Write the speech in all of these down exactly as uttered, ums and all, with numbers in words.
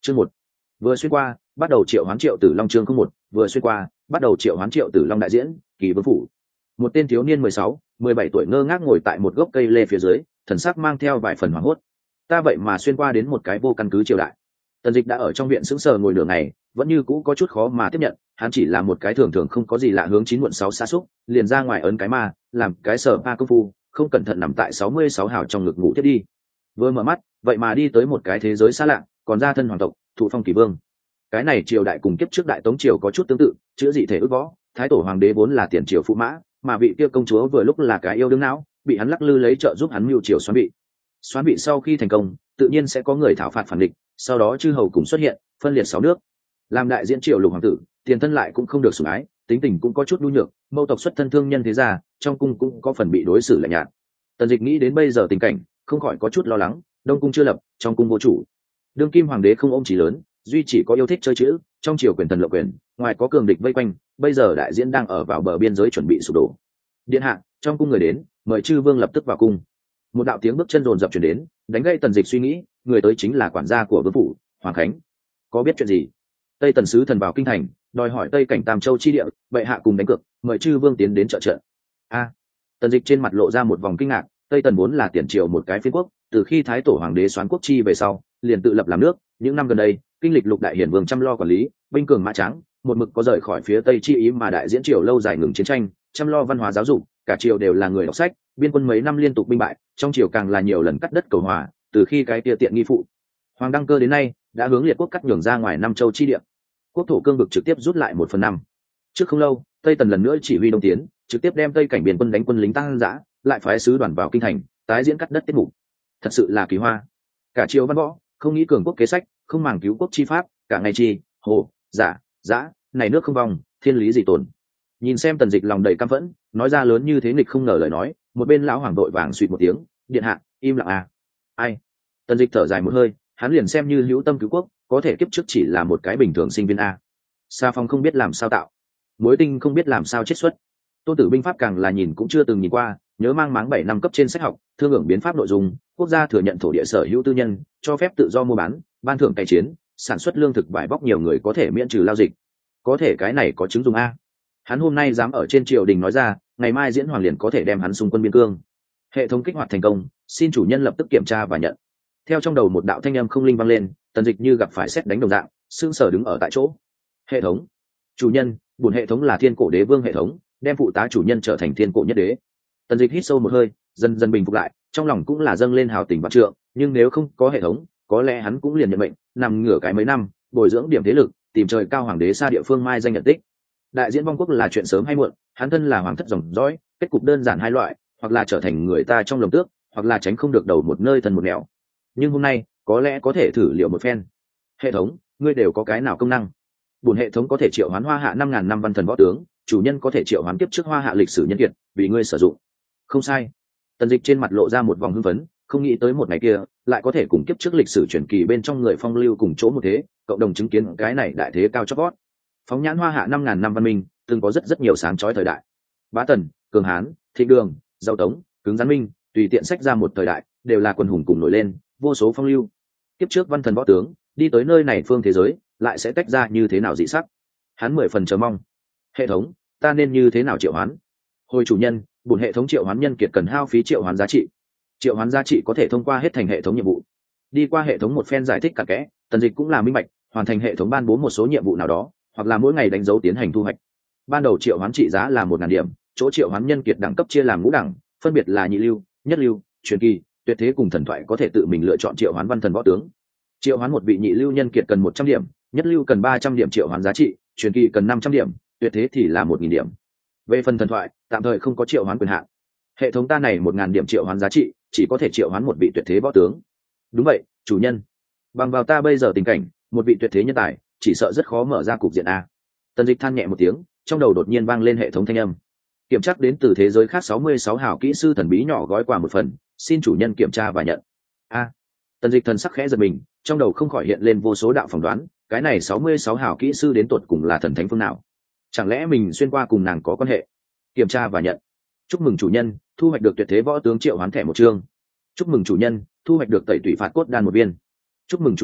chương một. Vừa xuyên qua, bắt đầu triệu hoán triệu tử long chương không một, vừa xuyên qua, bắt đầu triệu hoán triệu tử long đại diễn, kỳ vương phủ. Một tên thiếu niên mười sáu, mười bảy tuổi ngơ ngác ngồi tại một gốc cây lê phía dưới, thần sắc mang theo vài phần hoảng hốt. Ta vậy mà xuyên qua đến một cái vô căn cứ triều đại. Tần Dịch đã ở trong viện sững sờ ngồi nửa ngày, vẫn như cũ có chút khó mà tiếp nhận, hắn chỉ là một cái thường thường không có gì lạ hướng chín muộn sáu xa xúc, liền ra ngoài ấn cái ma, làm cái sở pa công phu, không cẩn thận nằm tại sáu mươi sáu hào trong ngực ngủ tiếp đi. Vừa mở mắt, vậy mà đi tới một cái thế giới xa lạ, còn ra thân hoàng tộc, thụ phong kỳ vương. Cái này triều đại cùng kiếp trước đại tống triều có chút tương tự, chữ dị thể ước võ, thái tổ hoàng đế vốn là tiền triều phụ mã, mà vị kia công chúa vừa lúc là cái yêu đương não, bị hắn lắc lư lấy trợ giúp hắn mưu triều xoán vị. Xoán vị sau khi thành công, tự nhiên sẽ có người thảo phạt phản địch, sau đó chư hầu cùng xuất hiện, phân liệt sáu nước. Làm đại diễn triều lục hoàng tử, tiền thân lại cũng không được sủng ái, tính tình cũng có chút nhu nhược, mâu tộc xuất thân thương nhân thế gia, trong cung cũng có phần bị đối xử lạnh nhạt. Tần Dịch nghĩ đến bây giờ tình cảnh, không khỏi có chút lo lắng, đông cung chưa lập, trong cung vô chủ. Đương kim hoàng đế không ôm chí lớn, duy chỉ có yêu thích chơi chữ, trong triều quyền thần lộng quyền, ngoài có cường địch vây quanh, bây giờ đại diễn đang ở vào bờ biên giới chuẩn bị sụp đổ. Điện hạ, trong cung người đến, mời chư vương lập tức vào cung. Một đạo tiếng bước chân rồn rập truyền đến, đánh gây Tần Dịch suy nghĩ, người tới chính là quản gia của vương phủ, Hoàng Khánh. Có biết chuyện gì? Tây Tần sứ thần vào kinh thành, đòi hỏi Tây cảnh Tam Châu chi địa, bệ hạ cùng đánh cược, mời chư vương tiến đến trợ trận. A. Tần Dịch trên mặt lộ ra một vòng kinh ngạc, Tây Tần vốn là tiền triều một cái phiên quốc, từ khi thái tổ hoàng đế soán quốc chi về sau, liền tự lập làm nước, những năm gần đây, kinh lịch lục đại hiển vương chăm lo quản lý, binh cường mã trắng, một mực có rời khỏi phía Tây chi ý mà đại diễn triều lâu dài ngừng chiến tranh, chăm lo văn hóa giáo dục, cả triều đều là người đọc sách, biên quân mấy năm liên tục binh bại, trong triều càng là nhiều lần cắt đất cầu hòa, từ khi cái kia tiện nghi phụ hoàng đăng cơ đến nay, đã hướng liệt quốc cắt nhường ra ngoài năm châu chi địa. Quốc thổ cương vực trực tiếp rút lại một phần năm. Trước không lâu, Tây Tần lần nữa chỉ huy đông tiến, trực tiếp đem Tây cảnh biên quân đánh quân lính tăng dã, lại phái sứ đoàn vào kinh thành, tái diễn cắt đất tiết mục. Thật sự là kỳ hoa. Cả triều văn võ, không nghĩ cường quốc kế sách, không màng cứu quốc chi pháp, cả ngày chi, hồ, giả, dã, này nước không vong, thiên lý gì tồn. Nhìn xem Tần Dịch lòng đầy căm phẫn, nói ra lớn như thế nghịch không ngờ lời nói, một bên lão hoàng đội vàng suýt một tiếng, điện hạ, im lặng à. Ai? Tần Dịch thở dài một hơi, hắn liền xem như hữu tâm cứu quốc, có thể kiếp trước chỉ là một cái bình thường sinh viên a. Sa Phong không biết làm sao tạo, Muối Tinh không biết làm sao chết xuất. Tôn Tử binh pháp càng là nhìn cũng chưa từng nhìn qua, nhớ mang máng bảy năm cấp trên sách học, thương hưởng biến pháp nội dung, quốc gia thừa nhận thổ địa sở hữu tư nhân, cho phép tự do mua bán, ban thưởng cải chiến, sản xuất lương thực vải vóc nhiều người có thể miễn trừ lao dịch. Có thể cái này có chứng dùng a. Hắn hôm nay dám ở trên triều đình nói ra, ngày mai diễn hoàng liền có thể đem hắn xung quân biên cương. Hệ thống kích hoạt thành công, xin chủ nhân lập tức kiểm tra và nhận. Theo trong đầu một đạo thanh âm không linh vang lên, Tần Dịch như gặp phải sét đánh đồng dạng, sững sờ đứng ở tại chỗ. Hệ thống, chủ nhân, bổn hệ thống là Thiên Cổ Đế Vương hệ thống, đem phụ tá chủ nhân trở thành Thiên Cổ Nhất Đế. Tần Dịch hít sâu một hơi, dần dần bình phục lại, trong lòng cũng là dâng lên hào tình vạn trượng, nhưng nếu không có hệ thống, có lẽ hắn cũng liền nhận mệnh, nằm ngửa cái mấy năm, bồi dưỡng điểm thế lực, tìm trời cao hoàng đế xa địa phương mai danh nhận tích. Đại diễn vong quốc là chuyện sớm hay muộn, hắn thân là hoàng thất dòng dõi, kết cục đơn giản hai loại, hoặc là trở thành người ta trong lồng tước, hoặc là tránh không được đầu một nơi thân một nẻo. Nhưng hôm nay, có lẽ có thể thử liệu một phen. Hệ thống, ngươi đều có cái nào công năng? Bổn hệ thống có thể triệu hoán hoa hạ năm ngàn năm văn thần võ tướng, chủ nhân có thể triệu hoán kiếp trước hoa hạ lịch sử nhân kiệt, vì ngươi sử dụng. Không sai. Tần Dịch trên mặt lộ ra một vòng hưng phấn, không nghĩ tới một ngày kia, lại có thể cùng kiếp trước lịch sử truyền kỳ bên trong người phong lưu cùng chỗ một thế, cộng đồng chứng kiến cái này đại thế cao chót vót. Phóng nhãn hoa hạ năm ngàn năm văn minh, từng có rất rất nhiều sáng chói thời đại. Bá Tần, Cường Hán, Thịnh Đường, Giao Tống, cứng rắn minh, tùy tiện sách ra một thời đại, đều là quần hùng cùng nổi lên, vô số phong lưu. Kiếp trước văn thần võ tướng, đi tới nơi này phương thế giới, lại sẽ tách ra như thế nào dị sắc. Hắn mười phần chờ mong. Hệ thống, ta nên như thế nào triệu hoán? Hồi chủ nhân, bổn hệ thống triệu hoán nhân kiệt cần hao phí triệu hoán giá trị. Triệu hoán giá trị có thể thông qua hết thành hệ thống nhiệm vụ. Đi qua hệ thống một phen giải thích cặn kẽ, Tần Dịch cũng là minh bạch, hoàn thành hệ thống ban bố một số nhiệm vụ nào đó, hoặc là mỗi ngày đánh dấu tiến hành thu hoạch. Ban đầu triệu hoán trị giá là một ngàn điểm, chỗ triệu hoán nhân kiệt đẳng cấp chia làm ngũ đẳng, phân biệt là nhị lưu, nhất lưu, truyền kỳ, tuyệt thế cùng thần thoại, có thể tự mình lựa chọn triệu hoán văn thần võ tướng. Triệu hoán một vị nhị lưu nhân kiệt cần một trăm điểm, nhất lưu cần ba trăm điểm triệu hoán giá trị, truyền kỳ cần năm trăm điểm, tuyệt thế thì là một nghìn điểm. Về phần thần thoại, tạm thời không có triệu hoán quyền hạn. Hệ thống ta này một ngàn điểm triệu hoán giá trị, chỉ có thể triệu hoán một vị tuyệt thế võ tướng. Đúng vậy, chủ nhân. Bằng vào ta bây giờ tình cảnh, một vị tuyệt thế nhân tài, chỉ sợ rất khó mở ra cục diện a. Tần Dịch than nhẹ một tiếng, trong đầu đột nhiên vang lên hệ thống thanh âm. Kiểm tra đến từ thế giới khác sáu mươi sáu hảo kỹ sư thần bí nhỏ gói quà một phần, xin chủ nhân kiểm tra và nhận. A. Tần Dịch thần sắc khẽ giật mình, trong đầu không khỏi hiện lên vô số đạo phỏng đoán, cái này sáu mươi sáu hảo kỹ sư đến tột cùng là thần thánh phương nào? Chẳng lẽ mình xuyên qua cùng nàng có quan hệ? Kiểm tra và nhận. Chúc mừng chủ nhân, thu hoạch được tuyệt thế võ tướng triệu hoán thẻ một chương. Chúc mừng chủ nhân, thu hoạch được tẩy tủy phạt cốt đan một viên. Chúc mừng chủ nhân,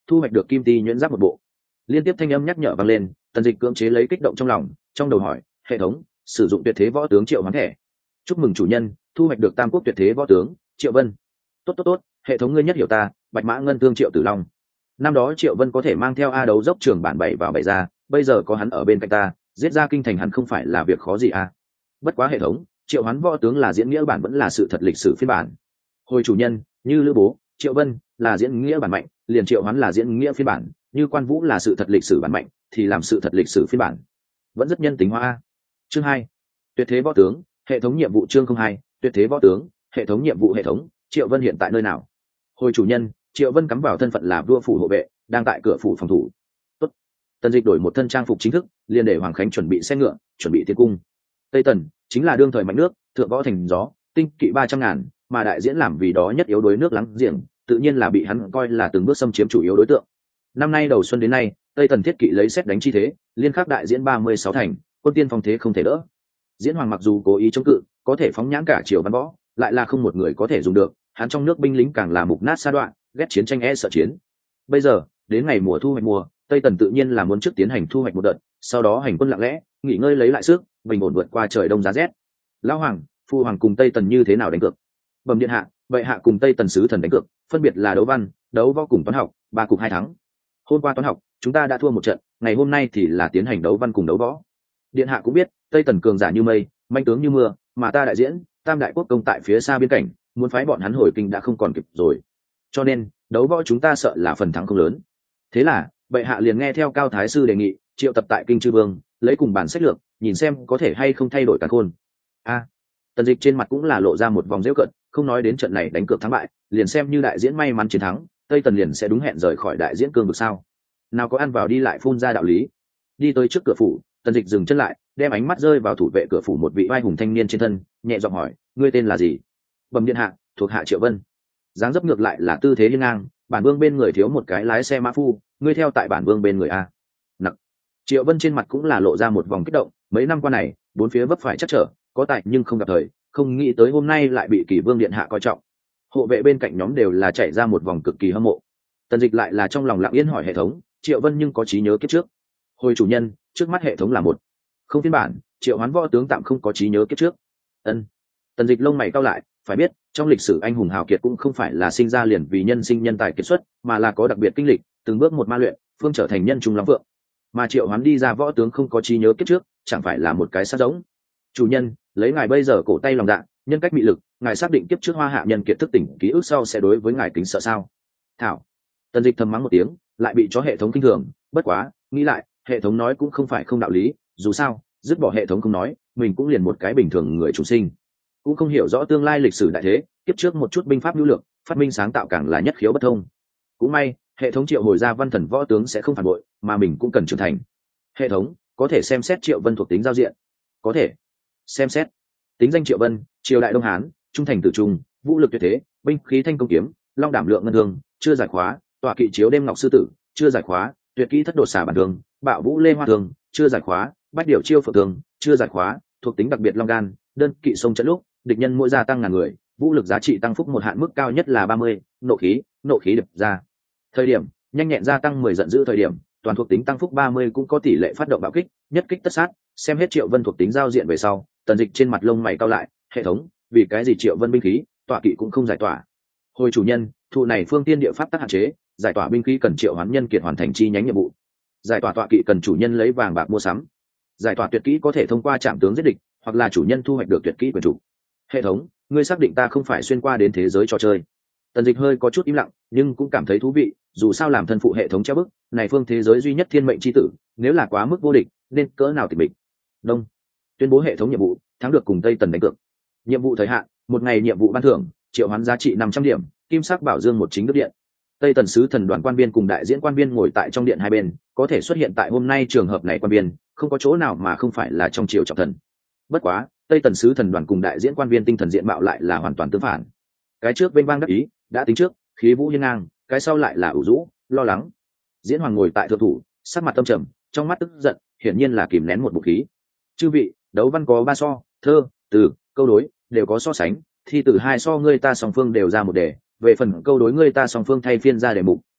thu hoạch được kim ti nhuyễn giáp một bộ. Liên tiếp thanh âm nhắc nhở vang lên, Tần Dịch cưỡng chế lấy kích động trong lòng, trong đầu hỏi, hệ thống, sử dụng tuyệt thế võ tướng Triệu Hoán thẻ. Chúc mừng chủ nhân, thu hoạch được tam quốc tuyệt thế võ tướng Triệu Vân. Tốt tốt tốt, hệ thống ngươi nhất hiểu ta, Bạch Mã Ngân Thương Triệu Tử Long. Năm đó Triệu Vân có thể mang theo A đấu dốc trường bản bảy vào bảy ra, bây giờ có hắn ở bên cạnh ta, giết ra kinh thành hắn không phải là việc khó gì à. Bất quá hệ thống, Triệu Hoán võ tướng là diễn nghĩa bản vẫn là sự thật lịch sử phiên bản? Hồi chủ nhân, như Lữ Bố, Triệu Vân là diễn nghĩa bản mạnh, liền Triệu Hoán là diễn nghĩa phiên bản, như Quan Vũ là sự thật lịch sử bản mạnh, thì làm sự thật lịch sử phiên bản. Vẫn rất nhân tính hóa. Chương hai, tuyệt thế võ tướng, hệ thống nhiệm vụ chương không hai, tuyệt thế võ tướng, hệ thống nhiệm vụ hệ thống, Triệu Vân hiện tại nơi nào? Hồi chủ nhân, Triệu Vân cắm vào thân phận là vua phủ hộ vệ, đang tại cửa phủ phòng thủ. Tốt. Tần Dịch đổi một thân trang phục chính thức, liền để Hoàng Khánh chuẩn bị xe ngựa, chuẩn bị tiến cung. Tây Tần chính là đương thời mạnh nước, thượng võ thành gió, tinh kỵ ba trăm ngàn, mà đại diễn làm vì đó nhất yếu đối nước láng giềng, tự nhiên là bị hắn coi là từng bước xâm chiếm chủ yếu đối tượng. Năm nay đầu xuân đến nay, Tây Tần thiết kỵ lấy xét đánh chi thế, liên khắc đại diễn ba mươi sáu thành, quân tiên phong thế không thể đỡ. Diễn Hoàng mặc dù cố ý chống cự, có thể phóng nhãn cả triều văn võ, lại là không một người có thể dùng được, hắn trong nước binh lính càng là mục nát sa đoạn, ghét chiến tranh e sợ chiến. Bây giờ đến ngày mùa thu hoạch mùa, Tây Tần tự nhiên là muốn trước tiến hành thu hoạch một đợt, sau đó hành quân lặng lẽ, nghỉ ngơi lấy lại sức, bình ổn vượt qua trời đông giá rét. Lão Hoàng, Phu Hoàng cùng Tây Tần như thế nào đánh cược? Bẩm điện hạ, bệ hạ cùng Tây Tần sứ thần đánh cược, phân biệt là đấu văn, đấu võ cùng toán học, ba cục hai thắng. Hôm qua toán học, chúng ta đã thua một trận, ngày hôm nay thì là tiến hành đấu văn cùng đấu võ. Điện hạ cũng biết, Tây Tần cường giả như mây, manh tướng như mưa, mà ta đại diễn, Tam đại quốc công tại phía xa biên cảnh, muốn phái bọn hắn hồi kinh đã không còn kịp rồi. Cho nên, đấu võ chúng ta sợ là phần thắng không lớn. Thế là, bệ hạ liền nghe theo Cao Thái sư đề nghị, triệu tập tại kinh chư vương, lấy cùng bản sách lược, nhìn xem có thể hay không thay đổi càn khôn. A, Tần Dịch trên mặt cũng là lộ ra một vòng giễu cợt, không nói đến trận này đánh cược thắng bại, liền xem như đại diễn may mắn chiến thắng, Tây Tần liền sẽ đúng hẹn rời khỏi đại diễn cương vực sao? Nào có ăn vào đi lại phun ra đạo lý. Đi tới trước cửa phủ, Tần Dịch dừng chân lại, đem ánh mắt rơi vào thủ vệ cửa phủ một vị vai hùng thanh niên trên thân, nhẹ giọng hỏi, ngươi tên là gì? Bẩm điện hạ, thuộc hạ Triệu Vân. Dáng dấp ngược lại là tư thế hiên ngang, bản vương bên người thiếu một cái lái xe mã phu, ngươi theo tại bản vương bên người a. Nặc. Triệu Vân trên mặt cũng là lộ ra một vòng kích động, mấy năm qua này, bốn phía vấp phải chắc trở, có tài nhưng không gặp thời, không nghĩ tới hôm nay lại bị Kỷ Vương điện hạ coi trọng. Hộ vệ bên cạnh nhóm đều là chạy ra một vòng cực kỳ hâm mộ. Tần Dịch lại là trong lòng lặng yên hỏi hệ thống, Triệu Vân nhưng có trí nhớ kiếp trước. Hồi chủ nhân, trước mắt hệ thống là một không phiên bản, Triệu Hoán võ tướng tạm không có trí nhớ kiếp trước. Ân. Tần Dịch lông mày cau lại, phải biết, trong lịch sử anh hùng hào kiệt cũng không phải là sinh ra liền vì nhân sinh nhân tài kiệt xuất, mà là có đặc biệt kinh lịch, từng bước một ma luyện, phương trở thành nhân trung lắm vượng. Mà Triệu Hoán đi ra võ tướng không có trí nhớ kiếp trước, chẳng phải là một cái sát giống. Chủ nhân, lấy ngài bây giờ cổ tay lòng dạ, nhân cách mị lực, ngài xác định kiếp trước Hoa Hạ nhân kiệt thức tỉnh ký ức sau sẽ đối với ngài kính sợ sao? Thảo. Tần Dịch thầm mắng một tiếng, lại bị chó hệ thống kinh thường, bất quá, nghĩ lại, hệ thống nói cũng không phải không đạo lý, dù sao, dứt bỏ hệ thống không nói, mình cũng liền một cái bình thường người chủ sinh, cũng không hiểu rõ tương lai lịch sử đại thế, kiếp trước một chút binh pháp nhu lược, phát minh sáng tạo càng là nhất khiếu bất thông. Cũng may, hệ thống triệu hồi ra văn thần võ tướng sẽ không phản bội, mà mình cũng cần trưởng thành. Hệ thống có thể xem xét Triệu Vân thuộc tính giao diện. Có thể xem xét. Tính danh Triệu Vân, triều đại Đông Hán, trung thành tử trung, vũ lực tuyệt thế, binh khí thanh công kiếm, long đảm lượng ngân thương, chưa giải khóa, tọa kỵ chiếu đêm ngọc sư tử, chưa giải khóa, tuyệt kỹ thất đột xà bản đường, bạo vũ lê hoa thường, chưa giải khóa, bách điệu chiêu phượng thường, chưa giải khóa, thuộc tính đặc biệt long gan, đơn kỵ sông trận lúc, địch nhân mỗi gia tăng ngàn người, vũ lực giá trị tăng phúc một hạn mức cao nhất là ba mươi, nộ khí, nộ khí đập ra. Thời điểm, nhanh nhẹn gia tăng mười giận dữ thời điểm, toàn thuộc tính tăng phúc ba mươi cũng có tỷ lệ phát động bạo kích, nhất kích tất sát. Xem hết Triệu Vân thuộc tính giao diện về sau, Tần Dịch trên mặt lông mày cau lại, hệ thống, vì cái gì Triệu Vân binh khí, tọa kỵ cũng không giải tỏa? Hồi chủ nhân, thụ này phương tiên địa pháp tắc hạn chế, giải tỏa binh khí cần triệu hoán nhân kiệt hoàn thành chi nhánh nhiệm vụ. Giải tỏa tọa kỵ cần chủ nhân lấy vàng bạc mua sắm. Giải tỏa tuyệt kỹ có thể thông qua chạm tướng giết địch, hoặc là chủ nhân thu hoạch được tuyệt kỹ quyền chủ. Hệ thống, ngươi xác định ta không phải xuyên qua đến thế giới trò chơi? Tần Dịch hơi có chút im lặng, nhưng cũng cảm thấy thú vị, dù sao làm thân phụ hệ thống treo bức, này phương thế giới duy nhất thiên mệnh chi tử, nếu là quá mức vô địch, nên cỡ nào tịch mịch. Đông. Tuyên bố hệ thống nhiệm vụ, thắng được cùng Tây Tần đánh cược. Nhiệm vụ thời hạn, một ngày nhiệm vụ ban thưởng, triệu hoán giá trị năm trăm điểm, kim sắc bảo dương một chính đức điện. Tây Tần sứ thần đoàn quan viên cùng đại diễn quan viên ngồi tại trong điện hai bên, có thể xuất hiện tại hôm nay trường hợp này quan viên, không có chỗ nào mà không phải là trong triều trọng thần. Bất quá, Tây Tần sứ thần đoàn cùng đại diễn quan viên tinh thần diện mạo lại là hoàn toàn tương phản. Cái trước vênh vang đắc ý, đã tính trước, khí vũ hiên ngang, cái sau lại là ủ rũ, lo lắng. Diễn Hoàng ngồi tại thượng thủ, sắc mặt tâm trầm, trong mắt tức giận, hiển nhiên là kìm nén một bụng khí. Chư vị, đấu văn có ba so, thơ, từ, câu đối, đều có so sánh, thi từ hai so ngươi ta song phương đều ra một đề, về phần câu đối ngươi ta song phương thay phiên ra đề mục,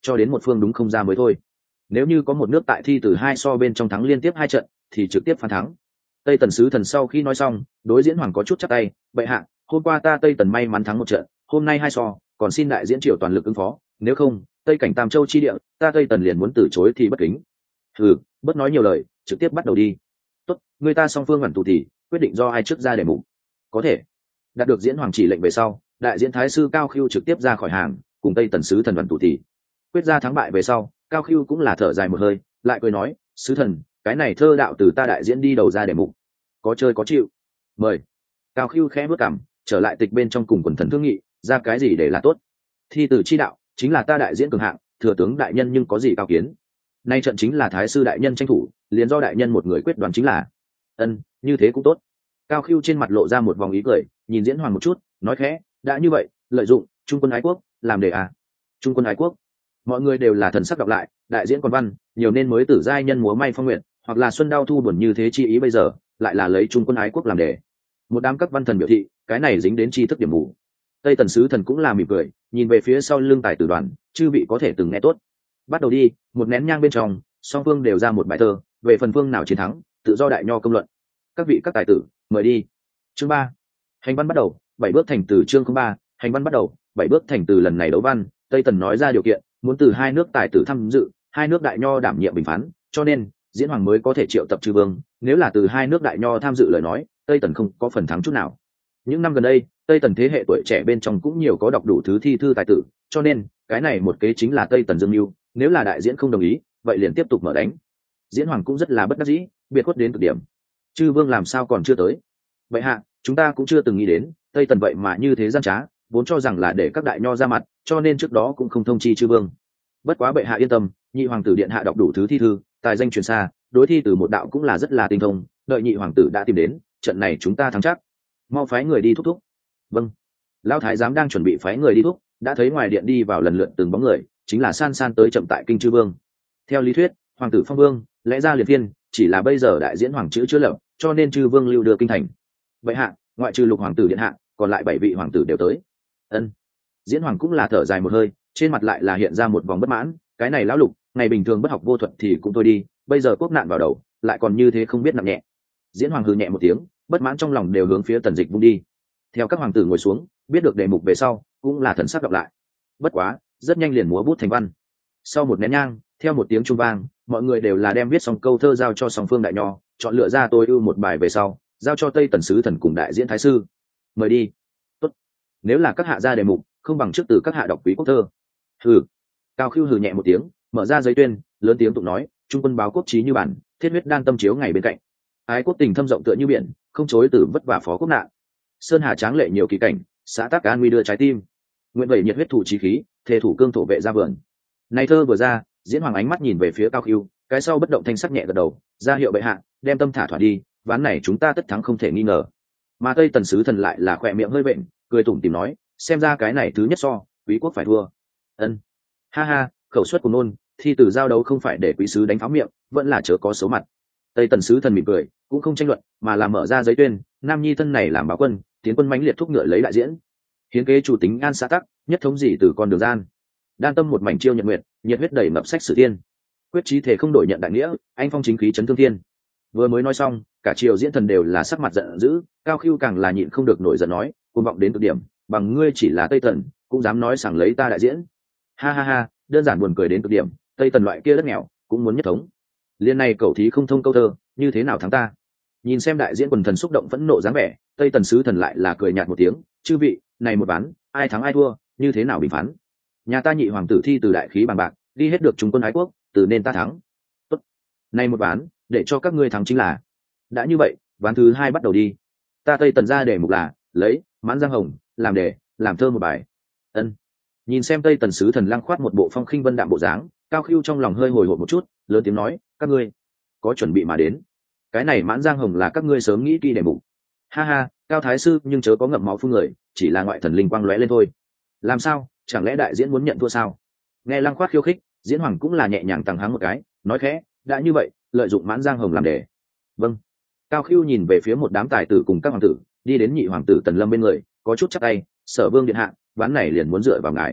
cho đến một phương đúng không ra mới thôi. Nếu như có một nước tại thi từ hai so bên trong thắng liên tiếp hai trận thì trực tiếp phán thắng. Tây Tần sứ thần sau khi nói xong, đối Diễn Hoàng có chút chắp tay, bệ hạ, hôm qua ta Tây Tần may mắn thắng một trận, hôm nay hai so, còn xin đại diễn triều toàn lực ứng phó, nếu không, Tây cảnh Tam Châu chi địa, ta Tây Tần liền muốn từ chối thì bất kính. Hừ, bất nói nhiều lời, trực tiếp bắt đầu đi. Tốt, người ta song phương hoàn tụ thì quyết định do ai trước ra để mục. Có thể. Đạt được Diễn Hoàng chỉ lệnh về sau, đại diễn thái sư Cao Khưu trực tiếp ra khỏi hàng, cùng Tây Tần sứ thần hoàn tụ thì quyết ra thắng bại về sau, Cao Khưu cũng là thở dài một hơi, lại cười nói, sứ thần, cái này thơ đạo từ ta đại diễn đi đầu ra để mục, có chơi có chịu, mời. Cao Khưu khẽ bước cằm, trở lại tịch bên trong cùng quần thần thương nghị, ra cái gì để là tốt. Thi từ chi đạo chính là ta đại diễn cường hạng, thừa tướng đại nhân nhưng có gì cao kiến. Nay trận chính là thái sư đại nhân tranh thủ, liền do đại nhân một người quyết đoán chính là. Ân, như thế cũng tốt. Cao Khưu trên mặt lộ ra một vòng ý cười, nhìn Diễn Hoàng một chút, nói khẽ, đã như vậy, lợi dụng trung quân ái quốc làm đề à. Trung quân ái quốc, mọi người đều là thần sắc đọc lại, đại diễn còn văn nhiều nên mới tử giai nhân múa may phong nguyện, hoặc là xuân đao thu buồn như thế chi ý, bây giờ lại là lấy trung quân ái quốc làm đề. Một đám các văn thần biểu thị, cái này dính đến tri thức điểm mù. Tây Tần sứ thần cũng là mỉm cười, nhìn về phía sau lưng tài tử đoàn, chư vị có thể từng nghe tốt. Bắt đầu đi, một nén nhang bên trong, song phương đều ra một bài thơ, về phần phương nào chiến thắng, tự do đại nho công luận. Các vị các tài tử, mời đi. Chương ba, hành văn bắt đầu, bảy bước thành từ. Chương không ba, hành văn bắt đầu, bảy bước thành từ. Lần này đấu văn, Tây Tần nói ra điều kiện, muốn từ hai nước tài tử tham dự, hai nước đại nho đảm nhiệm bình phán, cho nên Diễn Hoàng mới có thể triệu tập chư vương. Nếu là từ hai nước đại nho tham dự lời nói, Tây Tần không có phần thắng chút nào. Những năm gần đây, Tây Tần thế hệ tuổi trẻ bên trong cũng nhiều có đọc đủ thứ thi thư tài tử, cho nên cái này một kế chính là Tây Tần dương mưu. Nếu là đại diễn không đồng ý, vậy liền tiếp tục mở đánh. Diễn Hoàng cũng rất là bất đắc dĩ, biệt khuất đến cực điểm. Chư vương làm sao còn chưa tới? Vậy hạ, chúng ta cũng chưa từng nghĩ đến Tây Tần vậy mà như thế gian trá, vốn cho rằng là để các đại nho ra mặt, cho nên trước đó cũng không thông chi chư vương. Bất quá bệ hạ yên tâm, nhị hoàng tử điện hạ đọc đủ thứ thi thư, tài danh truyền xa, đối thi từ một đạo cũng là rất là tinh thông, đợi nhị hoàng tử đã tìm đến, trận này chúng ta thắng chắc. Mau phái người đi thúc thúc. Vâng. Lão thái giám đang chuẩn bị phái người đi thúc, đã thấy ngoài điện đi vào lần lượt từng bóng người, chính là san san tới chậm tại kinh chư vương. Theo lý thuyết, hoàng tử phong vương lẽ ra liệt viên, chỉ là bây giờ đại diễn hoàng chữ chưa lập, cho nên chư vương lưu đưa kinh thành. Vậy hạ, ngoại trừ lục hoàng tử điện hạ, còn lại bảy vị hoàng tử đều tới. Ân. Diễn Hoàng cũng là thở dài một hơi, trên mặt lại là hiện ra một vòng bất mãn, cái này lão lục, ngày bình thường bất học vô thuật thì cũng thôi đi, bây giờ quốc nạn vào đầu, lại còn như thế không biết nặng nhẹ. Diễn Hoàng hừ nhẹ một tiếng, bất mãn trong lòng đều hướng phía Tần Dịch vung đi. Theo các hoàng tử ngồi xuống, biết được đề mục về sau, cũng là thần sắc đọc lại. Bất quá, rất nhanh liền múa bút thành văn. Sau một nén nhang, theo một tiếng chuông vang, mọi người đều là đem viết xong câu thơ giao cho song phương đại nho, chọn lựa ra tối ưu một bài về sau, giao cho Tây Tần sứ thần cùng đại diễn thái sư. Mời đi. Tốt. Nếu là các hạ ra đề mục, không bằng trước từ các hạ đọc quý quốc thơ. Hừ. Cao Khưu hừ nhẹ một tiếng, mở ra giấy tuyên, lớn tiếng tụng nói, trung quân báo quốc chí như bản, thiết huyết đan tâm chiếu ngày bên cạnh. Ái quốc tình thâm rộng tựa như biển, không chối từ vất vả phó quốc nạn. Sơn hà tráng lệ nhiều kỳ cảnh, xã tắc an nguy đưa trái tim. Nguyện vậy nhiệt huyết thủ chí khí, thề thủ cương thổ vệ ra vườn. Này thơ vừa ra, Diễn Hoàng ánh mắt nhìn về phía Cao Khưu, cái sau bất động thanh sắc nhẹ gật đầu, ra hiệu bệ hạ, đem tâm thả thỏa đi, ván này chúng ta tất thắng không thể nghi ngờ. Mà Tây Tần sứ thần lại là khỏe miệng hơi vện, cười tủm tỉm nói, xem ra cái này thứ nhất so, quý quốc phải thua. Ân. Ha ha, khẩu suất của nôn, thi từ giao đấu không phải để quý sứ đánh pháo miệng, vẫn là chớ có số mặt. Tây Tần sứ thần mỉm cười, cũng không tranh luận, mà là mở ra giấy tuyên, nam nhi thân này làm báo quân, tiến quân mãnh liệt thúc ngựa lấy đại diễn. Hiến kế chủ tính an xã tắc, nhất thống gì từ con đường gian. Đan tâm một mảnh chiêu nhật nguyệt, nhiệt huyết đầy ngập sách sử thiên. Quyết chí thể không đổi nhận đại nghĩa, anh phong chính khí chấn thương thiên. Vừa mới nói xong, cả triều diễn thần đều là sắc mặt giận dữ, Cao Khưu càng là nhịn không được nổi giận nói, cuồng vọng đến cực điểm, bằng ngươi chỉ là Tây Tần, cũng dám nói sảng lấy ta đại diễn. Ha ha ha, đơn giản buồn cười đến cực điểm, Tây Tần loại kia đất nghèo, cũng muốn nhất thống. Liên này cậu thí không thông câu thơ, như thế nào thắng ta? Nhìn xem đại diễn quần thần xúc động phẫn nộ dáng vẻ, Tây Tần sứ thần lại là cười nhạt một tiếng, chư vị, này một ván, ai thắng ai thua, như thế nào bình phán? Nhà ta nhị hoàng tử thi từ đại khí bằng bạc, đi hết được trung quân ái quốc, từ nên ta thắng. Tốt. Này một ván, để cho các ngươi thắng chính là. Đã như vậy, ván thứ hai bắt đầu đi. Ta Tây Tần ra đề mục là lấy mãn giang hồng làm đề, làm thơ một bài. Ân. Nhìn xem Tây Tần sứ thần lăng khoát một bộ phong khinh vân đạm bộ dáng, Cao Khưu trong lòng hơi hồi hộp một chút, lớn tiếng nói, các ngươi có chuẩn bị mà đến. Cái này mãn giang hồng là các ngươi sớm nghĩ kỹ đề mục. Ha ha, Cao thái sư nhưng chớ có ngậm máu phun người, chỉ là ngoại thần linh quang lóe lên thôi. Làm sao, chẳng lẽ đại diễn muốn nhận thua sao? Nghe lăng khoát khiêu khích, Diễn Hoàng cũng là nhẹ nhàng tăng háng một cái, nói khẽ, đã như vậy, lợi dụng mãn giang hồng làm đề. Vâng. Cao Khưu nhìn về phía một đám tài tử cùng các hoàng tử, đi đến nhị hoàng tử Tần Lâm bên người, có chút chắp tay, Sở Vương điện hạ, ván này liền muốn dựa vào ngài.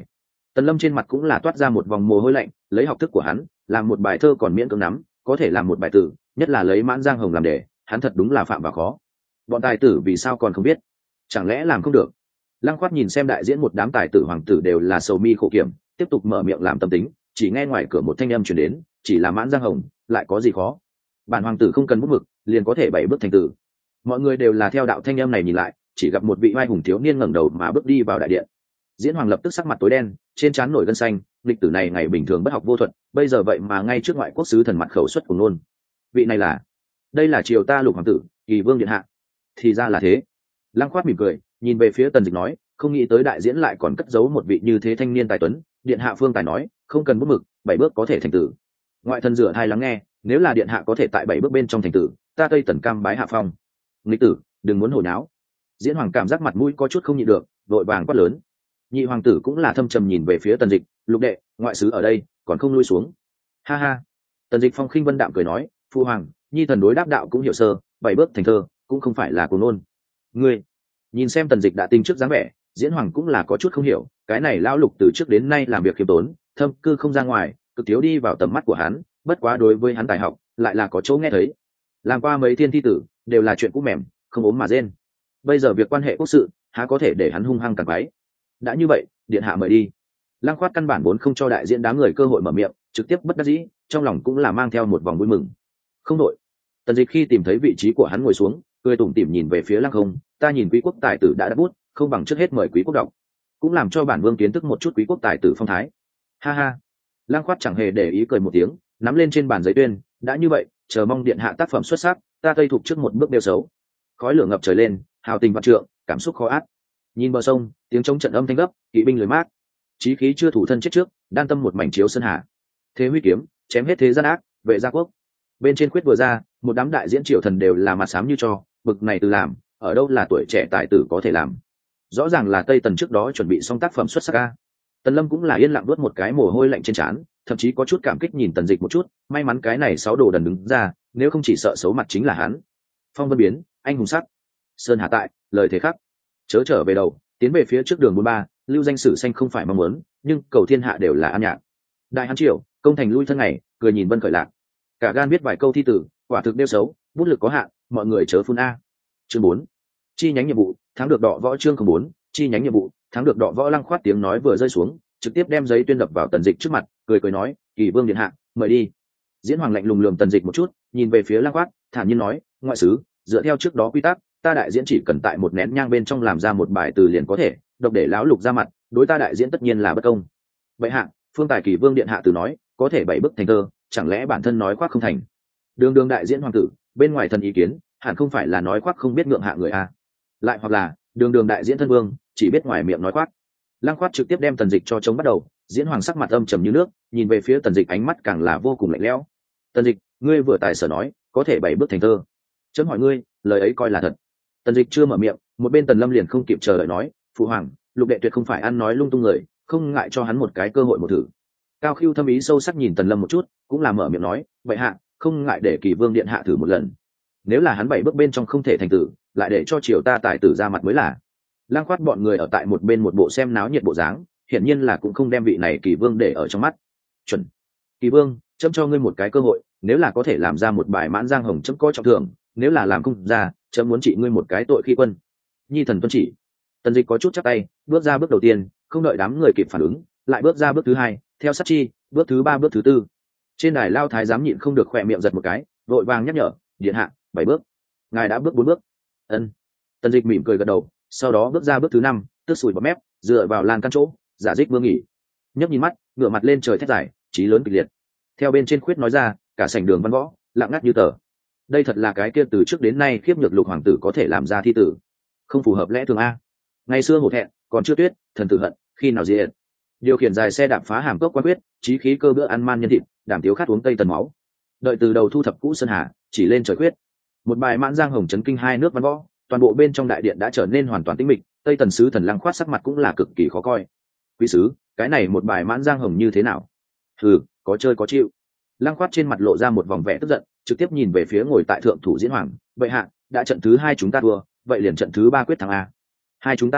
Tần Lâm trên mặt cũng là toát ra một vòng mồ hôi lạnh, lấy học thức của hắn làm một bài thơ còn miễn cưỡng nắm, có thể làm một bài tử, nhất là lấy Mãn Giang Hồng làm đề, hắn thật đúng là phạm vào khó. Bọn tài tử vì sao còn không biết? Chẳng lẽ làm không được? Lăng Khoát nhìn xem đại diễn một đám tài tử hoàng tử đều là sầu mi khổ kiểm, tiếp tục mở miệng làm tâm tính, chỉ nghe ngoài cửa một thanh âm truyền đến, chỉ là Mãn Giang Hồng, lại có gì khó? Bản hoàng tử không cần bút mực, liền có thể bảy bước thành tử. Mọi người đều là theo đạo thanh âm này nhìn lại, chỉ gặp một vị oai hùng thiếu niên ngẩng đầu mà bước đi vào đại điện. Diễn Hoàng lập tức sắc mặt tối đen, trên trán nổi gân xanh, lịch tử này ngày bình thường bất học vô thuật, bây giờ vậy mà ngay trước ngoại quốc sứ thần mặt khẩu xuất cùng nôn. Vị này là, đây là triều ta Lục hoàng tử, Kỳ Vương điện hạ. Thì ra là thế. Lăng Khoát mỉm cười, nhìn về phía Tần Dịch nói, không nghĩ tới đại diễn lại còn cất giấu một vị như thế thanh niên tài tuấn. Điện hạ Phương tài nói, không cần bút mực, bảy bước có thể thành tử. Ngoại thần rửa thai lắng nghe, nếu là điện hạ có thể tại bảy bước bên trong thành tử, ta Tây Tần cam bái hạ phong. Nghịch tử, đừng muốn hồi náo. Diễn Hoàng cảm giác mặt mũi có chút không nhịn được, vội vàng quát lớn. Nhị hoàng tử cũng là thâm trầm nhìn về phía Tần Dịch, Lục đệ, ngoại sứ ở đây, còn không lui xuống. Ha ha. Tần Dịch phong khinh vân đạm cười nói, phu hoàng, nhi thần đối đáp đạo cũng hiểu sơ, bảy bước thành thơ, cũng không phải là cuồng ngôn. Ngươi, nhìn xem Tần Dịch đã tinh trước dáng vẻ, Diễn Hoàng cũng là có chút không hiểu, cái này lão Lục từ trước đến nay làm việc khiêm tốn, thâm cư không ra ngoài, cực thiếu đi vào tầm mắt của hắn, bất quá đối với hắn tài học, lại là có chỗ nghe thấy. Làm qua mấy thiên thi tử, đều là chuyện cũ mềm, không ốm mà rên. Bây giờ việc quan hệ quốc sự, há có thể để hắn hung hăng càng quái. Đã như vậy, điện hạ mời đi. Lăng Khoát căn bản vốn không cho đại diễn đám người cơ hội mở miệng, trực tiếp bất đắc dĩ, trong lòng cũng là mang theo một vòng vui mừng. Không đội. Tần Dịch khi tìm thấy vị trí của hắn ngồi xuống, cười tủm tỉm nhìn về phía Lăng Không, ta nhìn quý quốc tài tử đã đặt bút, không bằng trước hết mời quý quốc đọc, cũng làm cho bản vương kiến thức một chút quý quốc tài tử phong thái. Ha ha. Lăng Khoát chẳng hề để ý cười một tiếng, nắm lên trên bàn giấy tuyên, đã như vậy, chờ mong điện hạ tác phẩm xuất sắc, ta tây thục trước một bước đeo xấu. Khói lửa ngập trời lên, hào tình vạn trượng, cảm xúc khó át. Nhìn bờ sông, tiếng trống trận âm thanh gấp, kỵ binh lười mát, chí khí chưa thủ thân chết trước, đan tâm một mảnh chiếu sơn hà. Thế huy kiếm, chém hết thế gian ác, vệ gia quốc. Bên trên quyết vừa ra, một đám đại diễn triều thần đều là mặt xám như cho, bực này từ làm, ở đâu là tuổi trẻ tài tử có thể làm. Rõ ràng là Tây Tần trước đó chuẩn bị xong tác phẩm xuất sắc a. Tần Lâm cũng là yên lặng đuốt một cái mồ hôi lạnh trên trán, thậm chí có chút cảm kích nhìn Tần Dịch một chút, may mắn cái này sáu đồ đần đứng ra, nếu không chỉ sợ xấu mặt chính là hắn. Phong vân biến, anh hùng sắc, sơn hà tại, lời thế khắc, chớ trở về đầu, tiến về phía trước đường bốn ba, lưu danh sử xanh không phải mong muốn, nhưng cầu thiên hạ đều là an nhạc. Đại hán triều, công thành lui thân này, cười nhìn vân khởi lạc, cả gan biết vài câu thi tử, quả thực đeo xấu, bút lực có hạn, mọi người chớ phun a. Chương bốn, chi nhánh nhiệm vụ, thắng được đọ võ chương không bốn, chi nhánh nhiệm vụ, thắng được đọ võ. Lăng Khoát tiếng nói vừa rơi xuống, trực tiếp đem giấy tuyên đập vào Tần Dịch trước mặt, cười cười nói, Kỳ Vương điện hạ, mời đi. Diễn Hoàng lạnh lùng lườm Tần Dịch một chút, nhìn về phía Lăng Khoát, thản nhiên nói, ngoại sứ, dựa theo trước đó quy tắc, ta đại diễn chỉ cần tại một nén nhang bên trong làm ra một bài từ liền có thể, độc để lão Lục ra mặt, đối ta đại diễn tất nhiên là bất công. Vậy hạ, phương tài Kỳ Vương điện hạ từ nói, có thể bảy bức thành thơ, chẳng lẽ bản thân nói khoác không thành? Đường đường đại diễn hoàng tử, bên ngoài thần ý kiến, hẳn không phải là nói khoác không biết ngượng hạ người a. Lại hoặc là, đường đường đại diễn thân vương, chỉ biết ngoài miệng nói khoác. Lăng Khoát trực tiếp đem Tần Dịch cho chống bắt đầu, Diễn Hoàng sắc mặt âm trầm như nước, nhìn về phía Tần Dịch ánh mắt càng là vô cùng lạnh lẽo. Tần Dịch, ngươi vừa tài sở nói, có thể bảy bước thành thơ. Chấm hỏi ngươi, lời ấy coi là thật? Tần Dịch chưa mở miệng, một bên Tần Lâm liền không kịp chờ đợi nói, phụ hoàng, Lục đệ tuyệt không phải ăn nói lung tung lời, không ngại cho hắn một cái cơ hội một thử. Cao Khưu thâm ý sâu sắc nhìn Tần Lâm một chút, cũng là mở miệng nói, vậy hạ, không ngại để Kỳ Vương điện hạ thử một lần. Nếu là hắn bảy bước bên trong không thể thành tử, lại để cho triều ta tài tử ra mặt mới là. Lăng Khoát bọn người ở tại một bên một bộ xem náo nhiệt bộ dáng, hiển nhiên là cũng không đem vị này Kỳ Vương để ở trong mắt. Chuẩn. Kỳ Vương, chấm cho ngươi một cái cơ hội, nếu là có thể làm ra một bài Mãn Giang Hồng chấm có trọng thưởng, nếu là làm không ra, chấm muốn trị ngươi một cái tội khi quân. Nhi thần tuân chỉ. Tần Dịch có chút chắp tay, bước ra bước đầu tiên, không đợi đám người kịp phản ứng, lại bước ra bước thứ hai, theo sát chi, bước thứ ba bước thứ tư. Trên đài lao thái giám nhịn không được khỏe miệng giật một cái, vội vàng nhắc nhở, điện hạ, bảy bước. Ngài đã bước bốn bước. Ân. Tần Dịch mỉm cười gật đầu, sau đó bước ra bước thứ năm, tức sùi bọt mép, dựa vào lan căn chỗ, giả dích vương nghỉ. Nhấp nhìn mắt, ngửa mặt lên trời thét dài, chí lớn kịch liệt. Theo bên trên khuyết nói ra, cả sảnh đường văn võ, lặng ngắt như tờ. Đây thật là cái kia từ trước đến nay khiếp nhược Lục hoàng tử có thể làm ra thi tử, không phù hợp lẽ thường a. Ngày xưa hổ thẹn, còn chưa tuyết, thần tử hận, khi nào diệt. Điều khiển dài xe đạp phá hàm cốc quan quyết, chí khí cơ bữa ăn man nhân thịt, đảm tiếu khát uống tây tần máu. Đợi từ đầu thu thập cũ sơn hà, chỉ lên trời quyết. Một bài Mãn Giang Hồng chấn kinh hai nước văn võ, toàn bộ bên trong đại điện đã trở nên hoàn toàn tĩnh mịch, tây tần sứ thần Lăng Khoát sắc mặt cũng là cực kỳ khó coi. Quý sứ, cái này một bài Mãn Giang Hồng như thế nào? Hừ, có chơi có chịu. Lăng Khoát trên mặt lộ ra một vòng vẻ tức giận, trực tiếp nhìn về phía ngồi tại thượng thủ Diễn Hoàng, vậy hạ, đã trận thứ hai chúng ta thua, vậy liền trận thứ ba quyết thắng a. Hai chúng ta nước,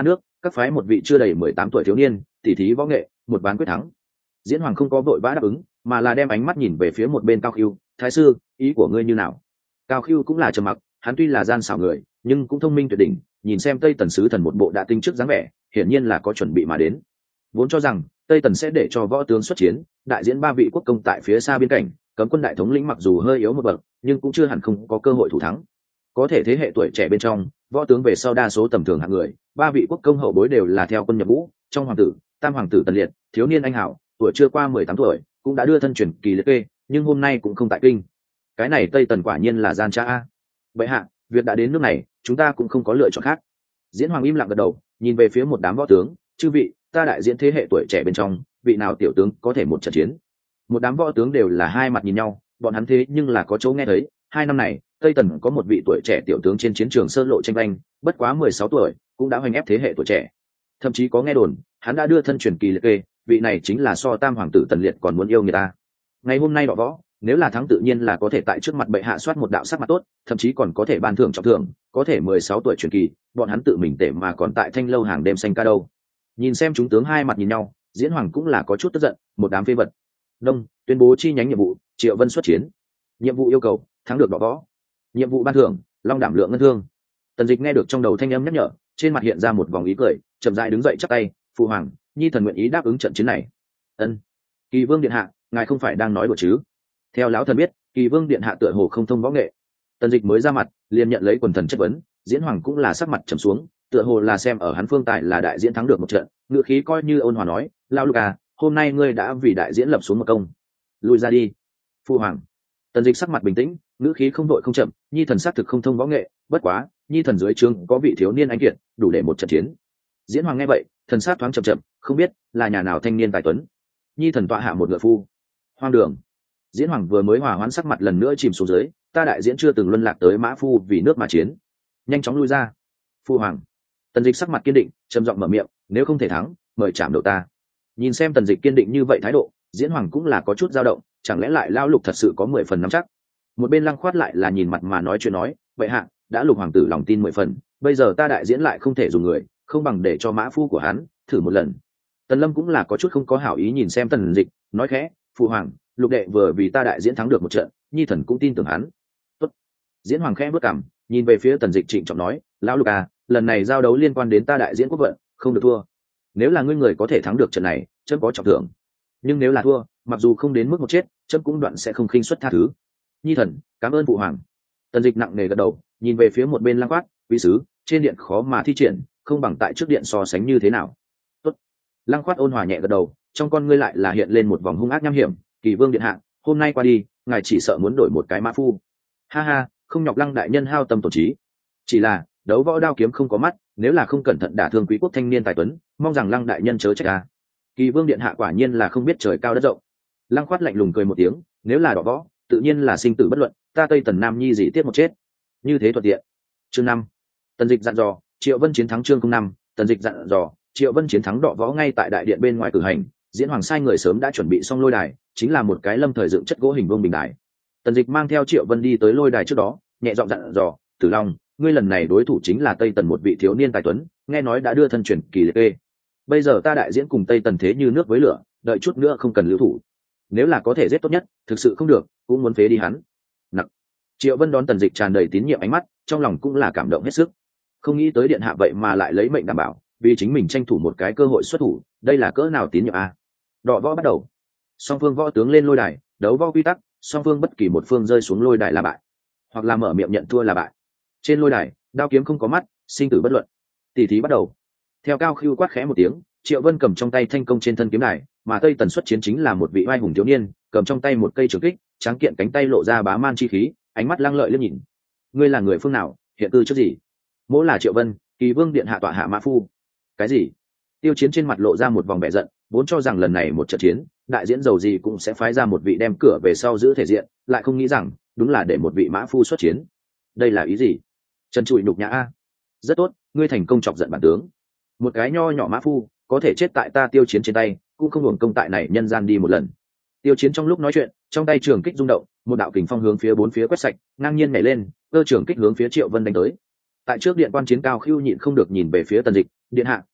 các phái một vị chưa đầy mười tám tuổi thiếu niên tỉ thí võ nghệ, một ván quyết thắng. Diễn Hoàng không có vội vã đáp ứng, mà là đem ánh mắt nhìn về phía một bên Cao Khưu. Thái sư, ý của ngươi như nào? Cao Khưu cũng là trầm mặc, hắn tuy là gian xảo người, nhưng cũng thông minh tuyệt đỉnh. Nhìn xem Tây Tần sứ thần một bộ đã tinh trước dáng vẻ, hiển nhiên là có chuẩn bị mà đến. Vốn cho rằng Tây Tần sẽ để cho võ tướng xuất chiến, đại diễn ba vị quốc công tại phía xa biên cảnh, cấm quân đại thống lĩnh mặc dù hơi yếu một bậc, nhưng cũng chưa hẳn không có cơ hội thủ thắng. Có thể thế hệ tuổi trẻ bên trong, võ tướng về sau đa số tầm thường hạng người, ba vị quốc công hậu bối đều là theo quân nhập ngũ, trong hoàng tử, tam hoàng tử Tần Liệt, thiếu niên anh hảo, tuổi chưa qua mười tám tuổi, cũng đã đưa thân truyền kỳ liệt kê, nhưng hôm nay cũng không tại kinh. Cái này Tây Tần quả nhiên là gian trá a. Vậy hạ, việc đã đến nước này, chúng ta cũng không có lựa chọn khác. Diễn Hoàng im lặng gật đầu, nhìn về phía một đám võ tướng, chư vị, ta đại diễn thế hệ tuổi trẻ bên trong, vị nào tiểu tướng có thể một trận chiến? Một đám võ tướng đều là hai mặt nhìn nhau, bọn hắn thế nhưng là có chỗ nghe thấy, hai năm này, Tây Tần có một vị tuổi trẻ tiểu tướng trên chiến trường sơn lộ tranh anh, bất quá mười sáu tuổi, cũng đã hoành ép thế hệ tuổi trẻ. Thậm chí có nghe đồn, hắn đã đưa thân truyền kỳ liệt kê, vị này chính là so tam hoàng tử Tần Liệt còn muốn yêu người ta. Ngày hôm nay đọ võ, nếu là thắng tự nhiên là có thể tại trước mặt bệ hạ soát một đạo sắc mặt tốt, thậm chí còn có thể ban thưởng trọng thưởng, có thể mười sáu tuổi truyền kỳ, bọn hắn tự mình tể mà còn tại thanh lâu hàng đêm xanh ca đâu. Nhìn xem chúng tướng hai mặt nhìn nhau, Diễn Hoàng cũng là có chút tức giận, một đám phế vật. Đông, tuyên bố chi nhánh nhiệm vụ, Triệu Vân xuất chiến. Nhiệm vụ yêu cầu, thắng được đọ võ. Nhiệm vụ ban thưởng, long đảm lượng ngân thương. Tần Dịch nghe được trong đầu thanh âm nhắc nhở, trên mặt hiện ra một vòng ý cười, chậm rãi đứng dậy chắp tay, phụ hoàng, nhi thần nguyện ý đáp ứng trận chiến này. Ân. Kỳ Vương điện hạ, ngài không phải đang nói đùa chứ? Theo lão thần biết, Kỳ Vương điện hạ tựa hồ không thông võ nghệ. Tần Dịch mới ra mặt, liền nhận lấy quần thần chất vấn. Diễn Hoàng cũng là sắc mặt trầm xuống, tựa hồ là xem ở hắn phương tài là đại diễn thắng được một trận, ngựa khí coi như ôn hòa nói, lão lục à, hôm nay ngươi đã vì đại diễn lập xuống một công, lùi ra đi. Phụ hoàng. Tần Dịch sắc mặt bình tĩnh, ngữ khí không vội không chậm, nhi thần xác thực không thông võ nghệ, bất quá, nhi thần dưới trướng có vị thiếu niên anh kiệt, đủ để một trận chiến. Diễn Hoàng nghe vậy, thần sắc thoáng chậm chậm, không biết là nhà nào thanh niên tài tuấn. Nhi thần tọa hạ một ngựa phu. Hoang đường. Diễn Hoàng vừa mới hòa hoãn sắc mặt lần nữa chìm xuống dưới, ta đại diễn chưa từng luân lạc tới mã phu vì nước mà chiến, nhanh chóng lui ra. Phu hoàng. Tần Dịch sắc mặt kiên định, trầm giọng mở miệng, nếu không thể thắng, mời chạm đầu ta. Nhìn xem Tần Dịch kiên định như vậy thái độ, Diễn Hoàng cũng là có chút dao động, chẳng lẽ lại lao lục thật sự có mười phần nắm chắc? Một bên Lăng Khoát lại là nhìn mặt mà nói chuyện nói, vậy hạ, đã lục hoàng tử lòng tin mười phần, bây giờ ta đại diễn lại không thể dùng người, không bằng để cho mã phu của hắn thử một lần. Tần Lâm cũng là có chút không có hảo ý nhìn xem Tần Dịch, nói khẽ, phụ hoàng, lục đệ vừa vì ta đại diễn thắng được một trận, nhi thần cũng tin tưởng hắn. Tốt. Diễn Hoàng khẽ bước cằm, nhìn về phía Tần Dịch trịnh trọng nói, lão lục à, lần này giao đấu liên quan đến ta đại diễn quốc vận, không được thua. Nếu là ngươi người có thể thắng được trận này, chấm có trọng thưởng, nhưng nếu là thua, mặc dù không đến mức một chết, chấm cũng đoạn sẽ không khinh suất tha thứ. Nhi thần cảm ơn phụ hoàng. Tần Dịch nặng nề gật đầu, nhìn về phía một bên Lăng Quát, quý sứ, trên điện khó mà thi triển, không bằng tại trước điện so sánh như thế nào. Tốt. Lăng Quát ôn hòa nhẹ gật đầu, trong con ngươi lại là hiện lên một vòng hung ác nham hiểm. Kỳ Vương điện hạ, hôm nay qua đi, ngài chỉ sợ muốn đổi một cái mã phu. Ha ha, không nhọc Lăng đại nhân hao tâm tổn trí. Chỉ là đấu võ đao kiếm không có mắt, nếu là không cẩn thận đả thương quý quốc thanh niên tài tuấn, mong rằng Lăng đại nhân chớ trách ta. Kỳ Vương điện hạ quả nhiên là không biết trời cao đất rộng. Lăng Khoát lạnh lùng cười một tiếng, nếu là đỏ võ, tự nhiên là sinh tử bất luận, ta Tây Tần Nam Nhi gì tiếp một chết. Như thế thuận tiện. Chương năm. Tần Dịch dặn dò, Triệu Vân chiến thắng chương không năm, Tần Dịch dặn dò, Triệu Vân chiến thắng đọ võ ngay tại đại điện bên ngoài cử hành, Diễn Hoàng sai người sớm đã chuẩn bị xong lôi đài, chính là một cái lâm thời dựng chất gỗ hình vuông bình đài. Tần Dịch mang theo Triệu Vân đi tới lôi đài trước đó, nhẹ giọng dặn dò, Tử Long, ngươi lần này đối thủ chính là Tây Tần một vị thiếu niên tài tuấn, nghe nói đã đưa thân truyền kỳ liệt kê. Bây giờ ta đại diễn cùng Tây Tần thế như nước với lửa, đợi chút nữa không cần lưu thủ. Nếu là có thể giết tốt nhất, thực sự không được, cũng muốn phế đi hắn. Nặng. Triệu Vân đón Tần Dịch tràn đầy tín nhiệm ánh mắt, trong lòng cũng là cảm động hết sức. Không nghĩ tới điện hạ vậy mà lại lấy mệnh đảm bảo, vì chính mình tranh thủ một cái cơ hội xuất thủ, đây là cỡ nào tín nhiệm a. Đọ võ bắt đầu. Song phương võ tướng lên lôi đài, đấu võ quy tắc, song phương bất kỳ một phương rơi xuống lôi đài là bại, hoặc là mở miệng nhận thua là bại. Trên lôi đài, đao kiếm không có mắt, sinh tử bất luận. Tỷ thí bắt đầu. Theo Cao Khưu quát khẽ một tiếng, Triệu Vân cầm trong tay thanh công trên thân kiếm đài, mà Tây Tần xuất chiến chính là một vị oai hùng thiếu niên, cầm trong tay một cây trường kích, tráng kiện cánh tay lộ ra bá man chi khí, ánh mắt lăng lợi liếc nhìn. Ngươi là người phương nào, hiện cư trước gì? Mỗ là Triệu Vân, Kỳ Vương điện hạ tọa hạ mã phu. Cái gì? Tiêu Chiến trên mặt lộ ra một vòng vẻ giận, vốn cho rằng lần này một trận chiến, đại diễn dầu gì cũng sẽ phái ra một vị đem cửa về sau giữ thể diện, lại không nghĩ rằng, đúng là để một vị mã phu xuất chiến. Đây là ý gì? Trần trụi nhục nhã a. Rất tốt, ngươi thành công chọc giận bản tướng. Một cái nho nhỏ mã phu, có thể chết tại ta Tiêu Chiến trên tay, cũng không hưởng công tại này nhân gian đi một lần. Tiêu Chiến trong lúc nói chuyện, trong tay trường kích rung động, một đạo kình phong hướng phía bốn phía quét sạch, ngang nhiên nhảy lên, cơ trường kích hướng phía Triệu Vân đánh tới. Tại trước điện quan chiến Cao Khưu nhịn không được nhìn về phía Tần Dịch, điện hạ,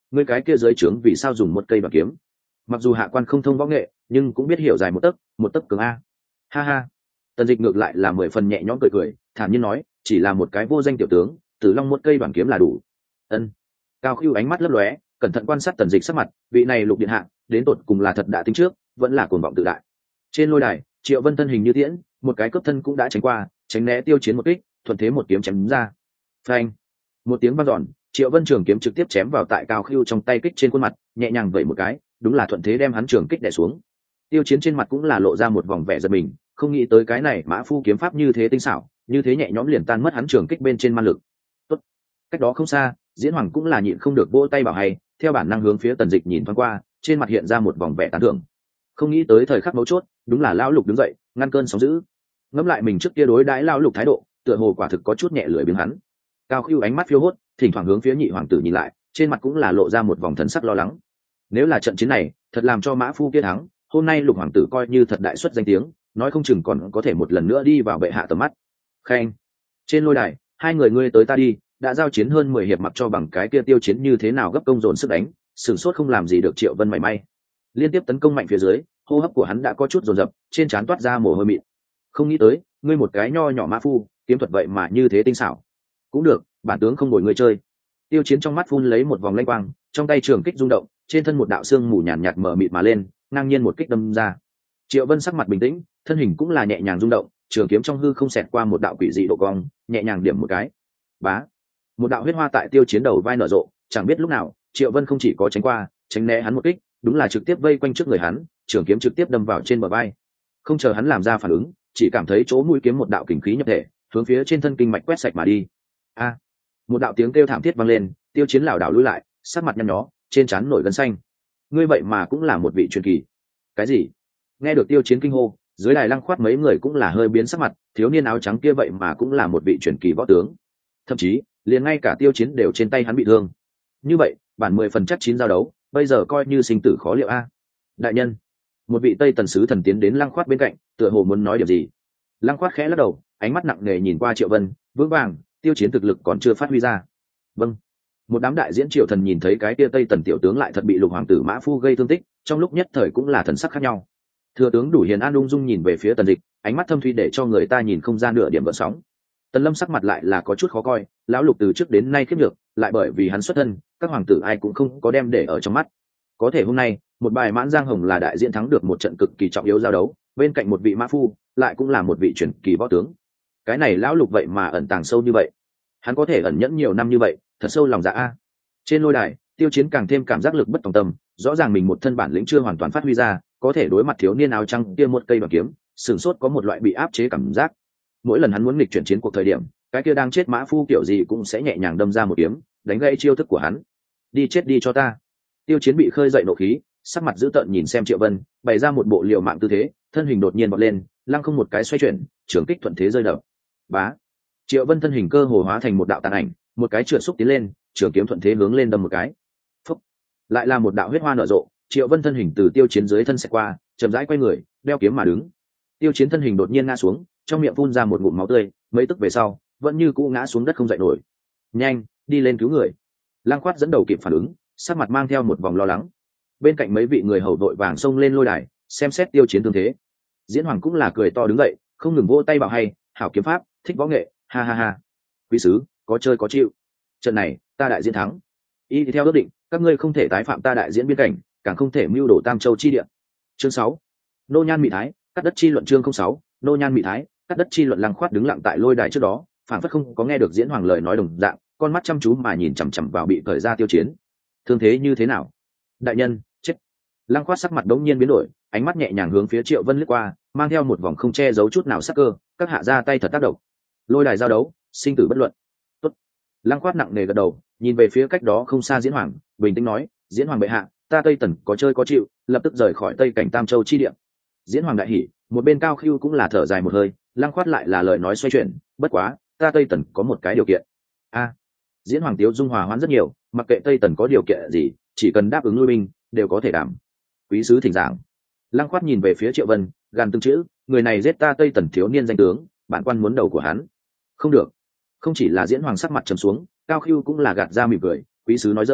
ngươi cái kia dưới trướng vì sao dùng một cây bạc kiếm? Mặc dù hạ quan không thông võ nghệ, nhưng cũng biết hiểu dài một tấc một tấc cường a. Ha ha. Tần Dịch ngược lại là mười phần nhẹ nhõm cười cười, thản nhiên nói, chỉ là một cái vô danh tiểu tướng, Tử Long một cây đoàn kiếm là đủ. Ân. Cao Khưu ánh mắt lấp lóe, cẩn thận quan sát Tần Dịch sắc mặt, vị này Lục điện hạ, đến tột cùng là thật đã tính trước, vẫn là cuồng vọng tự đại. Trên lôi đài, Triệu Vân thân hình như tiễn, một cái cấp thân cũng đã tránh qua, tránh né Tiêu Chiến một kích, thuận thế một kiếm chém ra. Phanh. Một tiếng vang dọn, Triệu Vân trường kiếm trực tiếp chém vào tại Cao Khưu trong tay kích trên khuôn mặt, nhẹ nhàng vẩy một cái, đúng là thuận thế đem hắn trường kích đè xuống. Tiêu Chiến trên mặt cũng là lộ ra một vòng vẻ giật mình, không nghĩ tới cái này mã phu kiếm pháp như thế tinh xảo, như thế nhẹ nhõm liền tan mất hắn trường kích bên trên man lực. Tốt. Cách đó không xa, Diễn Hoàng cũng là nhịn không được vỗ tay bảo hay, theo bản năng hướng phía Tần Dịch nhìn thoáng qua, trên mặt hiện ra một vòng vẻ tán thưởng. Không nghĩ tới thời khắc mấu chốt, đúng là lão Lục đứng dậy, ngăn cơn sóng dữ. Ngẫm lại mình trước kia đối đãi lão Lục thái độ, tựa hồ quả thực có chút nhẹ lưỡi biếng hắn. Cao Khưu ánh mắt phiêu hốt, thỉnh thoảng hướng phía nhị hoàng tử nhìn lại, trên mặt cũng là lộ ra một vòng thần sắc lo lắng. Nếu là trận chiến này thật làm cho mã phu kia thắng, hôm nay Lục hoàng tử coi như thật đại xuất danh tiếng, nói không chừng còn có thể một lần nữa đi vào bệ hạ tầm mắt. Khen. Trên lôi đài, hai người ngươi tới ta đi, đã giao chiến hơn mười hiệp, mặc cho bằng cái kia Tiêu Chiến như thế nào gấp công dồn sức đánh, sửng sốt không làm gì được Triệu Vân mảy may. Liên tiếp tấn công mạnh phía dưới, hô hấp của hắn đã có chút dồn dập, trên trán toát ra mồ hôi mịn. Không nghĩ tới, ngươi một cái nho nhỏ mã phu, kiếm thuật vậy mà như thế tinh xảo. Cũng được, bản tướng không bồi ngươi chơi. Tiêu Chiến trong mắt phun lấy một vòng lanh quang, trong tay trường kích rung động, trên thân một đạo xương mù nhàn nhạt mờ mịt mà lên, ngang nhiên một kích đâm ra. Triệu Vân sắc mặt bình tĩnh, thân hình cũng là nhẹ nhàng rung động, trường kiếm trong hư không xẹt qua một đạo quỷ dị độ cong, nhẹ nhàng điểm một cái. Bá. Một đạo huyết hoa tại Tiêu Chiến đầu vai nở rộ, chẳng biết lúc nào, Triệu Vân không chỉ có tránh qua, tránh né hắn một kích, đúng là trực tiếp vây quanh trước người hắn, trường kiếm trực tiếp đâm vào trên bờ vai. Không chờ hắn làm ra phản ứng, chỉ cảm thấy chỗ mũi kiếm một đạo kình khí nhập thể, hướng phía trên thân kinh mạch quét sạch mà đi. A. Một đạo tiếng kêu thảm thiết vang lên, Tiêu Chiến lảo đảo lùi lại, sắc mặt nhăn nhó, trên trán nổi gân xanh. Ngươi vậy mà cũng là một vị truyền kỳ. Cái gì? Nghe được Tiêu Chiến kinh hô, dưới đài Lăng Khoát mấy người cũng là hơi biến sắc mặt, thiếu niên áo trắng kia vậy mà cũng là một vị truyền kỳ võ tướng. Thậm chí, liền ngay cả Tiêu Chiến đều trên tay hắn bị thương. Như vậy, bản mười phần chắc chín giao đấu, bây giờ coi như sinh tử khó liệu a. Đại nhân, một vị Tây Tần sứ thần tiến đến Lăng Khoát bên cạnh, tựa hồ muốn nói điều gì. Lăng Khoát khẽ lắc đầu, ánh mắt nặng nề nhìn qua Triệu Vân, vững vàng, Tiêu Chiến thực lực còn chưa phát huy ra. Vâng. Một đám đại diễn triều thần nhìn thấy cái kia Tây Tần tiểu tướng lại thật bị Lục hoàng tử Mã Phu gây thương tích, trong lúc nhất thời cũng là thần sắc khác nhau. Thừa tướng Đủ Hiền An ung dung nhìn về phía Tần Dịch, ánh mắt thâm thúy để cho người ta nhìn không ra nửa điểm gợn sóng. Tần Lâm sắc mặt lại là có chút khó coi, lão Lục từ trước đến nay khiếp nhược, lại bởi vì hắn xuất thân, các hoàng tử ai cũng không có đem để ở trong mắt. Có thể hôm nay, một bài Mãn Giang Hồng là đại diện thắng được một trận cực kỳ trọng yếu giao đấu, bên cạnh một vị Mã Phu, lại cũng là một vị truyền kỳ võ tướng. Cái này lão Lục vậy mà ẩn tàng sâu như vậy. Hắn có thể ẩn nhẫn nhiều năm như vậy, thật sâu lòng dạ a. Trên lôi đài, Tiêu Chiến càng thêm cảm giác lực bất tòng tâm, rõ ràng mình một thân bản lĩnh chưa hoàn toàn phát huy ra, có thể đối mặt thiếu niên áo trắng kia một cây bạc kiếm, sửng sốt có một loại bị áp chế cảm giác. Mỗi lần hắn muốn nghịch chuyển chiến cuộc thời điểm, cái kia đang chết Mã Phu kiểu gì cũng sẽ nhẹ nhàng đâm ra một kiếm, đánh gãy chiêu thức của hắn. Đi chết đi cho ta. Tiêu Chiến bị khơi dậy nộ khí, sắc mặt dữ tợn nhìn xem Triệu Vân, bày ra một bộ liều mạng tư thế, thân hình đột nhiên bật lên, lăng không một cái xoay chuyển, trường kích thuận thế rơi đập. Bá. Triệu Vân thân hình cơ hồ hóa thành một đạo tàn ảnh, một cái trượt xúc tiến lên, trường kiếm thuận thế hướng lên đâm một cái. Phúc. Lại là một đạo huyết hoa nở rộ, Triệu Vân thân hình từ Tiêu Chiến dưới thân xẹt qua, chậm rãi quay người, đeo kiếm mà đứng. Tiêu Chiến thân hình đột nhiên ngã xuống, trong miệng phun ra một ngụm máu tươi, mấy tức về sau, vẫn như cũ ngã xuống đất không dậy nổi. Nhanh, đi lên cứu người. Lăng Khoát dẫn đầu kịp phản ứng, sắc mặt mang theo một vòng lo lắng. Bên cạnh mấy vị người hầu đội vàng xông lên lôi đài, xem xét Tiêu Chiến thương thế. Diễn Hoàng cũng là cười to đứng dậy, không ngừng vỗ tay bảo hay, hảo kiếm pháp, thích võ nghệ, ha ha ha. Quý sứ, có chơi có chịu. Trận này, ta đại diễn thắng. Y theo ước định, các ngươi không thể tái phạm ta đại diễn biên cảnh, càng không thể mưu đồ Tam Châu chi địa. Chương sáu. Nô Nhan Mị Thái, cắt đất chi luận chương không sáu. Nô Nhan Mị Thái, cắt đất chi luận. Lăng Khoát đứng lặng tại lôi đài trước đó, phản phất không có nghe được Diễn Hoàng lời nói đồng dạng, con mắt chăm chú mà nhìn chằm chằm vào bị cởi ra Tiêu Chiến. Thương thế như thế nào? Đại nhân, chết. Lăng Khoát sắc mặt đống nhiên biến đổi, ánh mắt nhẹ nhàng hướng phía Triệu Vân lướt qua, mang theo một vòng không che giấu chút nào sắc cơ, các hạ ra tay thật tác động. Lôi đài giao đấu, sinh tử bất luận. Tốt. Lăng Khoát nặng nề gật đầu, nhìn về phía cách đó không xa Diễn Hoàng, bình tĩnh nói, Diễn Hoàng bệ hạ, ta Tây Tần có chơi có chịu, lập tức rời khỏi Tây cảnh Tam Châu chi địa. Diễn Hoàng đại hỉ, một bên Cao Khưu cũng là thở dài một hơi, Lăng Khoát lại là lời nói xoay chuyển, bất quá, ta Tây Tần có một cái điều kiện. A. Diễn Hoàng Tiếu dung hòa hoãn rất nhiều, mặc kệ Tây Tần có điều kiện gì, chỉ cần đáp ứng lui binh, đều có thể đảm. Quý sứ thỉnh giảng. Lăng Khoát nhìn về phía Triệu Vân, gàn từng chữ, người này giết ta Tây Tần thiếu niên danh tướng, bản quan muốn đầu của hắn. Không được. Không chỉ là Diễn Hoàng sắc mặt trầm xuống, Cao Khưu cũng là gạt ra mỉm cười, quý sứ nói giỡn,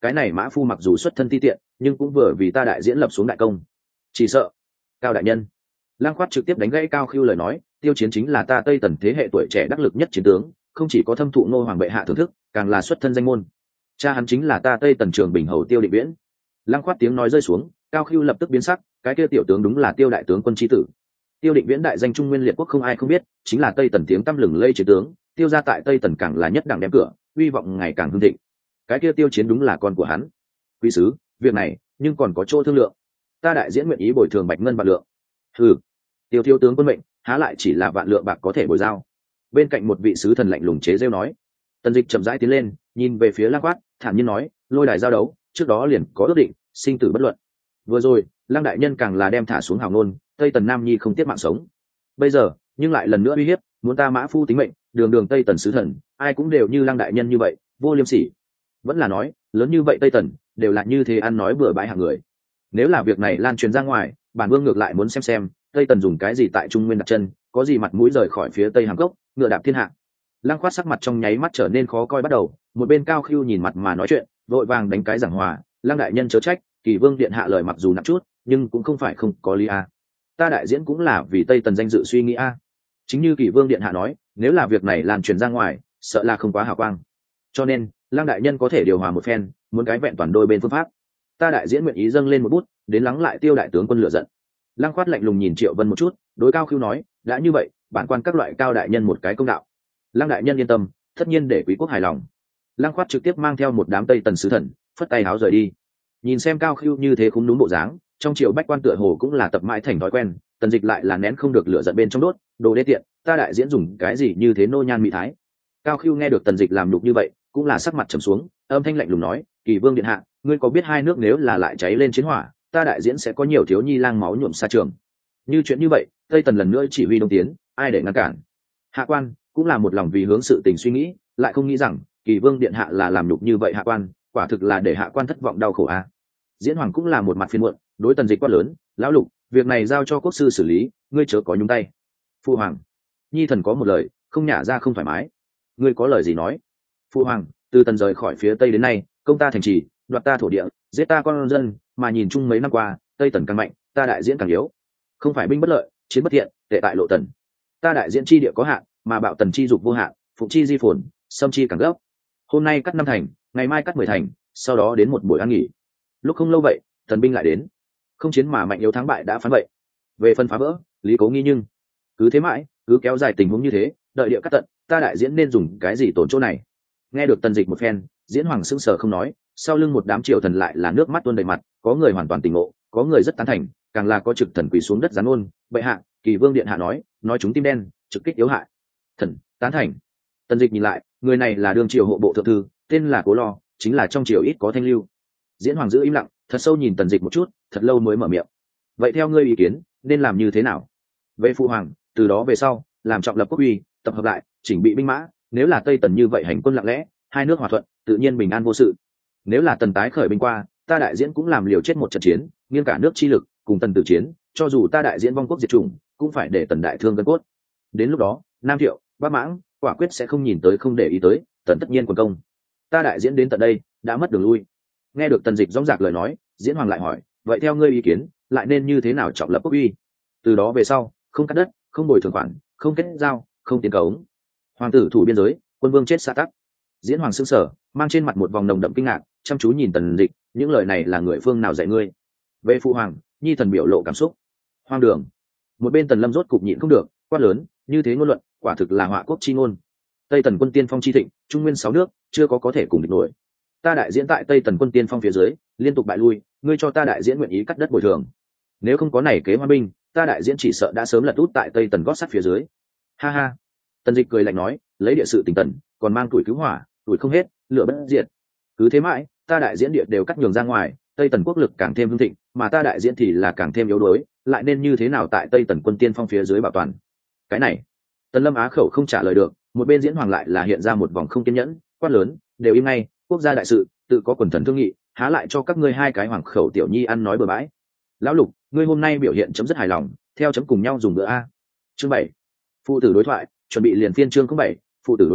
cái này mã phu mặc dù xuất thân ti tiện nhưng cũng vừa vì ta đại diễn lập xuống đại công. Chỉ sợ cao đại nhân. Lang Khoát trực tiếp đánh gãy Cao Khưu lời nói, Tiêu Chiến chính là ta Tây Tần thế hệ tuổi trẻ đắc lực nhất chiến tướng, không chỉ có thâm thụ Ngô hoàng bệ hạ thưởng thức, càng là xuất thân danh môn. Cha hắn chính là ta Tây Tần Trường Bình hầu Tiêu Định Viễn. Lang Khoát tiếng nói rơi xuống, Cao Khưu lập tức biến sắc, cái kia tiểu tướng đúng là Tiêu đại tướng quân chi tử. Tiêu Định Viễn đại danh trung nguyên liệt quốc không ai không biết, chính là Tây Tần tiếng tăm lừng lây chiến tướng, Tiêu gia tại Tây Tần càng là nhất đẳng đem cửa, uy vọng ngày càng hưng thịnh. Cái kia Tiêu Chiến đúng là con của hắn. Quý sứ, việc này nhưng còn có chỗ thương lượng. Ta đại diễn nguyện ý bồi thường bạch ngân vạn lượng. Hừ, Tiêu thiếu tướng quân mệnh, há lại chỉ là vạn lượng bạc có thể bồi giao. Bên cạnh một vị sứ thần lạnh lùng chế rêu nói. Tần Dịch chậm rãi tiến lên, nhìn về phía Lang Khoát, thản nhiên nói, lôi đài giao đấu, trước đó liền có ước định, sinh tử bất luận. Vừa rồi, Lang đại nhân càng là đem thả xuống hào ngôn, Tây Tần Nam Nhi không tiếc mạng sống. Bây giờ, nhưng lại lần nữa uy hiếp, muốn ta mã phu tính mệnh, đường đường Tây Tần sứ thần, ai cũng đều như Lang đại nhân như vậy, vô liêm sỉ. Vẫn là nói, lớn như vậy Tây Tần, đều là như thế ăn nói bừa bãi hạng người. Nếu là việc này lan truyền ra ngoài, bản vương ngược lại muốn xem xem, Tây Tần dùng cái gì tại Trung Nguyên đặt chân, có gì mặt mũi rời khỏi phía Tây Hàm Cốc, ngựa đạp thiên hạ. Lang Khoát sắc mặt trong nháy mắt trở nên khó coi bắt đầu, một bên Cao Khưu nhìn mặt mà nói chuyện, vội vàng đánh cái giảng hòa, Lang đại nhân chớ trách, Kỳ Vương điện hạ lời mặc dù nặng chút, nhưng cũng không phải không có lý a. Ta đại diễn cũng là vì Tây Tần danh dự suy nghĩ a. Chính như Kỳ Vương điện hạ nói, nếu là việc này lan truyền ra ngoài, sợ là không quá hào quang. Cho nên, Lang đại nhân có thể điều hòa một phen, muốn cái vẹn toàn đôi bên phương pháp. Ta đại diễn nguyện ý dâng lên một bút, đến lắng lại Tiêu đại tướng quân lửa giận. Lang Khoát lạnh lùng nhìn Triệu Vân một chút, đối Cao Khưu nói, đã như vậy, bản quan các loại Cao đại nhân một cái công đạo. Lang đại nhân yên tâm, tất nhiên để quý quốc hài lòng. Lang Khoát trực tiếp mang theo một đám Tây Tần sứ thần, phất tay áo rời đi. Nhìn xem Cao Khưu như thế cũng đúng bộ dáng, trong Triệu bách quan tựa hồ cũng là tập mãi thành thói quen, Tần Dịch lại là nén không được lửa giận bên trong đốt, đồ đê tiện, ta đại diễn dùng cái gì như thế nô nhan mỹ thái. Cao Khưu nghe được Tần Dịch làm nhục như vậy, cũng là sắc mặt trầm xuống, âm thanh lạnh lùng nói, Kỳ Vương điện hạ, ngươi có biết hai nước nếu là lại cháy lên chiến hỏa, ta đại diễn sẽ có nhiều thiếu nhi lang máu nhuộm xa trường. Như chuyện như vậy, Tây Tần lần nữa chỉ huy đông tiến, ai để ngăn cản? Hạ quan cũng là một lòng vì hướng sự tình suy nghĩ, lại không nghĩ rằng Kỳ Vương điện hạ là làm nhục như vậy hạ quan, quả thực là để hạ quan thất vọng đau khổ a. À. Diễn Hoàng cũng là một mặt phiền muộn, đối Tần Dịch quát lớn, lão lục, việc này giao cho quốc sư xử lý, ngươi chớ có nhúng tay. Phu hoàng, nhi thần có một lời, không nhả ra không thoải mái. Ngươi có lời gì nói? Phu hoàng, từ Tần rời khỏi phía tây đến nay, công ta thành trì, đoạt ta thổ địa, giết ta con dân, mà nhìn chung mấy năm qua, Tây Tần càng mạnh, ta đại diễn càng yếu. Không phải binh bất lợi, chiến bất thiện, tệ tại lộ Tần. Ta đại diễn chi địa có hạn, mà bạo Tần chi dục vô hạn, phụng chi di phồn, xâm chi càng gấp. Hôm nay cắt năm thành, ngày mai cắt mười thành, sau đó đến một buổi ăn nghỉ. Lúc không lâu vậy, Tần binh lại đến. Không chiến mà mạnh yếu thắng bại đã phán vậy. Về phân phá vỡ, lý cố nghi nhưng cứ thế mãi, cứ kéo dài tình huống như thế, đợi địa cắt tận, ta đại diễn nên dùng cái gì tổn chỗ này? Nghe được Tần Dịch một phen, Diễn Hoàng sững sờ không nói, sau lưng một đám triều thần lại là nước mắt tuôn đầy mặt, có người hoàn toàn tỉnh ngộ, có người rất tán thành, càng là có trực thần quỳ xuống đất giáng ôn, bệ hạ, Kỳ Vương điện hạ nói, nói chúng tim đen, trực kích yếu hại. Thần tán thành. Tần Dịch nhìn lại, người này là đương triều hộ bộ thượng thư, tên là Cố Lo, chính là trong triều ít có thanh lưu. Diễn Hoàng giữ im lặng, thật sâu nhìn Tần Dịch một chút, thật lâu mới mở miệng. Vậy theo ngươi ý kiến, nên làm như thế nào? Về phụ hoàng, từ đó về sau, làm trọng lập quốc uy, tập hợp lại, chỉnh bị binh mã, nếu là Tây Tần như vậy hành quân lặng lẽ, hai nước hòa thuận, tự nhiên bình an vô sự. Nếu là Tần tái khởi binh qua, ta đại diễn cũng làm liều chết một trận chiến, nghiêng cả nước chi lực, cùng Tần tử chiến, cho dù ta đại diễn vong quốc diệt chủng, cũng phải để Tần đại thương gân cốt. Đến lúc đó, Nam Thiệu, Bắc Mãng, quả quyết sẽ không nhìn tới không để ý tới, Tần tất nhiên quần công. Ta đại diễn đến tận đây, đã mất đường lui. Nghe được Tần Dịch rõ rạc lời nói, Diễn Hoàng lại hỏi, vậy theo ngươi ý kiến, lại nên như thế nào trọng lập quốc uy? Từ đó về sau, không cắt đất, không bồi thường khoản, không kết giao, không tiến cống. Hoàng tử thủ biên giới, quân vương chết xã tắc. Diễn Hoàng sững sờ, mang trên mặt một vòng nồng đậm kinh ngạc, chăm chú nhìn Tần Dịch, những lời này là người phương nào dạy ngươi? Về phụ hoàng, nhi thần biểu lộ cảm xúc. Hoang đường. Một bên Tần Lâm rốt cục nhịn không được, quát lớn, như thế ngôn luận, quả thực là họa quốc chi ngôn. Tây Tần quân tiên phong chi thịnh, trung nguyên sáu nước, chưa có có thể cùng địch nổi. Ta đại diễn tại Tây Tần quân tiên phong phía dưới, liên tục bại lui, ngươi cho ta đại diễn nguyện ý cắt đất bồi thường. Nếu không có này kế hoa binh, ta đại diễn chỉ sợ đã sớm lật út tại Tây Tần gót sắt phía dưới. Ha ha. Tần Dịch cười lạnh nói, lấy địa sự tình tần, còn mang tuổi cứu hỏa, tuổi không hết, lửa bất diệt. Cứ thế mãi, ta đại diễn địa đều cắt nhường ra ngoài, Tây Tần quốc lực càng thêm hưng thịnh, mà ta đại diễn thì là càng thêm yếu đuối, lại nên như thế nào tại Tây Tần quân tiên phong phía dưới bảo toàn? Cái này, Tần Lâm á khẩu không trả lời được, một bên Diễn Hoàng lại là hiện ra một vòng không kiên nhẫn, quát lớn, đều im ngay, quốc gia đại sự, tự có quần thần thương nghị, há lại cho các ngươi hai cái hoàng khẩu tiểu nhi ăn nói bừa bãi. Lão Lục, ngươi hôm nay biểu hiện chấm rất hài lòng, theo chấm cùng nhau dùng bữa a. Chương bảy, phụ tử đối thoại, chuẩn bị liền phiên chương không bảy, phụ tử đối thoại,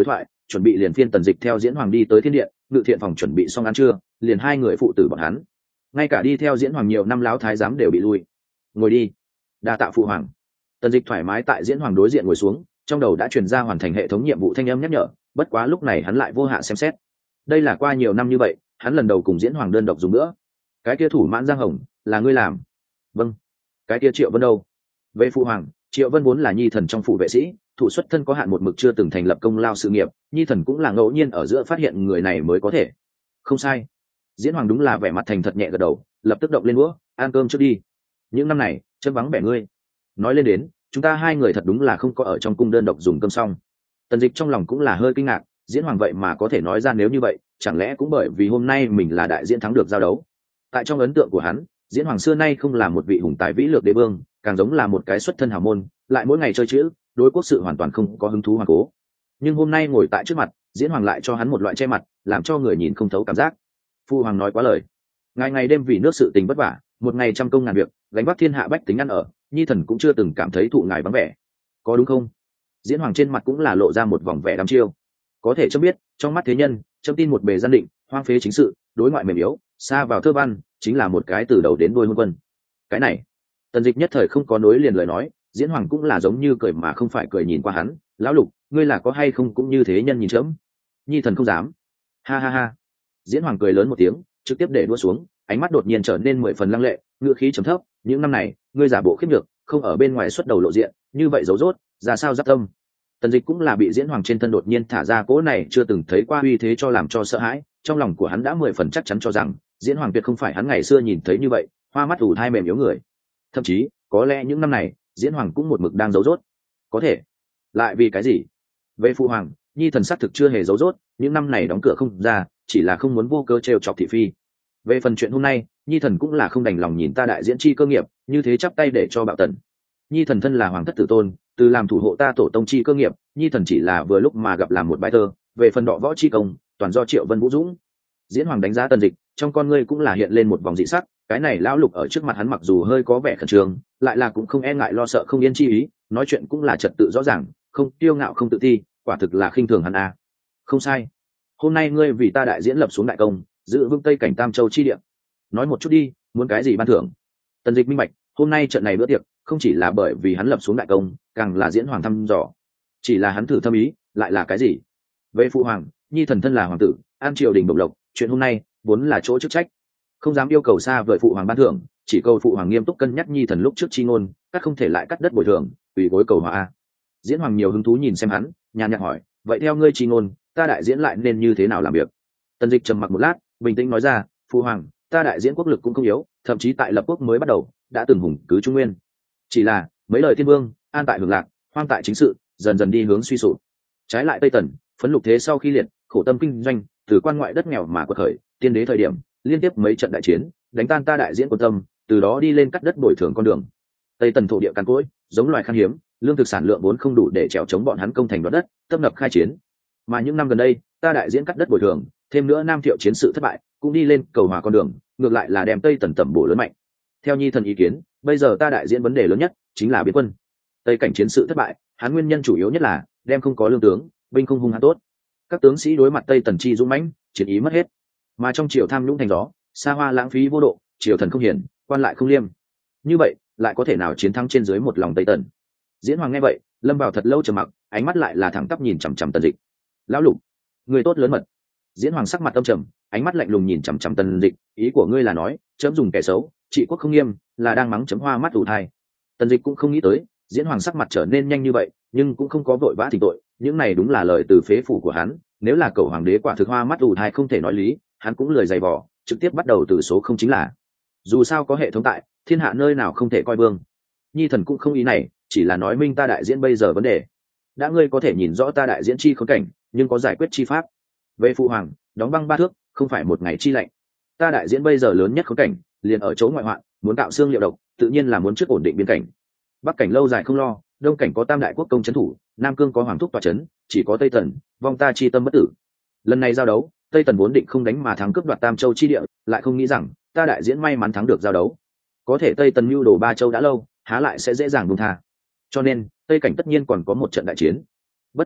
chuẩn bị liền phiên Tần Dịch theo Diễn Hoàng đi tới thiên điện, ngự thiện phòng chuẩn bị xong ăn trưa, liền hai người phụ tử bọn hắn, ngay cả đi theo Diễn Hoàng nhiều năm láo thái giám đều bị lui. Ngồi đi. Đa tạ phụ hoàng. Tần Dịch thoải mái tại Diễn Hoàng đối diện ngồi xuống, trong đầu đã truyền ra hoàn thành hệ thống nhiệm vụ thanh âm nhắc nhở, bất quá lúc này hắn lại vô hạ xem xét. Đây là qua nhiều năm như vậy, hắn lần đầu cùng Diễn Hoàng đơn độc dùng nữa. Cái kia thủ mãn Giang Hồng, là ngươi làm? Vâng. Cái kia Triệu Vân đâu? Về phụ hoàng, Triệu Vân vốn là nhi thần trong phủ vệ sĩ, thủ xuất thân có hạn một mực chưa từng thành lập công lao sự nghiệp, nhi thần cũng là ngẫu nhiên ở giữa phát hiện người này mới có thể. Không sai. Diễn Hoàng đúng là vẻ mặt thành thật nhẹ gật đầu, lập tức động lên đũa, ăn cơm trước đi. Những năm này, chấm vắng vẻ ngươi. Nói lên đến, chúng ta hai người thật đúng là không có ở trong cung đơn độc dùng cơm xong. Tần Dịch trong lòng cũng là hơi kinh ngạc, Diễn Hoàng vậy mà có thể nói ra nếu như vậy, chẳng lẽ cũng bởi vì hôm nay mình là đại diễn thắng được giao đấu. Tại trong ấn tượng của hắn, Diễn Hoàng xưa nay không là một vị hùng tài vĩ lược đế vương, càng giống là một cái xuất thân hào môn, lại mỗi ngày chơi chữ, đối quốc sự hoàn toàn không có hứng thú hoàng cố. Nhưng hôm nay ngồi tại trước mặt, Diễn Hoàng lại cho hắn một loại che mặt, làm cho người nhìn không thấu cảm giác. Phu hoàng nói quá lời. Ngày ngày đêm vì nước sự tình vất vả, một ngày trăm công ngàn việc, gánh vác thiên hạ bách tính ăn ở, nhi thần cũng chưa từng cảm thấy thụ ngài vắng vẻ. Có đúng không? Diễn Hoàng trên mặt cũng là lộ ra một vòng vẻ đăm chiêu. Có thể chấm biết, trong mắt thế nhân, chấm tin một bề gian định, hoang phế chính sự, đối ngoại mềm yếu, xa vào thơ văn, chính là một cái từ đầu đến đuôi hôn quân. Cái này, Tần Dịch nhất thời không có nối liền lời nói, Diễn Hoàng cũng là giống như cười mà không phải cười nhìn qua hắn, lão lục, ngươi là có hay không cũng như thế nhân nhìn chấm. Nhi thần không dám. Ha ha ha. Diễn Hoàng cười lớn một tiếng, trực tiếp để đua xuống, ánh mắt đột nhiên trở nên mười phần lăng lệ, ngựa khí trầm thấp, những năm này, ngươi giả bộ khiếp nhược, không ở bên ngoài xuất đầu lộ diện, như vậy giấu rốt, ra sao giáp tâm. Tần Dịch cũng là bị Diễn Hoàng trên thân đột nhiên thả ra cỗ này chưa từng thấy qua uy thế cho làm cho sợ hãi, trong lòng của hắn đã mười phần chắc chắn cho rằng Diễn Hoàng tuyệt không phải hắn ngày xưa nhìn thấy như vậy, hoa mắt ủ thai mềm yếu người. Thậm chí, có lẽ những năm này, Diễn Hoàng cũng một mực đang giấu rốt. Có thể, lại vì cái gì? Về phụ hoàng, nhi thần xác thực chưa hề giấu rốt, những năm này đóng cửa không ra, chỉ là không muốn vô cơ trêu chọc thị phi. Về phần chuyện hôm nay, nhi thần cũng là không đành lòng nhìn ta đại diễn chi cơ nghiệp, như thế chắp tay để cho bạo tần. Nhi thần thân là hoàng thất tử tôn, từ làm thủ hộ ta tổ tông chi cơ nghiệp, nhi thần chỉ là vừa lúc mà gặp làm một bài thơ, về phần đọ võ chi công, toàn do Triệu Vân Vũ Dũng. Diễn Hoàng đánh giá Tần Dịch, trong con ngươi cũng là hiện lên một vòng dị sắc, cái này lão lục ở trước mặt hắn mặc dù hơi có vẻ khẩn trương, lại là cũng không e ngại lo sợ không yên chi ý, nói chuyện cũng là trật tự rõ ràng, không kiêu ngạo không tự ti, quả thực là khinh thường hắn a. À. Không sai, hôm nay ngươi vì ta đại diễn lập xuống đại công, giữ vững Tây cảnh Tam Châu chi địa. Nói một chút đi, muốn cái gì ban thưởng? Tần Dịch minh bạch, hôm nay trận này bữa tiệc, không chỉ là bởi vì hắn lập xuống đại công, càng là Diễn Hoàng thăm dò. Chỉ là hắn thử thâm ý, lại là cái gì? Về phụ hoàng, nhi thần thân là hoàng tử, an triều đình độc lộc, chuyện hôm nay vốn là chỗ chức trách, không dám yêu cầu xa vời phụ hoàng ban thưởng, chỉ cầu phụ hoàng nghiêm túc cân nhắc nhi thần lúc trước chi ngôn, các không thể lại cắt đất bồi thường, ủy gối cầu hòa a. Diễn Hoàng nhiều hứng thú nhìn xem hắn, nhàn nhạt hỏi, vậy theo ngươi chi ngôn, ta đại diễn lại nên như thế nào làm việc? Tần Dịch trầm mặc một lát, bình tĩnh nói ra, phụ hoàng, ta đại diễn quốc lực cũng không yếu, thậm chí tại lập quốc mới bắt đầu đã từng hùng cứ trung nguyên, chỉ là mấy lời thiên vương, an tại hưởng lạc, hoang tại chính sự, dần dần đi hướng suy sụp. Trái lại Tây Tần, phấn lục thế sau khi liệt, khổ tâm kinh doanh, từ quan ngoại đất nghèo mà quật khởi, tiên đế thời điểm liên tiếp mấy trận đại chiến, đánh tan ta đại diễn quân tâm, từ đó đi lên cắt đất bồi thường con đường. Tây Tần thổ địa cằn cỗi, giống loài khan hiếm, lương thực sản lượng vốn không đủ để trèo chống bọn hắn công thành đoạt đất, tấp nập khai chiến. Mà những năm gần đây, ta đại diễn cắt đất bồi thường, thêm nữa Nam Thiệu chiến sự thất bại, cũng đi lên cầu hòa con đường, ngược lại là đem Tây Tần tẩm bổ lớn mạnh. Theo nhi thần ý kiến, bây giờ ta đại diễn vấn đề lớn nhất chính là biến quân. Tây cảnh chiến sự thất bại, hắn nguyên nhân chủ yếu nhất là đem không có lương tướng, binh không hung hãn tốt. Các tướng sĩ đối mặt Tây Tần chi dũng mãnh, chiến ý mất hết. Mà trong triều tham nhũng thành gió, xa hoa lãng phí vô độ, triều thần không hiển, quan lại không liêm. Như vậy, lại có thể nào chiến thắng trên dưới một lòng Tây Tần? Diễn Hoàng nghe vậy, lâm vào thật lâu trầm mặc, ánh mắt lại là thẳng tắp nhìn chằm chằm Tần Dịch. Lão lục, người tốt lớn mật. Diễn Hoàng sắc mặt âm trầm, ánh mắt lạnh lùng nhìn chằm chằm Tần Dịch, ý của ngươi là nói, chấm dùng kẻ xấu, trị quốc không nghiêm, là đang mắng chấm hoa mắt ủ thai. Tần Dịch cũng không nghĩ tới, Diễn Hoàng sắc mặt trở nên nhanh như vậy, nhưng cũng không có vội vã thỉnh tội, những này đúng là lời từ phế phủ của hắn, nếu là cậu hoàng đế quả thực hoa mắt ủ thai không thể nói lý, hắn cũng lười dày vò, trực tiếp bắt đầu từ số không chính là. Dù sao có hệ thống tại, thiên hạ nơi nào không thể coi vương. Nhi thần cũng không ý này, chỉ là nói minh ta đại diễn bây giờ vấn đề. Đã ngươi có thể nhìn rõ ta đại diễn chi khốn cảnh, nhưng có giải quyết chi pháp. Về phụ hoàng, đóng băng ba thước, không phải một ngày chi lạnh. Ta đại diễn bây giờ lớn nhất khốn cảnh, liền ở chỗ ngoại hoạn, muốn tạo xương liệu độc, tự nhiên là muốn trước ổn định biên cảnh. Bắc cảnh lâu dài không lo, đông cảnh có tam đại quốc công trấn thủ, nam cương có hoàng thúc tọa trấn, chỉ có Tây Tần, vong ta chi tâm bất tử. Lần này giao đấu, Tây Tần vốn định không đánh mà thắng cướp đoạt Tam Châu chi địa, lại không nghĩ rằng ta đại diễn may mắn thắng được giao đấu. Có thể Tây Tần mưu đồ ba châu đã lâu, há lại sẽ dễ dàng buông tha. Cho nên, Tây cảnh tất nhiên còn có một trận đại chiến. Bất quá,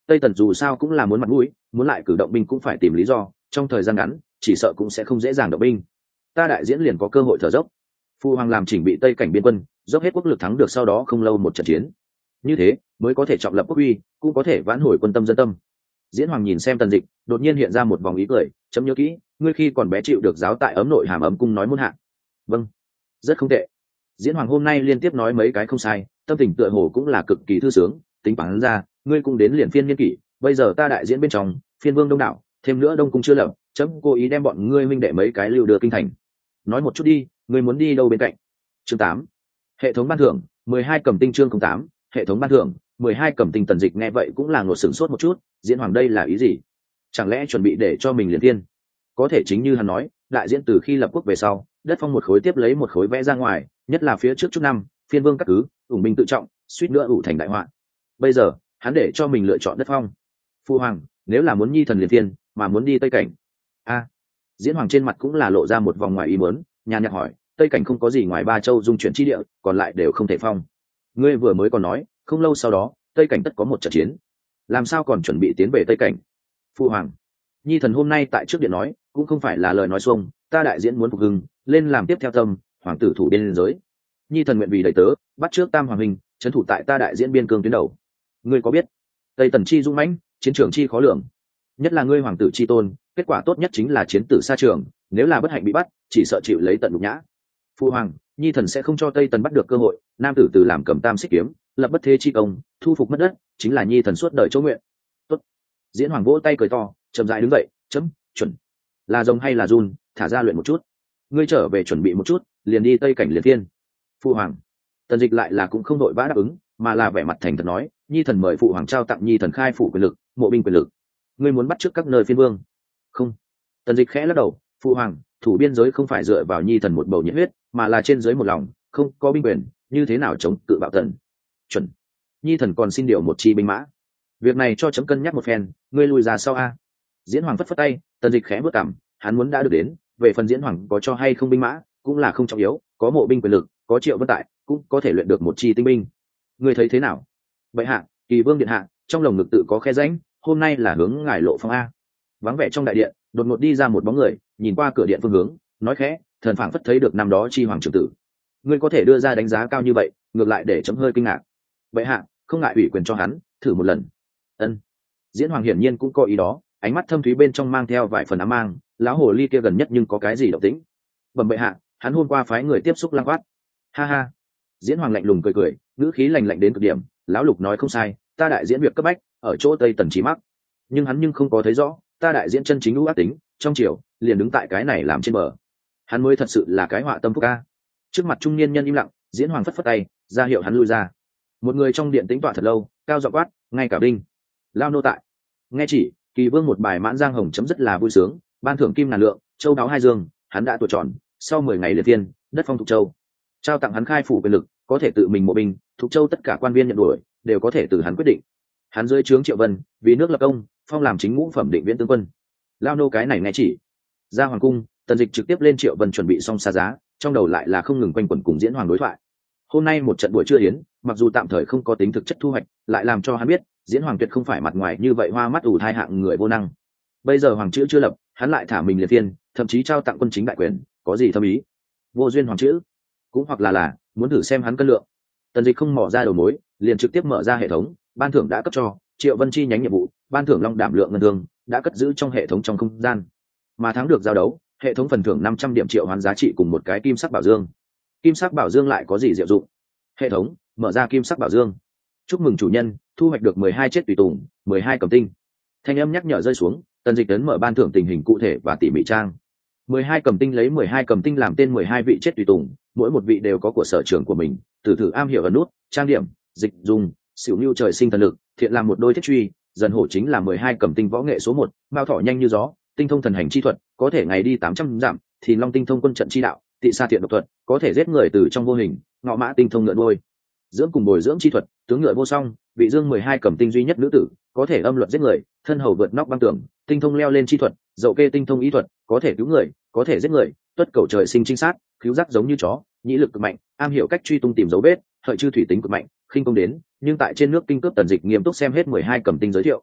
Tây Tần dù sao cũng là muốn mặt mũi, muốn lại cử động binh cũng phải tìm lý do, trong thời gian ngắn chỉ sợ cũng sẽ không dễ dàng động binh. Ta đại diễn liền có cơ hội thở dốc. Phu hoàng làm chỉnh bị Tây cảnh biên quân, dốc hết quốc lực thắng được sau đó không lâu một trận chiến, như thế mới có thể trọng lập quốc uy, cũng có thể vãn hồi quân tâm dân tâm. Diễn Hoàng nhìn xem Tần Dịch, đột nhiên hiện ra một vòng ý cười, chấm nhớ kỹ, ngươi khi còn bé chịu được giáo tại ấm nội hàm ấm cung nói muôn hạ. Vâng, rất không tệ. Diễn Hoàng hôm nay liên tiếp nói mấy cái không sai, tâm tình tựa hồ cũng là cực kỳ thư sướng. Tính toán ra, ngươi cũng đến liền phiên niên kỷ, bây giờ ta đại diễn bên trong, phiên vương đông đảo, thêm nữa đông cung chưa lập, chấm cố ý đem bọn ngươi minh đệ mấy cái lưu đưa kinh thành. Nói một chút đi, ngươi muốn đi đâu bên cạnh? Chương tám, hệ thống ban thưởng, mười hai cầm tinh chương không tám, hệ thống ban thưởng, mười hai cầm tinh. Tần Dịch nghe vậy cũng là ngột sửng sốt một chút, Diễn Hoàng đây là ý gì? Chẳng lẽ chuẩn bị để cho mình liền tiên? Có thể chính như hắn nói, đại diễn từ khi lập quốc về sau, đất phong một khối tiếp lấy một khối vẽ ra ngoài, nhất là phía trước chút năm, phiên vương các cứ, ủng binh tự trọng, suýt nữa ủ thành đại họa. Bây giờ, hắn để cho mình lựa chọn đất phong. Phu hoàng, nếu là muốn nhi thần liền tiên, mà muốn đi Tây cảnh. A. Diễn Hoàng trên mặt cũng là lộ ra một vòng ngoài ý muốn, nhàn nhạt hỏi, Tây cảnh không có gì ngoài ba châu dung chuyển chi địa, còn lại đều không thể phong. Ngươi vừa mới còn nói, không lâu sau đó, Tây cảnh tất có một trận chiến, làm sao còn chuẩn bị tiến về Tây cảnh? Phu hoàng, nhi thần hôm nay tại trước điện nói, cũng không phải là lời nói xuông, ta đại diễn muốn phục hưng, lên làm tiếp theo tâm, hoàng tử thủ biên giới. Nhi thần nguyện vì đầy tớ, bắt trước tam hoàng minh, trấn thủ tại ta đại diễn biên cương tuyến đầu. Ngươi có biết, Tây Tần chi dũng mãnh, chiến trường chi khó lường, nhất là ngươi hoàng tử chi tôn, kết quả tốt nhất chính là chiến tử xa trường, nếu là bất hạnh bị bắt, chỉ sợ chịu lấy tận nhục nhã. Phu hoàng, nhi thần sẽ không cho Tây Tần bắt được cơ hội, nam tử từ làm cầm tam xích kiếm, lập bất thế chi công, thu phục mất đất, chính là nhi thần suốt đời chỗ nguyện. Tốt. Diễn Hoàng vỗ tay cười to, chậm rãi đứng dậy, chấm, chuẩn. Là rồng hay là run, thả ra luyện một chút. Ngươi trở về chuẩn bị một chút, liền đi Tây cảnh liền thiên. Phu hoàng. Tần Dịch lại là cũng không đội vã đáp ứng, mà là vẻ mặt thành thật nói, nhi thần mời phụ hoàng trao tặng nhi thần khai phủ quyền lực, mộ binh quyền lực. Ngươi muốn bắt trước các nơi phiên vương? Không. Tần Dịch khẽ lắc đầu, phụ hoàng, thủ biên giới không phải dựa vào nhi thần một bầu nhiệt huyết, mà là trên dưới một lòng, không có binh quyền, như thế nào chống cự bạo tần? Chuẩn. Nhi thần còn xin điều một chi binh mã, việc này cho chấm cân nhắc một phen, ngươi lùi ra sau a. Diễn Hoàng phất phất tay, Tần Dịch khẽ bước cảm, hắn muốn đã được đến, về phần Diễn Hoàng có cho hay không binh mã, cũng là không trọng yếu, có mộ binh quyền lực, có Triệu Vân tại, cũng có thể luyện được một chi tinh binh. Ngươi thấy thế nào? Bệ hạ, Kỳ Vương điện hạ, trong lồng ngực tự có khe rãnh, hôm nay là hướng ngài lộ phong a. Vắng vẻ trong đại điện, đột ngột đi ra một bóng người, nhìn qua cửa điện phương hướng, nói khẽ, thần phảng phất thấy được năm đó chi hoàng trưởng tử. Ngươi có thể đưa ra đánh giá cao như vậy, ngược lại để chấm hơi kinh ngạc. Bệ hạ, không ngại ủy quyền cho hắn, thử một lần. Ân. Diễn Hoàng hiển nhiên cũng có ý đó, ánh mắt thâm thúy bên trong mang theo vài phần ám mang, lão hồ ly kia gần nhất nhưng có cái gì động tĩnh? Bẩm bệ hạ, hắn hôm qua phái người tiếp xúc Lăng Quát. Ha ha. Diễn Hoàng lạnh lùng cười cười, ngữ khí lạnh lạnh đến cực điểm, lão lục nói không sai, ta đại diễn việc cấp bách ở chỗ Tây Tần trí mắc, nhưng hắn nhưng không có thấy rõ, ta đại diễn chân chính ưu ác tính, trong triều liền đứng tại cái này làm trên bờ, hắn mới thật sự là cái họa tâm phúc ca. Trước mặt trung niên nhân im lặng, Diễn Hoàng phất phất tay, ra hiệu hắn lui ra. Một người trong điện tĩnh tọa thật lâu, cao giọng quát, ngay cả đinh lao nô tại. Nghe chỉ, Kỳ Vương một bài mãn giang hồng chấm rất là vui sướng, ban thưởng kim ngàn lượng, châu đáo hai dương, hắn đã tuổi tròn, sau mười ngày liệt tiên, đất phong Thục Châu, trao tặng hắn khai phủ quyền lực, có thể tự mình mộ binh, Thục Châu tất cả quan viên nhận đuổi đều có thể từ hắn quyết định. Hắn dưới trướng Triệu Vân, vì nước lập công, phong làm chính ngũ phẩm định viễn tướng quân. Lao nô cái này nghe chỉ. Ra hoàng cung, Tần Dịch trực tiếp lên Triệu Vân chuẩn bị xong xa giá, trong đầu lại là không ngừng quanh quẩn cùng Diễn Hoàng đối thoại. Hôm nay một trận buổi trưa yến, mặc dù tạm thời không có tính thực chất thu hoạch, lại làm cho hắn biết Diễn Hoàng tuyệt không phải mặt ngoài như vậy hoa mắt ủ thai hạng người vô năng. Bây giờ hoàng chữ chưa lập, hắn lại thả mình liệt viên, thậm chí trao tặng quân chính đại quyền, có gì thâm ý? Vô duyên hoàng chữ, cũng hoặc là là muốn thử xem hắn cân lượng. Tần Dịch không mò ra đầu mối, liền trực tiếp mở ra hệ thống, ban thưởng đã cấp cho Triệu Vân chi nhánh nhiệm vụ, ban thưởng long đảm lượng ngân thương đã cất giữ trong hệ thống trong không gian, mà thắng được giao đấu, hệ thống phần thưởng năm trăm điểm triệu hoán giá trị cùng một cái kim sắc bảo dương. Kim sắc bảo dương lại có gì diệu dụng? Hệ thống mở ra kim sắc bảo dương, chúc mừng chủ nhân thu hoạch được mười hai chết tùy tùng, mười hai cầm tinh. Thanh âm nhắc nhở rơi xuống, Tần Dịch ấn mở ban thưởng tình hình cụ thể và tỉ mỉ trang. mười hai cầm tinh lấy mười hai cầm tinh làm tên mười hai vị chết tùy tùng, mỗi một vị đều có của sở trường của mình, từ thử am hiểu ẩn nút, trang điểm, dịch dùng, xỉu nưu trời sinh thần lực, thiện làm một đôi thiết truy, dần hổ chính là mười hai cầm tinh võ nghệ số một, mao thọ nhanh như gió, tinh thông thần hành chi thuật, có thể ngày đi tám trăm dặm, thì long tinh thông quân trận chi đạo, tị sa thiện độc thuật, có thể giết người từ trong vô hình, ngọ mã tinh thông ngựa đôi dưỡng cùng bồi dưỡng chi thuật, tướng ngựa vô song, vị dương mười hai cầm tinh duy nhất nữ tử, có thể âm luật giết người, thân hầu vượt nóc băng tường, tinh thông leo lên chi thuật, dậu kê tinh thông ý thuật, có thể cứu người, có thể giết người, tuất cầu trời sinh trinh sát, cứu giác giống như chó, nhĩ lực cực mạnh, am hiểu cách truy tung tìm dấu vết, hợi chư thủy tính cực mạnh, khinh công đến, nhưng tại trên nước kinh cướp Tần Dịch nghiêm túc xem hết mười hai cầm tinh giới thiệu,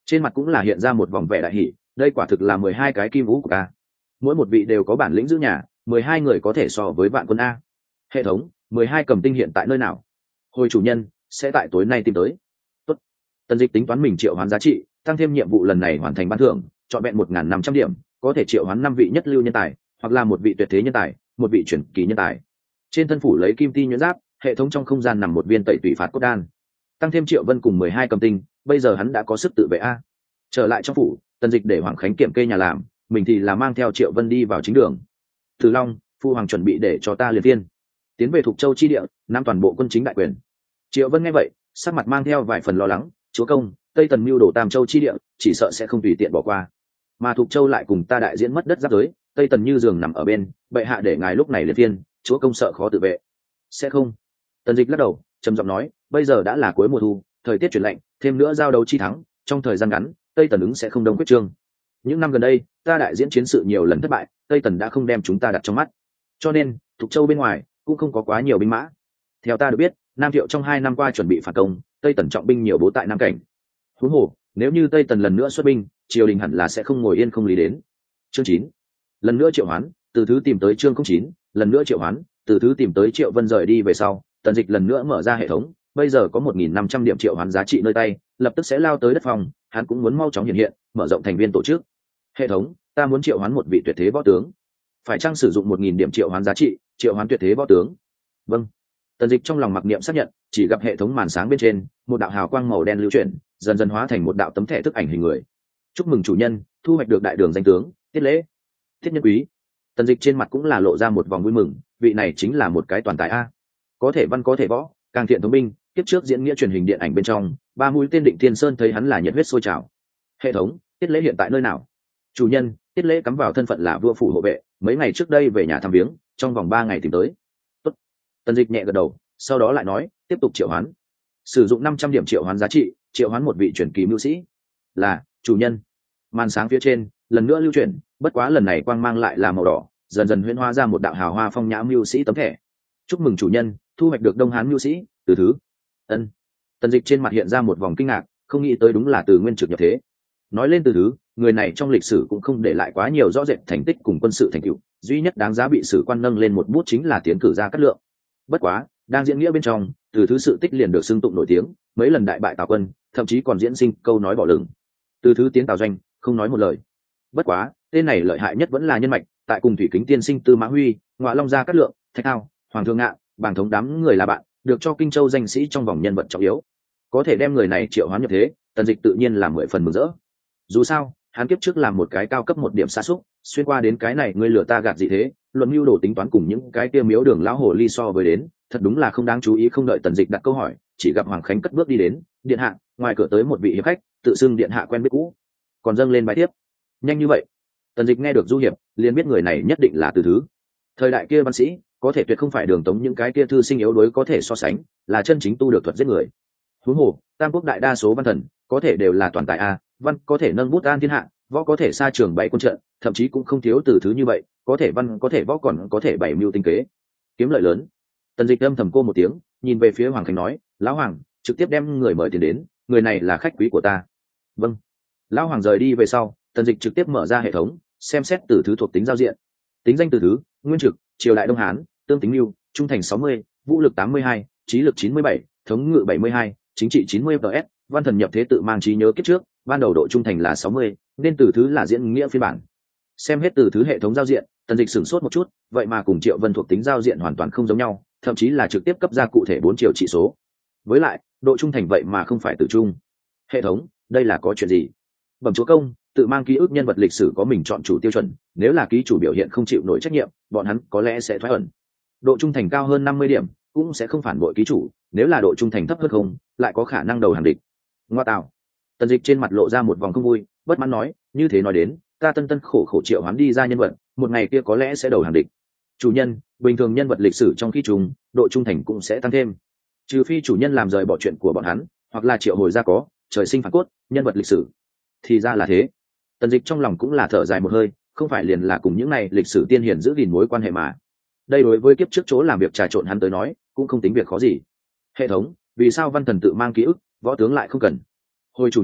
trên mặt cũng là hiện ra một vòng vẻ đại hỷ, đây quả thực là mười hai cái kim vũ của ca, mỗi một vị đều có bản lĩnh giữ nhà, mười hai người có thể so với vạn quân a. Hệ thống, mười hai cầm tinh hiện tại nơi nào? Hồi chủ nhân sẽ tại tối nay tìm tới. Tốt. Tần Dịch tính toán mình triệu hoán giá trị, tăng thêm nhiệm vụ lần này hoàn thành ban thưởng, chọn vẹn một nghìn năm trăm điểm, có thể triệu hoán năm vị nhất lưu nhân tài, hoặc là một vị tuyệt thế nhân tài, một vị chuyển kỳ nhân tài. Trên thân phủ lấy kim ti nhuyễn giáp, hệ thống trong không gian nằm một viên tẩy tùy phạt cốt đan, tăng thêm Triệu Vân cùng mười hai cầm tinh, bây giờ hắn đã có sức tự vệ a. Trở lại trong phủ, Tần Dịch để Hoàng Khánh kiểm kê nhà làm, mình thì là mang theo Triệu Vân đi vào chính đường. Từ Long, phu hoàng chuẩn bị để cho ta liền viên tiến về Thục Châu chi địa, nắm toàn bộ quân chính đại quyền. Triệu Vân nghe vậy, sắc mặt mang theo vài phần lo lắng, chúa công, Tây Tần mưu đổ Tam Châu chi địa, chỉ sợ sẽ không tùy tiện bỏ qua. Mà Thục Châu lại cùng ta đại diễn mất đất giáp giới, Tây Tần như giường nằm ở bên, bệ hạ để ngài lúc này liền viên, chúa công sợ khó tự vệ. Sẽ không. Tần Dịch lắc đầu, trầm giọng nói, bây giờ đã là cuối mùa thu, thời tiết chuyển lạnh, thêm nữa giao đấu chi thắng, trong thời gian ngắn, Tây Tần ứng sẽ không đông quyết trương. Những năm gần đây, ta đại diễn chiến sự nhiều lần thất bại, Tây Tần đã không đem chúng ta đặt trong mắt, cho nên Thục Châu bên ngoài cũng không có quá nhiều binh mã. Theo ta được biết, Nam Thiệu trong hai năm qua chuẩn bị phản công, Tây Tần trọng binh nhiều bố tại Nam Cảnh. Huống hồ, nếu như Tây Tần lần nữa xuất binh, triều đình hẳn là sẽ không ngồi yên không lý đến. Chương chín, lần nữa triệu hoán, từ thứ tìm tới chương không chín, lần nữa triệu hoán, từ thứ tìm tới Triệu Vân rời đi về sau, Tần Dịch lần nữa mở ra hệ thống, bây giờ có một nghìn năm trăm điểm triệu hoán giá trị nơi tay, lập tức sẽ lao tới đất phòng, hắn cũng muốn mau chóng hiện hiện, mở rộng thành viên tổ chức. Hệ thống, ta muốn triệu hoán một vị tuyệt thế võ tướng, phải chăng sử dụng một nghìn điểm triệu hoán giá trị, triệu hoán tuyệt thế võ tướng? Vâng. Tần Dịch trong lòng mặc niệm xác nhận, chỉ gặp hệ thống màn sáng bên trên, một đạo hào quang màu đen lưu chuyển, dần dần hóa thành một đạo tấm thẻ thức ảnh hình người. Chúc mừng chủ nhân, thu hoạch được đại đường danh tướng, Tiết Lễ. Thiết nhân quý. Tần Dịch trên mặt cũng là lộ ra một vòng vui mừng, vị này chính là một cái toàn tài a, có thể văn có thể võ, càng thiện thống binh. Kiếp trước diễn nghĩa truyền hình điện ảnh bên trong, ba mũi tên Định Thiên Sơn thấy hắn là nhiệt huyết sôi trào. Hệ thống, Tiết Lễ hiện tại nơi nào? Chủ nhân, Tiết Lễ cắm vào thân phận là vua phủ hộ vệ, mấy ngày trước đây về nhà thăm viếng, trong vòng ba ngày tìm tới. Tốt. Tần Dịch nhẹ gật đầu, sau đó lại nói, tiếp tục triệu hoán, sử dụng năm trăm điểm triệu hoán giá trị, triệu hoán một vị truyền kỳ mưu sĩ. Là chủ nhân. Màn sáng phía trên lần nữa lưu chuyển, bất quá lần này quang mang lại là màu đỏ, dần dần huyễn hóa ra một đạo hào hoa phong nhã mưu sĩ tấm thẻ. Chúc mừng chủ nhân, thu hoạch được Đông Hán mưu sĩ Từ Thứ. Ân. Tần Dịch trên mặt hiện ra một vòng kinh ngạc, không nghĩ tới đúng là Từ Nguyên trực nhập thế. Nói lên Từ Thứ, người này trong lịch sử cũng không để lại quá nhiều rõ rệt thành tích cùng quân sự thành tựu, duy nhất đáng giá bị sử quan nâng lên một bút chính là tiến cử ra Cát Lượng. Bất quá, đang diễn nghĩa bên trong, Từ Thứ sự tích liền được xưng tụng nổi tiếng, mấy lần đại bại Tào quân, thậm chí còn diễn sinh câu nói bỏ lửng. Từ Thứ tiến Tào doanh, không nói một lời. Bất quá, tên này lợi hại nhất vẫn là nhân mạch, tại cùng Thủy Kính tiên sinh Tư Mã Huy, Ngọa Long gia Cát Lượng, Thạch Thao, Hoàng Thượng Ngạn, Bàng Thống đám người là bạn, được cho Kinh Châu danh sĩ trong vòng nhân vật trọng yếu. Có thể đem người này triệu hoán nhập thế, Tần Dịch tự nhiên là mười phần mừng rỡ. Dù sao, hắn kiếp trước làm một cái cao cấp một điểm xa xúc, xuyên qua đến cái này ngươi lừa ta gạt gì thế, luận mưu đồ tính toán cùng những cái tiêu miếu đường lão hồ ly so với đến, thật đúng là không đáng chú ý. Không đợi Tần Dịch đặt câu hỏi, chỉ gặp Hoàng Khánh cất bước đi đến, điện hạ, ngoài cửa tới một vị hiệp khách, tự xưng điện hạ quen biết cũ, còn dâng lên bài tiếp. Nhanh như vậy? Tần Dịch nghe được du hiệp, liền biết người này nhất định là Từ Thứ. Thời đại kia văn sĩ, có thể tuyệt không phải Đường Tống những cái kia thư sinh yếu đuối có thể so sánh, là chân chính tu được thuật giết người. Huống hồ, Tam Quốc đại đa số văn thần, có thể đều là toàn tài a, văn có thể nâng bút an thiên hạ, võ có thể xa trường bày quân trận, thậm chí cũng không thiếu Từ Thứ như vậy, có thể văn có thể võ còn có thể bày mưu tinh kế, kiếm lợi lớn. Tần Dịch âm thầm cô một tiếng, nhìn về phía Hoàng Khánh nói, lão hoàng, trực tiếp đem người mời tiền đến, người này là khách quý của ta. Vâng. Lão hoàng rời đi về sau, Tần Dịch trực tiếp mở ra hệ thống, xem xét Từ Thứ thuộc tính giao diện. Tính danh Từ Thứ, nguyên trực, triều đại Đông Hán, tương tính lưu, trung thành sáu mươi, vũ lực tám mươi hai, trí lực chín mươi bảy, thống ngự bảy mươi hai, chính trị chín mươi ps, văn thần nhập thế tự mang trí nhớ kiếp trước, ban đầu độ trung thành là sáu mươi, nên Từ Thứ là diễn nghĩa phiên bản. Xem hết Từ Thứ hệ thống giao diện, Tần Dịch sửng sốt một chút, vậy mà cùng Triệu Vân thuộc tính giao diện hoàn toàn không giống nhau, thậm chí là trực tiếp cấp ra cụ thể bốn triệu trị số. Với lại, độ trung thành vậy mà không phải tự trung. Hệ thống, đây là có chuyện gì? Bẩm chúa công, tự mang ký ức nhân vật lịch sử có mình chọn chủ tiêu chuẩn, nếu là ký chủ biểu hiện không chịu nổi trách nhiệm, bọn hắn có lẽ sẽ thoái ẩn. Độ trung thành cao hơn năm mươi điểm, cũng sẽ không phản bội ký chủ, nếu là độ trung thành thấp hơn không, lại có khả năng đầu hàng địch. Ngoa tạo. Tần Dịch trên mặt lộ ra một vòng không vui, bất mãn nói, như thế nói đến, ta tân tân khổ khổ triệu hoán đi ra nhân vật, một ngày kia có lẽ sẽ đầu hàng địch. Chủ nhân, bình thường nhân vật lịch sử trong khi trùng, độ trung thành cũng sẽ tăng thêm, trừ phi chủ nhân làm rời bỏ chuyện của bọn hắn, hoặc là triệu hồi ra có trời sinh phản cốt nhân vật lịch sử. Thì ra là thế. Tần Dịch trong lòng cũng là thở dài một hơi, không phải liền là cùng những này lịch sử tiên hiển giữ gìn mối quan hệ mà. Đây đối với kiếp trước chỗ làm việc trà trộn hắn tới nói, cũng không tính việc khó gì. Hệ thống, vì sao văn thần tự mang ký ức, võ tướng lại không cần? Hồi chủ nhân,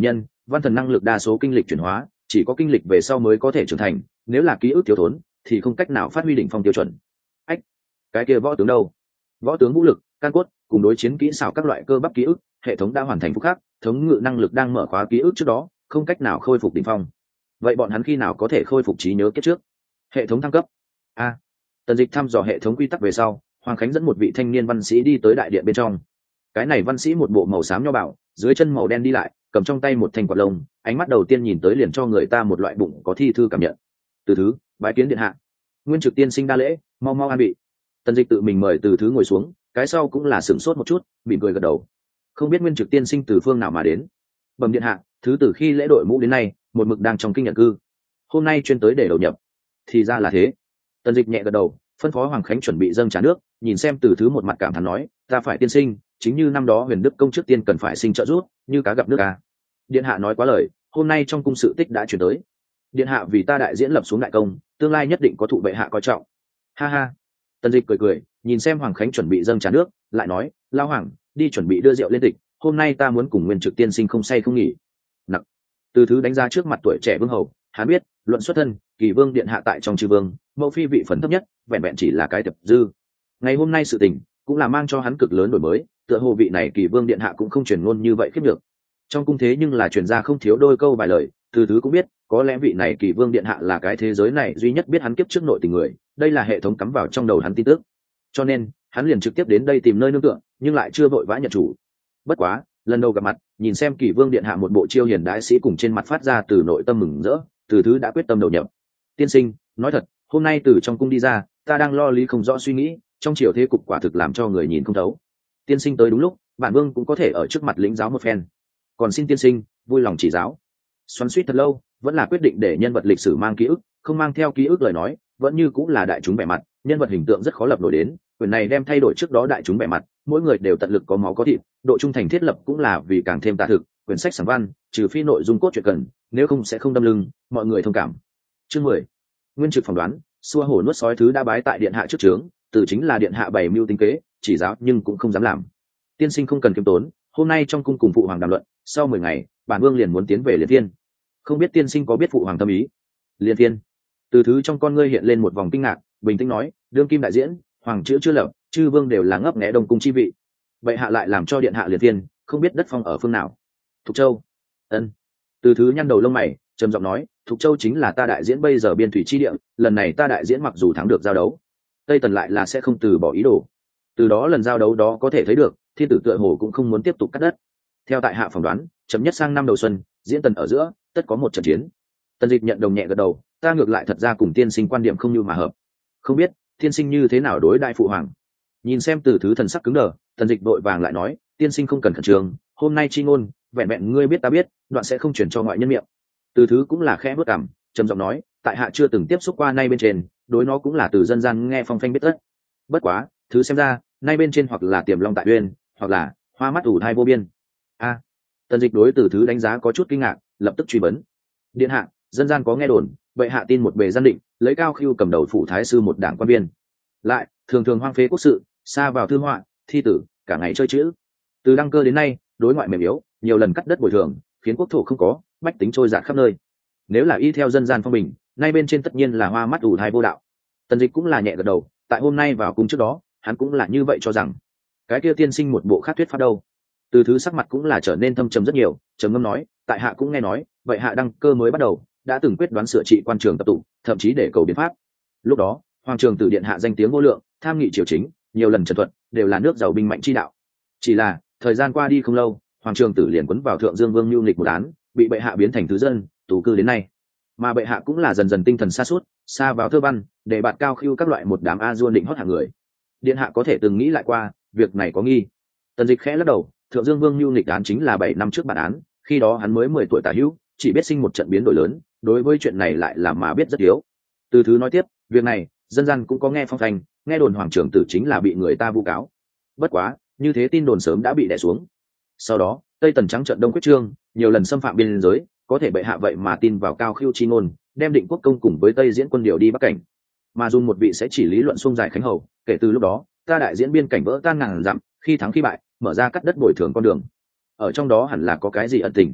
văn thần năng lực đa số kinh lịch chuyển hóa, chỉ có kinh lịch về sau mới có thể trưởng thành, nếu là ký ức thiếu thốn thì không cách nào phát huy đỉnh phong tiêu chuẩn. Ách, cái kia võ tướng đâu? Võ tướng vũ lực, can cốt cùng đối chiến kỹ xảo các loại cơ bắp ký ức, hệ thống đã hoàn thành phúc khắc, thống ngự năng lực đang mở khóa ký ức trước đó không cách nào khôi phục đỉnh phong. Vậy bọn hắn khi nào có thể khôi phục trí nhớ kiếp trước? Hệ thống thăng cấp. A, Tần Dịch thăm dò hệ thống quy tắc về sau, Hoàng Khánh dẫn một vị thanh niên văn sĩ đi tới đại điện bên trong. Cái này văn sĩ một bộ màu xám nho bảo, dưới chân màu đen đi lại, cầm trong tay một thanh quạt lông, ánh mắt đầu tiên nhìn tới liền cho người ta một loại bụng có thi thư cảm nhận. Từ thứ, bái kiến điện hạ. Nguyên Trực tiên sinh đa lễ, mau mau an vị. Tần Dịch tự mình mời Từ thứ ngồi xuống, cái sau cũng là sửng sốt một chút, mỉm cười gật đầu. Không biết Nguyên Trực tiên sinh từ phương nào mà đến? Bẩm điện hạ, thứ từ khi lễ đội mũ đến nay, một mực đang trong kinh nhận cư. Hôm nay chuyên tới để đầu nhập. Thì ra là thế. Tần Dịch nhẹ gật đầu, phân phó Hoàng Khánh chuẩn bị dâng trà nước, nhìn xem Từ thứ một mặt cảm thán nói, ta phải tiên sinh, chính như năm đó Huyền Đức công trước tiên cần phải sinh trợ giúp, như cá gặp nước ca. Điện hạ nói quá lời, hôm nay trong cung sự tích đã chuyển tới. Điện hạ vì ta đại diễn lập xuống đại công, tương lai nhất định có thụ bệ hạ coi trọng. Ha ha. Tần Dịch cười cười, nhìn xem Hoàng Khánh chuẩn bị dâng trà nước, lại nói, lao hoàng, đi chuẩn bị đưa rượu lên tịch, hôm nay ta muốn cùng Nguyên Trực tiên sinh không say không nghỉ. Nặc. Từ thứ đánh giá trước mặt tuổi trẻ vương hầu, hắn biết, luận xuất thân, Kỳ vương điện hạ tại trong chư vương, mẫu phi vị phần thấp nhất, vẹn vẹn chỉ là cái tập dư. Ngày hôm nay sự tình cũng là mang cho hắn cực lớn đổi mới, tựa hồ vị này Kỳ vương điện hạ cũng không truyền ngôn như vậy khiếp được. Trong cung thế nhưng là truyền ra không thiếu đôi câu vài lời, Từ thứ cũng biết, có lẽ vị này Kỳ vương điện hạ là cái thế giới này duy nhất biết hắn kiếp trước nội tình người, đây là hệ thống cắm vào trong đầu hắn tin tức. Cho nên, hắn liền trực tiếp đến đây tìm nơi nương tựa, nhưng lại chưa vội vã nhận chủ. Bất quá, lần đầu gặp mặt, nhìn xem Kỳ vương điện hạ một bộ chiêu hiền đãi sĩ cùng trên mặt phát ra từ nội tâm mừng rỡ, Từ thứ đã quyết tâm đầu nhập. Tiên sinh, nói thật, hôm nay từ trong cung đi ra, ta đang lo lý không rõ suy nghĩ, trong triều thế cục quả thực làm cho người nhìn không thấu. Tiên sinh tới đúng lúc, bản vương cũng có thể ở trước mặt lĩnh giáo một phen. Còn xin tiên sinh vui lòng chỉ giáo. Xoắn suýt thật lâu, vẫn là quyết định để nhân vật lịch sử mang ký ức, không mang theo ký ức lời nói, vẫn như cũng là đại chúng bề mặt, nhân vật hình tượng rất khó lập nổi đến. Quyển này đem thay đổi trước đó đại chúng bề mặt, mỗi người đều tận lực có máu có thịt, độ trung thành thiết lập cũng là vì càng thêm tạ thực. Quyển sách sáng văn, trừ phi nội dung cốt truyện cần, nếu không sẽ không đâm lưng, mọi người thông cảm. Chương mười. Nguyên Trực phỏng đoán, xua hổ nuốt sói thứ đã bái tại điện hạ trước trướng, từ chính là điện hạ bày mưu tính kế, chỉ giáo nhưng cũng không dám làm. Tiên sinh không cần kiêm tốn, hôm nay trong cung cùng phụ hoàng đàm luận, sau mười ngày, bản vương liền muốn tiến về Liên Thiên. Không biết tiên sinh có biết phụ hoàng tâm ý? Liên Thiên. Từ thứ trong con ngươi hiện lên một vòng kinh ngạc, bình tĩnh nói, đương kim đại diễn, hoàng chữ chưa lập, chư vương đều là ngấp nghé đông cung chi vị. Vậy hạ lại làm cho điện hạ Liên Thiên, không biết đất phong ở phương nào? Thục Châu. Ân. Từ thứ nhăn đầu lông mày, trầm giọng nói, Thục Châu chính là ta đại diễn bây giờ biên thủy chi địa, lần này ta đại diễn mặc dù thắng được giao đấu, Tây Tần lại là sẽ không từ bỏ ý đồ. Từ đó lần giao đấu đó có thể thấy được, thiên tử tựa hồ cũng không muốn tiếp tục cắt đất. Theo tại hạ phỏng đoán, chấm nhất sang năm đầu xuân, diễn Tần ở giữa, tất có một trận chiến. Tần Dịch nhận đồng nhẹ gật đầu, ta ngược lại thật ra cùng tiên sinh quan điểm không như mà hợp. Không biết tiên sinh như thế nào đối đại phụ hoàng. Nhìn xem Từ thứ thần sắc cứng đờ, Tần Dịch vội vàng lại nói, tiên sinh không cần khẩn trương, hôm nay chi ngôn, vẹn vẹn ngươi biết ta biết, đoạn sẽ không chuyển cho ngoại nhân miệng. Từ thứ cũng là khẽ bước cằm, trầm giọng nói, tại hạ chưa từng tiếp xúc qua nay bên trên, đối nó cũng là từ dân gian nghe phong phanh biết tất. Bất quá, thứ xem ra, nay bên trên hoặc là tiềm long tại uyên, hoặc là hoa mắt ủ thai vô biên. A. Tần Dịch đối Từ thứ đánh giá có chút kinh ngạc, lập tức truy vấn. Điện hạ, dân gian có nghe đồn, vậy hạ tin một bề gian định, lấy Cao Khưu cầm đầu phủ thái sư một đảng quan viên. Lại, thường thường hoang phế quốc sự, xa vào thư họa, thi tử, cả ngày chơi chữ. Từ đăng cơ đến nay, đối ngoại mềm yếu, nhiều lần cắt đất bồi thường, khiến quốc thổ không có, bách tính trôi dạt khắp nơi. Nếu là y theo dân gian phong bình, nay bên trên tất nhiên là hoa mắt ủ thai vô đạo. Tần Dịch cũng là nhẹ gật đầu, tại hôm nay vào cung trước đó, hắn cũng là như vậy cho rằng. Cái kia tiên sinh một bộ khác thuyết pháp đâu? Từ thứ sắc mặt cũng là trở nên thâm trầm rất nhiều, trầm ngâm nói, tại hạ cũng nghe nói, vậy hạ đăng cơ mới bắt đầu, đã từng quyết đoán sửa trị quan trường tập tụ, thậm chí để cầu biến pháp. Lúc đó, hoàng trường tử điện hạ danh tiếng vô lượng, tham nghị triều chính, nhiều lần trần thuận, đều là nước giàu binh mạnh chi đạo. Chỉ là, thời gian qua đi không lâu, hoàng trường tử liền quấn vào thượng dương vương nhu nghịch một án, bị bệ hạ biến thành thứ dân, tù cư đến nay. Mà bệ hạ cũng là dần dần tinh thần sa sút, xa vào thơ văn, để bạt Cao Khưu các loại một đám a duôn định hót hạng người. Điện hạ có thể từng nghĩ lại qua, việc này có nghi. Tần Dịch khẽ lắc đầu, thượng dương vương nhu nghịch án chính là bảy năm trước bản án, khi đó hắn mới mười tuổi tả hữu, chỉ biết sinh một trận biến đổi lớn, đối với chuyện này lại là mà biết rất yếu. Từ thứ nói tiếp, việc này, dân gian cũng có nghe phong thanh, nghe đồn hoàng trưởng tử chính là bị người ta vu cáo. Bất quá, như thế tin đồn sớm đã bị đè xuống. Sau đó, Tây Tần trắng trận đông quyết trương, nhiều lần xâm phạm biên giới, có thể bệ hạ vậy mà tin vào Cao Khưu chi ngôn, đem Định Quốc công cùng với Tây diễn quân điều đi Bắc cảnh, mà dùng một vị sẽ chỉ lý luận xuông dài khánh hầu. Kể từ lúc đó, ta đại diễn biên cảnh vỡ tan ngàn dặm, khi thắng khi bại, mở ra cắt đất bồi thường con đường. Ở trong đó hẳn là có cái gì ẩn tình.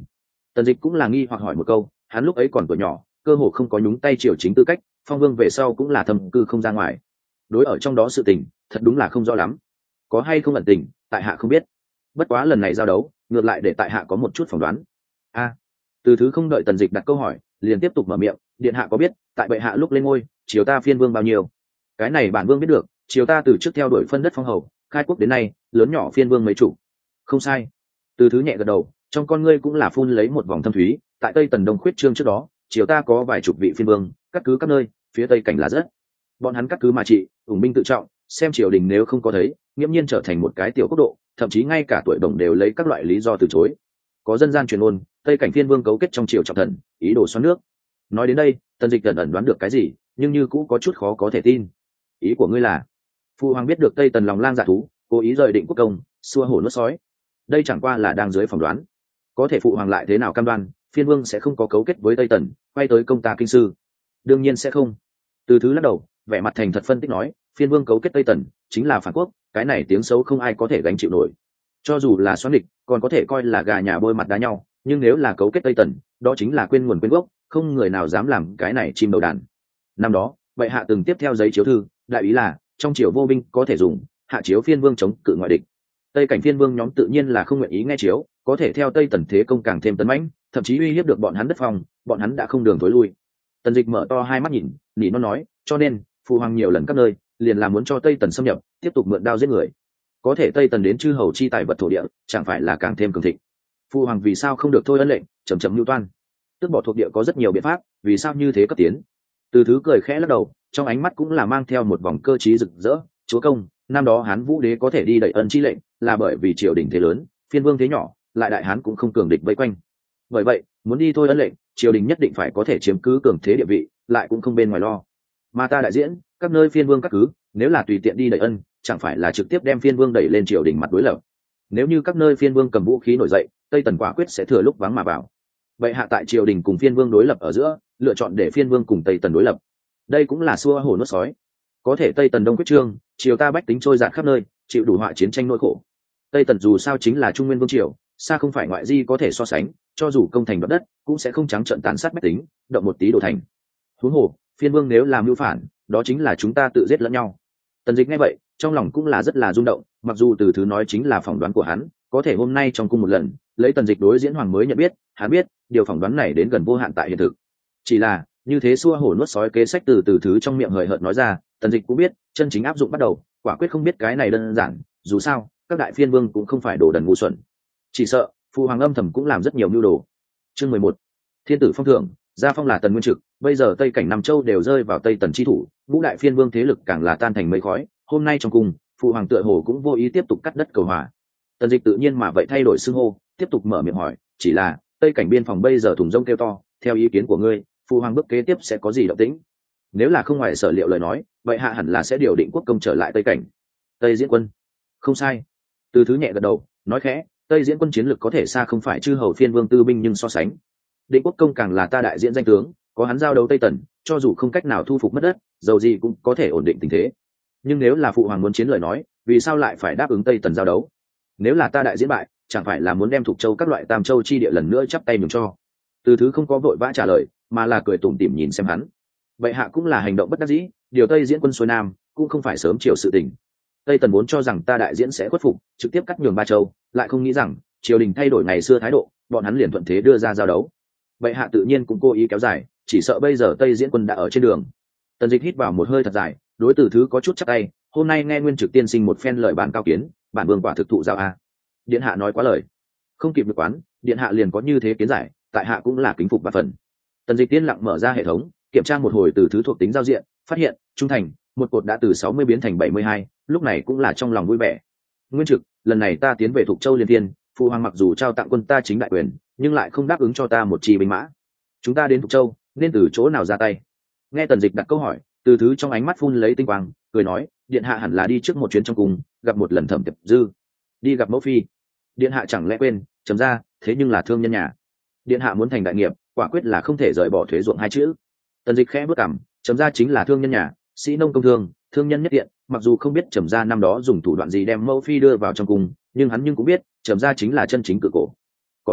Tần Dịch cũng là nghi hoặc hỏi một câu, hắn lúc ấy còn tuổi nhỏ, cơ hồ không có nhúng tay triều chính tư cách, phong vương về sau cũng là thầm cư không ra ngoài, đối ở trong đó sự tình thật đúng là không rõ lắm, có hay không ẩn tình tại hạ không biết. Bất quá lần này giao đấu ngược lại để tại hạ có một chút phỏng đoán. A, Từ Thứ không đợi Tần Dịch đặt câu hỏi liền tiếp tục mở miệng, điện hạ có biết tại bệ hạ lúc lên ngôi triều ta phiên vương bao nhiêu? Cái này bản vương biết được, triều ta từ trước theo đuổi phân đất phong hầu, khai quốc đến nay lớn nhỏ phiên vương mấy chủ. Không sai. Từ Thứ nhẹ gật đầu, trong con ngươi cũng là phun lấy một vòng thâm thúy. Tại Tây Tần Đông khuyết trương trước đó, triều ta có vài chục vị phiên vương, cắt cứ các nơi, phía tây cảnh là rất. Bọn hắn cắt cứ mà trị, ủng binh tự trọng, xem triều đình nếu không có thấy, nghiễm nhiên trở thành một cái tiểu quốc độ, thậm chí ngay cả tuổi đồng đều lấy các loại lý do từ chối. Có dân gian truyền ôn, tây cảnh phiên vương cấu kết trong triều trọng thần, ý đồ xoắn nước. Nói đến đây, Tần Dịch ẩn ẩn đoán được cái gì, nhưng như cũng có chút khó có thể tin. Ý của ngươi là, phụ hoàng biết được Tây Tần lòng lang dạ thú, cố ý rời Định Quốc công, xua hổ nuốt sói. Đây chẳng qua là đang dưới phỏng đoán. Có thể phụ hoàng lại thế nào cam đoan, phiên vương sẽ không có cấu kết với Tây Tần, quay tới công ta kinh sư? Đương nhiên sẽ không. Từ Thứ lắc đầu, vẻ mặt thành thật phân tích nói, phiên vương cấu kết Tây Tần chính là phản quốc, cái này tiếng xấu không ai có thể gánh chịu nổi. Cho dù là xoắn địch, còn có thể coi là gà nhà bôi mặt đá nhau, nhưng nếu là cấu kết Tây Tần, đó chính là quên nguồn quên gốc, không người nào dám làm cái này chim đầu đàn. Năm đó, bệ hạ từng tiếp theo giấy chiếu thư, đại ý là trong triều vô binh có thể dùng, hạ chiếu phiên vương chống cự ngoại địch. Tây cảnh phiên vương nhóm tự nhiên là không nguyện ý nghe chiếu, có thể theo Tây Tần thế công càng thêm tấn mãnh, thậm chí uy hiếp được bọn hắn đất phong, bọn hắn đã không đường thối lui. Tần Dịch mở to hai mắt nhìn, nỉ nó nói, cho nên phụ hoàng nhiều lần các nơi, liền là muốn cho Tây Tần xâm nhập, tiếp tục mượn đao giết người. Có thể Tây Tần đến chư hầu chi tài vật thổ địa, chẳng phải là càng thêm cường thịnh. Phụ hoàng vì sao không được thôi ân lệnh, chậm chậm lưu toan. Tước bỏ thuộc địa có rất nhiều biện pháp, vì sao như thế cấp tiến? Từ Thứ cười khẽ lắc đầu, trong ánh mắt cũng là mang theo một vòng cơ trí rực rỡ. Chúa công, năm đó Hán Vũ Đế có thể đi đẩy ân chi lệnh, là bởi vì triều đình thế lớn, phiên vương thế nhỏ, lại đại Hán cũng không cường địch vây quanh. Bởi vậy, muốn đi thôi ân lệnh, triều đình nhất định phải có thể chiếm cứ cường thế địa vị, lại cũng không bên ngoài lo. Mà ta đại diễn, các nơi phiên vương các cứ, nếu là tùy tiện đi đẩy ân, chẳng phải là trực tiếp đem phiên vương đẩy lên triều đình mặt đối lập. Nếu như các nơi phiên vương cầm vũ khí nổi dậy, Tây Tần quả quyết sẽ thừa lúc vắng mà vào. Vậy hạ tại triều đình cùng phiên vương đối lập ở giữa, lựa chọn để phiên vương cùng Tây Tần đối lập, đây cũng là xua hổ nuốt sói. Có thể Tây Tần đông quyết trương, triều ta bách tính trôi dạt khắp nơi, chịu đủ họa chiến tranh nỗi khổ. Tây Tần dù sao chính là trung nguyên vương triều, xa không phải ngoại di có thể so sánh, cho dù công thành đoạt đất, cũng sẽ không trắng trợn tàn sát bách tính, động một tí đổ thành. Huống hồ, phiên vương nếu làm mưu phản, đó chính là chúng ta tự giết lẫn nhau. Tần Dịch nghe vậy, trong lòng cũng là rất là rung động, mặc dù Từ Thứ nói chính là phỏng đoán của hắn, có thể hôm nay trong cung một lần, lấy Tần Dịch đối diễn hoàng mới nhận biết, hắn biết, điều phỏng đoán này đến gần vô hạn tại hiện thực. Chỉ là, như thế xua hổ nuốt sói kế sách từ Từ Thứ trong miệng hời hợt nói ra, Tần Dịch cũng biết, chân chính áp dụng bắt đầu, quả quyết không biết cái này đơn giản, dù sao, các đại phiên vương cũng không phải đồ đần ngu xuẩn. Chỉ sợ, phụ hoàng âm thầm cũng làm rất nhiều mưu đồ. Chương mười một, Thiên tử phong thưởng, gia phong là Tần Nguyên Trực, bây giờ Tây cảnh Nam Châu đều rơi vào Tây Tần chi thủ, ngũ đại phiên vương thế lực càng là tan thành mây khói, hôm nay trong cung, phụ hoàng tựa hồ cũng vô ý tiếp tục cắt đất cầu hòa. Tần Dịch tự nhiên mà vậy thay đổi xưng hô, tiếp tục mở miệng hỏi, chỉ là Tây cảnh biên phòng bây giờ thùng rông kêu to, theo ý kiến của ngươi, phụ hoàng bước kế tiếp sẽ có gì động tĩnh? Nếu là không ngoài sở liệu lời nói, vậy hạ hẳn là sẽ điều định quốc công trở lại Tây cảnh. Tây Diễn quân, không sai. Từ Thứ nhẹ gật đầu, nói khẽ, Tây Diễn quân chiến lực có thể xa không phải chư hầu phiên vương tư binh nhưng so sánh, định quốc công càng là ta đại diễn danh tướng, có hắn giao đấu Tây Tần, cho dù không cách nào thu phục mất đất, dầu gì cũng có thể ổn định tình thế. Nhưng nếu là phụ hoàng muốn chiến lời nói, vì sao lại phải đáp ứng Tây Tần giao đấu? Nếu là ta đại diễn bại, chẳng phải là muốn đem Thục Châu các loại Tam Châu chi địa lần nữa chắp tay nhường cho? Từ Thứ không có vội vã trả lời, mà là cười tủm tỉm nhìn xem hắn. Vậy hạ cũng là hành động bất đắc dĩ, điều Tây Diễn quân xuôi nam cũng không phải sớm chiều sự tình. Tây Tần muốn cho rằng ta đại diễn sẽ khuất phục, trực tiếp cắt nhường ba châu, lại không nghĩ rằng triều đình thay đổi ngày xưa thái độ, bọn hắn liền thuận thế đưa ra giao đấu. Vậy hạ tự nhiên cũng cố ý kéo dài, chỉ sợ bây giờ Tây Diễn quân đã ở trên đường. Tần Dịch hít vào một hơi thật dài, đối Từ Thứ có chút chắc tay, hôm nay nghe Nguyên Trực tiên sinh một phen lời bàn cao kiến, bản vương quả thực thụ giao a. Điện hạ nói quá lời, không kịp được quán, điện hạ liền có như thế kiến giải, tại hạ cũng là kính phục ba phần. Tần Dịch tiên lặng mở ra hệ thống, kiểm tra một hồi Từ Thứ thuộc tính giao diện, phát hiện trung thành một cột đã từ sáu mươi biến thành bảy mươi hai, lúc này cũng là trong lòng vui vẻ. Nguyên Trực, lần này ta tiến về Thục Châu liên thiên, phụ hoàng mặc dù trao tặng quân ta chính đại quyền, nhưng lại không đáp ứng cho ta một chi binh mã. Chúng ta đến Thục Châu, nên từ chỗ nào ra tay? Nghe Tần Dịch đặt câu hỏi, Từ Thứ trong ánh mắt phun lấy tinh quang, cười nói, điện hạ hẳn là đi trước một chuyến trong cung, gặp một lần Thẩm Tiệp Dư, đi gặp mẫu phi. Điện hạ chẳng lẽ quên, chấm ra, thế nhưng là thương nhân nhà. Điện hạ muốn thành đại nghiệp, quả quyết là không thể rời bỏ thuế ruộng hai chữ. Tần Dịch khẽ bước cằm, chấm ra chính là thương nhân nhà, sĩ nông công thương, thương nhân nhất tiện, mặc dù không biết trầm gia năm đó dùng thủ đoạn gì đem mẫu phi đưa vào trong cung, nhưng hắn nhưng cũng biết trầm gia chính là chân chính cự cổ. Có lẽ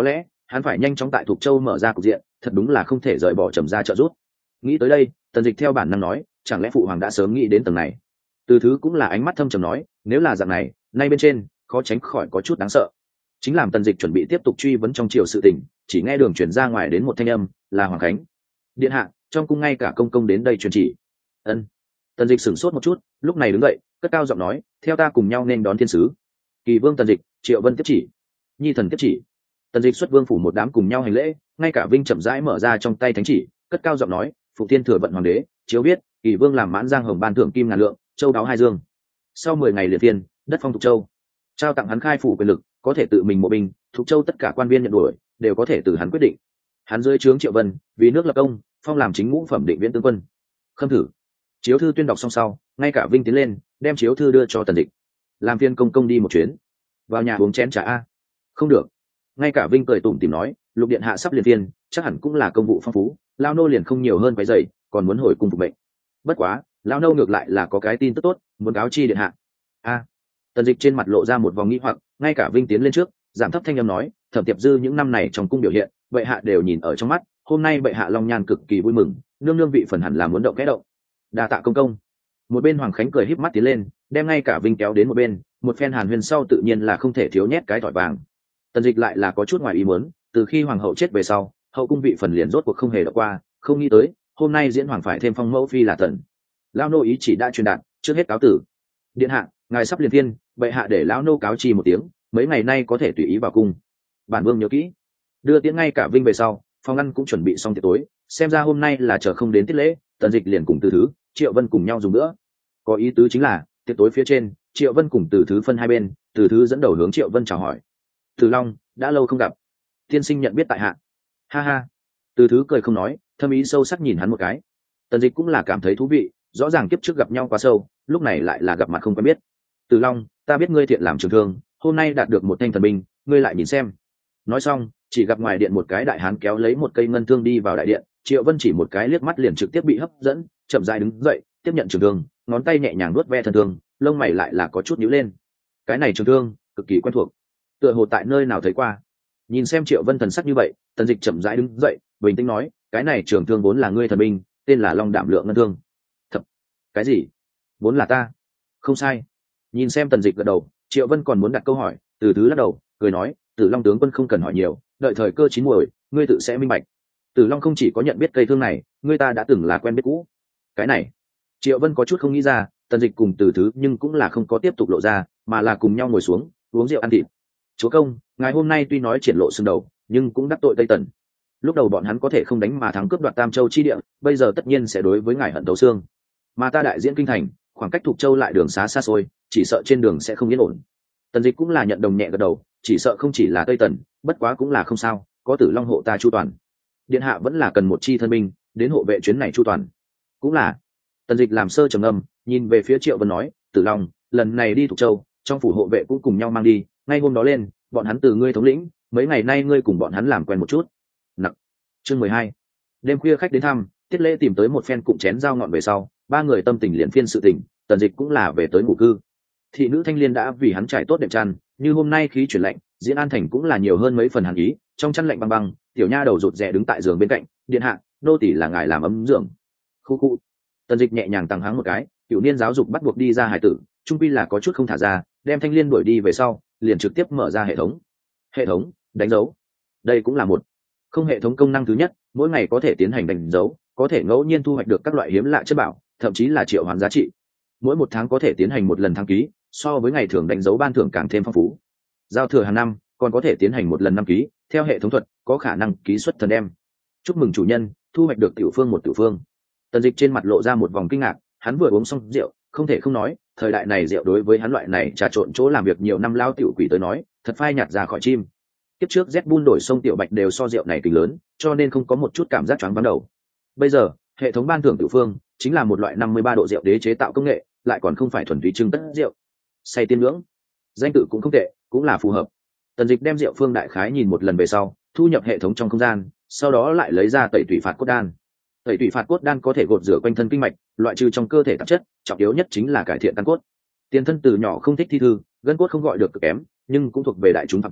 hắn phải nhanh chóng tại Thục Châu mở ra cục diện, thật đúng là không thể rời bỏ Trầm gia trợ giúp. Nghĩ tới đây, Tần Dịch theo bản năng nói, chẳng lẽ phụ hoàng đã sớm nghĩ đến tầng này. Từ Thứ cũng là ánh mắt thâm trầm nói, nếu là dạng này, nay bên trên khó tránh khỏi có chút đáng sợ. Chính làm Tần Dịch chuẩn bị tiếp tục truy vấn trong triều sự tình, chỉ nghe đường truyền ra ngoài đến một thanh âm, là Hoàng Khánh. Điện hạ, trong cung ngay cả công công đến đây truyền chỉ. Ân. Tần Dịch sửng sốt một chút, lúc này đứng dậy, cất cao giọng nói, theo ta cùng nhau nên đón thiên sứ. Kỳ vương Tần Dịch, Triệu Vân tiếp chỉ. Nhi thần tiếp chỉ. Tần Dịch xuất vương phủ một đám cùng nhau hành lễ, ngay cả Vinh chậm rãi mở ra trong tay thánh chỉ, cất cao giọng nói, phụ thiên thừa vận hoàng đế, chiếu biết, Kỳ vương làm mãn giang hồng ban thưởng kim ngàn lượng, châu đáo hai dương. Sau mười ngày liệt viên, đất phong Thục Châu, trao tặng hắn khai phủ quyền lực, có thể tự mình mộ binh, Thục Châu tất cả quan viên nhận đuổi, đều có thể từ hắn quyết định. Hắn dưới trướng Triệu Vân, vì nước lập công, phong làm chính ngũ phẩm định viễn tướng quân. Khâm thử. Chiếu thư tuyên đọc xong sau, ngay cả Vinh tiến lên, đem chiếu thư đưa cho Tần Dịch. Làm phiên công công đi một chuyến, vào nhà uống chén trà a. Không được. Ngay cả Vinh cười tủm tỉm nói, lục điện hạ sắp liền phiên, chắc hẳn cũng là công vụ phong phú, lao nô liền không nhiều hơn quấy rầy, còn muốn hồi cung phục mệnh. Bất quá, lao nô ngược lại là có cái tin tức tốt, muốn cáo chi điện hạ. A. Tần Dịch trên mặt lộ ra một vòng nghi hoặc, ngay cả Vinh tiến lên trước, giảm thấp thanh âm nói, Thẩm Tiệp Dư những năm này trong cung biểu hiện, bệ hạ đều nhìn ở trong mắt, hôm nay bệ hạ long nhan cực kỳ vui mừng, nương nương vị phần hẳn là muốn động kẽ động. Đa tạ công công. Một bên Hoàng Khánh cười híp mắt tiến lên, đem ngay cả Vinh kéo đến một bên, một phen hàn huyên sau tự nhiên là không thể thiếu nhét cái thỏi vàng. Tần Dịch lại là có chút ngoài ý muốn, từ khi hoàng hậu chết về sau, hậu cung vị phần liền rốt cuộc không hề đọc qua, không nghĩ tới, hôm nay diễn hoàng phải thêm phong mẫu phi là Tần. Lão nô ý chỉ đã truyền đạt, trước hết cáo tử. Điện hạ, ngài sắp liền thiên, bệ hạ để lão nô cáo trì một tiếng, mấy ngày nay có thể tùy ý vào cung. Bản vương nhớ kỹ. Đưa tiễn ngay cả Vinh về sau, phòng ăn cũng chuẩn bị xong tiệc tối, xem ra hôm nay là chờ không đến tiết lễ. Tần Dịch liền cùng Từ Thứ, Triệu Vân cùng nhau dùng nữa. Có ý tứ chính là tiệc tối phía trên, Triệu Vân cùng Từ Thứ phân hai bên, Từ Thứ dẫn đầu hướng Triệu Vân chào hỏi. Từ Long, đã lâu không gặp, tiên sinh nhận biết tại hạ. Ha ha. Từ Thứ cười không nói, thâm ý sâu sắc nhìn hắn một cái. Tần Dịch cũng là cảm thấy thú vị, rõ ràng kiếp trước gặp nhau quá sâu, lúc này lại là gặp mặt không quen biết. Từ Long, ta biết ngươi thiện làm trường thương, hôm nay đạt được một thanh thần binh, ngươi lại nhìn xem. Nói xong, chỉ gặp ngoài điện một cái đại hán kéo lấy một cây ngân thương đi vào đại điện, Triệu Vân chỉ một cái liếc mắt liền trực tiếp bị hấp dẫn, chậm rãi đứng dậy, tiếp nhận trường thương, ngón tay nhẹ nhàng nuốt ve thân thương, lông mày lại là có chút nhíu lên. Cái này trường thương, cực kỳ quen thuộc, tựa hồ tại nơi nào thấy qua. Nhìn xem Triệu Vân thần sắc như vậy, Tần Dịch chậm rãi đứng dậy, bình tĩnh nói, cái này trường thương vốn là ngươi thần binh, tên là Long Đảm Lượng ngân thương. Thật? Cái gì? Vốn là ta? Không sai. Nhìn xem Tần Dịch gật đầu, Triệu Vân còn muốn đặt câu hỏi, Từ Thứ lắc đầu, cười nói, Tử Long tướng quân không cần hỏi nhiều, đợi thời cơ chín muồi, ngươi tự sẽ minh bạch. Tử Long không chỉ có nhận biết cây thương này, ngươi ta đã từng là quen biết cũ. Cái này, Triệu Vân có chút không nghĩ ra, Tần Dịch cùng Từ Thứ nhưng cũng là không có tiếp tục lộ ra, mà là cùng nhau ngồi xuống, uống rượu ăn thịt. Chúa công, ngài hôm nay tuy nói triển lộ xương đầu, nhưng cũng đắc tội Tây Tần. Lúc đầu bọn hắn có thể không đánh mà thắng cướp đoạt Tam Châu chi địa, bây giờ tất nhiên sẽ đối với ngài hận thấu xương. Mà ta đại diễn kinh thành, khoảng cách Thục Châu lại đường xá xa xôi, chỉ sợ trên đường sẽ không yên ổn. Tần Dịch cũng là nhận đồng nhẹ gật đầu, chỉ sợ không chỉ là Tây Tần, bất quá cũng là không sao, có Tử Long hộ ta chu toàn. Điện hạ vẫn là cần một chi thân binh đến hộ vệ chuyến này chu toàn. Cũng là. Tần Dịch làm sơ trầm ngâm, nhìn về phía Triệu Vân nói, Tử Long, lần này đi Thục Châu, trong phủ hộ vệ cũng cùng nhau mang đi, ngay hôm đó lên, bọn hắn từ ngươi thống lĩnh, mấy ngày nay ngươi cùng bọn hắn làm quen một chút. Nặng. Chương mười hai. Đêm khuya khách đến thăm, Tiết Lễ tìm tới một phen cụm chén dao ngọn về sau, ba người tâm tình liền phiên sự tình, Tần Dịch cũng là về tới ngủ cư. Thị nữ Thanh Liên đã vì hắn trải tốt đệm chăn, như hôm nay khí chuyển lạnh, Diễn An Thành cũng là nhiều hơn mấy phần hàn ý, trong chăn lạnh băng băng, tiểu nha đầu rụt rè đứng tại giường bên cạnh, điện hạ, nô tỳ là ngài làm ấm giường. Khu khu. Tần Dịch nhẹ nhàng tăng hắng một cái, cửu niên giáo dục bắt buộc đi ra hải tử, trung quy là có chút không thả ra, đem Thanh Liên đuổi đi về sau, liền trực tiếp mở ra hệ thống. Hệ thống đánh dấu, đây cũng là một không hệ thống công năng thứ nhất, mỗi ngày có thể tiến hành đánh dấu, có thể ngẫu nhiên thu hoạch được các loại hiếm lạ chất bảo, thậm chí là triệu hoán giá trị. Mỗi một tháng có thể tiến hành một lần đăng ký, so với ngày thường đánh dấu ban thưởng càng thêm phong phú. Giao thừa hàng năm còn có thể tiến hành một lần đăng ký, theo hệ thống thuật có khả năng ký xuất thần đem. Chúc mừng chủ nhân thu hoạch được tiểu phương một tiểu phương. Tần Dịch trên mặt lộ ra một vòng kinh ngạc, hắn vừa uống xong rượu, không thể không nói, thời đại này rượu đối với hắn loại này trà trộn chỗ làm việc nhiều năm lao tiểu quỷ tới nói, thật phai nhạt ra khỏi chim. Kiếp trước Z Bull đổi sông tiểu bạch đều so rượu này kính lớn, cho nên không có một chút cảm giác choáng váng đầu. Bây giờ, hệ thống ban thưởng tiểu phương chính là một loại năm mươi ba độ rượu đế chế tạo công nghệ, lại còn không phải thuần túy trưng tất rượu. Say tiên ngưỡng, danh tự cũng không tệ, cũng là phù hợp. Tần Dịch đem rượu phương đại khái nhìn một lần về sau, thu nhập hệ thống trong không gian, sau đó lại lấy ra tẩy tủy phạt cốt đan. Tẩy tủy phạt cốt đan có thể gột rửa quanh thân kinh mạch, loại trừ trong cơ thể tạp chất, trọng yếu nhất chính là cải thiện căn cốt. Tiền thân từ nhỏ không thích thi thư, gân cốt không gọi được cực kém, nhưng cũng thuộc về đại chúng phạm chủ,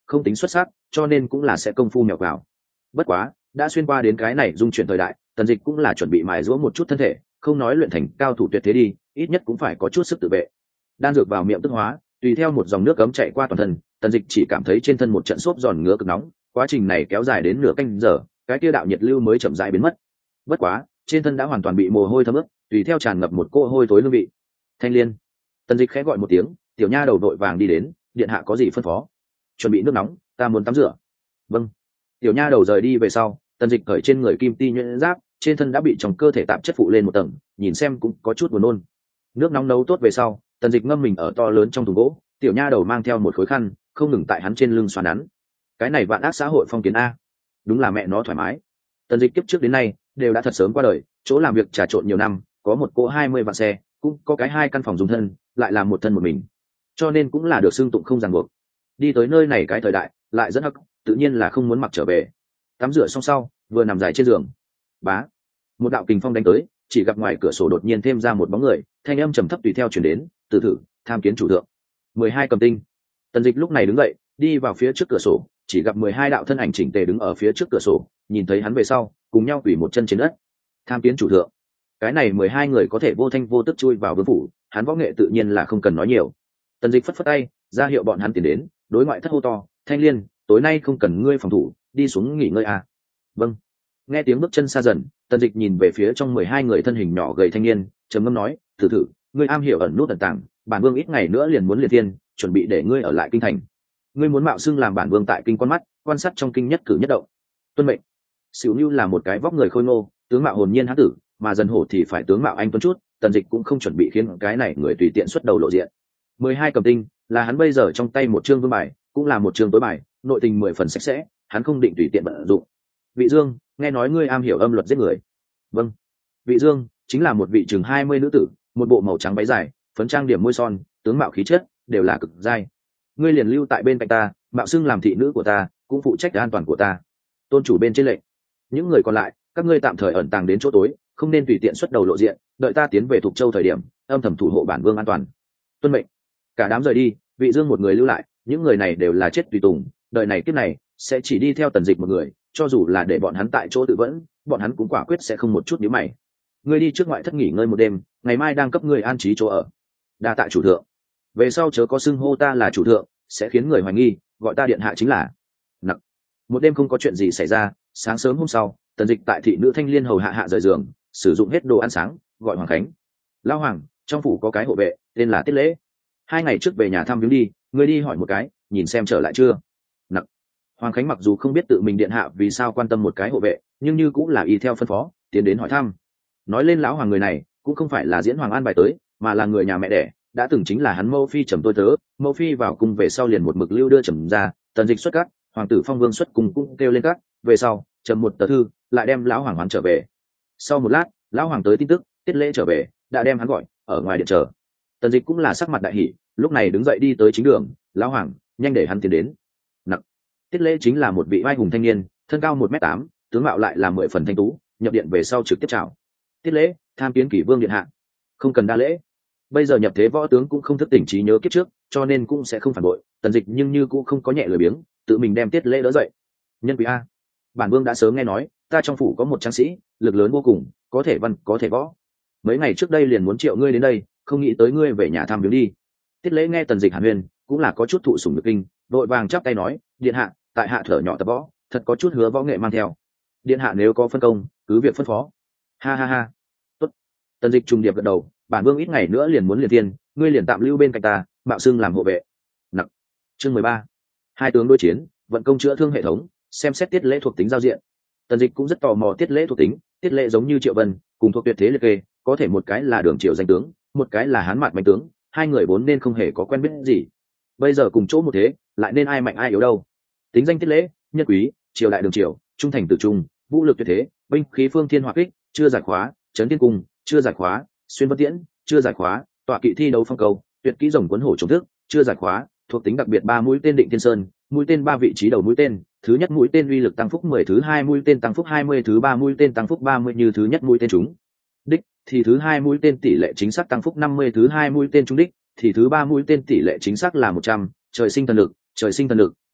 không tính xuất sắc, cho nên cũng là sẽ công phu mèo vào. Bất quá đã xuyên qua đến cái này dung chuyển thời đại, Tần Dịch cũng là chuẩn bị mài giũa một chút thân thể, không nói luyện thành cao thủ tuyệt thế đi, ít nhất cũng phải có chút sức tự vệ. Đan dược vào miệng tức hóa, tùy theo một dòng nước cấm chạy qua toàn thân, Tần Dịch chỉ cảm thấy trên thân một trận xốp giòn ngứa cực nóng, quá trình này kéo dài đến nửa canh giờ, cái kia đạo nhiệt lưu mới chậm rãi biến mất. Bất quá trên thân đã hoàn toàn bị mồ hôi thấm ướt, tùy theo tràn ngập một cỗ hôi thối hương vị. Thanh Liên. Tần Dịch khẽ gọi một tiếng, tiểu nha đầu vội vàng đi đến, điện hạ có gì phân phó? Chuẩn bị nước nóng, ta muốn tắm rửa. Vâng. Tiểu nha đầu rời đi về sau, Tần Dịch cởi trên người kim ti nhuyễn giáp, trên thân đã bị trong cơ thể tạp chất phụ lên một tầng, nhìn xem cũng có chút buồn nôn. Nước nóng nấu tốt về sau, Tần Dịch ngâm mình ở to lớn trong thùng gỗ, tiểu nha đầu mang theo một khối khăn, không ngừng tại hắn trên lưng xoa nắn. Cái này vạn ác xã hội phong kiến a, đúng là mẹ nó thoải mái. Tần Dịch kiếp trước đến nay đều đã thật sớm qua đời, chỗ làm việc trà trộn nhiều năm, có một cỗ hai mươi vạn xe, cũng có cái hai căn phòng dùng thân, lại là một thân một mình, cho nên cũng là được xưng tụng không ràng buộc. Đi tới nơi này cái thời đại lại rất hắc, tự nhiên là không muốn mặc trở về. Tắm rửa xong sau, vừa nằm dài trên giường, bá, một đạo kình phong đánh tới, chỉ gặp ngoài cửa sổ đột nhiên thêm ra một bóng người, thanh âm trầm thấp tùy theo truyền đến, từ thử tham kiến chủ thượng. Mười hai cầm tinh. Tần Dịch lúc này đứng dậy, đi vào phía trước cửa sổ, chỉ gặp mười hai đạo thân ảnh chỉnh tề đứng ở phía trước cửa sổ, nhìn thấy hắn về sau, cùng nhau quỳ một chân trên đất. Tham kiến chủ thượng. Cái này mười hai người có thể vô thanh vô tức chui vào vương phủ, hắn võ nghệ tự nhiên là không cần nói nhiều. Tần Dịch phất phất tay, ra hiệu bọn hắn tiến đến, đối ngoại thất hô to, Thanh Liên, tối nay không cần ngươi phòng thủ, đi xuống nghỉ ngơi à. Vâng. Nghe tiếng bước chân xa dần, Tần Dịch nhìn về phía trong mười hai người thân hình nhỏ gầy thanh niên, trầm ngâm nói, thử thử, ngươi am hiểu ẩn nút ẩn tàng, bản vương ít ngày nữa liền muốn liệt thiên, chuẩn bị để ngươi ở lại kinh thành. Ngươi muốn mạo xưng làm bản vương tại kinh con mắt, quan sát trong kinh nhất cử nhất động. Tuân mệnh. Sửu Nưu là một cái vóc người khôi ngô, tướng mạo hồn nhiên hán tử, mà Dần Hổ thì phải tướng mạo anh tuấn chút, Tần Dịch cũng không chuẩn bị khiến cái này người tùy tiện xuất đầu lộ diện. Mười hai cầm tinh là hắn bây giờ trong tay một chương vương bài, cũng là một chương tối bài, nội tình mười phần sạch sẽ, hắn không định tùy tiện vận dụng. Vị Dương, nghe nói ngươi am hiểu âm luật giết người. Vâng. Vị Dương chính là một vị chừng hai mươi nữ tử, một bộ màu trắng váy dài, phấn trang điểm môi son, tướng mạo khí chất đều là cực giai. Ngươi liền lưu tại bên cạnh ta, mạo xưng làm thị nữ của ta, cũng phụ trách an toàn của ta. Tôn chủ bên trên lệnh. Những người còn lại, các ngươi tạm thời ẩn tàng đến chỗ tối, không nên tùy tiện xuất đầu lộ diện, đợi ta tiến về Thục Châu thời điểm, âm thầm thủ hộ bản vương an toàn. Tuân mệnh. Cả đám rời đi, Vị Dương một người lưu lại, những người này đều là chết tùy tùng, đời này kiếp này sẽ chỉ đi theo Tần Dịch một người, cho dù là để bọn hắn tại chỗ tự vẫn, bọn hắn cũng quả quyết sẽ không một chút nhíu mày. Ngươi đi trước ngoại thất nghỉ ngơi một đêm, ngày mai đang cấp ngươi an trí chỗ ở. Đa tạ chủ thượng. Về sau chớ có xưng hô ta là chủ thượng, sẽ khiến người hoài nghi, gọi ta điện hạ chính là. Nặc. Một đêm không có chuyện gì xảy ra, sáng sớm hôm sau, Tần Dịch tại thị nữ Thanh Liên hầu hạ hạ rời giường, sử dụng hết đồ ăn sáng, gọi Hoàng Khánh. Lão Hoàng, trong phủ có cái hộ vệ, tên là Tiết Lễ. Hai ngày trước về nhà thăm viếng đi, ngươi đi hỏi một cái, nhìn xem trở lại chưa. Nặc. Hoàng Khánh mặc dù không biết tự mình điện hạ vì sao quan tâm một cái hộ vệ, nhưng như cũng là y theo phân phó, tiến đến hỏi thăm. Nói lên lão hoàng người này, cũng không phải là diễn Hoàng An bài tới, mà là người nhà mẹ đẻ, đã từng chính là hắn Mâu Phi trầm tôi tớ. Mâu Phi vào cung về sau liền một mực lưu đưa trầm ra, Tần Dịch xuất cát, hoàng tử Phong Vương xuất cung cũng kêu lên cát, về sau trầm một tờ thư, lại đem lão hoàng hoán trở về. Sau một lát, lão hoàng tới tin tức, Tiết Lễ trở về, đã đem hắn gọi ở ngoài điện chờ. Tần Dịch cũng là sắc mặt đại hỉ, lúc này đứng dậy đi tới chính đường, lão hoàng, nhanh để hắn tiến đến. Nặc. Tiết Lễ chính là một vị vai hùng thanh niên, thân cao một mét tám, tướng mạo lại là mười phần thanh tú, nhập điện về sau trực tiếp chào. Tiết Lễ, tham kiến Kỷ Vương điện hạ. Không cần đa lễ. Bây giờ nhập thế võ tướng cũng không thức tỉnh trí nhớ kiếp trước, cho nên cũng sẽ không phản bội. Tần Dịch nhưng như cũng không có nhẹ lười biếng, tự mình đem Tiết Lễ đỡ dậy. Nhân quý a, bản vương đã sớm nghe nói, ta trong phủ có một tráng sĩ, lực lớn vô cùng, có thể văn, có thể võ. Mấy ngày trước đây liền muốn triệu ngươi đến đây, không nghĩ tới ngươi về nhà thăm viếng đi. Tiết Lễ nghe Tần Dịch hàn huyên, cũng là có chút thụ sủng nhược kinh, vội vàng chắp tay nói, điện hạ, tại hạ thở nhỏ tập võ, thật có chút hứa võ nghệ mang theo. Điện hạ nếu có phân công, cứ việc phân phó. Ha ha ha. Tốt. Tần Dịch trùng điệp gật đầu, bản vương ít ngày nữa liền muốn liệt tiên, ngươi liền tạm lưu bên cạnh ta, mạo xưng làm hộ vệ. Nặc. Chương mười ba. Hai tướng đối chiến, vận công chữa thương hệ thống, xem xét Tiết Lễ thuộc tính giao diện. Tần Dịch cũng rất tò mò Tiết Lễ thuộc tính, Tiết Lễ giống như Triệu Vân, cùng thuộc tuyệt thế liệt kê, có thể một cái là Đường Triệu danh tướng, một cái là Hán Mạt mạnh tướng, hai người vốn nên không hề có quen biết gì. Bây giờ cùng chỗ một thế, lại nên ai mạnh ai yếu đâu. Tính danh Tiết Lễ, nhân quý, triều đại Đường Triều, trung thành tự trung, vũ lực tuyệt thế, binh khí phương thiên hỏa kích, chưa giải khóa, trấn thiên cung, chưa giải khóa, xuyên vân tiễn, chưa giải khóa, tọa kỵ thi đấu phong cầu, tuyệt kỹ rồng cuốn hổ trùng thức, chưa giải khóa, thuộc tính đặc biệt ba mũi tên định thiên sơn, mũi tên ba vị trí đầu mũi tên, thứ nhất mũi tên uy lực tăng phúc mười, thứ hai mũi tên tăng phúc hai mươi, thứ ba mũi tên tăng phúc ba mươi như thứ nhất mũi tên trúng đích, thì thứ hai mũi tên tỷ lệ chính xác tăng phúc năm mươi, thứ hai mũi tên trúng đích, thì thứ ba mũi tên tỷ lệ chính xác là một trăm, trời sinh thần lực, trời sinh thần lực,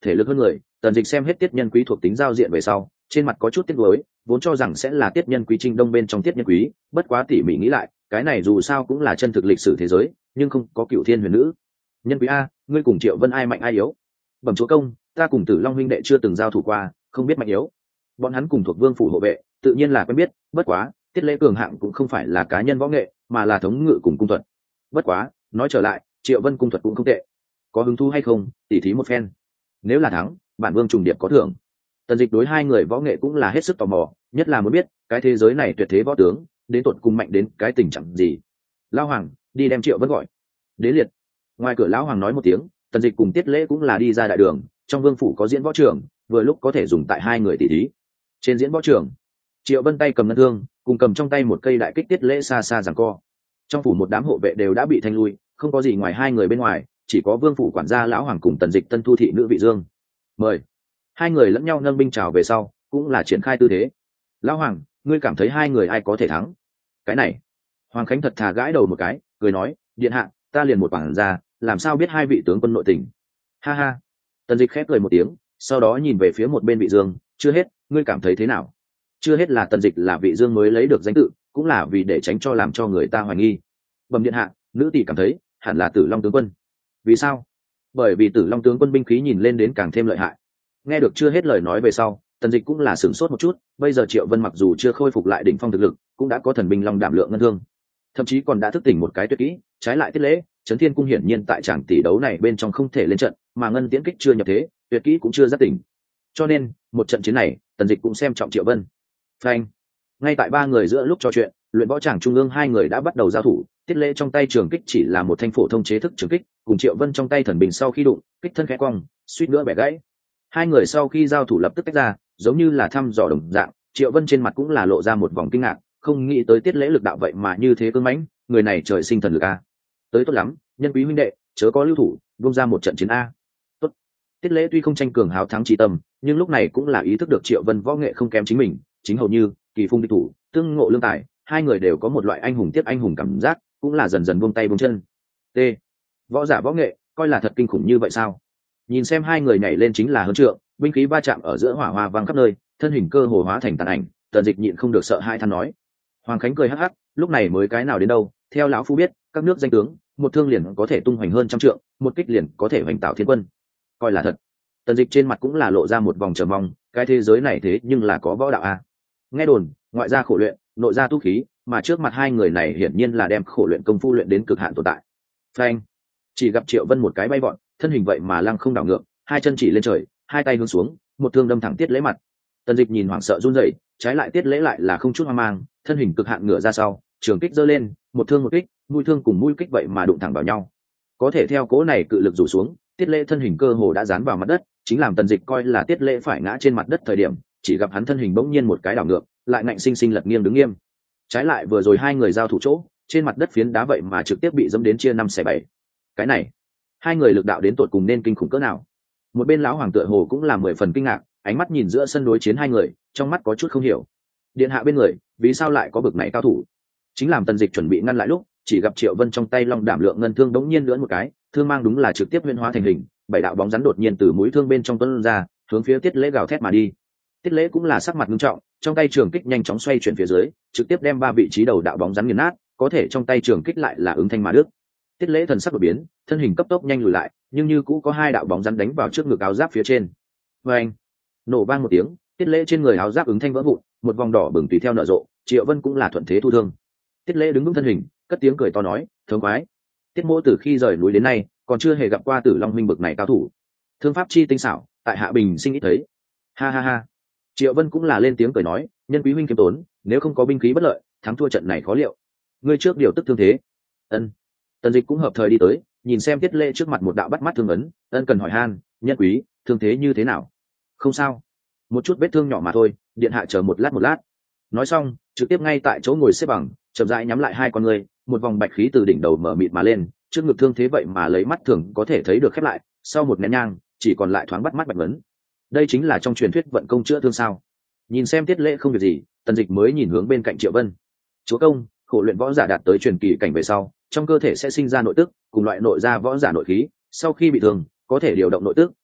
thể lực hơn người. Tần Dịch xem hết Tiết Nhân Quý thuộc tính giao diện về sau, trên mặt có chút tiếc nuối, vốn cho rằng sẽ là Tiết Nhân Quý Trinh Đông bên trong Tiết Nhân Quý, bất quá tỉ mỉ nghĩ lại, cái này dù sao cũng là chân thực lịch sử thế giới, nhưng không có Cựu Thiên Huyền Nữ. Nhân Quý a, ngươi cùng Triệu Vân ai mạnh ai yếu? Bẩm chúa công, ta cùng Tử Long huynh đệ chưa từng giao thủ qua, không biết mạnh yếu. Bọn hắn cùng thuộc Vương phủ hộ vệ, tự nhiên là quen biết, bất quá, Tiết Lễ cường hạng cũng không phải là cá nhân võ nghệ, mà là thống ngự cùng cung thuật. Bất quá, nói trở lại, Triệu Vân cung thuật cũng không tệ. Có hứng thú hay không, tỉ thí một phen. Nếu là thắng, bản vương trùng điệp có thưởng. Tần Dịch đối hai người võ nghệ cũng là hết sức tò mò, nhất là muốn biết cái thế giới này tuyệt thế võ tướng đến tột cùng mạnh đến cái tình trạng gì. Lão Hoàng, đi đem Triệu Vân gọi. Đế liệt. Ngoài cửa Lão Hoàng nói một tiếng, Tần Dịch cùng Tiết Lễ cũng là đi ra đại đường, trong vương phủ có diễn võ trường, vừa lúc có thể dùng tại hai người tỷ thí. Trên diễn võ trường, Triệu Vân tay cầm ngân thương, cùng cầm trong tay một cây đại kích, Tiết Lễ xa xa giằng co. Trong phủ một đám hộ vệ đều đã bị thanh lui, không có gì ngoài hai người bên ngoài, chỉ có vương phủ quản gia Lão Hoàng cùng Tần Dịch tân thu thị nữ Vị Dương. Mời. Hai người lẫn nhau nâng binh chào về sau, cũng là triển khai tư thế. Lão Hoàng, ngươi cảm thấy hai người ai có thể thắng? Cái này, Hoàng Khánh thật thà gãi đầu một cái, cười nói, điện hạ, ta liền một quản gia, làm sao biết hai vị tướng quân nội tình? Ha ha. Tần Dịch khép cười một tiếng, sau đó nhìn về phía một bên Vị Dương, chưa hết, ngươi cảm thấy thế nào? Chưa hết là Tần Dịch là Vị Dương mới lấy được danh tự, cũng là vì để tránh cho làm cho người ta hoài nghi. Bẩm điện hạ, nữ tỷ cảm thấy hẳn là Tử Long tướng quân. Vì sao? Bởi vì Tử Long tướng quân binh khí nhìn lên đến càng thêm lợi hại. Nghe được chưa hết lời nói về sau, Tần Dịch cũng là sửng sốt một chút, bây giờ Triệu Vân mặc dù chưa khôi phục lại đỉnh phong thực lực, cũng đã có thần binh long đảm lượng ngân thương, thậm chí còn đã thức tỉnh một cái tuyệt kỹ, trái lại Tiết Lễ, Chấn Thiên cung hiển nhiên tại tràng tỷ đấu này bên trong không thể lên trận, mà ngân tiễn kích chưa nhập thế, tuyệt kỹ cũng chưa giác tỉnh. Cho nên, một trận chiến này, Tần Dịch cũng xem trọng Triệu Vân. Phanh. Ngay tại ba người giữa lúc trò chuyện, luyện võ tràng trung ương hai người đã bắt đầu giao thủ, Tiết Lễ trong tay trường kích chỉ là một thanh phổ thông chế thức trường kích, cùng Triệu Vân trong tay thần bình sau khi đụng, kích thân khẽ cong, suýt nữa bẻ gãy. Hai người sau khi giao thủ lập tức tách ra, giống như là thăm dò đồng dạng. Triệu Vân trên mặt cũng là lộ ra một vòng kinh ngạc, không nghĩ tới Tiết Lễ lực đạo vậy mà như thế cứng mãnh, người này trời sinh thần lực a. Tới tốt lắm, Nhân Quý huynh đệ, chớ có lưu thủ, buông ra một trận chiến a. Tốt. Tiết Lễ tuy không tranh cường hào thắng chi tâm, nhưng lúc này cũng là ý thức được Triệu Vân võ nghệ không kém chính mình, chính hầu như kỳ phung địch thủ, tương ngộ lương tài, hai người đều có một loại anh hùng tiếp anh hùng cảm giác, cũng là dần dần buông tay buông chân. T. Võ giả võ nghệ, coi là thật kinh khủng như vậy sao? Nhìn xem hai người nhảy lên chính là hơn trượng, binh khí va chạm ở giữa hỏa hoa vang khắp nơi, thân hình cơ hồ hóa thành tàn ảnh. Tần Dịch nhịn không được sợ hai than nói. Hoàng Khánh cười hắc hắc, lúc này mới cái nào đến đâu, theo lão phu biết, các nước danh tướng, một thương liền có thể tung hoành hơn trăm trượng, một kích liền có thể hoành tạo thiên quân. Coi là thật. Tần Dịch trên mặt cũng là lộ ra một vòng chờ mong, cái thế giới này thế nhưng là có võ đạo a. Nghe đồn, ngoại gia khổ luyện, nội gia tu khí, mà trước mặt hai người này hiển nhiên là đem khổ luyện công phu luyện đến cực hạn tồn tại. Phanh. Chỉ gặp Triệu Vân một cái bay vọt, thân hình vậy mà lăng không đảo ngược, hai chân chỉ lên trời, hai tay hướng xuống, một thương đâm thẳng Tiết Lễ mặt. Tần Dịch nhìn hoảng sợ run rẩy, trái lại Tiết Lễ lại là không chút hoang mang, thân hình cực hạn ngửa ra sau, trường kích giơ lên, một thương một kích, mũi thương cùng mũi kích vậy mà đụng thẳng vào nhau. Có thể theo cỗ này cự lực rủ xuống, Tiết Lễ thân hình cơ hồ đã dán vào mặt đất, chính làm Tần Dịch coi là Tiết Lễ phải ngã trên mặt đất thời điểm, chỉ gặp hắn thân hình bỗng nhiên một cái đảo ngược, lại ngạnh sinh sinh lật nghiêng đứng nghiêm. Trái lại vừa rồi hai người giao thủ chỗ, trên mặt đất phiến đá vậy mà trực tiếp bị dẫm đến chia năm xẻ bảy. Cái này, hai người lực đạo đến tột cùng nên kinh khủng cỡ nào? Một bên lão hoàng tựa hồ cũng là mười phần kinh ngạc, ánh mắt nhìn giữa sân đối chiến hai người, trong mắt có chút không hiểu. Điện hạ bên người, vì sao lại có bực này cao thủ? Chính làm Tần Dịch chuẩn bị ngăn lại lúc, chỉ gặp Triệu Vân trong tay long đảm lượng ngân thương đống nhiên lưỡn một cái, thương mang đúng là trực tiếp huyễn hóa thành hình, bảy đạo bóng rắn đột nhiên từ mũi thương bên trong tuôn ra, hướng phía Tiết Lễ gào thét mà đi. Tiết Lễ cũng là sắc mặt nghiêm trọng, trong tay trường kích nhanh chóng xoay chuyển phía dưới, trực tiếp đem ba vị trí đầu đạo bóng rắn nghiền nát, có thể trong tay trường kích lại là ứng thanh mà đứt. Tiết Lễ thần sắc đột biến, thân hình cấp tốc nhanh lùi lại, nhưng như cũ có hai đạo bóng rắn đánh vào trước ngực áo giáp phía trên. Oeng! Nổ vang một tiếng, Tiết Lễ trên người áo giáp ứng thanh vỡ vụn, một vòng đỏ bừng tùy theo nở rộ, Triệu Vân cũng là thuận thế thu thương. Tiết Lễ đứng vững thân hình, cất tiếng cười to nói, "Thương quái! Tiết Mỗ từ khi rời núi đến nay, còn chưa hề gặp qua Tử Long huynh bực này cao thủ. Thương pháp chi tinh xảo, tại hạ bình sinh ít thấy." Ha ha ha. Triệu Vân cũng là lên tiếng cười nói, "Nhân Quý huynh kiêm tốn, nếu không có binh khí bất lợi, thắng thua trận này khó liệu. Ngươi trước điều tức thương thế." Ân. Tần Dịch cũng hợp thời đi tới, nhìn xem Tiết Lễ trước mặt một đạo bắt mắt thương ấn, ân cần hỏi han, "Nhân Quý, thương thế như thế nào?" "Không sao, một chút vết thương nhỏ mà thôi, điện hạ chờ một lát một lát." Nói xong, trực tiếp ngay tại chỗ ngồi xếp bằng, chậm rãi nhắm lại hai con người, một vòng bạch khí từ đỉnh đầu mở mịt mà lên, trước ngực thương thế vậy mà lấy mắt thường có thể thấy được khép lại, sau một nén nhang, chỉ còn lại thoáng bắt mắt bạch vấn. Đây chính là trong truyền thuyết vận công chữa thương sao? Nhìn xem Tiết Lễ không việc gì, Tần Dịch mới nhìn hướng bên cạnh Triệu Vân. "Chúa công, khổ luyện võ giả đạt tới truyền kỳ cảnh về sau, trong cơ thể sẽ sinh ra nội tức, cùng loại nội ra võ giả nội khí, sau khi bị thương, có thể điều động nội tức,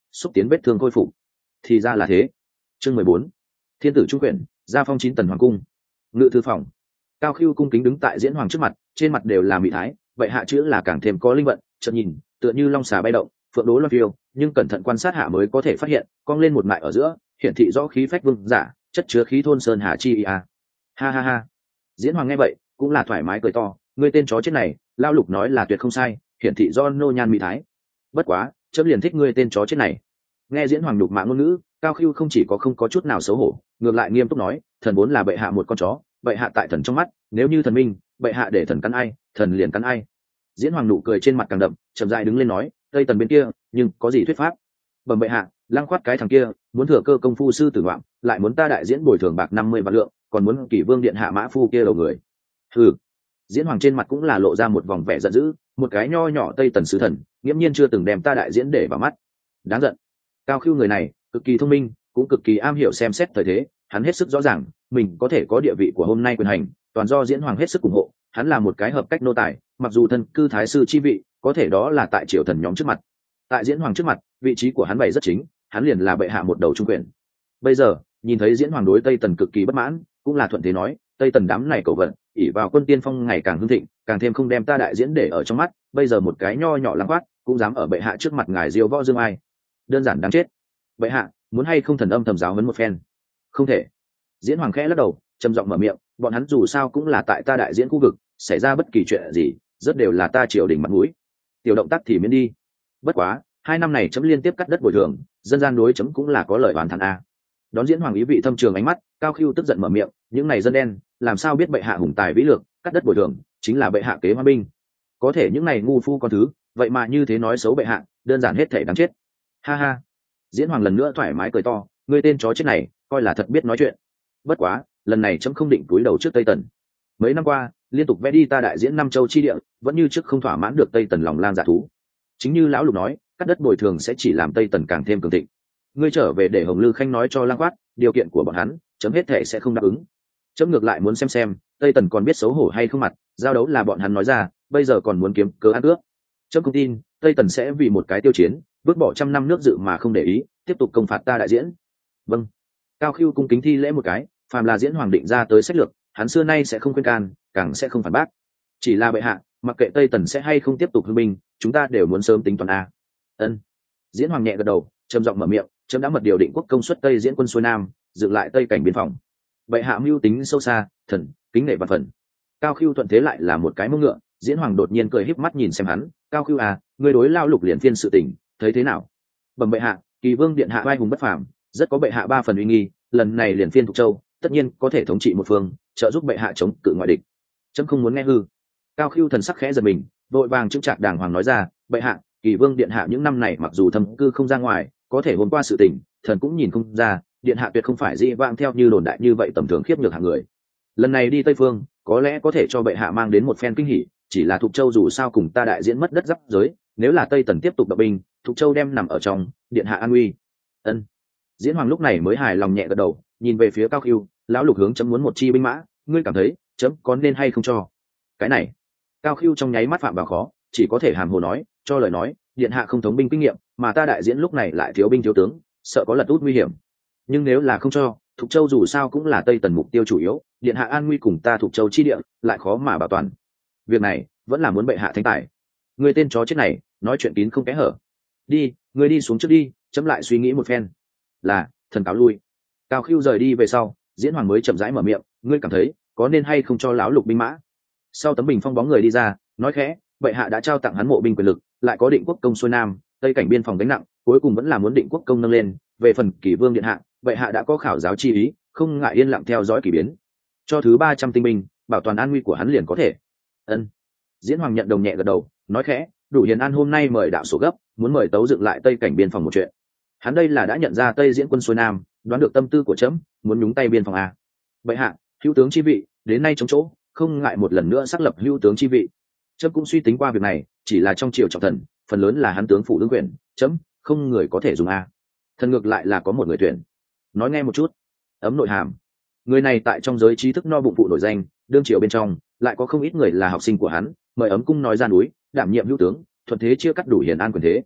xúc tiến vết thương khôi phục. Thì ra là thế. Chương mười bốn, thiên tử trung quyển, gia phong chín tần hoàng cung. Ngự thư phòng. Cao Khưu cung kính đứng tại diễn hoàng trước mặt, trên mặt đều là mỹ thái, vậy hạ chữ là càng thêm có linh vận, chợt nhìn tựa như long xà bay động, phượng đố loan phiêu, nhưng cẩn thận quan sát hạ mới có thể phát hiện cong lên một mại ở giữa, hiển thị rõ khí phách vương giả, chất chứa khí thôn sơn hà chi a. Ha ha ha. Diễn hoàng nghe vậy cũng là thoải mái cười to, ngươi tên chó chết này, lao lục nói là tuyệt không sai, hiển thị do nô nhan mỹ thái. Bất quá chấm liền thích ngươi tên chó chết này. Nghe diễn hoàng nhục mạ ngôn ngữ, Cao Khưu không chỉ có không có chút nào xấu hổ, ngược lại nghiêm túc nói, thần vốn là bệ hạ một con chó, bệ hạ tại thần trong mắt, nếu như thần minh, bệ hạ để thần cắn ai, thần liền cắn ai. Diễn hoàng nụ cười trên mặt càng đậm, chậm rãi đứng lên nói, tây tần bên kia nhưng có gì thuyết pháp? Bẩm bệ hạ, lăng khoát cái thằng kia muốn thừa cơ công phu sư tử ngoạm, lại muốn ta đại diễn bồi thường bạc năm mươi vạn lượng, còn muốn kỷ vương điện hạ mã phu kia đầu người. Hừ. Diễn hoàng trên mặt cũng là lộ ra một vòng vẻ giận dữ, một cái nho nhỏ tây tần sứ thần nghiễm nhiên chưa từng đem ta đại diễn để vào mắt. Đáng giận. Cao Khưu người này cực kỳ thông minh, cũng cực kỳ am hiểu xem xét thời thế, hắn hết sức rõ ràng mình có thể có địa vị của hôm nay quyền hành toàn do diễn hoàng hết sức ủng hộ. Hắn là một cái hợp cách nô tài, mặc dù thân cư thái sư chi vị, có thể đó là tại triều thần nhóm trước mặt, tại diễn hoàng trước mặt vị trí của hắn bày rất chính, hắn liền là bệ hạ một đầu trung quyền. Bây giờ nhìn thấy diễn hoàng đối tây tần cực kỳ bất mãn, cũng là thuận thế nói, tây tần đám này cầu vận ỉ vào quân tiên phong ngày càng hưng thịnh, càng thêm không đem ta đại diễn để ở trong mắt, bây giờ một cái nho nhỏ lăng quát cũng dám ở bệ hạ trước mặt ngài diêu võ dương ai, đơn giản đáng chết. Bệ hạ muốn hay không thần âm thầm giáo huấn một phen? Không thể. Diễn hoàng khẽ lắc đầu, trầm giọng mở miệng, bọn hắn dù sao cũng là tại ta đại diễn khu vực, xảy ra bất kỳ chuyện gì rất đều là ta triều đình mặt mũi, tiểu động tác thì miễn đi. Bất quá hai năm này chấm liên tiếp cắt đất bồi thường, dân gian đối chấm cũng là có lời oán thán a. Đón diễn hoàng ý vị thâm trường ánh mắt, Cao Khưu tức giận mở miệng, những này dân đen làm sao biết bệ hạ hùng tài vĩ lược, cắt đất bồi thường chính là bệ hạ kế hoa binh, có thể những này ngu phu con thứ vậy mà như thế nói xấu bệ hạ, đơn giản hết thể đáng chết. Ha ha. Diễn hoàng lần nữa thoải mái cười to, ngươi tên chó chết này coi là thật biết nói chuyện. Bất quá lần này chấm không định túi đầu trước tây tần. Mấy năm qua liên tục vẽ đi ta đại diễn năm châu chi địa, vẫn như trước không thỏa mãn được tây tần lòng lang dạ thú. Chính như lão lục nói, cắt đất bồi thường sẽ chỉ làm tây tần càng thêm cường thịnh. Ngươi trở về để hồng lư khanh nói cho lang quát, điều kiện của bọn hắn chấm hết thể sẽ không đáp ứng. Chấm ngược lại muốn xem xem tây tần còn biết xấu hổ hay không mặt, giao đấu là bọn hắn nói ra, bây giờ còn muốn kiếm cớ ăn cướp. Chấm không tin tây tần sẽ vì một cái tiêu chiến vứt bỏ trăm năm nước dự mà không để ý, tiếp tục công phạt ta đại diễn. Vâng. Cao Khưu cung kính thi lễ một cái, phàm là diễn hoàng định ra tới sách lược, hắn xưa nay sẽ không khuyên can, càng sẽ không phản bác. Chỉ là bệ hạ, mặc kệ tây tần sẽ hay không tiếp tục hưng binh, chúng ta đều muốn sớm tính toán a. Ân. Diễn hoàng nhẹ gật đầu, trầm giọng mở miệng, chấm đã mật điều định quốc công suất tây diễn quân xuôi nam, dựng lại tây cảnh biên phòng. Bệ hạ mưu tính sâu xa, thần kính nể vạn phần. Cao Khưu thuận thế lại là một cái mông ngựa, diễn hoàng đột nhiên cười híp mắt nhìn xem hắn, Cao Khưu à, ngươi đối lao lục liền phiên sự tình thấy thế nào? Bẩm bệ hạ, kỳ vương điện hạ vai hùng bất phàm, rất có bệ hạ ba phần uy nghi, lần này liền phiên Thục Châu tất nhiên có thể thống trị một phương, trợ giúp bệ hạ chống cự ngoại địch. Chấm không muốn nghe hư. Cao Khưu thần sắc khẽ giật mình, vội vàng chững chạc đàng hoàng nói ra, bệ hạ, kỳ vương điện hạ những năm này mặc dù thâm cư không ra ngoài, có thể hôm qua sự tình thần cũng nhìn không ra, điện hạ tuyệt không phải dĩ vãng theo như đồn đại như vậy tầm thường khiếp nhược hạng người. Lần này đi tây phương có lẽ có thể cho bệ hạ mang đến một phen kinh hỉ, chỉ là Thục Châu dù sao cùng ta đại diễn mất đất giáp giới, nếu là tây tần tiếp tục động binh, Thục Châu đem nằm ở trong điện hạ an nguy. Ân. Diễn hoàng lúc này mới hài lòng nhẹ gật đầu, nhìn về phía Cao Khưu, lão lục hướng chấm muốn một chi binh mã, ngươi cảm thấy chấm có nên hay không cho? Cái này Cao Khưu trong nháy mắt phạm vào khó, chỉ có thể hàm hồ nói, cho lời nói, điện hạ không thống binh kinh nghiệm, mà ta đại diễn lúc này lại thiếu binh thiếu tướng, sợ có lật út nguy hiểm. Nhưng nếu là không cho, Thục Châu dù sao cũng là tây tần mục tiêu chủ yếu, điện hạ an nguy cùng ta Thục Châu chi địa lại khó mà bảo toàn. Việc này vẫn là muốn bệ hạ thánh tài. Người tên chó chết này nói chuyện kín không kẽ hở. Đi, người đi xuống trước đi, chấm lại suy nghĩ một phen. Là, thần cáo lui. Cao Khưu rời đi về sau, diễn hoàng mới chậm rãi mở miệng, ngươi cảm thấy có nên hay không cho lão lục binh mã? Sau tấm bình phong bóng người đi ra, nói khẽ, bệ hạ đã trao tặng hắn mộ binh quyền lực, lại có định quốc công xuôi nam, tây cảnh biên phòng gánh nặng, cuối cùng vẫn là muốn định quốc công nâng lên. Về phần kỷ vương điện hạ, bệ hạ đã có khảo giáo chi ý, không ngại yên lặng theo dõi kỳ biến, cho thứ ba trăm tinh binh, bảo toàn an nguy của hắn liền có thể. Ân. Diễn hoàng nhận đồng nhẹ gật đầu, nói khẽ, đủ hiền an hôm nay mời đạo sổ gấp, muốn mời tấu dựng lại tây cảnh biên phòng một chuyện. Hắn đây là đã nhận ra tây diễn quân xuôi nam, đoán được tâm tư của trẫm, muốn nhúng tay biên phòng a. Bệ hạ, hữu tướng chi vị đến nay chống chỗ, không ngại một lần nữa xác lập hữu tướng chi vị. Trẫm cũng suy tính qua việc này, chỉ là trong triều trọng thần, phần lớn là hắn tướng phủ đương quyền, trẫm không người có thể dùng a. Thần ngược lại là có một người tuyển. Nói nghe một chút. Ấm nội hàm. Người này tại trong giới trí thức no bụng phụ nổi danh, đương triều bên trong lại có không ít người là học sinh của hắn, mời ấm cung nói ra núi, đảm nhiệm hữu tướng, thuận thế chia cắt đủ hiền an quyền thế.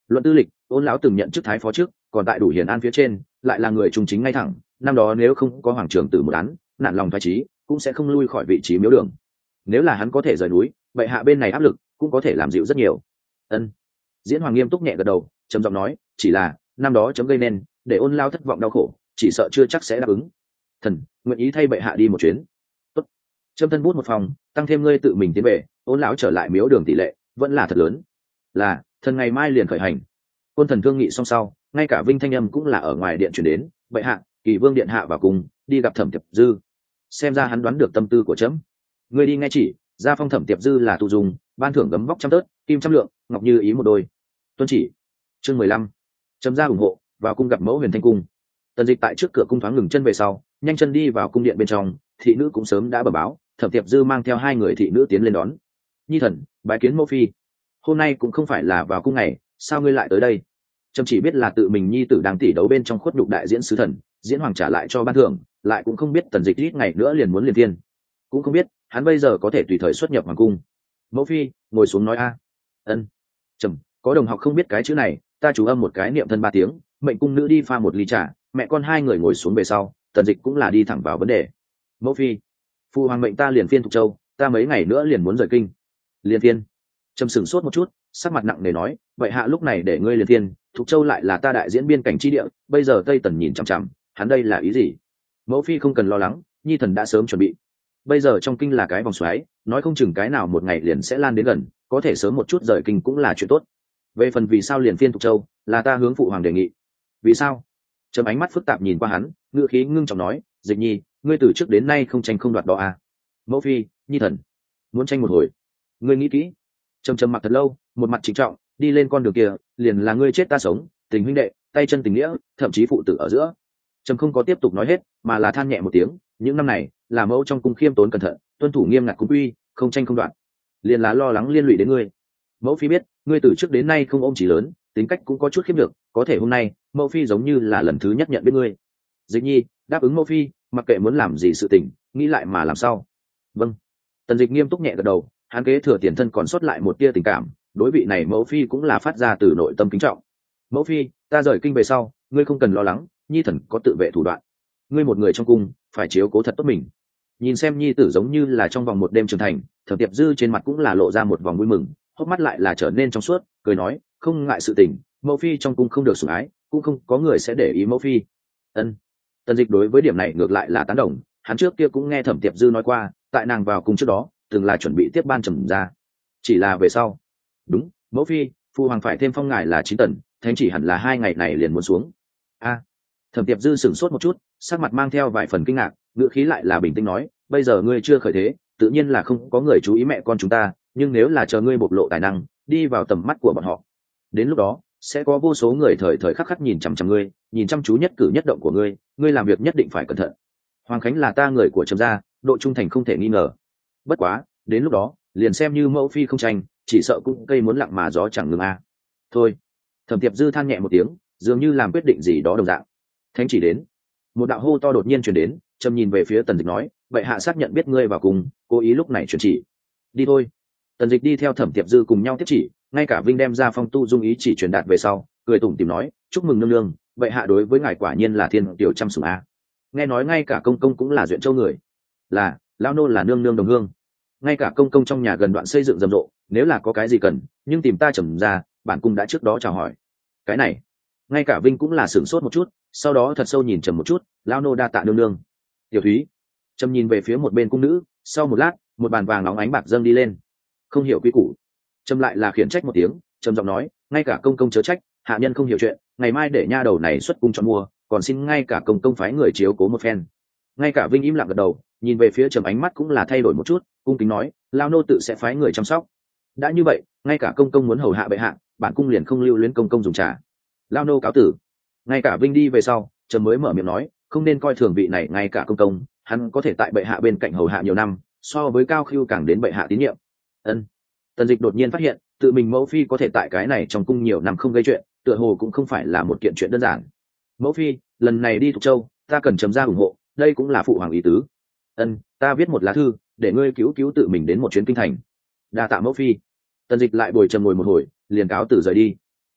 Luận tư lịch, ôn lão từng nhận chức thái phó trước, còn tại đủ hiền an phía trên lại là người trung chính ngay thẳng, năm đó nếu không có hoàng trưởng tử một án nản lòng thoái trí cũng sẽ không lui khỏi vị trí miếu đường. Nếu là hắn có thể rời núi, vậy hạ bên này áp lực cũng có thể làm dịu rất nhiều. Ân. Diễn hoàng nghiêm túc nhẹ gật đầu, trầm giọng nói, chỉ là năm đó chấm gây nên để ôn lao thất vọng đau khổ, chỉ sợ chưa chắc sẽ đáp ứng. Thần nguyện ý thay bệ hạ đi một chuyến. Tốt. Trâm thân bút một phòng, tăng thêm ngươi tự mình tiến về, ôn lão trở lại miếu đường tỷ lệ vẫn là thật lớn. Là thần ngày mai liền khởi hành. Quân thần thương nghị xong sau, ngay cả Vinh thanh âm cũng là ở ngoài điện chuyển đến, bệ hạ, Kỳ Vương điện hạ vào cùng đi gặp Thẩm Tiệp Dư. Xem ra hắn đoán được tâm tư của chấm. Ngươi đi nghe chỉ, ra phong Thẩm Tiệp Dư là tu dùng, ban thưởng gấm vóc trăm tớt, kim trăm lượng, ngọc như ý một đôi. Tuân chỉ. Chương mười lăm. Chấm ra ủng hộ, vào cung gặp mẫu Huyền Thanh cung. Tần Dịch tại trước cửa cung thoáng ngừng chân về sau, nhanh chân đi vào cung điện bên trong, thị nữ cũng sớm đã bẩm báo, Thẩm Tiệp Dư mang theo hai người thị nữ tiến lên đón. Nhi thần, bái kiến mẫu phi. Hôm nay cũng không phải là vào cung ngày, sao ngươi lại tới đây? Trâm chỉ biết là tự mình nhi tử đang tỉ đấu bên trong khuất nhục đại diễn sứ thần, diễn hoàng trả lại cho ban thưởng, lại cũng không biết Tần Dịch ít ngày nữa liền muốn liền thiên, cũng không biết hắn bây giờ có thể tùy thời xuất nhập hoàng cung. Mẫu phi, ngồi xuống nói a. Ân. Trầm, có đồng học không biết cái chữ này, ta chú âm một cái niệm thân ba tiếng, mệnh cung nữ đi pha một ly trà, mẹ con hai người ngồi xuống về sau, Tần Dịch cũng là đi thẳng vào vấn đề. Mẫu phi, phụ hoàng mệnh ta liền phiên Thục Châu, ta mấy ngày nữa liền muốn rời kinh. Liền phiên? Trầm sửng sốt một chút, sắc mặt nặng nề nói, vậy hạ lúc này để ngươi liền phiên, Thục Châu lại là ta đại diễn biên cảnh chi địa, bây giờ Tây Tần nhìn chằm chằm, hắn đây là ý gì? Mẫu phi không cần lo lắng, nhi thần đã sớm chuẩn bị. Bây giờ trong kinh là cái vòng xoáy, nói không chừng cái nào một ngày liền sẽ lan đến gần, có thể sớm một chút rời kinh cũng là chuyện tốt. Về phần vì sao liền phiên Thục Châu, là ta hướng phụ hoàng đề nghị. Vì sao? Trầm ánh mắt phức tạp nhìn qua hắn, ngữ khí ngưng trọng nói, Dịch nhi, ngươi từ trước đến nay không tranh không đoạt đó à? Mẫu phi, nhi thần muốn tranh một hồi. Ngươi nghĩ kỹ. Trầm trầm mặc thật lâu, một mặt trịnh trọng, đi lên con đường kia, liền là ngươi chết ta sống, tình huynh đệ, tay chân tình nghĩa, thậm chí phụ tử ở giữa. Trầm không có tiếp tục nói hết, mà là than nhẹ một tiếng, những năm này, là mẫu trong cung khiêm tốn cẩn thận, tuân thủ nghiêm ngặt cung uy, không tranh không đoạt, liền là lo lắng liên lụy đến ngươi. Mẫu phi biết, ngươi từ trước đến nay không ôm chỉ lớn, tính cách cũng có chút khiếp được, có thể hôm nay, mẫu phi giống như là lần thứ nhất nhận biết ngươi. Dịch nhi, đáp ứng mẫu phi, mặc kệ muốn làm gì sự tình, nghĩ lại mà làm sao. Vâng. Tần Dịch nghiêm túc nhẹ gật đầu, hắn kế thừa tiền thân còn sót lại một tia tình cảm, đối vị này mẫu phi cũng là phát ra từ nội tâm kính trọng. Mẫu phi, ta rời kinh về sau, ngươi không cần lo lắng, nhi thần có tự vệ thủ đoạn. Ngươi một người trong cung, phải chiếu cố thật tốt mình. Nhìn xem nhi tử giống như là trong vòng một đêm trưởng thành, Thẩm Tiệp Dư trên mặt cũng là lộ ra một vòng vui mừng, hốc mắt lại là trở nên trong suốt, cười nói, không ngại sự tình, mẫu phi trong cung không được sủng ái, cũng không có người sẽ để ý mẫu phi. Ân. Tần Dịch đối với điểm này ngược lại là tán đồng, hắn trước kia cũng nghe Thẩm Tiệp Dư nói qua, tại nàng vào cung trước đó, từng là chuẩn bị tiếp ban Trầm ra. Chỉ là về sau. Đúng, mẫu phi, phụ hoàng phải thêm phong ngài là chín tần, thánh chỉ hẳn là hai ngày này liền muốn xuống. A. Thẩm Tiệp Dư sửng sốt một chút, sắc mặt mang theo vài phần kinh ngạc, ngữ khí lại là bình tĩnh nói, bây giờ ngươi chưa khởi thế, tự nhiên là không có người chú ý mẹ con chúng ta, nhưng nếu là chờ ngươi bộc lộ tài năng, đi vào tầm mắt của bọn họ, đến lúc đó sẽ có vô số người thời thời khắc khắc nhìn chằm chằm ngươi, nhìn chăm chú nhất cử nhất động của ngươi, ngươi làm việc nhất định phải cẩn thận. Hoàng Khánh là ta người của Trầm gia, độ trung thành không thể nghi ngờ. Bất quá, đến lúc đó, liền xem như mẫu phi không tranh, chỉ sợ cũng cây muốn lặng mà gió chẳng ngừng a. Thôi. Thẩm Tiệp Dư than nhẹ một tiếng, dường như làm quyết định gì đó đồng dạng. Thánh chỉ đến. Một đạo hô to đột nhiên truyền đến, Trầm nhìn về phía Tần Dịch nói, vậy hạ xác nhận biết ngươi vào cùng, cố ý lúc này truyền chỉ. Đi thôi. Tần Dịch đi theo Thẩm Tiệp Dư cùng nhau tiếp chỉ, ngay cả Vinh đem ra phong tu dung ý chỉ truyền đạt về sau, cười tủm tỉm nói, chúc mừng nương nương, vậy hạ đối với ngài quả nhiên là thiên tiểu trăm sủng a. Nghe nói ngay cả công công cũng là duyện châu người. Là, lão nô là nương nương đồng hương. Ngay cả công công trong nhà gần đoạn xây dựng rầm rộ, nếu là có cái gì cần, nhưng tìm ta Trầm ra, bản cung đã trước đó chào hỏi. Cái này, ngay cả Vinh cũng là sửng sốt một chút, sau đó thật sâu nhìn Trầm một chút, lão nô đa tạ nương nương. Tiểu Thúy. Trầm nhìn về phía một bên cung nữ, sau một lát, một bàn vàng óng ánh bạc dâng đi lên. Không hiểu quy củ. Trầm lại là khiển trách một tiếng, trầm giọng nói, ngay cả công công chớ trách, hạ nhân không hiểu chuyện, ngày mai để nha đầu này xuất cung cho mua, còn xin ngay cả công công phái người chiếu cố một phen. Ngay cả Vinh im lặng gật đầu, nhìn về phía Trầm ánh mắt cũng là thay đổi một chút, cung kính nói, lao nô tự sẽ phái người chăm sóc. Đã như vậy, ngay cả công công muốn hầu hạ bệ hạ, bản cung liền không lưu luyến công công dùng trà. Lao nô cáo tử. Ngay cả Vinh đi về sau, Trầm mới mở miệng nói, không nên coi thường vị này, ngay cả công công, hắn có thể tại bệ hạ bên cạnh hầu hạ nhiều năm, so với Cao Khưu càng đến bệ hạ tín nhiệm. Ân. Tần Dịch đột nhiên phát hiện, tự mình mẫu phi có thể tại cái này trong cung nhiều năm không gây chuyện, tựa hồ cũng không phải là một kiện chuyện đơn giản. Mẫu phi, lần này đi Thục Châu, ta cần Trầm ra ủng hộ, đây cũng là phụ hoàng ý tứ. Ân, ta viết một lá thư, để ngươi cứu cứu tự mình đến một chuyến kinh thành. Đa tạ mẫu phi. Tần Dịch lại bồi Trầm ngồi một hồi, liền cáo từ rời đi.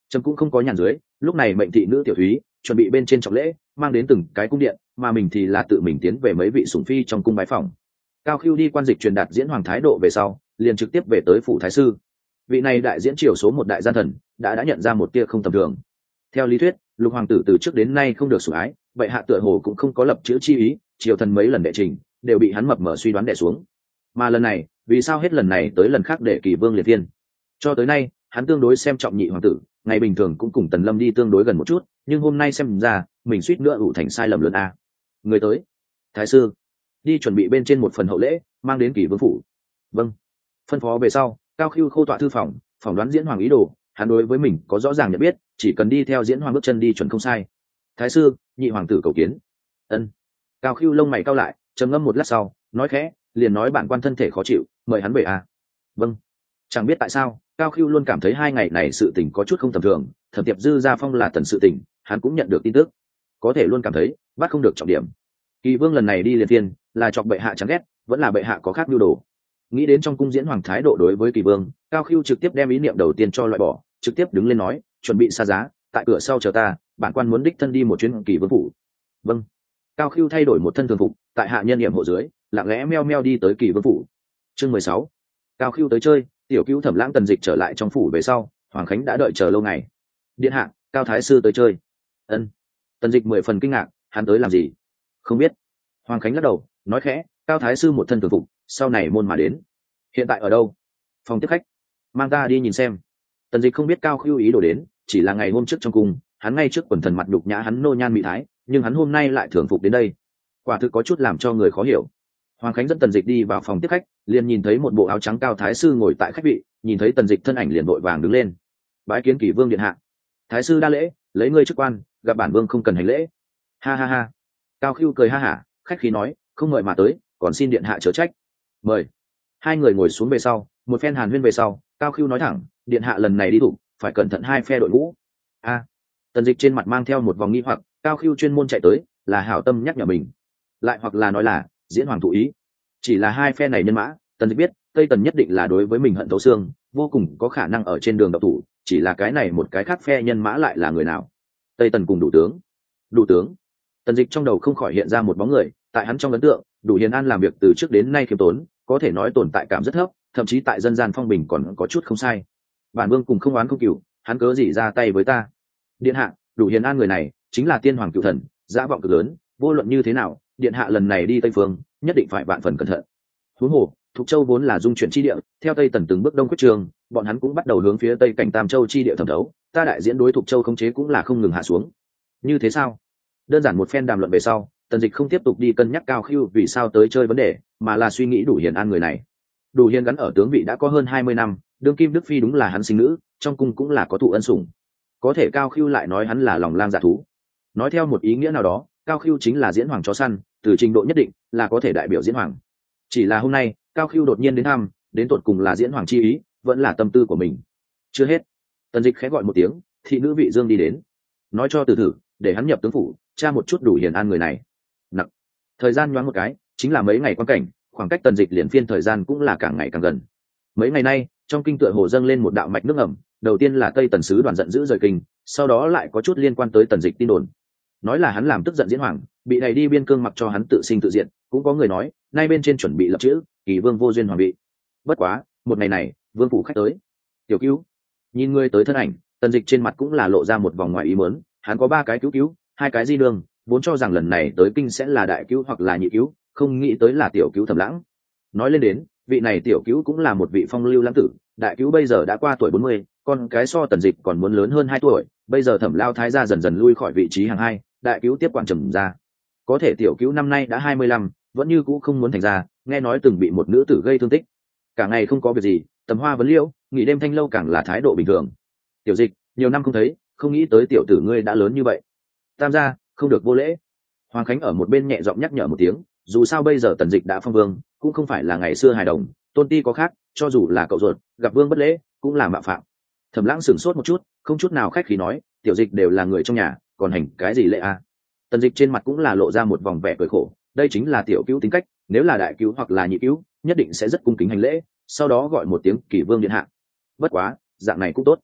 trâm cũng không có nhàn dưới, lúc này mệnh thị nữ tiểu thúy chuẩn bị bên trên trọng lễ, mang đến từng cái cung điện, mà mình thì là tự mình tiến về mấy vị sủng phi trong cung bái phòng. Cao Khưu đi quan dịch truyền đạt diễn hoàng thái độ về sau, liền trực tiếp về tới phủ thái sư. Vị này đại diễn triều số một đại gian thần đã đã nhận ra một tia không tầm thường. Theo lý thuyết, lục hoàng tử từ trước đến nay không được sủng ái, vậy hạ tựa hồ cũng không có lập chữ chi ý, triều thần mấy lần đệ trình đều bị hắn mập mờ suy đoán đè xuống. Mà lần này, vì sao hết lần này tới lần khác để kỳ vương liệt tiên? Cho tới nay, hắn tương đối xem trọng nhị hoàng tử, ngày bình thường cũng cùng Tần Lâm đi tương đối gần một chút, nhưng hôm nay xem ra, mình suýt nữa ủ thành sai lầm lớn a. Người tới, thái sư, đi chuẩn bị bên trên một phần hậu lễ, mang đến kỳ vương phủ. Vâng. Phân phó về sau, Cao Khưu khâu tọa thư phòng, phỏng đoán diễn hoàng ý đồ, hắn đối với mình có rõ ràng nhận biết, chỉ cần đi theo diễn hoàng bước chân đi chuẩn không sai. Thái sư, nhị hoàng tử cầu kiến. Ân. Cao Khưu lông mày cau lại, trầm ngâm một lát sau, nói khẽ, liền nói bản quan thân thể khó chịu, mời hắn về a. Vâng. Chẳng biết tại sao, Cao Khưu luôn cảm thấy hai ngày này sự tình có chút không tầm thường, Thẩm Tiệp Dư gia phong là tần sự tình, hắn cũng nhận được tin tức, có thể luôn cảm thấy bắt không được trọng điểm. Kỳ vương lần này đi liền thiên, là chọc bệ hạ chán ghét, vẫn là bệ hạ có khác nhu đồ. Nghĩ đến trong cung diễn hoàng thái độ đối với Kỳ vương, Cao Khưu trực tiếp đem ý niệm đầu tiên cho loại bỏ, trực tiếp đứng lên nói, chuẩn bị xa giá, tại cửa sau chờ ta, bản quan muốn đích thân đi một chuyến Kỳ vương phủ. Vâng. Cao Khưu thay đổi một thân thường phục, tại hạ nhân niệm hộ dưới, lặng lẽ meo meo đi tới Kỳ vương phủ. Chương mười sáu. Cao Khưu tới chơi, tiểu cứu Thẩm Lãng Tần Dịch trở lại trong phủ về sau, Hoàng Khánh đã đợi chờ lâu ngày. Điện hạ, Cao thái sư tới chơi. Ân. Tần Dịch mười phần kinh ngạc, hắn tới làm gì? Không biết. Hoàng Khánh lắc đầu, nói khẽ, Cao thái sư một thân thường phục, sau này môn mà đến. Hiện tại ở đâu? Phòng tiếp khách. Mang ta đi nhìn xem. Tần Dịch không biết Cao Khưu ý đồ đến, chỉ là ngày hôm trước trong cung, hắn ngay trước quần thần mặt đục nhã hắn nô nhan mỹ thái, nhưng hắn hôm nay lại thường phục đến đây, quả thực có chút làm cho người khó hiểu. Hoàng Khánh dẫn Tần Dịch đi vào phòng tiếp khách, liền nhìn thấy một bộ áo trắng Cao thái sư ngồi tại khách vị, nhìn thấy Tần Dịch thân ảnh liền vội vàng đứng lên. Bái kiến Kỷ vương điện hạ. Thái sư đa lễ, lấy ngươi chức quan, gặp bản vương không cần hành lễ. Ha ha ha. Cao Khưu cười ha hả, khách khí nói, không mời mà tới, còn xin điện hạ chớ trách. Mời. Hai người ngồi xuống về sau, một phen hàn huyên về sau, Cao Khưu nói thẳng, điện hạ lần này đi thủ, phải cẩn thận hai phe đội ngũ. A. Tần Dịch trên mặt mang theo một vòng nghi hoặc, Cao Khưu chuyên môn chạy tới, là hảo tâm nhắc nhở mình, lại hoặc là nói là diễn hoàng thụ ý. Chỉ là hai phe này nhân mã, Tần Dịch biết, Tây Tần nhất định là đối với mình hận thấu xương, vô cùng có khả năng ở trên đường độc thủ, chỉ là cái này một cái khác phe nhân mã lại là người nào? Tây Tần cùng đủ tướng. Đủ tướng. Tần Dịch trong đầu không khỏi hiện ra một bóng người, tại hắn trong ấn tượng, Đủ Hiền An làm việc từ trước đến nay khiêm tốn, có thể nói tồn tại cảm rất thấp, thậm chí tại dân gian phong bình còn có chút không sai. Bản vương cùng không oán không cừu, hắn cớ gì ra tay với ta? Điện hạ, Đủ Hiền An người này chính là tiên hoàng cựu thần, dã vọng cực lớn, vô luận như thế nào, điện hạ lần này đi Tây Phương, nhất định phải vạn phần cẩn thận. Huống hồ, Thục Châu vốn là dung chuyển chi địa, theo Tây Tần từng bước đông quyết trường, bọn hắn cũng bắt đầu hướng phía Tây cảnh Tam Châu chi địa thẩm thấu, ta đại diễn đối Thục Châu khống chế cũng là không ngừng hạ xuống. Như thế sao? Đơn giản một phen đàm luận về sau, Tần Dịch không tiếp tục đi cân nhắc Cao Khưu vì sao tới chơi vấn đề, mà là suy nghĩ Đủ Hiền An người này. Đủ Hiền gắn ở tướng vị đã có hơn hai mươi năm, đương kim đức phi đúng là hắn sinh nữ, trong cung cũng là có thụ ân sủng. Có thể Cao Khưu lại nói hắn là lòng lang dạ thú. Nói theo một ý nghĩa nào đó, Cao Khưu chính là diễn hoàng chó săn, từ trình độ nhất định là có thể đại biểu diễn hoàng. Chỉ là hôm nay, Cao Khưu đột nhiên đến thăm, đến tột cùng là diễn hoàng chi ý, vẫn là tâm tư của mình. Chưa hết, Tần Dịch khẽ gọi một tiếng, thị nữ vị Dương đi đến, nói cho từ thử, để hắn nhập tướng phủ, tra một chút Đủ Hiền An người này. Nặng. Thời gian nhoáng một cái, chính là mấy ngày quan cảnh, khoảng cách Tần Dịch liền phiên thời gian cũng là càng ngày càng gần. Mấy ngày nay, trong kinh tựa hồ dâng lên một đạo mạch nước ẩm, đầu tiên là Tây Tần sứ đoàn giận dữ rời kinh, sau đó lại có chút liên quan tới Tần Dịch tin đồn, nói là hắn làm tức giận diễn hoàng, bị đẩy đi biên cương mặc cho hắn tự sinh tự diện, cũng có người nói, nay bên trên chuẩn bị lập chữ, Kỳ vương vô duyên hoàng bị. Bất quá, một ngày này, vương phủ khách tới. Tiểu Cứu. Nhìn người tới thân ảnh, Tần Dịch trên mặt cũng là lộ ra một vòng ngoài ý muốn, hắn có ba cái cứu cứu, hai cái di đường, vốn cho rằng lần này tới kinh sẽ là đại cứu hoặc là nhị cứu, không nghĩ tới là tiểu cứu Thẩm Lãng. Nói lên đến, vị này tiểu cứu cũng là một vị phong lưu lãng tử, đại cứu bây giờ đã qua tuổi bốn mươi, con cái so Tần Dịch còn muốn lớn hơn hai tuổi, bây giờ Thẩm Lao thái gia dần dần lui khỏi vị trí hàng hai, đại cứu tiếp quản trầm ra. Có thể tiểu cứu năm nay đã hai mươi lăm, vẫn như cũ không muốn thành ra, nghe nói từng bị một nữ tử gây thương tích, cả ngày không có việc gì, tầm hoa vấn liễu, nghỉ đêm thanh lâu càng là thái độ bình thường. Tiểu Dịch, nhiều năm không thấy, không nghĩ tới tiểu tử ngươi đã lớn như vậy. Tam gia, không được vô lễ. Hoàng Khánh ở một bên nhẹ giọng nhắc nhở một tiếng, dù sao bây giờ Tần Dịch đã phong vương, cũng không phải là ngày xưa hài đồng, tôn ti có khác, cho dù là cậu ruột, gặp vương bất lễ, cũng là mạo phạm. Thẩm Lãng sửng sốt một chút, không chút nào khách khí nói, tiểu Dịch đều là người trong nhà, còn hành cái gì lễ à? Tần Dịch trên mặt cũng là lộ ra một vòng vẻ cười khổ, đây chính là tiểu cứu tính cách, nếu là đại cứu hoặc là nhị cứu, nhất định sẽ rất cung kính hành lễ, sau đó gọi một tiếng Kỷ vương điện hạ. Bất quá, dạng này cũng tốt.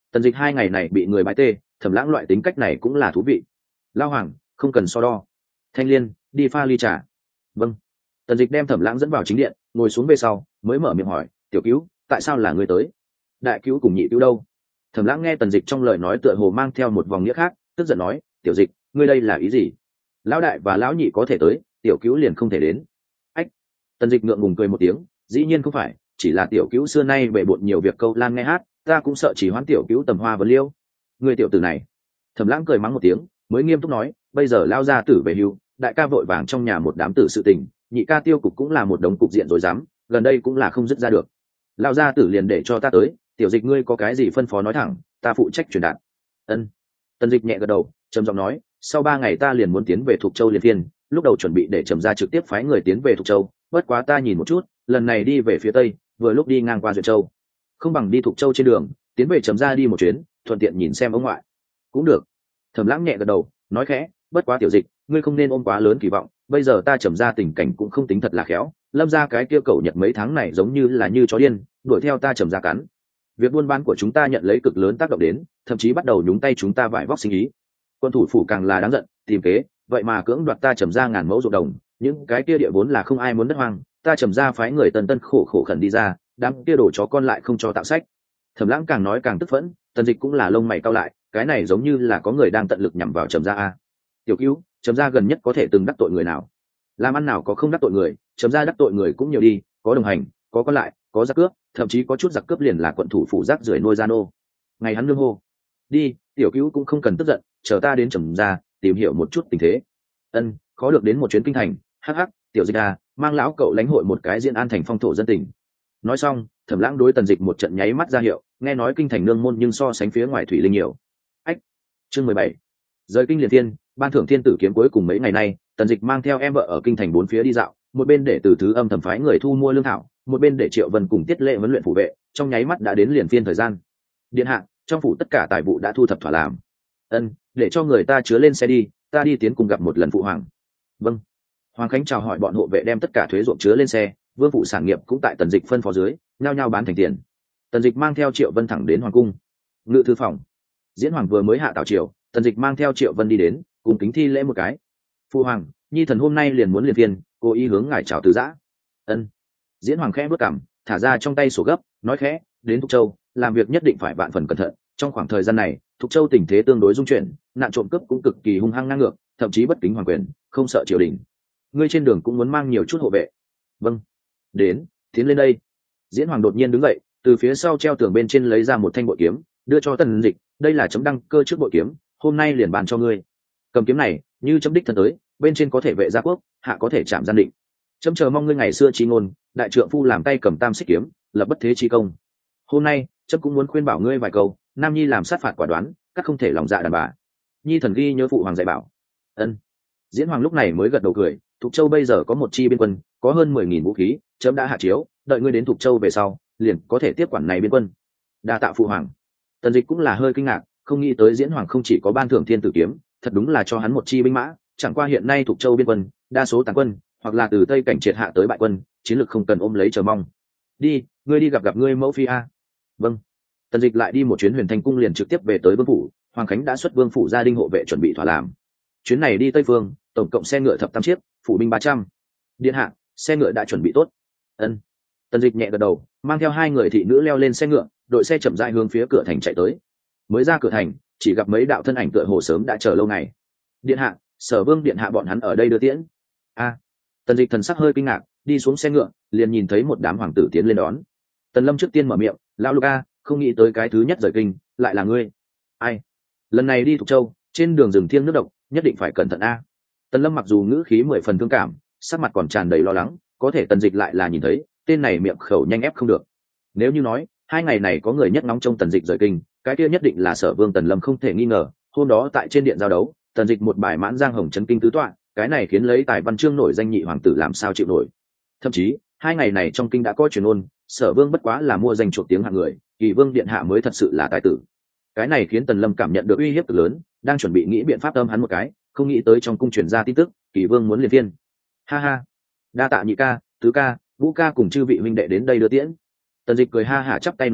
Tần Dịch hai ngày này bị người bãi tê, Thẩm Lãng loại tính cách này cũng là thú vị. Lao Hoàng, không cần so đo. Thanh Liên, đi pha ly trà. Vâng. Tần Dịch đem Thẩm Lãng dẫn vào chính điện, ngồi xuống về sau mới mở miệng hỏi, tiểu cứu, tại sao là ngươi tới? Đại cứu cùng nhị cứu đâu? Thẩm Lãng nghe Tần Dịch trong lời nói tựa hồ mang theo một vòng nghĩa khác, tức giận nói, tiểu Dịch, ngươi đây là ý gì? Lão đại và lão nhị có thể tới, tiểu cứu liền không thể đến. Ách. Tần Dịch ngượng ngùng cười một tiếng, dĩ nhiên không phải, chỉ là tiểu cứu xưa nay bề bộn nhiều việc câu lan nghe hát, ta cũng sợ chỉ hoãn tiểu cứu tầm hoa vấn liêu. Người tiểu tử này. Thẩm Lãng cười mắng một tiếng, mới nghiêm túc nói, bây giờ lao gia tử về hưu, đại ca vội vàng trong nhà một đám tử sự tình, nhị ca tiêu cục cũng là một đống cục diện rối rắm, gần đây cũng là không dứt ra được. Lao gia tử liền để cho ta tới, tiểu Dịch ngươi có cái gì phân phó nói thẳng, ta phụ trách truyền đạt. Ân. Tần Dịch nhẹ gật đầu, trầm giọng nói, sau ba ngày ta liền muốn tiến về Thục Châu liên phiên, lúc đầu chuẩn bị để Trầm gia trực tiếp phái người tiến về Thục Châu, bất quá ta nhìn một chút, lần này đi về phía tây, vừa lúc đi ngang qua Duyện Châu, không bằng đi Thục Châu trên đường, tiến về Trầm gia đi một chuyến, thuận tiện nhìn xem ông ngoại. Cũng được. Thẩm Lãng nhẹ gật đầu, nói khẽ, bất quá tiểu Dịch, ngươi không nên ôm quá lớn kỳ vọng, bây giờ ta Trầm gia tình cảnh cũng không tính thật là khéo, Lâm gia cái kia cầu Nhật mấy tháng này giống như là như chó điên, đuổi theo ta Trầm gia cắn. Việc buôn bán của chúng ta nhận lấy cực lớn tác động đến, thậm chí bắt đầu nhúng tay chúng ta vải vóc sinh ý. Quân thủ phủ càng là đáng giận, tìm kế, vậy mà cưỡng đoạt ta Trầm gia ngàn mẫu ruộng đồng, những cái kia địa vốn là không ai muốn đất hoang, ta Trầm gia phái người tần tân khổ khổ khẩn đi ra, đám kia đổ chó con lại không cho tạo sách. Thẩm Lãng càng nói càng tức phẫn, Tần Dịch cũng là lông mày cau lại, cái này giống như là có người đang tận lực nhằm vào Trầm gia a. Tiểu Cứu, Trầm gia gần nhất có thể từng đắc tội người nào? Làm ăn nào có không đắc tội người, Trầm gia đắc tội người cũng nhiều đi, có đồng hành, có con lại, có giặc cướp, thậm chí có chút giặc cướp liền là quận thủ phủ rác rưởi nuôi gia nô. Ngày hắn lương hô, đi, Tiểu Cứu cũng không cần tức giận, chờ ta đến Trầm gia tìm hiểu một chút tình thế. Ân, khó được đến một chuyến kinh thành, hắc hắc, Tiểu Dịch à, mang lão cậu lãnh hội một cái diễn an thành phong thổ dân tình. Nói xong, Thẩm Lãng đối Tần Dịch một trận nháy mắt ra hiệu, nghe nói kinh thành nương môn nhưng so sánh phía ngoài thủy linh nhiều. Ách. Chương mười bảy. Rời kinh liền thiên, ban thưởng thiên tử kiếm cuối cùng mấy ngày nay, Tần Dịch mang theo em vợ ở kinh thành bốn phía đi dạo, một bên để từ thứ âm thẩm phái người thu mua lương thảo, một bên để Triệu Vân cùng Tiết Lệ huấn luyện phủ vệ, trong nháy mắt đã đến liền phiên thời gian. Điện hạ, trong phủ tất cả tài vụ đã thu thập thỏa làm. Ân, để cho người ta chứa lên xe đi, ta đi tiến cùng gặp một lần phụ hoàng. Vâng. Hoàng Khánh chào hỏi bọn hộ vệ đem tất cả thuế ruộng chứa lên xe, vương phụ sản nghiệp cũng tại Tần Dịch phân phó dưới, nhao nhao bán thành tiền. Tần Dịch mang theo Triệu Vân thẳng đến hoàng cung. Ngự thư phòng. Diễn hoàng vừa mới hạ tảo triều, Tần Dịch mang theo Triệu Vân đi đến, cùng kính thi lễ một cái. Phụ hoàng, nhi thần hôm nay liền muốn liền phiên, cố ý hướng ngài chào từ giã. Ân. Diễn hoàng khẽ bước cằm, thả ra trong tay sổ gấp, nói khẽ, đến Thục Châu, làm việc nhất định phải vạn phần cẩn thận. Trong khoảng thời gian này, Thục Châu tình thế tương đối dung chuyển, nạn trộm cướp cũng cực kỳ hung hăng ngang ngược, thậm chí bất kính hoàng quyền, không sợ triều đình. Ngươi trên đường cũng muốn mang nhiều chút hộ vệ. Vâng. Đến, tiến lên đây. Diễn hoàng đột nhiên đứng dậy, từ phía sau treo tường bên trên lấy ra một thanh bội kiếm, đưa cho Tần Dịch, đây là chấm đăng cơ trước bội kiếm, hôm nay liền bàn cho ngươi. Cầm kiếm này, như chấm đích thân tới, bên trên có thể vệ gia quốc, hạ có thể chạm gian định. Chấm chờ mong ngươi ngày xưa chi ngôn, đại trượng phu làm tay cầm tam xích kiếm, lập bất thế chi công. Hôm nay, chấm cũng muốn khuyên bảo ngươi vài câu, nam nhi làm sát phạt quả đoán, các không thể lòng dạ đàn bà. Nhi thần ghi nhớ phụ hoàng dạy bảo. Ân. Diễn hoàng lúc này mới gật đầu cười, Thục Châu bây giờ có một chi biên quân, có hơn mười nghìn vũ khí, chấm đã hạ chiếu, đợi ngươi đến Thục Châu về sau, liền có thể tiếp quản này biên quân. Đa tạ phụ hoàng. Tần Dịch cũng là hơi kinh ngạc, không nghĩ tới Diễn hoàng không chỉ có ban thưởng thiên tử kiếm, thật đúng là cho hắn một chi binh mã, chẳng qua hiện nay Thục Châu biên quân, đa số tàn quân, hoặc là từ tây cảnh triệt hạ tới bại quân, chiến lược không cần ôm lấy chờ mong. Đi, ngươi đi gặp gặp ngươi mẫu phi a. Vâng. Tần Dịch lại đi một chuyến Huyền Thành cung liền trực tiếp về tới vương phủ, Hoàng Khánh đã xuất vương phủ gia đình hộ vệ chuẩn bị thỏa làm. Chuyến này đi Tây Phương, tổng cộng xe ngựa thập tam chiếc, phụ binh ba trăm. Điện hạ, xe ngựa đã chuẩn bị tốt. Ân. Tần Dịch nhẹ gật đầu, mang theo hai người thị nữ leo lên xe ngựa, đội xe chậm rãi hướng phía cửa thành chạy tới. Mới ra cửa thành, chỉ gặp mấy đạo thân ảnh tựa hồ sớm đã chờ lâu ngày. Điện hạ, Sở Vương điện hạ bọn hắn ở đây đưa tiễn. A. Tần Dịch thần sắc hơi kinh ngạc, đi xuống xe ngựa, liền nhìn thấy một đám hoàng tử tiến lên đón. Tần Lâm trước tiên mở miệng, lão Luca, không nghĩ tới cái thứ nhất rời kinh, lại là ngươi. Ai? Lần này đi Thục Châu, trên đường rừng thiêng nước độc, nhất định phải cẩn thận a. Tần Lâm mặc dù ngữ khí mười phần thương cảm, sắc mặt còn tràn đầy lo lắng, có thể Tần Dịch lại là nhìn thấy, tên này miệng khẩu nhanh ép không được. Nếu như nói, hai ngày này có người nhất nóng trong Tần Dịch rời kinh, cái kia nhất định là Sở Vương Tần Lâm không thể nghi ngờ. Hôm đó tại trên điện giao đấu, Tần Dịch một bài mãn giang hồng chấn kinh tứ tọa, cái này khiến lấy tài văn chương nổi danh nhị hoàng tử làm sao chịu nổi. Thậm chí, hai ngày này trong kinh đã có truyền ôn, Sở Vương bất quá là mua danh chuộc tiếng hạng người, Kỳ Vương điện hạ mới thật sự là tài tử. Cái này khiến Tần Lâm cảm nhận được uy hiếp cực lớn, đang chuẩn bị nghĩ biện pháp tâm hắn một cái, không nghĩ tới trong cung truyền ra tin tức, Kỳ Vương muốn liền phiên. Ha ha, đa tạ nhị ca, tứ ca, vũ ca cùng chư vị huynh đệ đến đây đưa tiễn. Tần Dịch cười ha hả chắp tay nói tạ,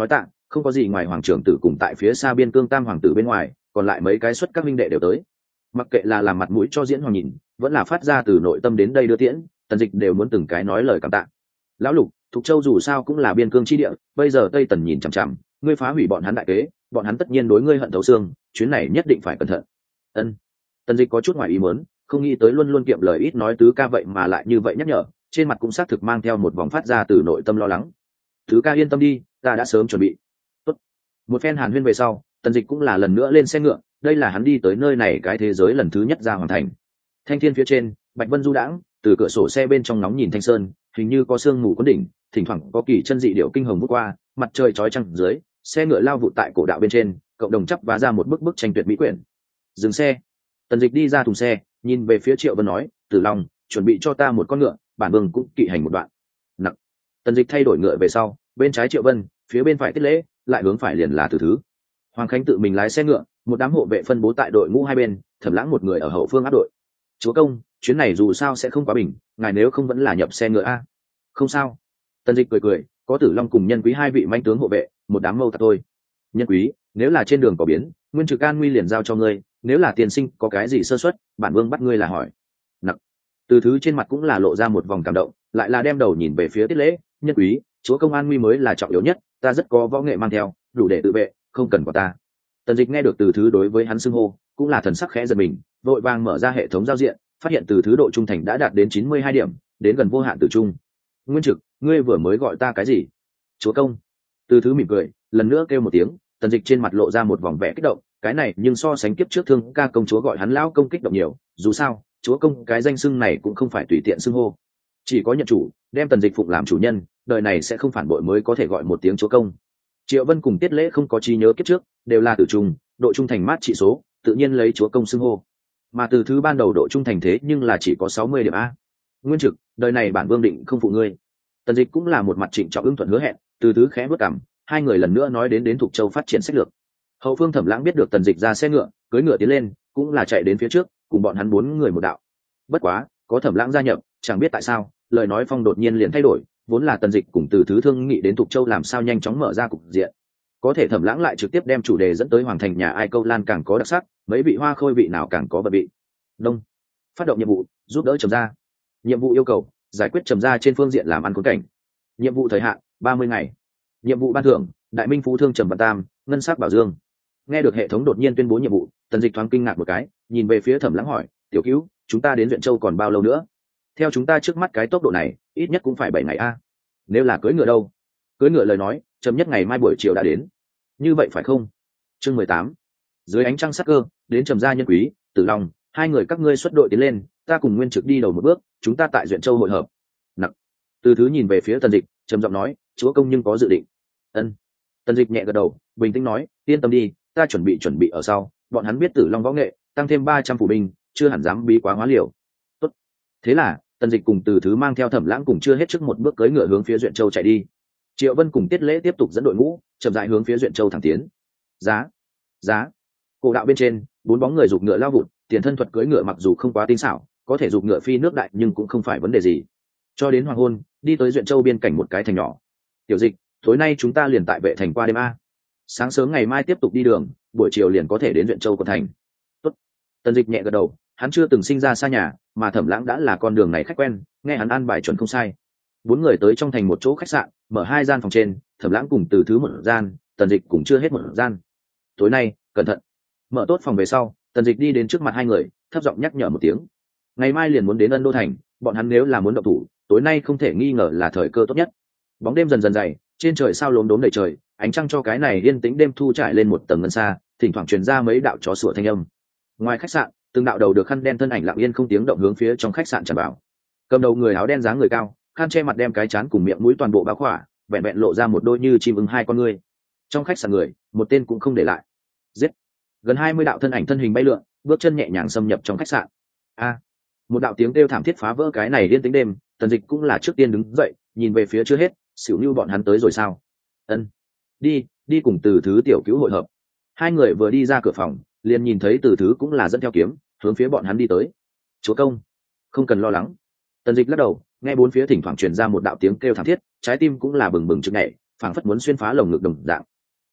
không có gì ngoài hoàng trưởng tử cùng tại phía xa biên cương tam hoàng tử bên ngoài, còn lại mấy cái xuất các minh đệ đều tới. Mặc kệ là làm mặt mũi cho diễn hoàng nhìn, vẫn là phát ra từ nội tâm đến đây đưa tiễn, Tần Dịch đều muốn từng cái nói lời cảm tạ. Lão Lục, Thục Châu dù sao cũng là biên cương chi địa, bây giờ Tây Tần nhìn chằm chằm, ngươi phá hủy bọn hắn đại kế, bọn hắn tất nhiên đối ngươi hận thấu xương, chuyến này nhất định phải cẩn thận. Ân. Tần Dịch có chút ngoài ý muốn, không nghĩ tới luôn luôn kiệm lời ít nói tứ ca vậy mà lại như vậy nhắc nhở, trên mặt cũng xác thực mang theo một vòng phát ra từ nội tâm lo lắng. Tứ ca yên tâm đi, ta đã sớm chuẩn bị. Tốt. Một phen hàn huyên về sau, Tần Dịch cũng là lần nữa lên xe ngựa, đây là hắn đi tới nơi này cái thế giới lần thứ nhất ra hoàn thành. Thanh thiên phía trên, Bạch Vân du đãng, từ cửa sổ xe bên trong nóng nhìn thanh sơn, hình như có sương mù cuốn đỉnh, thỉnh thoảng có kỳ chân dị điệu kinh hồng vút qua, mặt trời chói chang dưới, xe ngựa lao vụt tại cổ đạo bên trên, cộng đồng chắp và ra một bức bức tranh tuyệt mỹ quyển. Dừng xe. Tần Dịch đi ra thùng xe, nhìn về phía Triệu Vân nói, Tử Long, chuẩn bị cho ta một con ngựa, bản vương cũng kỵ hành một đoạn. Nặng. Tần Dịch thay đổi ngựa về sau, bên trái Triệu Vân, phía bên phải Tiết Lễ, lại hướng phải liền là Từ Thứ. Hoàng Khánh tự mình lái xe ngựa, một đám hộ vệ phân bố tại đội ngũ hai bên, Thẩm Lãng một người ở hậu phương áp đội. Chúa công, chuyến này dù sao sẽ không quá bình, ngài nếu không vẫn là nhập xe ngựa a. Không sao. Tần Dịch cười cười, có Tử Long cùng Nhân Quý hai vị manh tướng hộ vệ, một đám mâu tạc thôi. Nhân Quý, nếu là trên đường có biến, nguyên trực an nguy liền giao cho ngươi, nếu là tiền sinh có cái gì sơ suất, bản vương bắt ngươi là hỏi. Nặng. Từ Thứ trên mặt cũng là lộ ra một vòng cảm động, lại là đem đầu nhìn về phía Tiết Lễ, Nhân Quý, chúa công an nguy mới là trọng yếu nhất, ta rất có võ nghệ mang theo, đủ để tự vệ, không cần của ta. Tần Dịch nghe được Từ Thứ đối với hắn xưng hô, cũng là thần sắc khẽ giật mình, vội vàng mở ra hệ thống giao diện, phát hiện Từ Thứ độ trung thành đã đạt đến chín mươi hai điểm, đến gần vô hạn tử trung. Nguyên Trực, ngươi vừa mới gọi ta cái gì? Chúa công. Từ Thứ mỉm cười, lần nữa kêu một tiếng, Tần Dịch trên mặt lộ ra một vòng vẻ kích động, cái này nhưng so sánh kiếp trước Thương Ca công chúa gọi hắn lão công kích động nhiều, dù sao, chúa công cái danh xưng này cũng không phải tùy tiện xưng hô. Chỉ có nhận chủ, đem Tần Dịch phụng làm chủ nhân, đời này sẽ không phản bội mới có thể gọi một tiếng chúa công. Triệu Vân cùng Tiết Lễ không có trí nhớ kiếp trước, đều là tử trung, độ trung thành mát trị số, tự nhiên lấy chúa công xưng hô. Mà Từ Thứ ban đầu độ trung thành thế nhưng là chỉ có sáu mươi điểm a. Nguyên Trực, đời này bản vương định không phụ ngươi. Tần Dịch cũng là một mặt trịnh trọng ưng thuận hứa hẹn, Từ Thứ khẽ bước cằm, hai người lần nữa nói đến đến Thục Châu phát triển sách lược. Hậu phương Thẩm Lãng biết được Tần Dịch ra xe ngựa, cưỡi ngựa tiến lên, cũng là chạy đến phía trước, cùng bọn hắn bốn người một đạo. Bất quá, có Thẩm Lãng gia nhập, chẳng biết tại sao, lời nói phong đột nhiên liền thay đổi, vốn là Tần Dịch cùng Từ Thứ thương nghị đến Thục Châu làm sao nhanh chóng mở ra cục diện. Có thể Thẩm Lãng lại trực tiếp đem chủ đề dẫn tới hoàng thành nhà ai câu lan càng có đặc sắc, mấy vị hoa khôi vị nào càng có bậc vị. Đông. Phát động nhiệm vụ, giúp đỡ Trầm Gia. Nhiệm vụ yêu cầu, giải quyết Trầm Gia trên phương diện làm ăn khốn cảnh. Nhiệm vụ thời hạn, ba mươi ngày. Nhiệm vụ ban thưởng, Đại Minh phú thương Trầm Văn Tam, ngân sắc bảo dương. Nghe được hệ thống đột nhiên tuyên bố nhiệm vụ, Tần Dịch thoáng kinh ngạc một cái, nhìn về phía Thẩm Lãng hỏi, "Tiểu Cứu, chúng ta đến Duyện Châu còn bao lâu nữa?" Theo chúng ta trước mắt cái tốc độ này, ít nhất cũng phải bảy ngày a. Nếu là cưỡi ngựa đâu? Cưỡi ngựa lời nói, chậm nhất ngày mai buổi chiều đã đến. Như vậy phải không? Chương mười tám. Dưới ánh trăng sắc cơ, đến Trầm Gia Nhân Quý, Tử Long, hai người các ngươi xuất đội tiến lên, ta cùng Nguyên Trực đi đầu một bước, chúng ta tại Duyện Châu hội hợp. Nặng. Từ Thứ nhìn về phía Tần Dịch, trầm giọng nói, "Chúa công nhưng có dự định." Ân. Tần Dịch nhẹ gật đầu, bình tĩnh nói, "Yên tâm đi, ta chuẩn bị chuẩn bị ở sau, bọn hắn biết Tử Long võ nghệ, tăng thêm ba trăm phủ binh, chưa hẳn dám bí quá hóa liều." Tốt. Thế là, Tần Dịch cùng Từ Thứ mang theo Thẩm Lãng cùng chưa hết trước một bước cưỡi ngựa hướng phía Duyện Châu chạy đi. Triệu Vân cùng Tiết Lễ tiếp tục dẫn đội ngũ, chậm rãi hướng phía Duyện Châu thẳng tiến. Giá, giá. Cổ đạo bên trên, bốn bóng người giục ngựa lao vụt, tiền thân thuật cưỡi ngựa mặc dù không quá tinh xảo, có thể giục ngựa phi nước đại nhưng cũng không phải vấn đề gì. Cho đến hoàng hôn, đi tới Duyện Châu biên cảnh một cái thành nhỏ. Tiểu Dịch, tối nay chúng ta liền tại vệ thành qua đêm a. Sáng sớm ngày mai tiếp tục đi đường, buổi chiều liền có thể đến Duyện Châu của thành. Tốt. Tần Dịch nhẹ gật đầu, hắn chưa từng sinh ra xa nhà, mà Thẩm Lãng đã là con đường này khách quen, nghe hắn an bài chuẩn không sai. Bốn người tới trong thành một chỗ khách sạn, mở hai gian phòng trên, Thẩm Lãng cùng Từ Thứ một gian, Tần Dịch cũng chưa hết một gian. Tối nay, cẩn thận. Mở tốt phòng về sau, Tần Dịch đi đến trước mặt hai người, thấp giọng nhắc nhở một tiếng. Ngày mai liền muốn đến Ân Đô thành, bọn hắn nếu là muốn động thủ, tối nay không thể nghi ngờ là thời cơ tốt nhất. Bóng đêm dần dần dày, trên trời sao lốm đốm đầy trời, ánh trăng cho cái này yên tĩnh đêm thu trải lên một tầng ngân xa, thỉnh thoảng truyền ra mấy đạo chó sủa thanh âm. Ngoài khách sạn, từng đạo đầu được khăn đen thân ảnh lặng yên không tiếng động hướng phía trong khách sạn tràn vào. Cầm đầu người áo đen dáng người cao, khăn che mặt đem cái trán cùng miệng mũi toàn bộ bao khỏa, vẹn vẹn lộ ra một đôi như chim ưng hai con người. Trong khách sạn người, một tên cũng không để lại. Giết. Gần hai mươi đạo thân ảnh thân hình bay lượn, bước chân nhẹ nhàng xâm nhập trong khách sạn. A. Một đạo tiếng kêu thảm thiết phá vỡ cái này yên tĩnh đêm, Tần Dịch cũng là trước tiên đứng dậy, nhìn về phía chưa hết, xỉu như bọn hắn tới rồi sao? Ân. Đi, đi cùng Từ Thứ tiểu cứu hội hợp. Hai người vừa đi ra cửa phòng, liền nhìn thấy Từ Thứ cũng là dẫn theo kiếm, hướng phía bọn hắn đi tới. Chúa công, không cần lo lắng. Tần Dịch lắc đầu, nghe bốn phía thỉnh thoảng truyền ra một đạo tiếng kêu thảm thiết, trái tim cũng là bừng bừng trực nhảy, phảng phất muốn xuyên phá lồng ngực đồng dạng.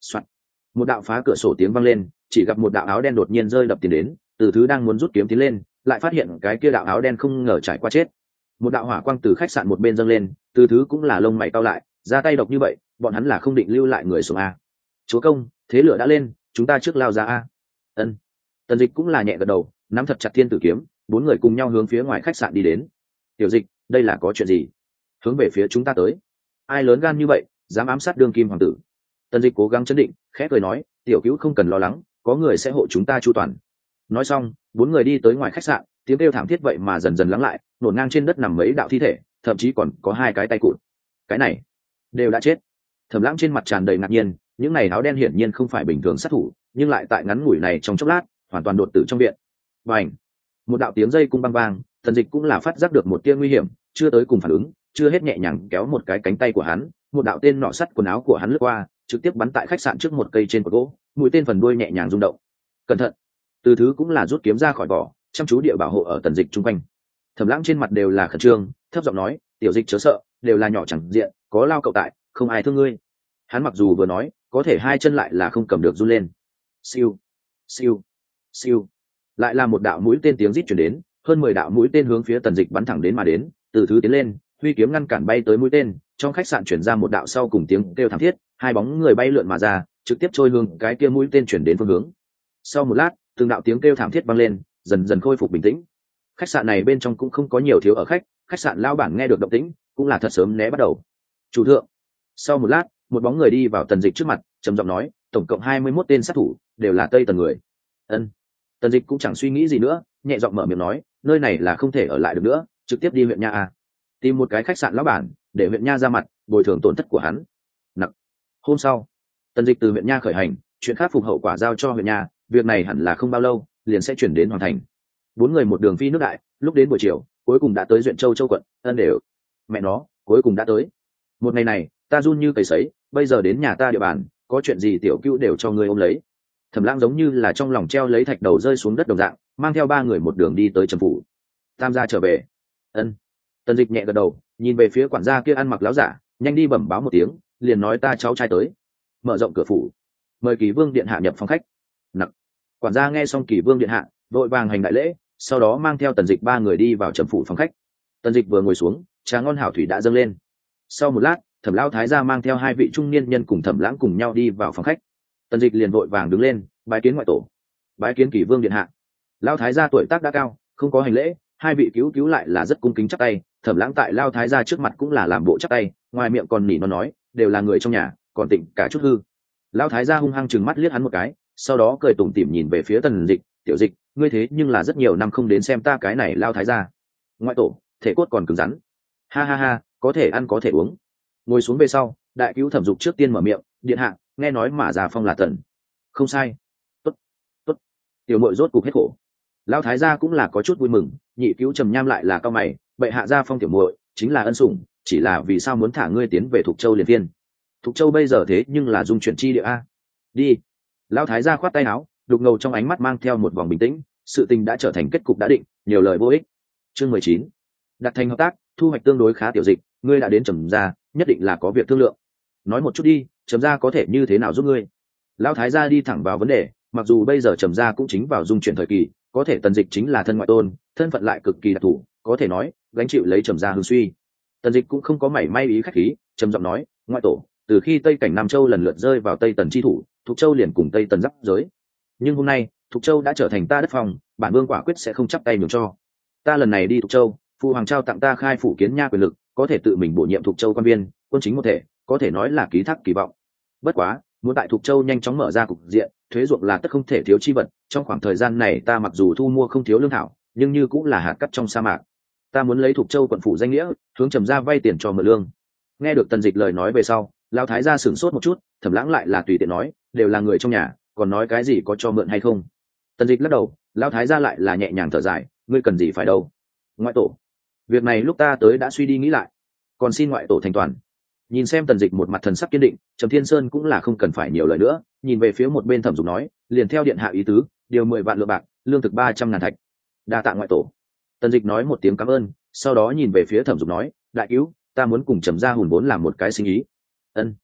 Soạn. Một đạo phá cửa sổ tiếng vang lên, chỉ gặp một đạo áo đen đột nhiên rơi đập tiền đến, từ thứ đang muốn rút kiếm tiến lên, lại phát hiện cái kia đạo áo đen không ngờ trải qua chết. Một đạo hỏa quang từ khách sạn một bên dâng lên, từ thứ cũng là lông mày cau lại, ra tay độc như vậy, bọn hắn là không định lưu lại người xuống a. Chúa công, thế lửa đã lên, chúng ta trước lao ra a. Ân. Tần Dịch cũng là nhẹ gật đầu, nắm thật chặt thiên tử kiếm, bốn người cùng nhau hướng phía ngoài khách sạn đi đến. Tiểu Dịch, đây là có chuyện gì? Hướng về phía chúng ta tới. Ai lớn gan như vậy, dám ám sát đương kim hoàng tử? Tần Dịch cố gắng chấn định, khẽ cười nói, tiểu cứu không cần lo lắng, có người sẽ hộ chúng ta chu toàn. Nói xong, bốn người đi tới ngoài khách sạn, tiếng kêu thảm thiết vậy mà dần dần lắng lại, nổn ngang trên đất nằm mấy đạo thi thể, thậm chí còn có hai cái tay cụt. Cái này đều đã chết. Thẩm Lãng trên mặt tràn đầy ngạc nhiên, những này áo đen hiển nhiên không phải bình thường sát thủ, nhưng lại tại ngắn ngủi này trong chốc lát, hoàn toàn đột tử trong viện. Bành! Một đạo tiếng dây cung băng vang, Tần Dịch cũng là phát giác được một tia nguy hiểm, chưa tới cùng phản ứng, chưa hết nhẹ nhàng kéo một cái cánh tay của hắn, một đạo tên nọ sắt quần áo của hắn lướt qua, trực tiếp bắn tại khách sạn trước một cây trên cột gỗ, mũi tên phần đuôi nhẹ nhàng rung động. Cẩn thận! Từ thứ cũng là rút kiếm ra khỏi vỏ, chăm chú địa bảo hộ ở Tần Dịch chung quanh. Thẩm Lãng trên mặt đều là khẩn trương, thấp giọng nói, tiểu Dịch chớ sợ, đều là nhỏ chẳng diện, có lao cậu tại, không ai thương ngươi. Hắn mặc dù vừa nói, có thể hai chân lại là không cầm được run lên. Siêu, siêu, siêu, lại là một đạo mũi tên tiếng rít truyền đến, hơn mười đạo mũi tên hướng phía Tần Dịch bắn thẳng đến mà đến, từ thứ tiến lên, huy kiếm ngăn cản bay tới mũi tên, trong khách sạn chuyển ra một đạo sau cùng tiếng kêu thảm thiết, hai bóng người bay lượn mà ra, trực tiếp trôi hướng cái kia mũi tên chuyển đến phương hướng. Sau một lát, từng đạo tiếng kêu thảm thiết vang lên, dần dần khôi phục bình tĩnh. Khách sạn này bên trong cũng không có nhiều thiếu ở khách, khách sạn lão bản nghe được động tĩnh, cũng là thật sớm né bắt đầu. Chủ thượng. Sau một lát, một bóng người đi vào Tần Dịch trước mặt, trầm giọng nói, tổng cộng hai mươi mốt tên sát thủ, đều là Tây Tần người. Ân. Tần Dịch cũng chẳng suy nghĩ gì nữa, nhẹ giọng mở miệng nói, nơi này là không thể ở lại được nữa, trực tiếp đi huyện nha a. Tìm một cái khách sạn lão bản, để huyện nha ra mặt, bồi thường tổn thất của hắn. Nặng. Hôm sau, Tần Dịch từ huyện nha khởi hành, chuyện khắc phục hậu quả giao cho huyện nha, việc này hẳn là không bao lâu, liền sẽ chuyển đến hoàn thành. Bốn người một đường phi nước đại, lúc đến buổi chiều, cuối cùng đã tới Duyện Châu Châu quận, ân đều. Mẹ nó, cuối cùng đã tới. Một ngày này, ta run như cầy sấy, bây giờ đến nhà ta địa bàn, có chuyện gì tiểu cữu đều cho ngươi ôm lấy. Thẩm Lãng giống như là trong lòng treo lấy thạch đầu rơi xuống đất đồng dạng, mang theo ba người một đường đi tới Trầm phủ. Tam gia trở về. Ân. Tần Dịch nhẹ gật đầu, nhìn về phía quản gia kia ăn mặc láo giả, nhanh đi bẩm báo một tiếng, liền nói ta cháu trai tới. Mở rộng cửa phủ, mời Kỳ Vương điện hạ nhập phòng khách. Nặc. Quản gia nghe xong Kỳ Vương điện hạ, vội vàng hành đại lễ, sau đó mang theo Tần Dịch ba người đi vào Trầm phủ phòng khách. Tần Dịch vừa ngồi xuống, trà ngon hảo thủy đã dâng lên. Sau một lát, Thẩm lão thái gia mang theo hai vị trung niên nhân cùng Thẩm Lãng cùng nhau đi vào phòng khách. Tần Dịch liền vội vàng đứng lên, bái kiến ngoại tổ. Bái kiến Kỳ Vương điện hạ. Lão thái gia tuổi tác đã cao, không có hành lễ, hai vị cứu cứu lại là rất cung kính chắp tay. Thẩm Lãng tại Lão thái gia trước mặt cũng là làm bộ chắp tay, ngoài miệng còn nỉ nó nói, đều là người trong nhà, còn tịnh cả chút hư. Lão thái gia hung hăng trừng mắt liếc hắn một cái, sau đó cười tủm tỉm nhìn về phía Tần Dịch, tiểu Dịch, ngươi thế nhưng là rất nhiều năm không đến xem ta cái này Lão thái gia. Ngoại tổ, thể cốt còn cứng rắn. Ha ha ha, có thể ăn có thể uống. Ngồi xuống về sau, đại cứu Thẩm Dục trước tiên mở miệng, điện hạ, nghe nói mà già phong là Tần. Không sai. Tốt, tốt. Tiểu muội rốt cục hết khổ. Lão thái gia cũng là có chút vui mừng, nhị cứu Trầm Nham lại là cao mày, bệ hạ gia phong tiểu muội chính là ân sủng, chỉ là vì sao muốn thả ngươi tiến về Thục Châu liền viên. Thục Châu bây giờ thế nhưng là dung chuyển chi địa a. Đi. Lão thái gia khoát tay áo, đục ngầu trong ánh mắt mang theo một vòng bình tĩnh, sự tình đã trở thành kết cục đã định, nhiều lời vô ích. Chương mười chín. Đặt thành hợp tác, thu hoạch tương đối khá tiểu Dịch, ngươi đã đến Trầm gia, nhất định là có việc thương lượng. Nói một chút đi, Trầm gia có thể như thế nào giúp ngươi? Lão thái gia đi thẳng vào vấn đề, mặc dù bây giờ Trầm gia cũng chính vào dung chuyển thời kỳ, có thể Tần Dịch chính là thân ngoại tôn, thân phận lại cực kỳ đặc thù, có thể nói gánh chịu lấy Trầm gia hưng suy. Tần Dịch cũng không có mảy may ý khách khí, trầm giọng nói, ngoại tổ, từ khi Tây cảnh Nam Châu lần lượt rơi vào Tây Tần chi thủ, Thục Châu liền cùng Tây Tần giáp giới. Nhưng hôm nay, Thục Châu đã trở thành ta đất phòng, bản vương quả quyết sẽ không chắp tay nhường cho. Ta lần này đi Thục Châu, phụ hoàng trao tặng ta khai phủ kiến nha quyền lực, có thể tự mình bổ nhiệm Thục Châu quan viên, quân chính một thể, có thể nói là ký thác kỳ vọng. Bất quá, muốn tại Thục Châu nhanh chóng mở ra cục diện, thuế ruộng là tất không thể thiếu chi vật. Trong khoảng thời gian này ta mặc dù thu mua không thiếu lương thảo, nhưng như cũng là hạt cát trong sa mạc. Ta muốn lấy Thục Châu quận phủ danh nghĩa, hướng Trầm gia vay tiền cho mượn lương. Nghe được Tần Dịch lời nói về sau, lão thái gia sửng sốt một chút, Thẩm Lãng lại là tùy tiện nói, đều là người trong nhà, còn nói cái gì có cho mượn hay không. Tần Dịch lắc đầu, lão thái gia lại là nhẹ nhàng thở dài, ngươi cần gì phải đâu. Ngoại tổ, việc này lúc ta tới đã suy đi nghĩ lại, còn xin ngoại tổ thành toàn. Nhìn xem Tần Dịch một mặt thần sắc kiên định, Trầm Thiên Sơn cũng là không cần phải nhiều lời nữa, nhìn về phía một bên Thẩm Dục nói, liền theo điện hạ ý tứ, điều mười vạn lượng bạc, lương thực ba trăm ngàn thạch. Đa tạ ngoại tổ. Tần Dịch nói một tiếng cảm ơn, sau đó nhìn về phía Thẩm Dục nói, đại cứu, ta muốn cùng Trầm gia hùn vốn làm một cái sinh ý. Ân.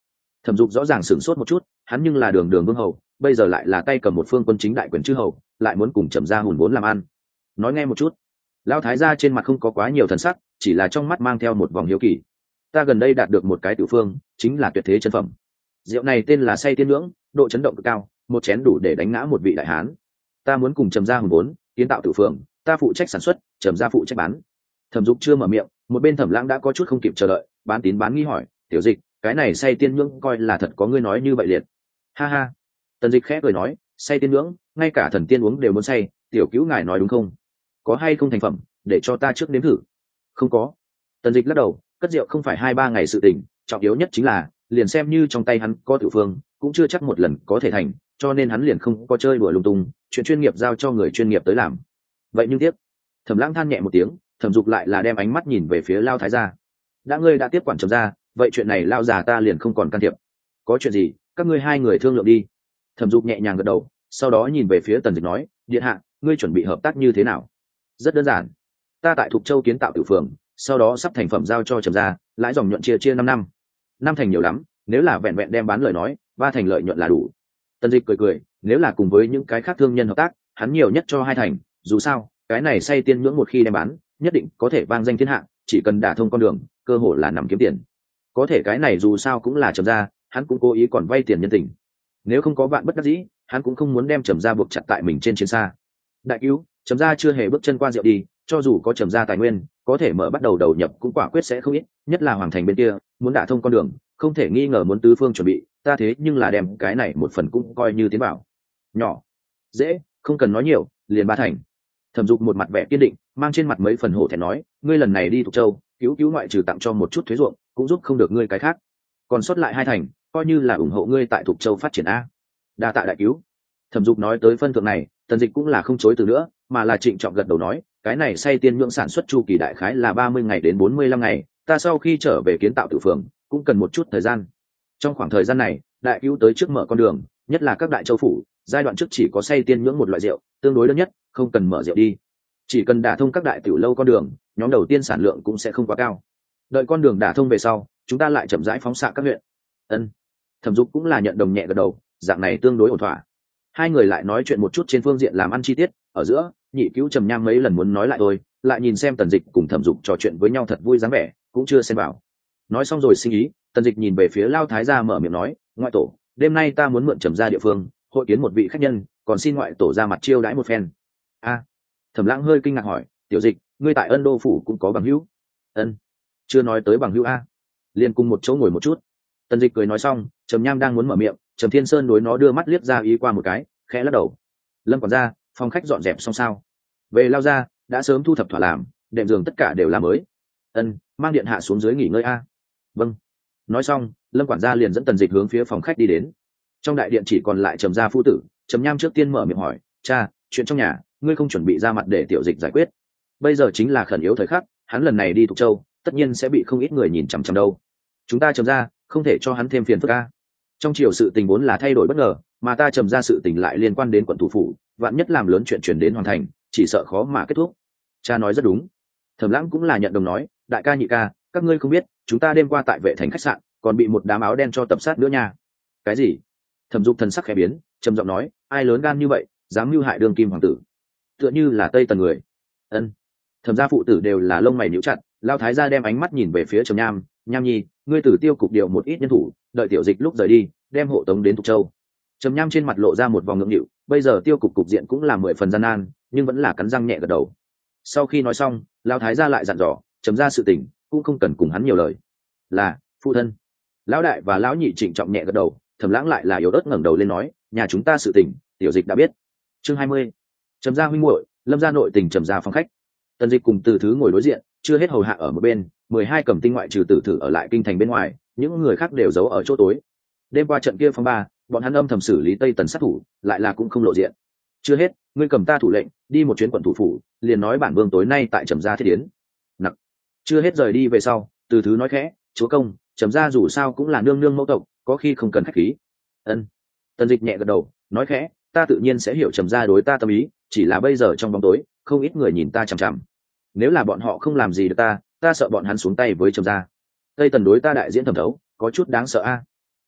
Thẩm Dục rõ ràng sửng sốt một chút, hắn nhưng là đường đường vương hầu, bây giờ lại là tay cầm một phương quân chính đại quyền chư hầu, lại muốn cùng Trầm gia hùn vốn làm ăn. Nói nghe một chút. Lão thái gia trên mặt không có quá nhiều thần sắc, chỉ là trong mắt mang theo một vòng hiếu kỳ. Ta gần đây đạt được một cái tiểu phương, chính là tuyệt thế chân phẩm. Rượu này tên là Say Tiên Nhưỡng, độ chấn động cực cao, một chén đủ để đánh ngã một vị đại hán. Ta muốn cùng Trầm gia hùn vốn, kiến tạo tiểu phương, ta phụ trách sản xuất, Trầm gia phụ trách bán. Thẩm Dục chưa mở miệng, một bên Thẩm Lãng đã có chút không kịp chờ đợi, bán tín bán nghi hỏi, "Tiểu Dịch, cái này Say Tiên Nhưỡng coi là thật có ngươi nói như vậy liệt?" Ha ha. Tần Dịch khẽ cười nói, "Say tiên nhưỡng, ngay cả thần tiên uống đều muốn say, tiểu cứu ngài nói đúng không? Có hay không thành phẩm, để cho ta trước nếm thử." "Không có." Tần Dịch lắc đầu, cất rượu không phải hai ba ngày sự tình, trọng yếu nhất chính là, liền xem như trong tay hắn có tiểu phương, cũng chưa chắc một lần có thể thành, cho nên hắn liền không có chơi đùa lung tung, chuyện chuyên nghiệp giao cho người chuyên nghiệp tới làm. Vậy nhưng tiếc. Thẩm Lãng than nhẹ một tiếng, Thẩm Dục lại là đem ánh mắt nhìn về phía Lao thái gia. "Đã ngươi đã tiếp quản Trầm gia, vậy chuyện này Lao già ta liền không còn can thiệp. Có chuyện gì, các ngươi hai người thương lượng đi." Thẩm Dục nhẹ nhàng gật đầu, sau đó nhìn về phía Tần Dịch nói, "Điện hạ, ngươi chuẩn bị hợp tác như thế nào?" "Rất đơn giản, ta tại Thục Châu kiến tạo tiểu phường, sau đó sắp thành phẩm giao cho Trầm gia, lãi dòng nhuận chia chia năm năm. Năm thành nhiều lắm, nếu là vẹn vẹn đem bán lời nói, ba thành lợi nhuận là đủ." Tần Dịch cười cười, nếu là cùng với những cái khác thương nhân hợp tác, hắn nhiều nhất cho hai thành, dù sao, cái này Say Tiên Nhưỡng một khi đem bán, nhất định có thể vang danh thiên hạ, chỉ cần đả thông con đường, cơ hội là nằm kiếm tiền. Có thể cái này dù sao cũng là Trầm gia, hắn cũng cố ý còn vay tiền nhân tình. Nếu không có vạn bất đắc dĩ, hắn cũng không muốn đem Trầm gia buộc chặt tại mình trên chiến xa. Đại cứu, Trầm gia chưa hề bước chân qua rượu đi, cho dù có Trầm gia tài nguyên, có thể mở bắt đầu đầu nhập cũng quả quyết sẽ không ít, nhất là hoàng thành bên kia, muốn đả thông con đường, không thể nghi ngờ muốn tứ phương chuẩn bị, ta thế nhưng là đem cái này một phần cũng coi như tiến bảo. Nhỏ, dễ, không cần nói nhiều, liền ba thành. Thẩm Dục một mặt vẻ kiên định, mang trên mặt mấy phần hổ thẹn nói, ngươi lần này đi Thục Châu, cứu cứu ngoại trừ tặng cho một chút thuế ruộng, cũng giúp không được ngươi cái khác, còn sót lại hai thành, coi như là ủng hộ ngươi tại Thục Châu phát triển a. Đa tạ đại cứu. Thẩm Dục nói tới phân thượng này, Tần Dịch cũng là không chối từ nữa, mà là trịnh trọng gật đầu nói, cái này Say Tiên Nhưỡng sản xuất chu kỳ đại khái là ba mươi ngày đến bốn mươi lăm ngày, ta sau khi trở về kiến tạo tự phường, cũng cần một chút thời gian. Trong khoảng thời gian này, đại cứu tới trước mở con đường, nhất là các đại châu phủ, giai đoạn trước chỉ có Say Tiên Nhưỡng một loại rượu, tương đối đơn nhất, không cần mở rượu đi. Chỉ cần đả thông các đại tiểu lâu con đường, nhóm đầu tiên sản lượng cũng sẽ không quá cao. Đợi con đường đả thông về sau, chúng ta lại chậm rãi phóng xạ các huyện. Ân. Thẩm Dục cũng là nhận đồng nhẹ gật đầu, dạng này tương đối ổn thỏa. Hai người lại nói chuyện một chút trên phương diện làm ăn chi tiết, ở giữa, nhị cứu Trầm Nham mấy lần muốn nói lại tôi, lại nhìn xem Tần Dịch cùng Thẩm Dục trò chuyện với nhau thật vui dáng vẻ, cũng chưa xen vào. Nói xong rồi sinh ý, Tần Dịch nhìn về phía Lao thái gia mở miệng nói, ngoại tổ, đêm nay ta muốn mượn Trầm gia địa phương, hội kiến một vị khách nhân, còn xin ngoại tổ ra mặt chiêu đãi một phen. A. Thẩm Lãng hơi kinh ngạc hỏi, tiểu Dịch, ngươi tại Ân Đô phủ cũng có bằng hữu? Ân. Chưa nói tới bằng hữu a. Liên cùng một chỗ ngồi một chút. Tần Dịch cười nói xong, Trầm Nham đang muốn mở miệng, Trầm Thiên Sơn đối nó đưa mắt liếc ra ý qua một cái, khẽ lắc đầu. Lâm quản gia, phòng khách dọn dẹp xong sao? Về Lao gia, đã sớm thu thập thỏa làm, đệm giường tất cả đều là mới. Ân, mang điện hạ xuống dưới nghỉ ngơi a. Vâng. Nói xong, Lâm quản gia liền dẫn Tần Dịch hướng phía phòng khách đi đến. Trong đại điện chỉ còn lại Trầm gia phu tử, Trầm Nham trước tiên mở miệng hỏi, cha, chuyện trong nhà, ngươi không chuẩn bị ra mặt để tiểu Dịch giải quyết? Bây giờ chính là khẩn yếu thời khắc, hắn lần này đi Thục Châu, tất nhiên sẽ bị không ít người nhìn chằm chằm đâu. Chúng ta Trầm gia, không thể cho hắn thêm phiền phức a. Trong chiều sự tình vốn là thay đổi bất ngờ, mà ta Trầm gia sự tình lại liên quan đến quận thủ phủ, vạn nhất làm lớn chuyện truyền đến hoàn thành, chỉ sợ khó mà kết thúc. Cha nói rất đúng. Thẩm Lãng cũng là nhận đồng nói, đại ca nhị ca, các ngươi không biết, chúng ta đêm qua tại vệ thành khách sạn, còn bị một đám áo đen cho tập sát nữa nha. Cái gì? Thẩm Dục thần sắc khẽ biến, trầm giọng nói, ai lớn gan như vậy, dám mưu hại đường kim hoàng tử? Tựa như là Tây Tần người. Ân. Thẩm gia phụ tử đều là lông mày nhíu chặt, Lao thái gia đem ánh mắt nhìn về phía Trầm Nham, Nham nhi, ngươi tử tiêu cục điều một ít nhân thủ, đợi tiểu Dịch lúc rời đi, đem hộ tống đến Thục Châu. Trầm Nham trên mặt lộ ra một vòng ngượng nghịu, bây giờ tiêu cục cục diện cũng là mười phần gian nan, nhưng vẫn là cắn răng nhẹ gật đầu. Sau khi nói xong, Lão thái gia lại dặn dò, Trầm gia sự tình cũng không cần cùng hắn nhiều lời. Là, phụ thân. Lão đại và lão nhị trịnh trọng nhẹ gật đầu, Thẩm Lãng lại là yếu ớt ngẩng đầu lên nói, nhà chúng ta sự tình, tiểu Dịch đã biết. Chương hai mươi. Trầm gia huynh muội, Lâm gia nội tình Trầm gia phòng khách. Tần Dịch cùng Từ Thứ ngồi đối diện, chưa hết hầu hạ ở một bên, mười hai cầm tinh ngoại trừ Tử Thử ở lại kinh thành bên ngoài, những người khác đều giấu ở chỗ tối. Đêm qua trận kia phong ba, bọn hắn âm thầm xử lý Tây Tần sát thủ, lại là cũng không lộ diện. Chưa hết, ngươi cầm ta thủ lệnh, đi một chuyến quận thủ phủ, liền nói bản vương tối nay tại Trầm gia thiết yến. Nặc. Chưa hết rời đi về sau, Từ Thứ nói khẽ, chúa công, Trầm gia dù sao cũng là nương nương mẫu tộc, có khi không cần khách khí. Ân. Tần Dịch nhẹ gật đầu, nói khẽ, ta tự nhiên sẽ hiểu Trầm gia đối ta tâm ý, chỉ là bây giờ trong bóng tối, không ít người nhìn ta chằm chằm. Nếu là bọn họ không làm gì được ta, ta sợ bọn hắn xuống tay với Trầm gia. Tây Tần đối ta đại diễn thẩm thấu, có chút đáng sợ a.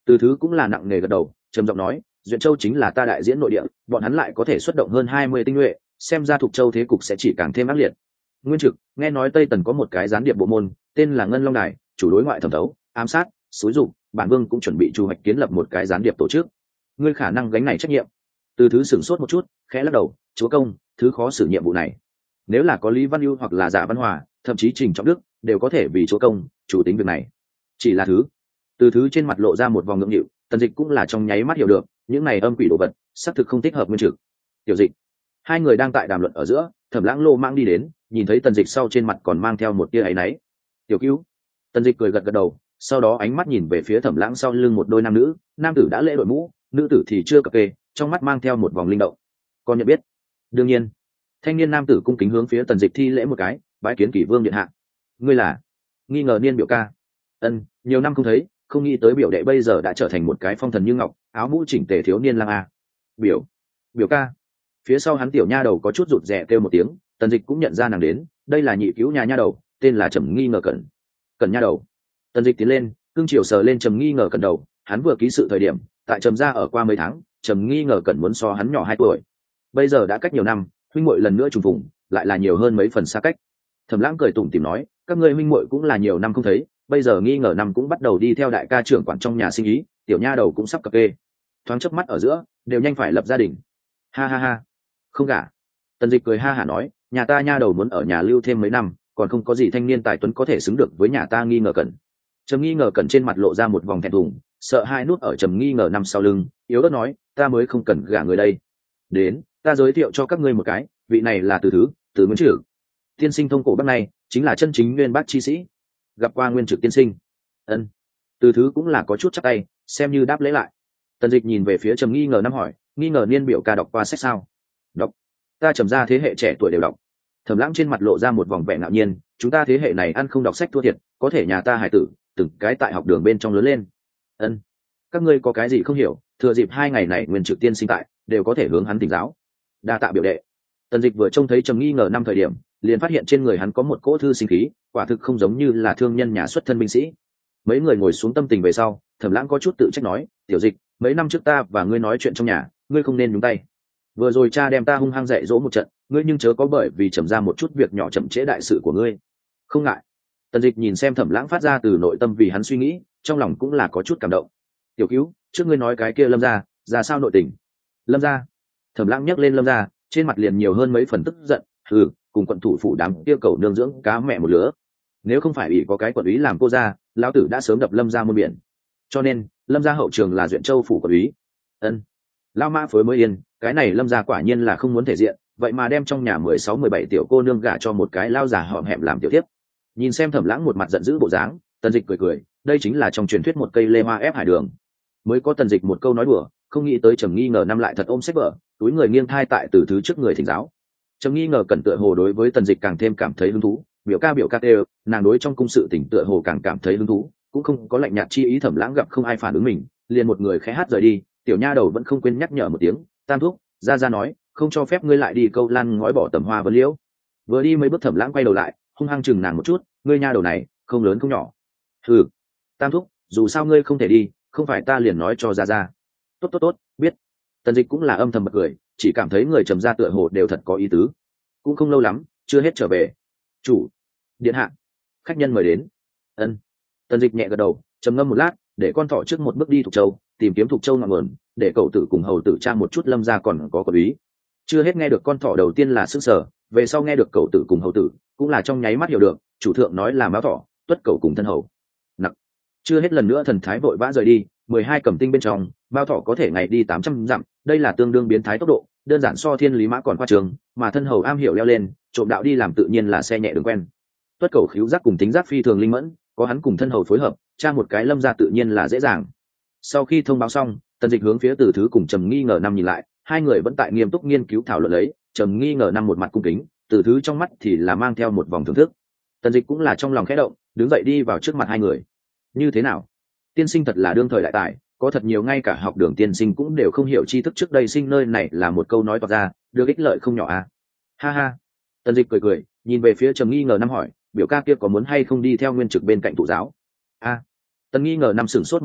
Từ thứ cũng là nặng nề gật đầu, trầm giọng nói, Duyện Châu chính là ta đại diễn nội địa, bọn hắn lại có thể xuất động hơn hai mươi tinh nhuệ, xem ra Thục Châu thế cục sẽ chỉ càng thêm ác liệt. Nguyên Trực, nghe nói Tây Tần có một cái gián điệp bộ môn, tên là Ngân Long Đài, chủ đối ngoại thẩm thấu, ám sát, xúi dục, bản vương cũng chuẩn bị chu hoạch kiến lập một cái gián điệp tổ chức. Ngươi khả năng gánh này trách nhiệm. Từ thứ sửng sốt một chút, khẽ lắc đầu, chúa công, thứ khó xử nhiệm vụ này. Nếu là có Lý Văn Ưu hoặc là Dạ Văn Hòa, thậm chí Trình Trọng Đức, đều có thể vì chúa công chủ tính việc này. Chỉ là thứ. Từ thứ trên mặt lộ ra một vòng ngượng nghịu, Tần Dịch cũng là trong nháy mắt hiểu được, những này âm quỷ đồ vật, xác thực không thích hợp Nguyên Trực. Tiểu Dịch, hai người đang tại đàm luận ở giữa, Thẩm Lãng lô mang đi đến, nhìn thấy Tần Dịch sau trên mặt còn mang theo một tia áy náy. Tiểu Cứu. Tần Dịch cười gật gật đầu, sau đó ánh mắt nhìn về phía Thẩm Lãng sau lưng một đôi nam nữ, nam tử đã lễ đội mũ, nữ tử thì chưa cập kê, trong mắt mang theo một vòng linh động. Con nhận biết. Đương nhiên. Thanh niên nam tử cung kính hướng phía Tần Dịch thi lễ một cái, bái kiến Kỷ Vương điện hạ. Ngươi là? Nghi ngờ niên biểu ca. Ân, nhiều năm không thấy, không nghĩ tới biểu đệ bây giờ đã trở thành một cái phong thần như ngọc, áo mũ chỉnh tề thiếu niên lang a. Biểu, biểu ca. Phía sau hắn tiểu nha đầu có chút rụt rè kêu một tiếng, Tần Dịch cũng nhận ra nàng đến, đây là nhị cứu nhà nha đầu, tên là Trầm Nghi Ngờ Cẩn. Cẩn nha đầu. Tần Dịch tiến lên, cương chiều sờ lên Trầm Nghi Ngờ Cẩn đầu, hắn vừa ký sự thời điểm, tại Trầm gia ở qua mấy tháng, Trầm Nghi Ngờ Cẩn muốn so hắn nhỏ hai tuổi. Bây giờ đã cách nhiều năm, huynh muội lần nữa trùng phùng, lại là nhiều hơn mấy phần xa cách. Thẩm Lãng cười tủm tỉm nói, các ngươi huynh muội cũng là nhiều năm không thấy, bây giờ Nghi Ngờ năm cũng bắt đầu đi theo đại ca trưởng quản trong nhà sinh ý, tiểu nha đầu cũng sắp cập kê. Thoáng chớp mắt ở giữa, đều nhanh phải lập gia đình. Ha ha ha. Không gả. Tần Dịch cười ha hả nói, nhà ta nha đầu muốn ở nhà lưu thêm mấy năm, còn không có gì thanh niên tài tuấn có thể xứng được với nhà ta Nghi Ngờ Cẩn. Trầm Nghi Ngờ Cẩn trên mặt lộ ra một vòng thẹn thùng, sợ hai nút ở Trầm Nghi Ngờ năm sau lưng, yếu ớt nói, ta mới không cần gả người đây. Đến, ta giới thiệu cho các ngươi một cái, vị này là Từ Thứ, Từ Nguyên Trực. Tiên sinh thông cổ bắc này, chính là chân chính nguyên bác chi sĩ. Gặp qua Nguyên Trực tiên sinh. Ân. Từ Thứ cũng là có chút chắc tay, xem như đáp lễ lại. Tần Dịch nhìn về phía Trầm Nghi Ngờ năm hỏi, Nghi Ngờ niên biểu ca đọc qua sách sao? Đọc. Ta Trầm gia thế hệ trẻ tuổi đều đọc. Thẩm Lãng trên mặt lộ ra một vòng vẻ ngạo nhiên, chúng ta thế hệ này ăn không đọc sách thua thiệt, có thể nhà ta hải tử, từng cái tại học đường bên trong lớn lên. Ân. Các ngươi có cái gì không hiểu, thừa dịp hai ngày này Nguyên Trực tiên sinh tại, đều có thể hướng hắn thỉnh giáo. Đa tạ biểu đệ. Tần Dịch vừa trông thấy Trầm Nghi Ngờ năm thời điểm, liền phát hiện trên người hắn có một cỗ thư sinh khí, quả thực không giống như là thương nhân nhà xuất thân binh sĩ. Mấy người ngồi xuống tâm tình về sau, Thẩm Lãng có chút tự trách nói, tiểu Dịch, mấy năm trước ta và ngươi nói chuyện trong nhà, ngươi không nên nhúng tay. Vừa rồi cha đem ta hung hăng dạy dỗ một trận, ngươi nhưng chớ có bởi vì trầm ra một chút việc nhỏ chậm trễ đại sự của ngươi. Không ngại. Tần Dịch nhìn xem Thẩm Lãng phát ra từ nội tâm vì hắn suy nghĩ, trong lòng cũng là có chút cảm động. Tiểu Cứu, trước ngươi nói cái kia Lâm gia, ra sao nội tình? Lâm gia. Thẩm Lãng nhắc lên Lâm gia, trên mặt liền nhiều hơn mấy phần tức giận, ừ, cùng quận thủ phủ đám tiêu cầu nương dưỡng cá mẹ một lứa. Nếu không phải ủy có cái quận úy làm cô gia, lão tử đã sớm đập Lâm gia muôn biển. Cho nên, Lâm gia hậu trường là Duyện Châu phủ quận úy. Ân. Lão Mã phối mới yên, cái này Lâm gia quả nhiên là không muốn thể diện, vậy mà đem trong nhà mười sáu mười bảy tiểu cô nương gả cho một cái lao già họm hẹm làm tiểu tiếp. Nhìn xem Thẩm Lãng một mặt giận dữ bộ dáng, Tần Dịch cười cười, đây chính là trong truyền thuyết một cây lê hoa ép hải đường. Mới có Tần Dịch một câu nói đùa, không nghĩ tới Trầm Nghi Ngờ năm lại thật ôm sách vở, túi người nghiêng thai tại Từ Thứ trước người thỉnh giáo. Trầm Nghi Ngờ cẩn tựa hồ đối với Tần Dịch càng thêm cảm thấy hứng thú, biểu ca biểu ca đều, nàng đối trong cung sự tỉnh tựa hồ càng cảm thấy hứng thú, cũng không có lạnh nhạt chi ý. Thẩm Lãng gặp không ai phản ứng mình, liền một người khẽ hát rời đi, tiểu nha đầu vẫn không quên nhắc nhở một tiếng, Tam thúc, ra ra nói, không cho phép ngươi lại đi câu lan ngói bỏ tầm hoa vấn liễu. Vừa đi mấy bước Thẩm Lãng quay đầu lại, hung hăng chừng nàng một chút, ngươi nha đầu này, không lớn không nhỏ. Hừ, Tam thúc, dù sao ngươi không thể đi, không phải ta liền nói cho ra ra. Tốt tốt tốt, biết. Tần Dịch cũng là âm thầm bật cười, chỉ cảm thấy người Trầm gia tựa hồ đều thật có ý tứ. Cũng không lâu lắm, chưa hết trở về. Chủ, điện hạ, khách nhân mời đến. Ân. Tần Dịch nhẹ gật đầu, trầm ngâm một lát, để con thỏ trước một bước đi Thục Châu, tìm kiếm Thục Châu ngọn nguồn, để cậu tử cùng hầu tử tra một chút Lâm gia còn có quản lý. Chưa hết nghe được con thỏ đầu tiên là sức sở, về sau nghe được cậu tử cùng hầu tử, cũng là trong nháy mắt hiểu được, chủ thượng nói là máu thỏ, tuất cậu cùng thân hầu. Nặc. Chưa hết lần nữa thần thái vội vã rời đi, mười hai cẩm tinh bên trong, bao thỏ có thể ngày đi tám trăm dặm, đây là tương đương biến thái tốc độ, đơn giản so thiên lý mã còn khoa trường, mà thân hầu am hiểu leo lên, trộm đạo đi làm tự nhiên là xe nhẹ đường quen. Tuất cậu khíu giác cùng tính giác phi thường linh mẫn, có hắn cùng thân hầu phối hợp, tra một cái Lâm gia tự nhiên là dễ dàng. Sau khi thông báo xong, Tần Dịch hướng phía Từ Thứ cùng Trầm Nghi Ngờ năm nhìn lại, hai người vẫn tại nghiêm túc nghiên cứu thảo luận lấy, Trầm Nghi Ngờ năm một mặt cung kính, Từ Thứ trong mắt thì là mang theo một vòng thưởng thức. Tần Dịch cũng là trong lòng khẽ động, đứng dậy đi vào trước mặt hai người. Như thế nào? Tiên sinh thật là đương thời đại tài, có thật nhiều ngay cả học đường tiên sinh cũng đều không hiểu tri thức trước đây sinh nơi này là một câu nói toạc ra, được ích lợi không nhỏ à? Ha ha. Tần Dịch cười cười, nhìn về phía Trầm Nghi Ngờ năm hỏi, biểu ca kia có muốn hay không đi theo Nguyên Trực bên cạnh thụ giáo? A. Tần Nghi Ngờ năm sửng sốt một chút,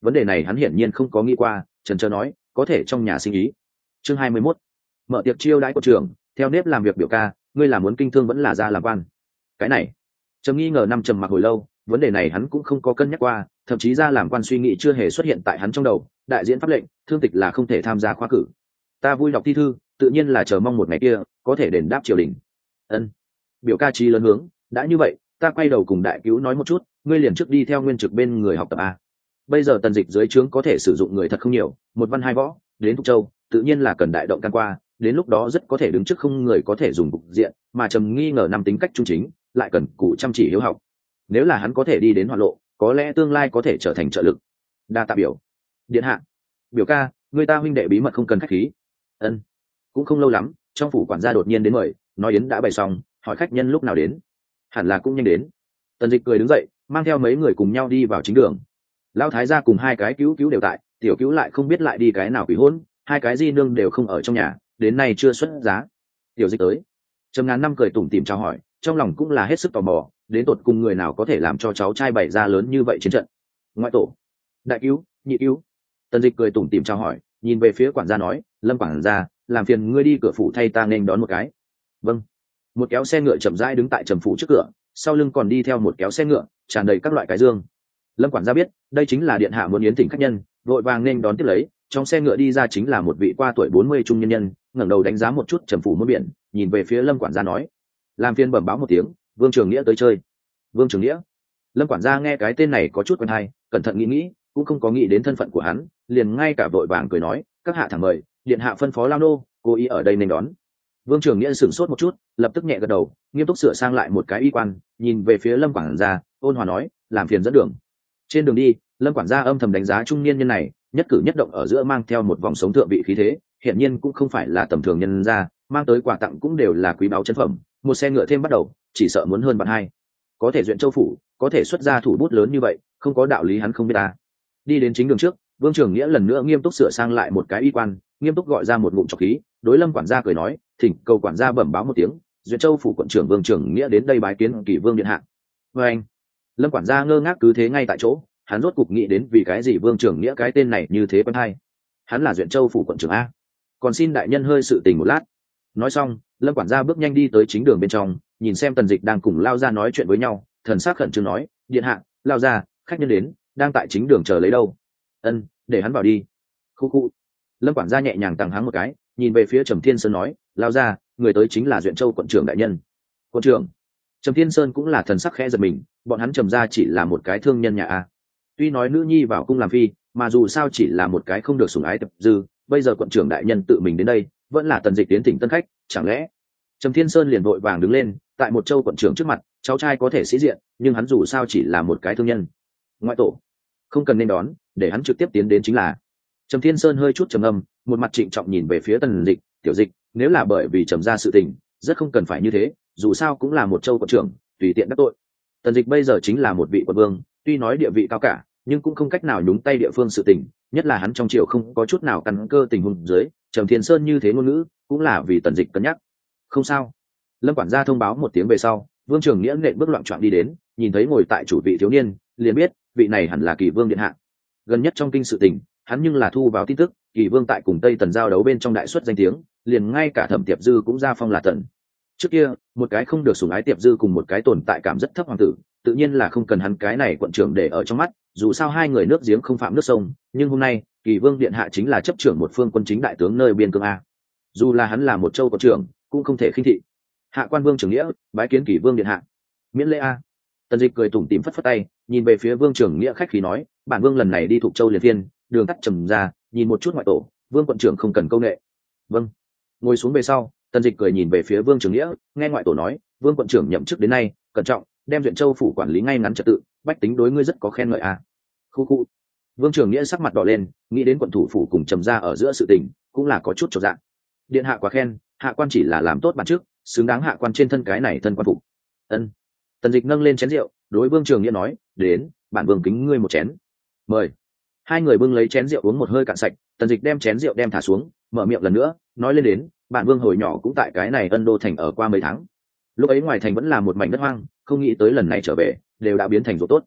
vấn đề này hắn hiển nhiên không có nghĩ qua, chần chờ nói có thể trong nhà sinh ý. Chương hai mươi mốt, mở tiệc chiêu đãi của trường, theo nếp làm việc biểu ca, ngươi là muốn kinh thương vẫn là ra làm quan? Cái này trầm nghi ngờ năm trầm mặc hồi lâu, vấn đề này hắn cũng không có cân nhắc qua, thậm chí ra làm quan suy nghĩ chưa hề xuất hiện tại hắn trong đầu. Đại diễn pháp lệnh, thương tịch là không thể tham gia khoa cử. Ta vui đọc thi thư, tự nhiên là chờ mong một ngày kia có thể đền đáp triều đình. Ân, biểu ca trí lớn hướng, đã như vậy ta quay đầu cùng đại cứu nói một chút, ngươi liền trước đi theo nguyên trực bên người học tập a. Bây giờ tần dịch dưới trướng có thể sử dụng người thật không nhiều, một văn hai võ, đến Thục Châu tự nhiên là cần đại động can qua, đến lúc đó rất có thể đứng trước không người có thể dùng cục diện, mà trầm nghi ngờ năm tính cách trung chính, lại cần cụ chăm chỉ hiếu học. Nếu là hắn có thể đi đến hoạt lộ, có lẽ tương lai có thể trở thành trợ lực. Đa tạ biểu điện hạ. Biểu ca, người ta huynh đệ bí mật không cần khách khí. Ân, cũng không lâu lắm, trong phủ quản gia đột nhiên đến mời, nói yến đã bày xong, hỏi khách nhân lúc nào đến. Hẳn là cũng nhanh đến. Tần dịch cười đứng dậy, mang theo mấy người cùng nhau đi vào chính đường. Lão thái gia cùng hai cái cứu cứu đều tại, tiểu cứu lại không biết lại đi cái nào quỷ hôn, hai cái di nương đều không ở trong nhà, đến nay chưa xuất giá. Tiểu dịch tới, trầm ngàn năm cười tủm tỉm chào hỏi, trong lòng cũng là hết sức tò mò, đến tột cùng người nào có thể làm cho cháu trai bày ra lớn như vậy chiến trận. Ngoại tổ, đại cứu, nhị cứu. Tần dịch cười tủm tỉm chào hỏi, nhìn về phía quản gia nói, Lâm quản gia, làm phiền ngươi đi cửa phủ thay ta nên đón một cái. Vâng. Một kéo xe ngựa chậm rãi đứng tại trầm phủ trước cửa, sau lưng còn đi theo một kéo xe ngựa tràn đầy các loại cái dương. Lâm quản gia biết đây chính là điện hạ muốn yến thỉnh khách nhân, vội vàng nên đón tiếp lấy. Trong xe ngựa đi ra chính là một vị qua tuổi bốn mươi trung nhân nhân, ngẩng đầu đánh giá một chút trầm phủ muôn biển, nhìn về phía Lâm quản gia nói, làm phiền bẩm báo một tiếng, Vương Trường Nghĩa tới chơi. Vương Trường Nghĩa. Lâm quản gia nghe cái tên này có chút quen hay, cẩn thận nghĩ nghĩ cũng không có nghĩ đến thân phận của hắn, liền ngay cả vội vàng cười nói, các hạ thẳng mời, điện hạ phân phó lao nô cố ý ở đây nên đón. Vương Trường Nghĩa sửng sốt một chút, lập tức nhẹ gật đầu, nghiêm túc sửa sang lại một cái y quan, nhìn về phía Lâm quản gia, ôn hòa nói, làm phiền dẫn đường. Trên đường đi, Lâm quản gia âm thầm đánh giá trung niên nhân này, nhất cử nhất động ở giữa mang theo một vòng sống thượng vị khí thế, hiển nhiên cũng không phải là tầm thường nhân gia, mang tới quà tặng cũng đều là quý báu chân phẩm, một xe ngựa thêm bắt đầu, chỉ sợ muốn hơn bạn hai. Có thể duyện châu phủ, có thể xuất ra thủ bút lớn như vậy, không có đạo lý hắn không biết ta. Đi đến chính đường trước, Vương Trường Nghĩa lần nữa nghiêm túc sửa sang lại một cái y quan, nghiêm túc gọi ra một ngụm trọc khí, đối Lâm quản gia cười nói, thỉnh cầu quản gia bẩm báo một tiếng, duyện châu phủ quận trưởng Vương Trường Nghĩa đến đây bái kiến Kỷ Vương điện hạ. Và anh, Lâm quản gia ngơ ngác cứ thế ngay tại chỗ, hắn rốt cục nghĩ đến vì cái gì Vương Trường Nghĩa cái tên này như thế quen hay. Hắn là duyện châu phủ quận trưởng a. Còn xin đại nhân hơi sự tình một lát. Nói xong, Lâm quản gia bước nhanh đi tới chính đường bên trong, nhìn xem Tần Dịch đang cùng Lao Gia nói chuyện với nhau, thần sắc khẩn trương nói, điện hạ, Lao Gia, khách nhân đến, đang tại chính đường chờ lấy đâu. Ân, để hắn vào đi. Khu khu. Lâm quản gia nhẹ nhàng tằng hắng một cái, nhìn về phía Trầm Thiên Sơn nói, Lao Gia, người tới chính là duyện châu quận trưởng đại nhân. Quận trưởng. Trầm Thiên Sơn cũng là thần sắc khẽ giật mình, bọn hắn Trầm gia chỉ là một cái thương nhân nhà a. Tuy nói nữ nhi vào cung làm phi, mà dù sao chỉ là một cái không được sủng ái tập dư, bây giờ quận trưởng đại nhân tự mình đến đây, vẫn là Tần Dịch tiến thỉnh tân khách, chẳng lẽ? Trầm Thiên Sơn liền vội vàng đứng lên, tại một châu quận trưởng trước mặt, cháu trai có thể sĩ diện, nhưng hắn dù sao chỉ là một cái thương nhân. Ngoại tổ, không cần nên đón, để hắn trực tiếp tiến đến chính là. Trầm Thiên Sơn hơi chút trầm âm, một mặt trịnh trọng nhìn về phía Tần Dịch, tiểu Dịch, nếu là bởi vì Trầm gia sự tình, rất không cần phải như thế, dù sao cũng là một châu quận trưởng, tùy tiện đắc tội. Tần Dịch bây giờ chính là một vị quận vương, tuy nói địa vị cao cả, nhưng cũng không cách nào nhúng tay địa phương sự tình, nhất là hắn trong triều không có chút nào căn cơ tình huống dưới, Trầm Thiên Sơn như thế ngôn ngữ, cũng là vì Tần Dịch cân nhắc. Không sao. Lâm quản gia thông báo một tiếng về sau, Vương Trường Nghĩa nện bước loạn choạng đi đến, nhìn thấy ngồi tại chủ vị thiếu niên, liền biết vị này hẳn là Kỳ Vương điện hạ. Gần nhất trong kinh sự tình, hắn nhưng là thu vào tin tức, Kỳ Vương tại cùng Tây Tần giao đấu bên trong đại xuất danh tiếng, liền ngay cả Thẩm Tiệp Dư cũng ra phong là tần. Trước kia, một cái không được sủng ái Tiệp Dư cùng một cái tồn tại cảm rất thấp hoàng tử, tự nhiên là không cần hắn cái này quận trưởng để ở trong mắt, dù sao hai người nước giếng không phạm nước sông, nhưng hôm nay, Kỳ Vương điện hạ chính là chấp trưởng một phương quân chính đại tướng nơi biên cương a. Dù là hắn là một châu quận trưởng, cũng không thể khinh thị. Hạ quan Vương Trường Nghĩa, bái kiến Kỷ Vương điện hạ. Miễn lễ a. Tần Dịch cười tủm tỉm phất phất tay, nhìn về phía Vương Trường Nghĩa khách khí nói, bản vương lần này đi Thục Châu liền phiên, đường tắt Trầm ra, nhìn một chút ngoại tổ, Vương quận trưởng không cần câu nệ. Vâng. Ngồi xuống về sau, Tần Dịch cười nhìn về phía Vương Trường Nghĩa, nghe ngoại tổ nói, Vương quận trưởng nhậm chức đến nay, cẩn trọng, đem duyện châu phủ quản lý ngay ngắn trật tự, bách tính đối ngươi rất có khen ngợi a. Khu khu. Vương Trường Nghĩa sắc mặt đỏ lên, nghĩ đến quận thủ phủ cùng Trầm ra ở giữa sự tình, cũng là có chút chột dạ. Điện hạ quá khen, hạ quan chỉ là làm tốt bản trước, xứng đáng hạ quan trên thân cái này thân quan phục. Ân. Tần Dịch nâng lên chén rượu, đối Vương Trường Nghĩa nói, đến, bản vương kính ngươi một chén. Mời. Hai người bưng lấy chén rượu uống một hơi cạn sạch, Tần Dịch đem chén rượu đem thả xuống, mở miệng lần nữa, nói lên đến, bản vương hồi nhỏ cũng tại cái này Ân Đô thành ở qua mấy tháng. Lúc ấy ngoài thành vẫn là một mảnh đất hoang, không nghĩ tới lần này trở về, đều đã biến thành ruộng tốt.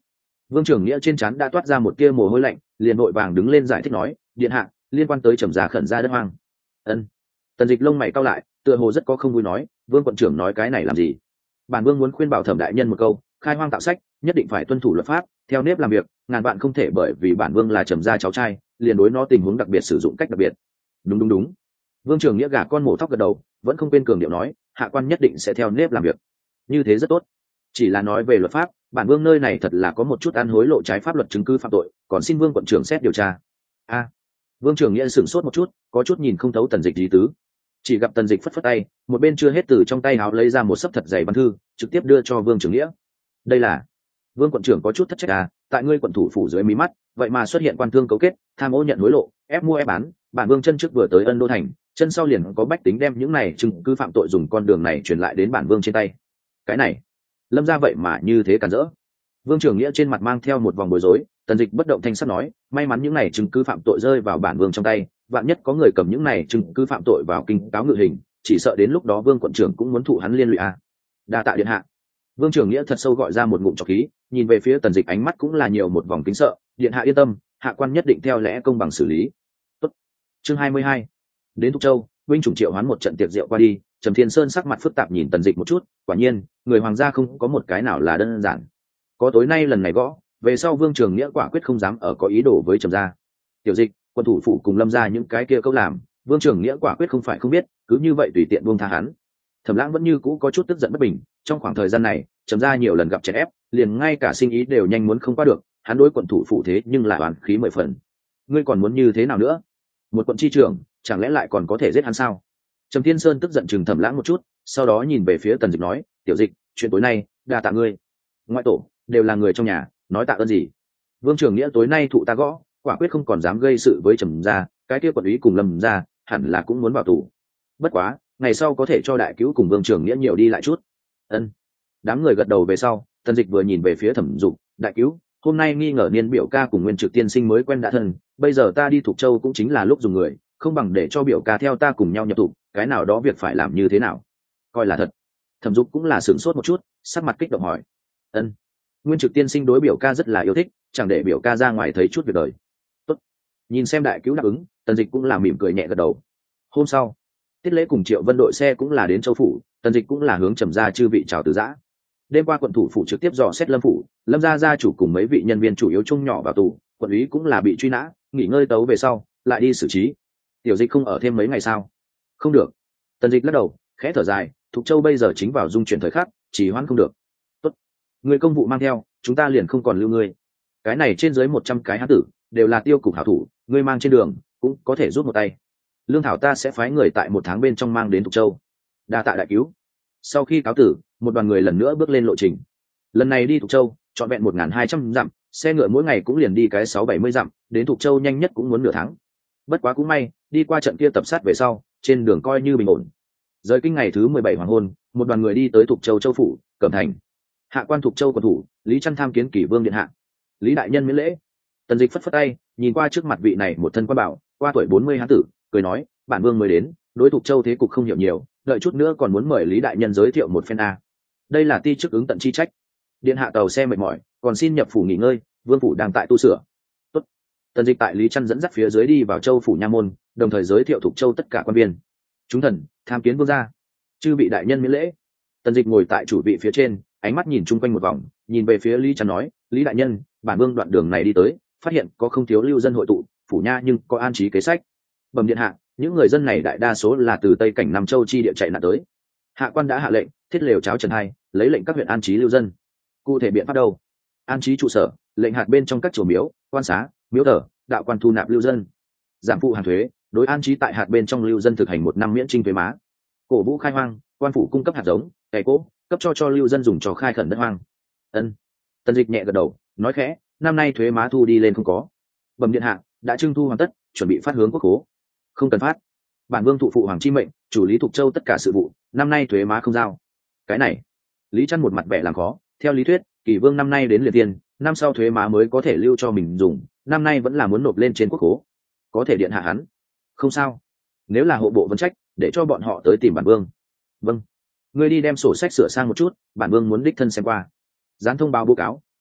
Vương Trường Nghĩa trên trán đã toát ra một tia mồ hôi lạnh, liền vội vàng đứng lên giải thích nói, điện hạ, liên quan tới trầm gia khẩn gia đất hoang. Ân. Tần Dịch lông mày cau lại, tựa hồ rất có không vui nói, Vương quận trưởng nói cái này làm gì? Bản vương muốn khuyên bảo Thẩm đại nhân một câu, khai hoang tạo sách, nhất định phải tuân thủ luật pháp, theo nếp làm việc, ngàn vạn không thể bởi vì bản vương là trầm gia cháu trai, liền đối nó tình huống đặc biệt sử dụng cách đặc biệt. Đúng đúng đúng. Vương Trường Nghĩa gà con mổ thóc gật đầu, vẫn không quên cường điệu nói, hạ quan nhất định sẽ theo nếp làm việc. Như thế rất tốt. Chỉ là nói về luật pháp, bản vương nơi này thật là có một chút ăn hối lộ trái pháp luật chứng cứ phạm tội, còn xin Vương quận trưởng xét điều tra. A. Vương Trường Nghĩa sửng sốt một chút, có chút nhìn không thấu Tần Dịch ý tứ. Chỉ gặp Tần Dịch phất phất tay, một bên chưa hết từ trong tay áo lấy ra một sấp thật dày văn thư, trực tiếp đưa cho Vương Trường Nghĩa. Đây là Vương quận trưởng có chút thất trách à, tại ngươi quận thủ phủ dưới mí mắt, vậy mà xuất hiện quan thương cấu kết, tham ô nhận hối lộ, ép mua ép bán, bản vương chân trước vừa tới Ân Đô thành, chân sau liền có bách tính đem những này chứng cứ phạm tội dùng con đường này truyền lại đến bản vương trên tay. Cái này, Lâm gia vậy mà như thế cản rỡ. Vương Trường Nghĩa trên mặt mang theo một vòng bối rối, Tần Dịch bất động thanh sắc nói, may mắn những này chứng cứ phạm tội rơi vào bản vương trong tay, vạn nhất có người cầm những này chứng cứ phạm tội vào kinh cáo ngự hình, chỉ sợ đến lúc đó Vương quận trưởng cũng muốn thụ hắn liên lụy à. Đa tạ điện hạ. Vương Trường Nghĩa thật sâu gọi ra một ngụm trọc khí, nhìn về phía Tần Dịch ánh mắt cũng là nhiều một vòng kính sợ, điện hạ yên tâm, hạ quan nhất định theo lẽ công bằng xử lý. Tốt. Chương hai mươi hai. Đến Thục Châu, Vinh Trùng triệu hoán một trận tiệc rượu qua đi, Trầm Thiên Sơn sắc mặt phức tạp nhìn Tần Dịch một chút, quả nhiên, người hoàng gia không có một cái nào là đơn giản. Có tối nay lần này gõ, về sau Vương Trường Nghĩa quả quyết không dám ở có ý đồ với Trầm gia. Tiểu Dịch, quân thủ phủ cùng Lâm gia những cái kia câu làm, Vương Trường Nghĩa quả quyết không phải không biết, cứ như vậy tùy tiện buông tha hắn. Thẩm Lãng vẫn như cũ có chút tức giận bất bình, trong khoảng thời gian này, Trầm gia nhiều lần gặp chèn ép, liền ngay cả sinh ý đều nhanh muốn không qua được, hắn đối quận thủ phụ thế nhưng lại oán khí mười phần. Ngươi còn muốn như thế nào nữa? Một quận chi trưởng, chẳng lẽ lại còn có thể giết hắn sao? Trầm Thiên Sơn tức giận chừng Thẩm Lãng một chút, sau đó nhìn về phía Tần Dịch nói, "Tiểu Dịch, chuyện tối nay, đa tạ ngươi. Ngoại tổ đều là người trong nhà, nói tạ ơn gì? Vương Trường Nghĩa tối nay thụ ta gõ, quả quyết không còn dám gây sự với Trầm gia, cái kia quận úy cùng Lâm gia, hẳn là cũng muốn vào tù. Bất quá, ngày sau có thể cho đại cứu cùng Vương Trường Nghĩa nhiều đi lại chút." Ân. Đám người gật đầu về sau, Tần Dịch vừa nhìn về phía Thẩm Dục, "Đại cứu, hôm nay nghi ngờ Niên biểu ca cùng Nguyên Trực tiên sinh mới quen đã thân, bây giờ ta đi Thục Châu cũng chính là lúc dùng người, không bằng để cho biểu ca theo ta cùng nhau nhập tù, cái nào đó việc phải làm như thế nào?" Coi là thật. Thẩm Dục cũng là sửng sốt một chút, sắc mặt kích động hỏi. Ân. Nguyên Trực tiên sinh đối biểu ca rất là yêu thích, chẳng để biểu ca ra ngoài thấy chút việc đời. Tốt. Nhìn xem đại cứu đáp ứng, Tần Dịch cũng là mỉm cười nhẹ gật đầu. Hôm sau, Tiết Lễ cùng Triệu Vân đội xe cũng là đến Châu phủ, Tần Dịch cũng là hướng Trầm gia chư vị chào từ giã. Đêm qua quận thủ phủ trực tiếp dò xét Lâm phủ, Lâm gia gia chủ cùng mấy vị nhân viên chủ yếu chung nhỏ vào tù, quận úy cũng là bị truy nã, nghỉ ngơi tấu về sau, lại đi xử trí. Tiểu Dịch không ở thêm mấy ngày sao? Không được. Tần Dịch lắc đầu, khẽ thở dài, Thục Châu bây giờ chính vào dung chuyển thời khắc, chỉ hoãn không được. Tốt. Người công vụ mang theo, chúng ta liền không còn lưu ngươi. Cái này trên dưới một trăm cái hán tử, đều là tiêu cục hảo thủ, ngươi mang trên đường, cũng có thể giúp một tay. Lương thảo ta sẽ phái người tại một tháng bên trong mang đến Thục Châu. Đa tạ đại cứu. Sau khi cáo tử, một đoàn người lần nữa bước lên lộ trình. Lần này đi Thục Châu, trọn vẹn một nghìn hai trăm dặm, xe ngựa mỗi ngày cũng liền đi cái sáu bảy mươi dặm, đến Thục Châu nhanh nhất cũng muốn nửa tháng. Bất quá cũng may, đi qua trận kia tập sát về sau, trên đường coi như bình ổn. Rời kinh ngày thứ mười bảy hoàng hôn, một đoàn người đi tới Thục Châu châu phủ, Cẩm Thành. Hạ quan Thục Châu quận thủ, Lý Trăn tham kiến Kỷ Vương điện hạ. Lý đại nhân miễn lễ. Tần Dịch phất phất tay, nhìn qua trước mặt vị này một thân quan bảo, qua tuổi bốn mươi hán tử, cười nói, bản vương mới đến, đối Thục Châu thế cục không hiểu nhiều, đợi chút nữa còn muốn mời Lý đại nhân giới thiệu một phen a. Đây là ti chức ứng tận chi trách. Điện hạ tàu xe mệt mỏi, còn xin nhập phủ nghỉ ngơi, vương phủ đang tại tu sửa. Tốt. Tần Dịch tại Lý Trăn dẫn dắt phía dưới đi vào châu phủ nha môn, đồng thời giới thiệu Thục Châu tất cả quan viên. Chúng thần tham kiến vương gia. Chư vị đại nhân miễn lễ. Tần Dịch ngồi tại chủ vị phía trên, ánh mắt nhìn chung quanh một vòng, nhìn về phía Lý Trăn nói, Lý đại nhân, bản vương đoạn đường này đi tới, phát hiện có không thiếu lưu dân hội tụ, phủ nha nhưng có an trí kế sách. Bẩm điện hạ, những người dân này đại đa số là từ tây cảnh Nam Châu chi địa chạy nạn tới. Hạ quan đã hạ lệnh thiết lều cháo trần hai, lấy lệnh các huyện an trí lưu dân. Cụ thể biện pháp đâu? An trí trụ sở, lệnh hạt bên trong các chùa miếu, quan xá, miếu thờ, đạo quan thu nạp lưu dân. Giảm phụ hàn thuế, đối an trí tại hạt bên trong lưu dân thực hành một năm miễn trinh thuế má. Cổ vũ khai hoang, quan phủ cung cấp hạt giống, cày cỗ, cấp cho cho lưu dân dùng cho khai khẩn đất hoang. Ân. Tần Dịch nhẹ gật đầu, nói khẽ, năm nay thuế má thu đi lên không có. Bẩm điện hạ, đã trưng thu hoàn tất, chuẩn bị phát hướng quốc khố. Không cần phát. Bản vương thụ phụ hoàng chi mệnh, chủ lý Thục Châu tất cả sự vụ, năm nay thuế má không giao. Cái này, Lý Trăn một mặt vẻ làm khó, theo lý thuyết, Kỷ Vương năm nay đến liệt tiền, năm sau thuế má mới có thể lưu cho mình dùng, năm nay vẫn là muốn nộp lên trên quốc khố. Có thể điện hạ hắn. Không sao. Nếu là hộ bộ vấn trách, để cho bọn họ tới tìm bản vương. Vâng. Ngươi đi đem sổ sách sửa sang một chút, bản vương muốn đích thân xem qua. Gián thông báo báo cáo,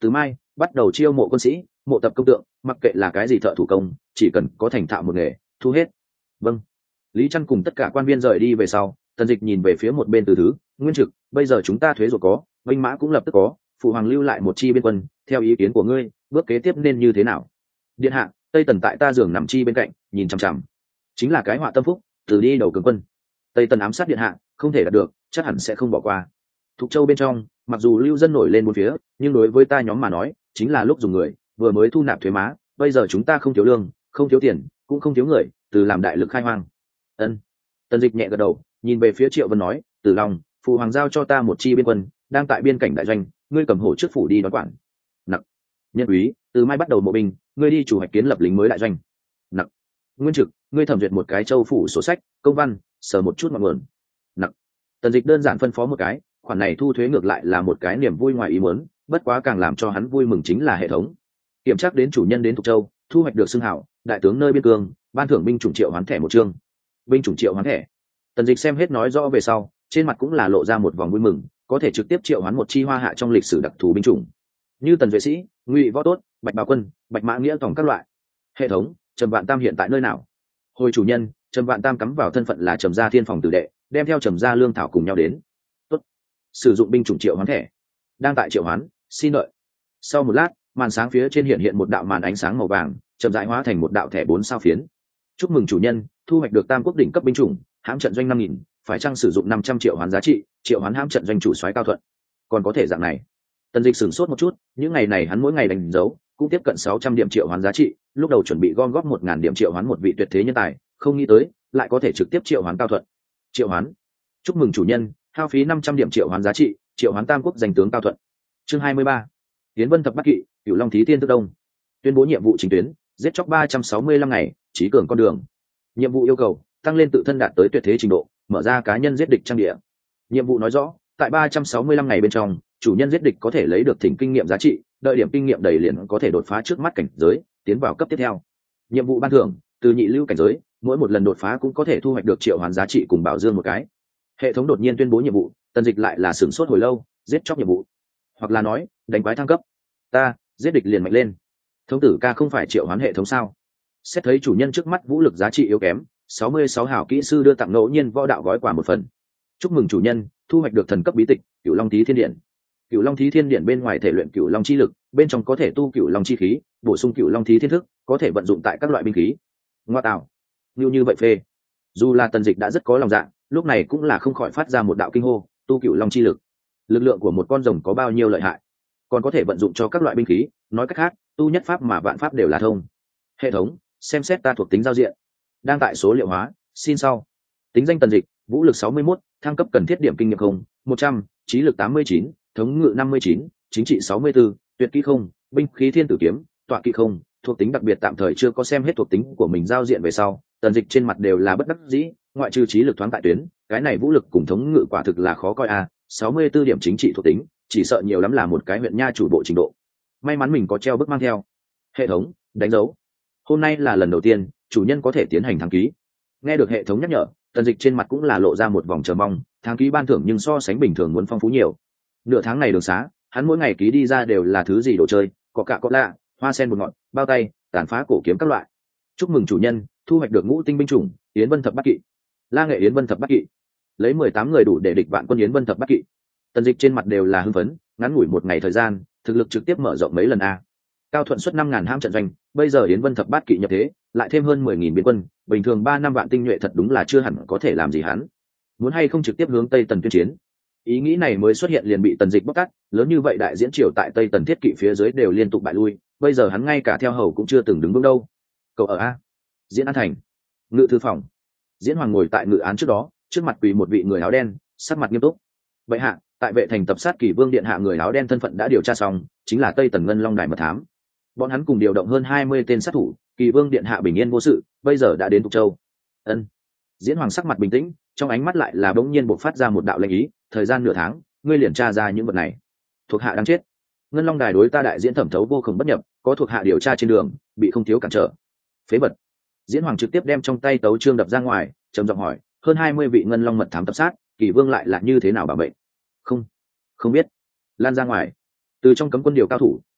từ mai bắt đầu chiêu mộ quân sĩ, mộ tập công tượng, mặc kệ là cái gì thợ thủ công, chỉ cần có thành thạo một nghề, thu hết. Vâng. Lý Trăn cùng tất cả quan viên rời đi về sau, Tần Dịch nhìn về phía một bên Từ Thứ, Nguyên Trực, bây giờ chúng ta thuế ruột có, binh mã cũng lập tức có, phụ hoàng lưu lại một chi biên quân, theo ý kiến của ngươi, bước kế tiếp nên như thế nào? Điện hạ, Tây Tần tại ta giường nằm chi bên cạnh, nhìn chằm chằm, chính là cái họa tâm phúc, từ đi đầu cường quân. Tây Tần ám sát điện hạ, không thể đạt được, chắc hẳn sẽ không bỏ qua. Thục Châu bên trong, mặc dù lưu dân nổi lên bốn phía, nhưng đối với ta nhóm mà nói, chính là lúc dùng người, vừa mới thu nạp thuế má, bây giờ chúng ta không thiếu lương, không thiếu tiền, cũng không thiếu người, từ làm đại lực khai hoang. Ân. Tần Dịch nhẹ gật đầu, nhìn về phía Triệu Vân nói, Tử Long, phụ hoàng giao cho ta một chi biên quân, đang tại biên cảnh đại doanh, ngươi cầm hổ trước phủ đi đón quản. Nặc. Nhân úy, từ mai bắt đầu mộ binh, ngươi đi chủ hoạch kiến lập lính mới đại doanh. Nặc. Nguyên Trực, ngươi thẩm duyệt một cái châu phủ sổ sách, công văn, sờ một chút ngọn nguồn. Nặc. Tần Dịch đơn giản phân phó một cái, khoản này thu thuế ngược lại là một cái niềm vui ngoài ý muốn, bất quá càng làm cho hắn vui mừng chính là hệ thống. Kiểm tra đến chủ nhân đến Thục Châu, thu hoạch được xưng hảo, đại tướng nơi biên cương, ban thưởng binh chủng triệu hoán thẻ một chương. Binh chủng triệu hoán thẻ. Tần Dịch xem hết nói rõ về sau, trên mặt cũng là lộ ra một vòng vui mừng, có thể trực tiếp triệu hoán một chi hoa hạ trong lịch sử đặc thù binh chủng, như Tần Duệ Sĩ, Ngụy Võ Tốt, Bạch Bào Quân, Bạch Mã Nghĩa tổng các loại. Hệ thống, Trầm Vạn Tam hiện tại nơi nào? Hồi chủ nhân, Trầm Vạn Tam cắm vào thân phận là Trầm Gia Thiên Phòng tử đệ, đem theo Trầm Gia lương thảo cùng nhau đến. Tốt. Sử dụng binh chủng triệu hoán thẻ. Đang tại triệu hoán, xin đợi. Sau một lát, màn sáng phía trên hiện hiện một đạo màn ánh sáng màu vàng, chậm rãi hóa thành một đạo thẻ bốn sao phiến. Chúc mừng chủ nhân, thu hoạch được Tam Quốc đỉnh cấp binh chủng, hãm trận doanh năm nghìn, phải chăng sử dụng năm trăm triệu hoán giá trị, triệu hoán hãm trận doanh chủ soái Cao Thuận. Còn có thể dạng này. Tần Dịch sửng sốt một chút, những ngày này hắn mỗi ngày đánh dấu, cũng tiếp cận sáu trăm điểm triệu hoán giá trị, lúc đầu chuẩn bị gom góp một ngàn điểm triệu hoán một vị tuyệt thế nhân tài, không nghĩ tới, lại có thể trực tiếp triệu hoán Cao Thuận. Triệu hoán. Chúc mừng chủ nhân, hao phí năm trăm điểm triệu hoán giá trị, triệu hoán Tam Quốc danh tướng Cao Thuận. Chương hai mươi ba. Tiến Vân Thập Bát Kỵ, Cửu Long Thí Tiên Tư Đông. Tuyên bố nhiệm vụ chính tuyến, giết chóc ba trăm sáu mươi lăm ngày, trí cường con đường. Nhiệm vụ yêu cầu, tăng lên tự thân đạt tới tuyệt thế trình độ, mở ra cá nhân giết địch trang địa. Nhiệm vụ nói rõ, tại ba trăm sáu mươi lăm ngày bên trong, chủ nhân giết địch có thể lấy được thỉnh kinh nghiệm giá trị, đợi điểm kinh nghiệm đầy liền có thể đột phá trước mắt cảnh giới, tiến vào cấp tiếp theo. Nhiệm vụ ban thưởng, từ nhị lưu cảnh giới, mỗi một lần đột phá cũng có thể thu hoạch được triệu hoán giá trị cùng bảo dương một cái. Hệ thống đột nhiên tuyên bố nhiệm vụ, Tần Dịch lại là sửng sốt hồi lâu, giết chóc nhiệm vụ, hoặc là nói, đánh quái thăng cấp. Ta, giết địch liền mạnh lên. Thống tử ca không phải triệu hoán hệ thống sao? Xét thấy chủ nhân trước mắt vũ lực giá trị yếu kém, sáu mươi sáu hảo kỹ sư đưa tặng ngẫu nhiên võ đạo gói quà một phần. Chúc mừng chủ nhân, thu hoạch được thần cấp bí tịch, Cửu Long Thí Thiên Điện. Cửu Long Thí Thiên Điện bên ngoài thể luyện Cửu Long chi lực, bên trong có thể tu Cửu Long chi khí, bổ sung Cửu Long Thí Thiên thức, có thể vận dụng tại các loại binh khí. Ngoa tạo, như như vậy phê. Dù là Tần Dịch đã rất có lòng dạ, lúc này cũng là không khỏi phát ra một đạo kinh hô, tu Cửu Long chi lực. Lực lượng của một con rồng có bao nhiêu lợi hại, còn có thể vận dụng cho các loại binh khí, nói cách khác, tu nhất pháp mà vạn pháp đều là thông. Hệ thống, xem xét ta thuộc tính giao diện. Đang tại số liệu hóa, xin sau. Tính danh Tần Dịch, vũ lực sáu mươi mốt, thăng cấp cần thiết điểm kinh nghiệm không, một trăm, trí lực tám mươi chín, thống ngự năm mươi chín, chính trị sáu mươi bốn, tuyệt kỹ không, binh khí thiên tử kiếm, tọa kỹ không, thuộc tính đặc biệt tạm thời chưa có xem hết thuộc tính của mình giao diện về sau, Tần Dịch trên mặt đều là bất đắc dĩ, ngoại trừ trí lực thoáng tại tuyến, cái này vũ lực cùng thống ngự quả thực là khó coi a, sáu mươi bốn điểm chính trị thuộc tính, chỉ sợ nhiều lắm là một cái huyện nha chủ bộ trình độ. May mắn mình có treo bức mang theo. Hệ thống, đánh dấu. Hôm nay là lần đầu tiên, chủ nhân có thể tiến hành thăng ký. Nghe được hệ thống nhắc nhở, Tần Dịch trên mặt cũng là lộ ra một vòng chờ mong, thăng ký ban thưởng nhưng so sánh bình thường muốn phong phú nhiều. Nửa tháng này đường xá, hắn mỗi ngày ký đi ra đều là thứ gì đồ chơi, có cả có lạ, hoa sen bột ngọt, bao tay, tàn phá cổ kiếm các loại. Chúc mừng chủ nhân, thu hoạch được ngũ tinh binh chủng, Yến Vân Thập Bát Kỵ. La Nghệ Yến Vân Thập Bát Kỵ. Lấy mười tám người đủ để địch vạn quân Yến Vân Thập Bát Kỵ. Tần Dịch trên mặt đều là hưng phấn, ngắn ngủi một ngày thời gian, thực lực trực tiếp mở rộng mấy lần a. Cao Thuận xuất năm ngàn hãm trận doanh, bây giờ Yến Vân Thập Bát Kỵ nhập thế, lại thêm hơn mười nghìn biên quân, bình thường ba năm vạn tinh nhuệ thật đúng là chưa hẳn có thể làm gì hắn. Muốn hay không trực tiếp hướng Tây Tần tuyên chiến. Ý nghĩ này mới xuất hiện liền bị Tần Dịch bóc tát, lớn như vậy đại diễn triều tại Tây Tần thiết kỵ phía dưới đều liên tục bại lui, bây giờ hắn ngay cả theo hầu cũng chưa từng đứng vững đâu. Cậu ở a? Diễn An thành. Ngự thư phòng. Diễn Hoàng ngồi tại ngự án trước đó, trước mặt quỳ một vị người áo đen, sắc mặt nghiêm túc. Vậy hạ, tại vệ thành tập sát Kỳ Vương điện hạ người áo đen thân phận đã điều tra xong, chính là Tây Tần Ngân Long Đài mật thám. Bọn hắn cùng điều động hơn hai mươi tên sát thủ, Kỳ Vương điện hạ bình yên vô sự, bây giờ đã đến Thục Châu. Ân. Diễn Hoàng sắc mặt bình tĩnh, trong ánh mắt lại là bỗng nhiên bộc phát ra một đạo lệnh ý, thời gian nửa tháng, ngươi liền tra ra những vật này. Thuộc hạ đang chết. Ngân Long Đài đối ta đại diễn thẩm thấu vô cùng bất nhập, có thuộc hạ điều tra trên đường, bị không thiếu cản trở. Phế vật. Diễn Hoàng trực tiếp đem trong tay tấu chương đập ra ngoài, trầm giọng hỏi, hơn hai mươi vị Ngân Long mật thám tập sát, Kỳ Vương lại là như thế nào bảo vệ? Không, không biết. Lan ra ngoài. Từ trong cấm quân điều cao thủ,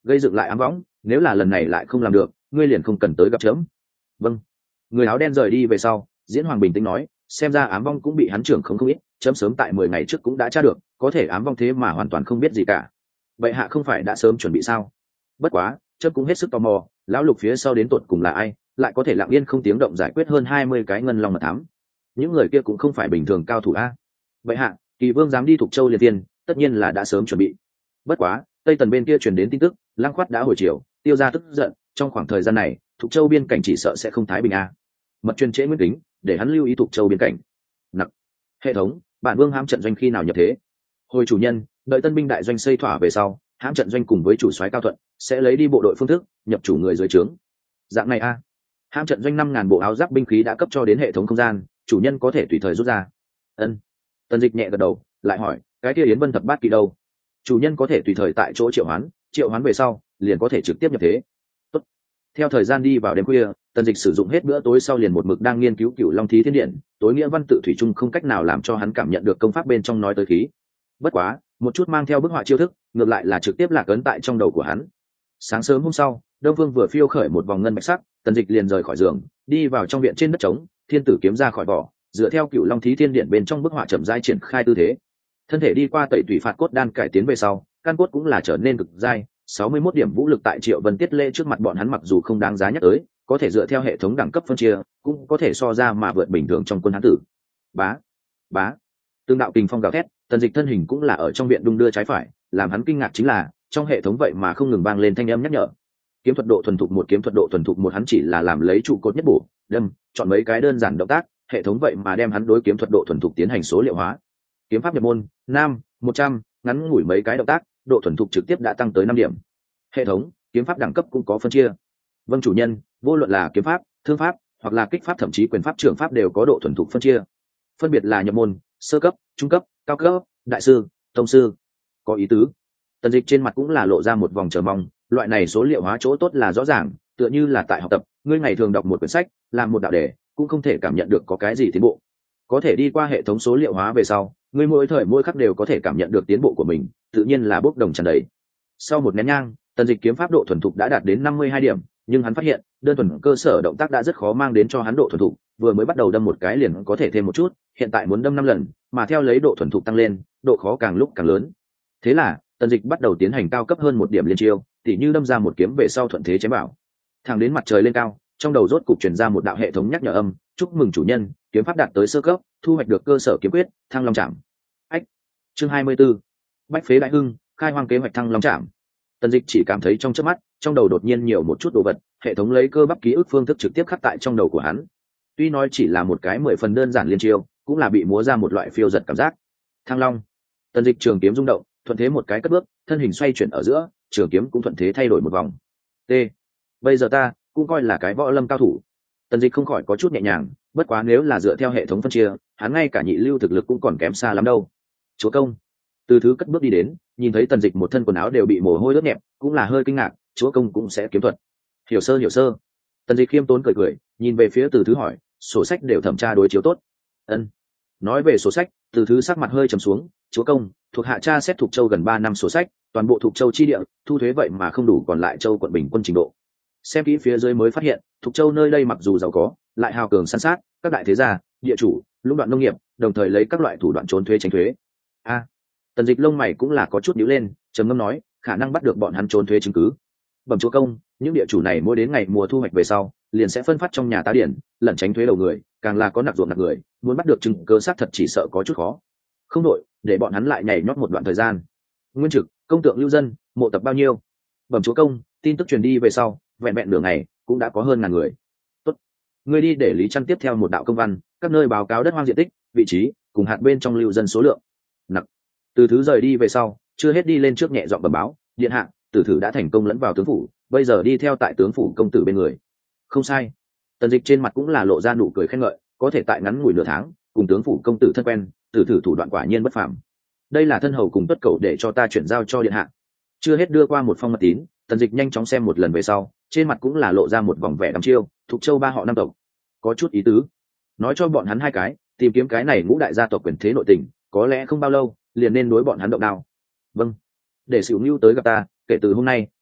gây dựng lại ám võng, nếu là lần này lại không làm được ngươi liền không cần tới gặp chớm. Vâng. Người áo đen rời đi về sau, Diễn Hoàng bình tĩnh nói, xem ra ám vong cũng bị hắn trưởng không không ít, chấm sớm tại mười ngày trước cũng đã tra được, có thể ám vong thế mà hoàn toàn không biết gì cả. Vậy hạ không phải đã sớm chuẩn bị sao? Bất quá chấm cũng hết sức tò mò, lão lục phía sau đến tột cùng là ai, lại có thể lặng yên không tiếng động giải quyết hơn hai mươi cái ngân long mật thám. Những người kia cũng không phải bình thường cao thủ a. Vậy hạ, Kỳ Vương dám đi Thục Châu liên tiên, tất nhiên là đã sớm chuẩn bị. Bất quá Tây Tần bên kia truyền đến tin tức, Lăng Khoát đã hồi chiều, Tiêu gia tức giận, trong khoảng thời gian này Thục Châu biên cảnh chỉ sợ sẽ không thái bình a. Mật truyền trễ Nguyên Kính, để hắn lưu ý Thục Châu biên cảnh. Nặc. Hệ thống, bản vương hãm trận doanh khi nào nhập thế? Hồi chủ nhân, đợi tân binh đại doanh xây thỏa về sau, hãm trận doanh cùng với chủ soái Cao Thuận sẽ lấy đi bộ đội phương thức nhập chủ người dưới trướng. Dạng này a. Hãm trận doanh năm ngàn bộ áo giáp binh khí đã cấp cho đến hệ thống không gian, chủ nhân có thể tùy thời rút ra. Ân. Tần Dịch nhẹ gật đầu, lại hỏi, cái kia Yến Vân thập bát kỵ đâu? Chủ nhân có thể tùy thời tại chỗ triệu hoán, triệu hoán về sau liền có thể trực tiếp nhập thế. Tốt. Theo thời gian đi vào đêm khuya, Tần Dịch sử dụng hết bữa tối sau liền một mực đang nghiên cứu Cửu Long Thí Thiên Điện, tối nghĩa văn tự thủy chung không cách nào làm cho hắn cảm nhận được công pháp bên trong nói tới khí. Bất quá, một chút mang theo bức họa chiêu thức, ngược lại là trực tiếp lạc ấn tại trong đầu của hắn. Sáng sớm hôm sau, Đông Vương vừa phiêu khởi một vòng ngân bạch sắc, Tần Dịch liền rời khỏi giường, đi vào trong viện trên đất trống, thiên tử kiếm ra khỏi vỏ, dựa theo Cửu Long Thí Thiên Điện bên trong bức họa chậm rãi triển khai tư thế. Thân thể đi qua tẩy tủy phạt cốt đan cải tiến về sau, căn cốt cũng là trở nên cực dai, sáu mươi mốt điểm vũ lực tại Triệu Vân Tiết Lễ trước mặt bọn hắn mặc dù không đáng giá nhắc tới, có thể dựa theo hệ thống đẳng cấp phân chia, cũng có thể so ra mà vượt bình thường trong quân hán tử. Bá, bá. Tương đạo kình phong gào thét, Tần Dịch thân hình cũng là ở trong viện đung đưa trái phải, làm hắn kinh ngạc chính là, trong hệ thống vậy mà không ngừng vang lên thanh âm nhắc nhở. Kiếm thuật độ thuần thục một, kiếm thuật độ thuần thục một, hắn chỉ là làm lấy trụ cột nhất bổ, đâm, chọn mấy cái đơn giản động tác, hệ thống vậy mà đem hắn đối kiếm thuật độ thuần thục tiến hành số liệu hóa. Kiếm pháp nhập môn, nam, một trăm, ngắn ngủi mấy cái động tác, độ thuần thục trực tiếp đã tăng tới năm điểm. Hệ thống, kiếm pháp đẳng cấp cũng có phân chia. Vâng chủ nhân, vô luận là kiếm pháp, thương pháp, hoặc là kích pháp thậm chí quyền pháp trưởng pháp đều có độ thuần thục phân chia. Phân biệt là nhập môn, sơ cấp, trung cấp, cao cấp, đại sư, tông sư. Có ý tứ. Tần Dịch trên mặt cũng là lộ ra một vòng chờ mong, loại này số liệu hóa chỗ tốt là rõ ràng, tựa như là tại học tập, ngươi ngày thường đọc một quyển sách, làm một đạo đề, cũng không thể cảm nhận được có cái gì tiến bộ. Có thể đi qua hệ thống số liệu hóa về sau, ngươi mỗi thời mỗi khắc đều có thể cảm nhận được tiến bộ của mình, tự nhiên là bốc đồng tràn đầy. Sau một nén nhang, Tần Dịch kiếm pháp độ thuần thục đã đạt đến năm mươi hai điểm, nhưng hắn phát hiện, đơn thuần cơ sở động tác đã rất khó mang đến cho hắn độ thuần thục, vừa mới bắt đầu đâm một cái liền có thể thêm một chút, hiện tại muốn đâm năm lần, mà theo lấy độ thuần thục tăng lên, độ khó càng lúc càng lớn. Thế là, Tần Dịch bắt đầu tiến hành cao cấp hơn một điểm liên chiêu, tỉ như đâm ra một kiếm về sau thuận thế chém vào. Thẳng đến mặt trời lên cao, trong đầu rốt cục truyền ra một đạo hệ thống nhắc nhở âm, chúc mừng chủ nhân, kiếm pháp đạt tới sơ cấp, thu hoạch được cơ sở kiếm quyết, Thăng Long Trảm. Ách. Chương hai mươi 'bốn. Bách phế đại hưng, khai hoang kế hoạch Thăng Long Trảm. Tần Dịch chỉ cảm thấy trong chớp mắt, trong đầu đột nhiên nhiều một chút đồ vật, hệ thống lấy cơ bắp ký ức phương thức trực tiếp khắc tại trong đầu của hắn. Tuy nói chỉ là một cái mười phần đơn giản liên chiêu, cũng là bị múa ra một loại phiêu giật cảm giác. Thăng Long. Tần Dịch trường kiếm rung động, thuận thế một cái cất bước, thân hình xoay chuyển ở giữa, trường kiếm cũng thuận thế thay đổi một vòng. T. Bây giờ ta cũng coi là cái võ lâm cao thủ. Tần Dịch không khỏi có chút nhẹ nhàng, bất quá nếu là dựa theo hệ thống phân chia, hắn ngay cả nhị lưu thực lực cũng còn kém xa lắm đâu. Chúa công. Từ Thứ cất bước đi đến, nhìn thấy Tần Dịch một thân quần áo đều bị mồ hôi ướt nhẹp, cũng là hơi kinh ngạc, chúa công cũng sẽ kiếm thuật. Hiểu sơ hiểu sơ. Tần Dịch khiêm tốn cười cười, nhìn về phía Từ Thứ hỏi, sổ sách đều thẩm tra đối chiếu tốt. Ân. Nói về sổ sách, Từ Thứ sắc mặt hơi trầm xuống, chúa công, thuộc hạ tra xét Thục Châu gần ba năm sổ sách, toàn bộ Thục Châu chi địa, thu thuế vậy mà không đủ còn lại châu quận bình quân trình độ. Xem kỹ phía dưới mới phát hiện, Thục Châu nơi đây mặc dù giàu có, lại hào cường săn sát, các đại thế gia, địa chủ, lũng đoạn nông nghiệp, đồng thời lấy các loại thủ đoạn trốn thuế tránh thuế. A. Tần Dịch lông mày cũng là có chút nhíu lên, trầm ngâm nói, khả năng bắt được bọn hắn trốn thuế chứng cứ. Bẩm chúa công, những địa chủ này mỗi đến ngày mùa thu hoạch về sau, liền sẽ phân phát trong nhà tá điển, lẩn tránh thuế đầu người, càng là có nặc ruộng nặc người, muốn bắt được chứng cứ xác thật chỉ sợ có chút khó. Không đội, để bọn hắn lại nhảy nhót một đoạn thời gian. Nguyên Trực, công tượng lưu dân, mộ tập bao nhiêu? Bẩm chúa công, tin tức truyền đi về sau, vẹn vẹn nửa ngày, cũng đã có hơn ngàn người. Tốt, ngươi đi để Lý Trăn tiếp theo một đạo công văn, các nơi báo cáo đất hoang diện tích, vị trí, cùng hạt bên trong lưu dân số lượng. Nặc. Từ Thứ rời đi về sau, chưa hết đi lên trước nhẹ giọng bẩm báo, điện hạ, Tử Thử đã thành công lẫn vào tướng phủ, bây giờ đi theo tại tướng phủ công tử bên người. Không sai. Tần Dịch trên mặt cũng là lộ ra nụ cười khen ngợi, có thể tại ngắn ngủi nửa tháng, cùng tướng phủ công tử thân quen, Tử Thử thủ đoạn quả nhiên bất phàm. Đây là thân hầu cùng Tuất Cẩu để cho ta chuyển giao cho điện hạ. Chưa hết đưa qua một phong mật tín, Tần Dịch nhanh chóng xem một lần về sau, trên mặt cũng là lộ ra một vòng vẻ đăm chiêu, Thục Châu ba họ năm tộc, có chút ý tứ. Nói cho bọn hắn hai cái, tìm kiếm cái này ngũ đại gia tộc quyền thế nội tình, có lẽ không bao lâu liền nên đối bọn hắn động đao. Vâng. Để Sửu Nưu tới gặp ta, kể từ hôm nay,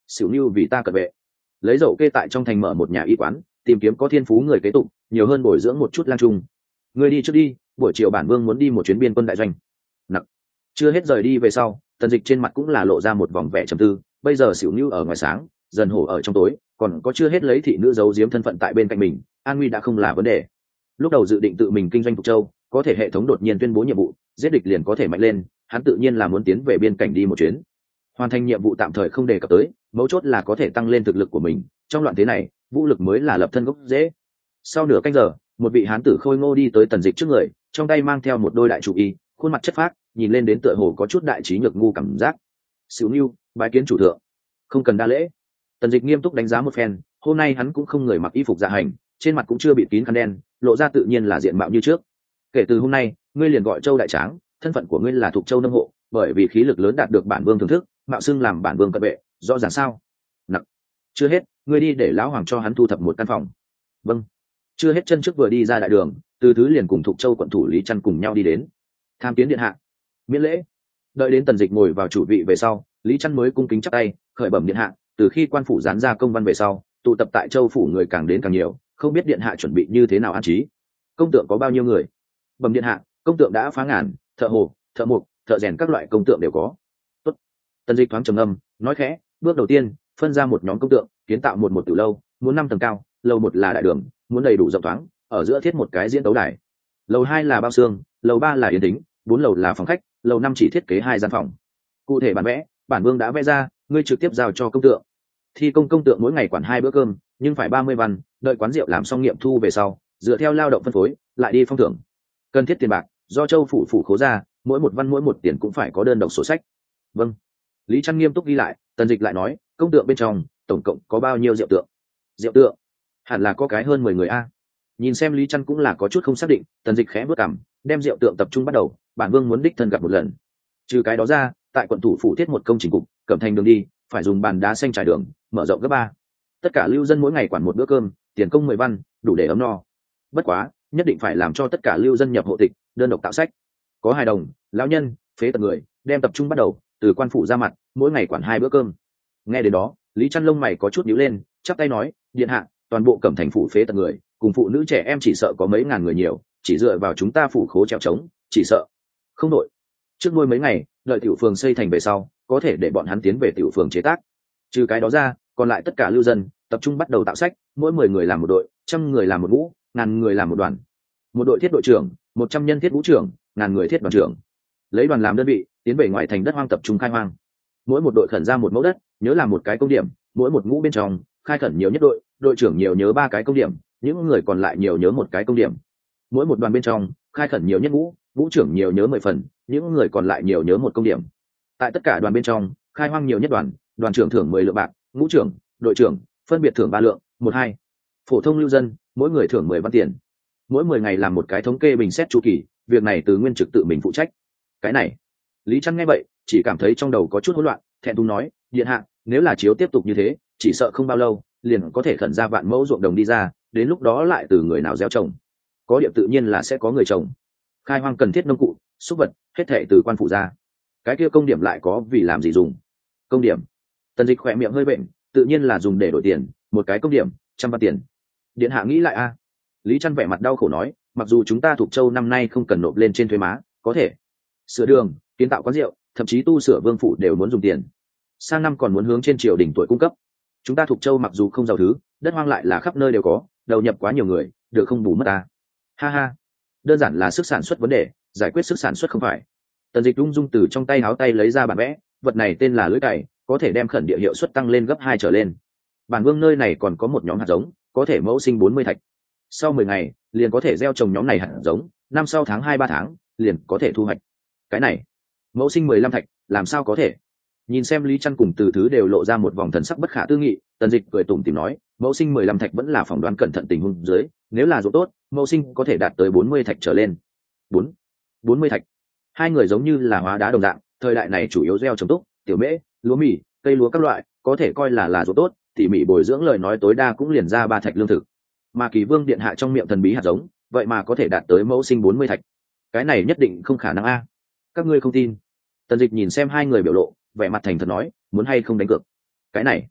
xỉu như vì ta cận vệ. Lấy dậu kê tại trong thành mở một nhà y quán, tìm kiếm có thiên phú người kế tục, nhiều hơn bồi dưỡng một chút lang trung. Ngươi đi trước đi, buổi chiều bản vương muốn đi một chuyến biên quân đại doanh. Nặc. Chưa hết rời đi về sau, Tần Dịch trên mặt cũng là lộ ra một vòng vẻ trầm tư. Bây giờ xỉu như ở ngoài sáng, dần hổ ở trong tối, còn có chưa hết lấy thị nữ giấu giếm thân phận tại bên cạnh mình, an nguy đã không là vấn đề. Lúc đầu dự định tự mình kinh doanh Phục Châu, có thể hệ thống đột nhiên tuyên bố nhiệm vụ, giết địch liền có thể mạnh lên, hắn tự nhiên là muốn tiến về biên cảnh đi một chuyến. Hoàn thành nhiệm vụ tạm thời không đề cập tới, mấu chốt là có thể tăng lên thực lực của mình, trong loạn thế này, vũ lực mới là lập thân gốc dễ. Sau nửa canh giờ, một vị hán tử khôi ngô đi tới Tần Dịch trước người, trong tay mang theo một đôi đại trụ y, khuôn mặt chất phác, nhìn lên đến tựa hồ có chút đại trí nhược ngu cảm giác. Sửu Nưu, bái kiến chủ thượng. Không cần đa lễ. Tần Dịch nghiêm túc đánh giá một phen, hôm nay hắn cũng không người mặc y phục dạ hành, trên mặt cũng chưa bị kín khăn đen, lộ ra tự nhiên là diện mạo như trước. Kể từ hôm nay, ngươi liền gọi Châu đại tráng, thân phận của ngươi là thuộc Châu nông hộ, bởi vì khí lực lớn đạt được bản vương thưởng thức, mạo xưng làm bản vương cận vệ, rõ ràng sao? Nặc. Chưa hết, ngươi đi để lão hoàng cho hắn thu thập một căn phòng. Vâng. Chưa hết chân trước vừa đi ra đại đường, từ thứ liền cùng thuộc Châu quận thủ Lý Trăn cùng nhau đi đến. Tham kiến điện hạ. Miễn lễ. Đợi đến Tần Dịch ngồi vào chủ vị về sau, Lý Trăn mới cung kính chắp tay, khởi bẩm điện hạ, từ khi quan phủ gián ra công văn về sau, tụ tập tại Châu phủ người càng đến càng nhiều, không biết điện hạ chuẩn bị như thế nào an trí. Công tượng có bao nhiêu người? Bẩm điện hạ, công tượng đã phá ngàn, thợ hồ, thợ mộc, thợ rèn các loại công tượng đều có. Tốt. Tần Dịch thoáng trầm ngâm, nói khẽ, bước đầu tiên, phân ra một nhóm công tượng, kiến tạo một một tiểu lâu, muốn năm tầng cao, lầu một là đại đường, muốn đầy đủ rộng thoáng, ở giữa thiết một cái diễn tấu đài. Lầu hai là bao xương, lầu ba là yến tính, bốn lầu là phòng khách, lầu năm chỉ thiết kế hai gian phòng. Cụ thể bản vẽ, bản vương đã vẽ ra, ngươi trực tiếp giao cho công tượng. Thi công công tượng mỗi ngày quản hai bữa cơm, nhưng phải ba mươi văn, đợi quán rượu làm xong nghiệm thu về sau, dựa theo lao động phân phối, lại đi phong thưởng. Cần thiết tiền bạc, do Châu phủ phủ khố ra, mỗi một văn mỗi một tiền cũng phải có đơn độc sổ sách. Vâng. Lý Trăn nghiêm túc ghi lại, Tần Dịch lại nói, công tượng bên trong tổng cộng có bao nhiêu rượu tượng? Rượu tượng hẳn là có cái hơn mười người a. Nhìn xem Lý Trăn cũng là có chút không xác định, Tần Dịch khẽ bước cằm, đem rượu tượng tập trung bắt đầu, bản vương muốn đích thân gặp một lần. Trừ cái đó ra, tại quận thủ phủ thiết một công trình cục, cẩm thành đường đi, phải dùng bàn đá xanh trải đường, mở rộng gấp ba. Tất cả lưu dân mỗi ngày quản một bữa cơm, tiền công mười văn, đủ để ấm no. Bất quá, nhất định phải làm cho tất cả lưu dân nhập hộ tịch, đơn độc tạo sách. Có hài đồng, lão nhân, phế tật người, đem tập trung bắt đầu, từ quan phủ ra mặt, mỗi ngày quản hai bữa cơm. Nghe đến đó, Lý Trăn lông mày có chút nhíu lên, chắp tay nói, điện hạ, toàn bộ cẩm thành phủ phế tật người, cùng phụ nữ trẻ em chỉ sợ có mấy ngàn người nhiều, chỉ dựa vào chúng ta phủ khố trèo trống, chỉ sợ không đội. Trước nuôi mấy ngày, đợi tiểu phường xây thành về sau, có thể để bọn hắn tiến về tiểu phường chế tác. Trừ cái đó ra, còn lại tất cả lưu dân tập trung bắt đầu tạo sách, mỗi mười người làm một đội, trăm người làm một ngũ, ngàn người làm một đoàn. Một đội thiết đội trưởng, một trăm nhân thiết vũ trưởng, ngàn người thiết đoàn trưởng. Lấy đoàn làm đơn vị, tiến về ngoài thành đất hoang tập trung khai hoang. Mỗi một đội khẩn ra một mẫu đất, nhớ làm một cái công điểm, mỗi một ngũ bên trong khai khẩn nhiều nhất đội, đội trưởng nhiều nhớ ba cái công điểm, những người còn lại nhiều nhớ một cái công điểm. Mỗi một đoàn bên trong khai khẩn nhiều nhất ngũ, vũ trưởng nhiều nhớ mười phần, những người còn lại nhiều nhớ một công điểm. Tại tất cả đoàn bên trong khai hoang nhiều nhất đoàn, đoàn trưởng thưởng mười lượng bạc, ngũ trưởng, đội trưởng phân biệt thưởng ba lượng, một hai. Phổ thông lưu dân mỗi người thưởng mười văn tiền. Mỗi mười ngày làm một cái thống kê bình xét chu kỳ, việc này từ nguyên trực tự mình phụ trách. Cái này, Lý Trăn nghe vậy chỉ cảm thấy trong đầu có chút hỗn loạn, thẹn thùng nói, điện hạ, nếu là chiếu tiếp tục như thế, chỉ sợ không bao lâu liền có thể khẩn ra vạn mẫu ruộng đồng đi ra, đến lúc đó lại từ người nào gieo trồng. Có địa tự nhiên là sẽ có người trồng. Khai hoang cần thiết nông cụ, súc vật, hết thảy từ quan phủ ra. Cái kia công điểm lại có vì làm gì dùng? Công điểm. Tần Dịch khỏe miệng hơi bệnh, tự nhiên là dùng để đổi tiền, một cái công điểm, trăm văn tiền. Điện hạ nghĩ lại a. Lý Trăn vẻ mặt đau khổ nói, mặc dù chúng ta thuộc Châu năm nay không cần nộp lên trên thuế má, có thể sửa đường, kiến tạo quán rượu, thậm chí tu sửa vương phủ đều muốn dùng tiền. Sang năm còn muốn hướng trên triều đình tuổi cung cấp. Chúng ta thuộc Châu mặc dù không giàu thứ, đất hoang lại là khắp nơi đều có, đầu nhập quá nhiều người, được không bù mất ta. Ha ha, đơn giản là sức sản xuất vấn đề, giải quyết sức sản xuất không phải. Tần Dịch ung dung từ trong tay háo tay lấy ra bản vẽ, vật này tên là lưỡi cày, có thể đem khẩn địa hiệu suất tăng lên gấp hai trở lên. Bản vương nơi này còn có một nhóm hạt giống, có thể mẫu sinh bốn mươi thạch. Sau mười ngày, liền có thể gieo trồng nhóm này hạt giống, năm sau tháng hai ba tháng, liền có thể thu hoạch. Cái này, mẫu sinh mười lăm thạch, làm sao có thể? Nhìn xem Lý Trăn cùng Từ Thứ đều lộ ra một vòng thần sắc bất khả tư nghị, Tần Dịch cười tủm tỉm nói, mẫu sinh mười lăm thạch vẫn là phỏng đoán cẩn thận tình huống dưới, nếu là ruộng tốt, mẫu sinh có thể đạt tới bốn mươi thạch trở lên. Bốn, bốn mươi thạch. Hai người giống như là hóa đá đồng dạng, thời đại này chủ yếu gieo trồng túc, tiểu mễ, lúa mì, cây lúa các loại, có thể coi là là ruộng tốt, tỉ mỉ bồi dưỡng lời nói tối đa cũng liền ra ba thạch lương thực. Mà Kỳ Vương điện hạ trong miệng thần bí hạt giống, vậy mà có thể đạt tới mẫu sinh bốn mươi thạch. Cái này nhất định không khả năng a. Các ngươi không tin? Tần Dịch nhìn xem hai người biểu lộ, vẻ mặt thành thật nói, muốn hay không đánh cược? Cái này,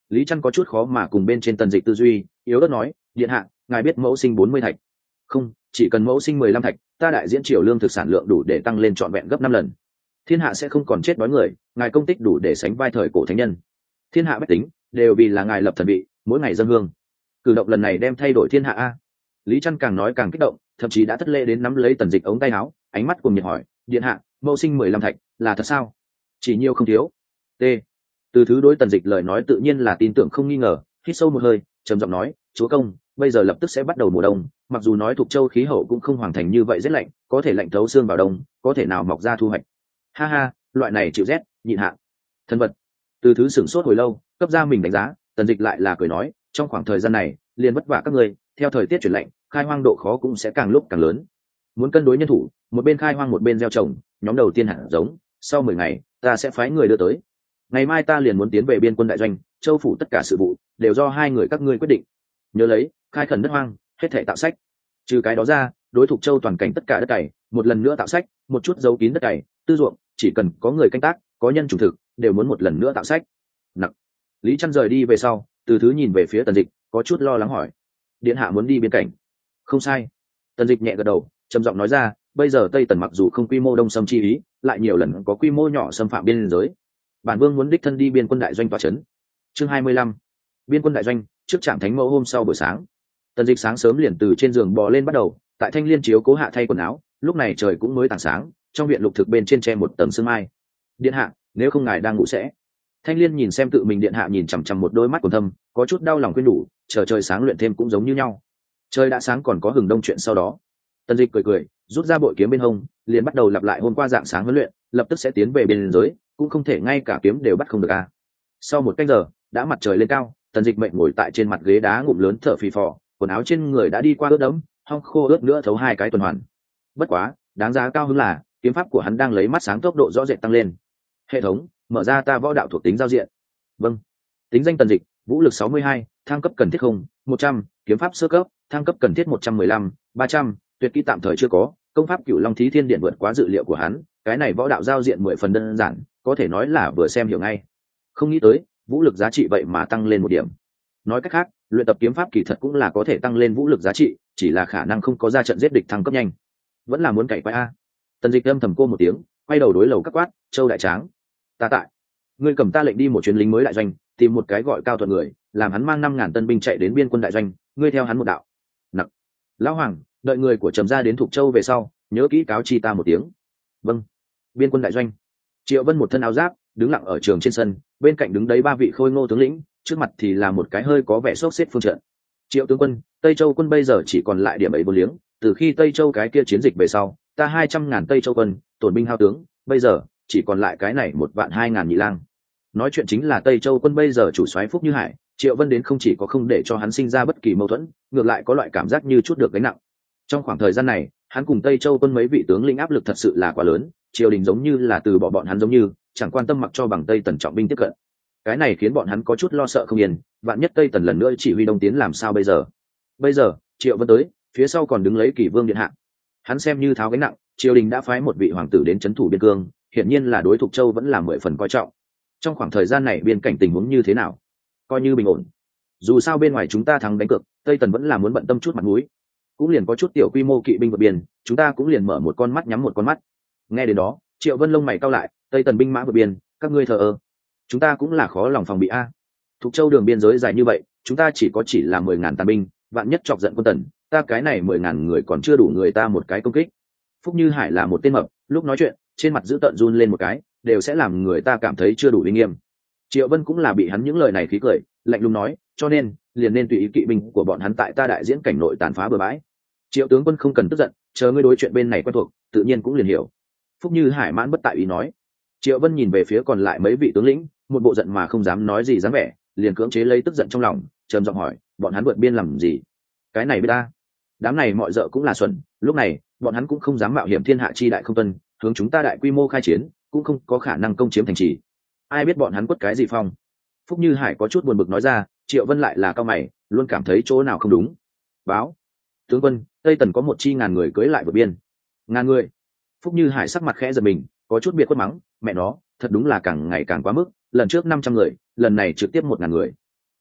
Lý Trăn có chút khó mà cùng bên trên Tần Dịch tư duy, yếu ớt nói, điện hạ, ngài biết mẫu sinh bốn mươi thạch. Không, chỉ cần mẫu sinh mười lăm thạch, ta đại diễn triều lương thực sản lượng đủ để tăng lên trọn vẹn gấp năm lần. Thiên hạ sẽ không còn chết đói người, ngài công tích đủ để sánh vai thời cổ thánh nhân. Thiên hạ bách tính đều vì là ngài lập thần vị, mỗi ngày dâng hương. Cử động lần này đem thay đổi thiên hạ a. Lý Trăn càng nói càng kích động, thậm chí đã thất lễ đến nắm lấy Tần Dịch ống tay áo, ánh mắt cùng nhiệt hỏi, điện hạ, mẫu sinh mười lăm thạch, là thật sao? Chỉ nhiều không thiếu. T. Từ thứ đối Tần Dịch lời nói tự nhiên là tin tưởng không nghi ngờ, hít sâu một hơi, trầm giọng nói, chúa công, bây giờ lập tức sẽ bắt đầu mùa đông, mặc dù nói Thục Châu khí hậu cũng không hoàn thành như vậy rét lạnh, có thể lạnh thấu xương vào đông, có thể nào mọc ra thu hoạch. Ha ha, loại này chịu rét, nhịn hạ. Thân vật. Từ thứ sửng sốt hồi lâu, cấp ra mình đánh giá, Tần Dịch lại là cười nói, trong khoảng thời gian này, liền vất vả các ngươi, theo thời tiết chuyển lạnh, khai hoang độ khó cũng sẽ càng lúc càng lớn. Muốn cân đối nhân thủ, một bên khai hoang một bên gieo trồng, nhóm đầu tiên hạt giống, sau mười ngày, ta sẽ phái người đưa tới. Ngày mai ta liền muốn tiến về biên quân đại doanh, châu phủ tất cả sự vụ đều do hai người các ngươi quyết định. Nhớ lấy, khai khẩn đất hoang, hết thể tạo sách. Trừ cái đó ra, đối Thục Châu toàn cảnh tất cả đất cày, một lần nữa tạo sách, một chút giấu kín đất cày, tư ruộng, chỉ cần có người canh tác, có nhân chủ thực, đều muốn một lần nữa tạo sách. Nặng. Lý Trăn rời đi về sau, Từ thứ nhìn về phía Tần Dịch, có chút lo lắng hỏi, điện hạ muốn đi biên cảnh? Không sai. Tần Dịch nhẹ gật đầu, trầm giọng nói ra, bây giờ Tây Tần mặc dù không quy mô đông xâm chi ý, lại nhiều lần có quy mô nhỏ xâm phạm biên giới. Bản vương muốn đích thân đi biên quân đại doanh tọa trấn. Chương hai mươi lăm. Biên quân đại doanh, trước trạm thánh mẫu hôm sau buổi sáng. Tần Dịch sáng sớm liền từ trên giường bò lên bắt đầu, tại thanh liên chiếu cố hạ thay quần áo, lúc này trời cũng mới tảng sáng, trong viện lục thực bên trên tre một tầng sương mai. Điện hạ, nếu không ngài đang ngủ sẽ. Thanh liên nhìn xem tự mình điện hạ nhìn chằm chằm một đôi mắt còn thâm, có chút đau lòng khuyên nhủ, chờ trời sáng luyện thêm cũng giống như nhau. Trời đã sáng còn có hừng đông chuyện sau đó. Tần Dịch cười cười, rút ra bội kiếm bên hông, liền bắt đầu lặp lại hôm qua dạng sáng huấn luyện, lập tức sẽ tiến về biên giới, cũng không thể ngay cả kiếm đều bắt không được à. Sau một canh giờ, đã mặt trời lên cao, Tần Dịch mệnh ngồi tại trên mặt ghế đá ngụm lớn thở phì phò, quần áo trên người đã đi qua ướt đẫm, hong khô ướt nữa thấu hai cái tuần hoàn. Bất quá, đáng giá cao hơn là kiếm pháp của hắn đang lấy mắt sáng tốc độ rõ rệt tăng lên. Hệ thống, mở ra ta võ đạo thuộc tính giao diện. Vâng. Tính danh Tần Dịch, vũ lực sáu mươi hai, thăng cấp cần thiết không, một trăm, kiếm pháp sơ cấp, thăng cấp cần thiết một trăm mười lăm, ba trăm, tuyệt kỹ tạm thời chưa có, công pháp Cửu Long Thí Thiên Điện vượt quá dự liệu của hắn, cái này võ đạo giao diện mười phần đơn giản, có thể nói là vừa xem hiểu ngay. Không nghĩ tới, vũ lực giá trị vậy mà tăng lên một điểm. Nói cách khác, luyện tập kiếm pháp kỳ thật cũng là có thể tăng lên vũ lực giá trị, chỉ là khả năng không có ra trận giết địch thăng cấp nhanh. Vẫn là muốn cày quái a. Tần Dịch âm thầm cô một tiếng, quay đầu đối lầu các quát, Châu đại tráng, ta tại. Ngươi cầm ta lệnh đi một chuyến lính mới đại doanh, tìm một cái gọi Cao Thuận người, làm hắn mang năm ngàn tân binh chạy đến biên quân đại doanh, ngươi theo hắn một đạo. Nặc. Lão Hoàng, đợi người của Trầm gia đến Thục Châu về sau, nhớ kỹ cáo chi ta một tiếng. Vâng. Biên quân đại doanh. Triệu Vân một thân áo giáp, đứng lặng ở trường trên sân, bên cạnh đứng đấy ba vị khôi ngô tướng lĩnh, trước mặt thì là một cái hơi có vẻ sốt xếp phương trận. Triệu tướng quân, Tây Châu quân bây giờ chỉ còn lại điểm ấy vô liếng, từ khi Tây Châu cái kia chiến dịch về sau, ta hai trăm ngàn Tây Châu quân, tổn binh hao tướng, bây giờ chỉ còn lại cái này một vạn hai ngàn nhị lang. Nói chuyện chính là Tây Châu quân bây giờ chủ soái Phúc Như Hải, Triệu Vân đến không chỉ có không để cho hắn sinh ra bất kỳ mâu thuẫn, ngược lại có loại cảm giác như chút được gánh nặng. Trong khoảng thời gian này, hắn cùng Tây Châu quân mấy vị tướng lĩnh áp lực thật sự là quá lớn, triều đình giống như là từ bỏ bọn hắn giống như, chẳng quan tâm mặc cho bằng Tây Tần trọng binh tiếp cận. Cái này khiến bọn hắn có chút lo sợ không yên, vạn nhất Tây Tần lần nữa chỉ huy đông tiến làm sao bây giờ? Bây giờ, Triệu Vân tới, phía sau còn đứng lấy Kỷ Vương điện hạ. Hắn xem như tháo gánh nặng, triều đình đã phái một vị hoàng tử đến trấn thủ biên cương, hiển nhiên là đối Thục Châu vẫn là mười phần coi trọng. Trong khoảng thời gian này biên cảnh tình huống như thế nào? Coi như bình ổn. Dù sao bên ngoài chúng ta thắng đánh cược, Tây Tần vẫn là muốn bận tâm chút mặt mũi. Cũng liền có chút tiểu quy mô kỵ binh vượt biên, chúng ta cũng liền mở một con mắt nhắm một con mắt. Nghe đến đó, Triệu Vân lông mày cau lại, Tây Tần binh mã vượt biên, các ngươi thờ ơ. Chúng ta cũng là khó lòng phòng bị a. Thục Châu đường biên giới dài như vậy, chúng ta chỉ có chỉ là mười ngàn tàn binh, vạn nhất chọc giận quân Tần, ta cái này mười ngàn người còn chưa đủ người ta một cái công kích. Phúc Như Hải là một tên mập, lúc nói chuyện, trên mặt giữ tợn run lên một cái, đều sẽ làm người ta cảm thấy chưa đủ uy nghiêm. Triệu Vân cũng là bị hắn những lời này khí cười, lạnh lùng nói, cho nên liền nên tùy ý kỵ binh của bọn hắn tại ta đại diễn cảnh nội tàn phá bừa bãi. Triệu tướng quân không cần tức giận, chờ ngươi đối chuyện bên này quen thuộc, tự nhiên cũng liền hiểu. Phúc Như Hải mãn bất tại ý nói. Triệu Vân nhìn về phía còn lại mấy vị tướng lĩnh, một bộ giận mà không dám nói gì dáng vẻ, liền cưỡng chế lấy tức giận trong lòng, trầm giọng hỏi, bọn hắn vượt biên làm gì? Cái này biết ta. Đám này mọi dợ cũng là xuẩn, lúc này bọn hắn cũng không dám mạo hiểm thiên hạ chi đại không tuân, hướng chúng ta đại quy mô khai chiến, cũng không có khả năng công chiếm thành trì. Ai biết bọn hắn quất cái gì phong? Phúc Như Hải có chút buồn bực nói ra. Triệu Vân lại là cao mày, luôn cảm thấy chỗ nào không đúng. Báo, tướng quân, Tây Tần có một chi ngàn người cưới lại vượt biên. Ngàn người? Phúc Như Hải sắc mặt khẽ giật mình, có chút biệt quất mắng, mẹ nó, thật đúng là càng ngày càng quá mức, lần trước năm trăm người, lần này trực tiếp một ngàn người.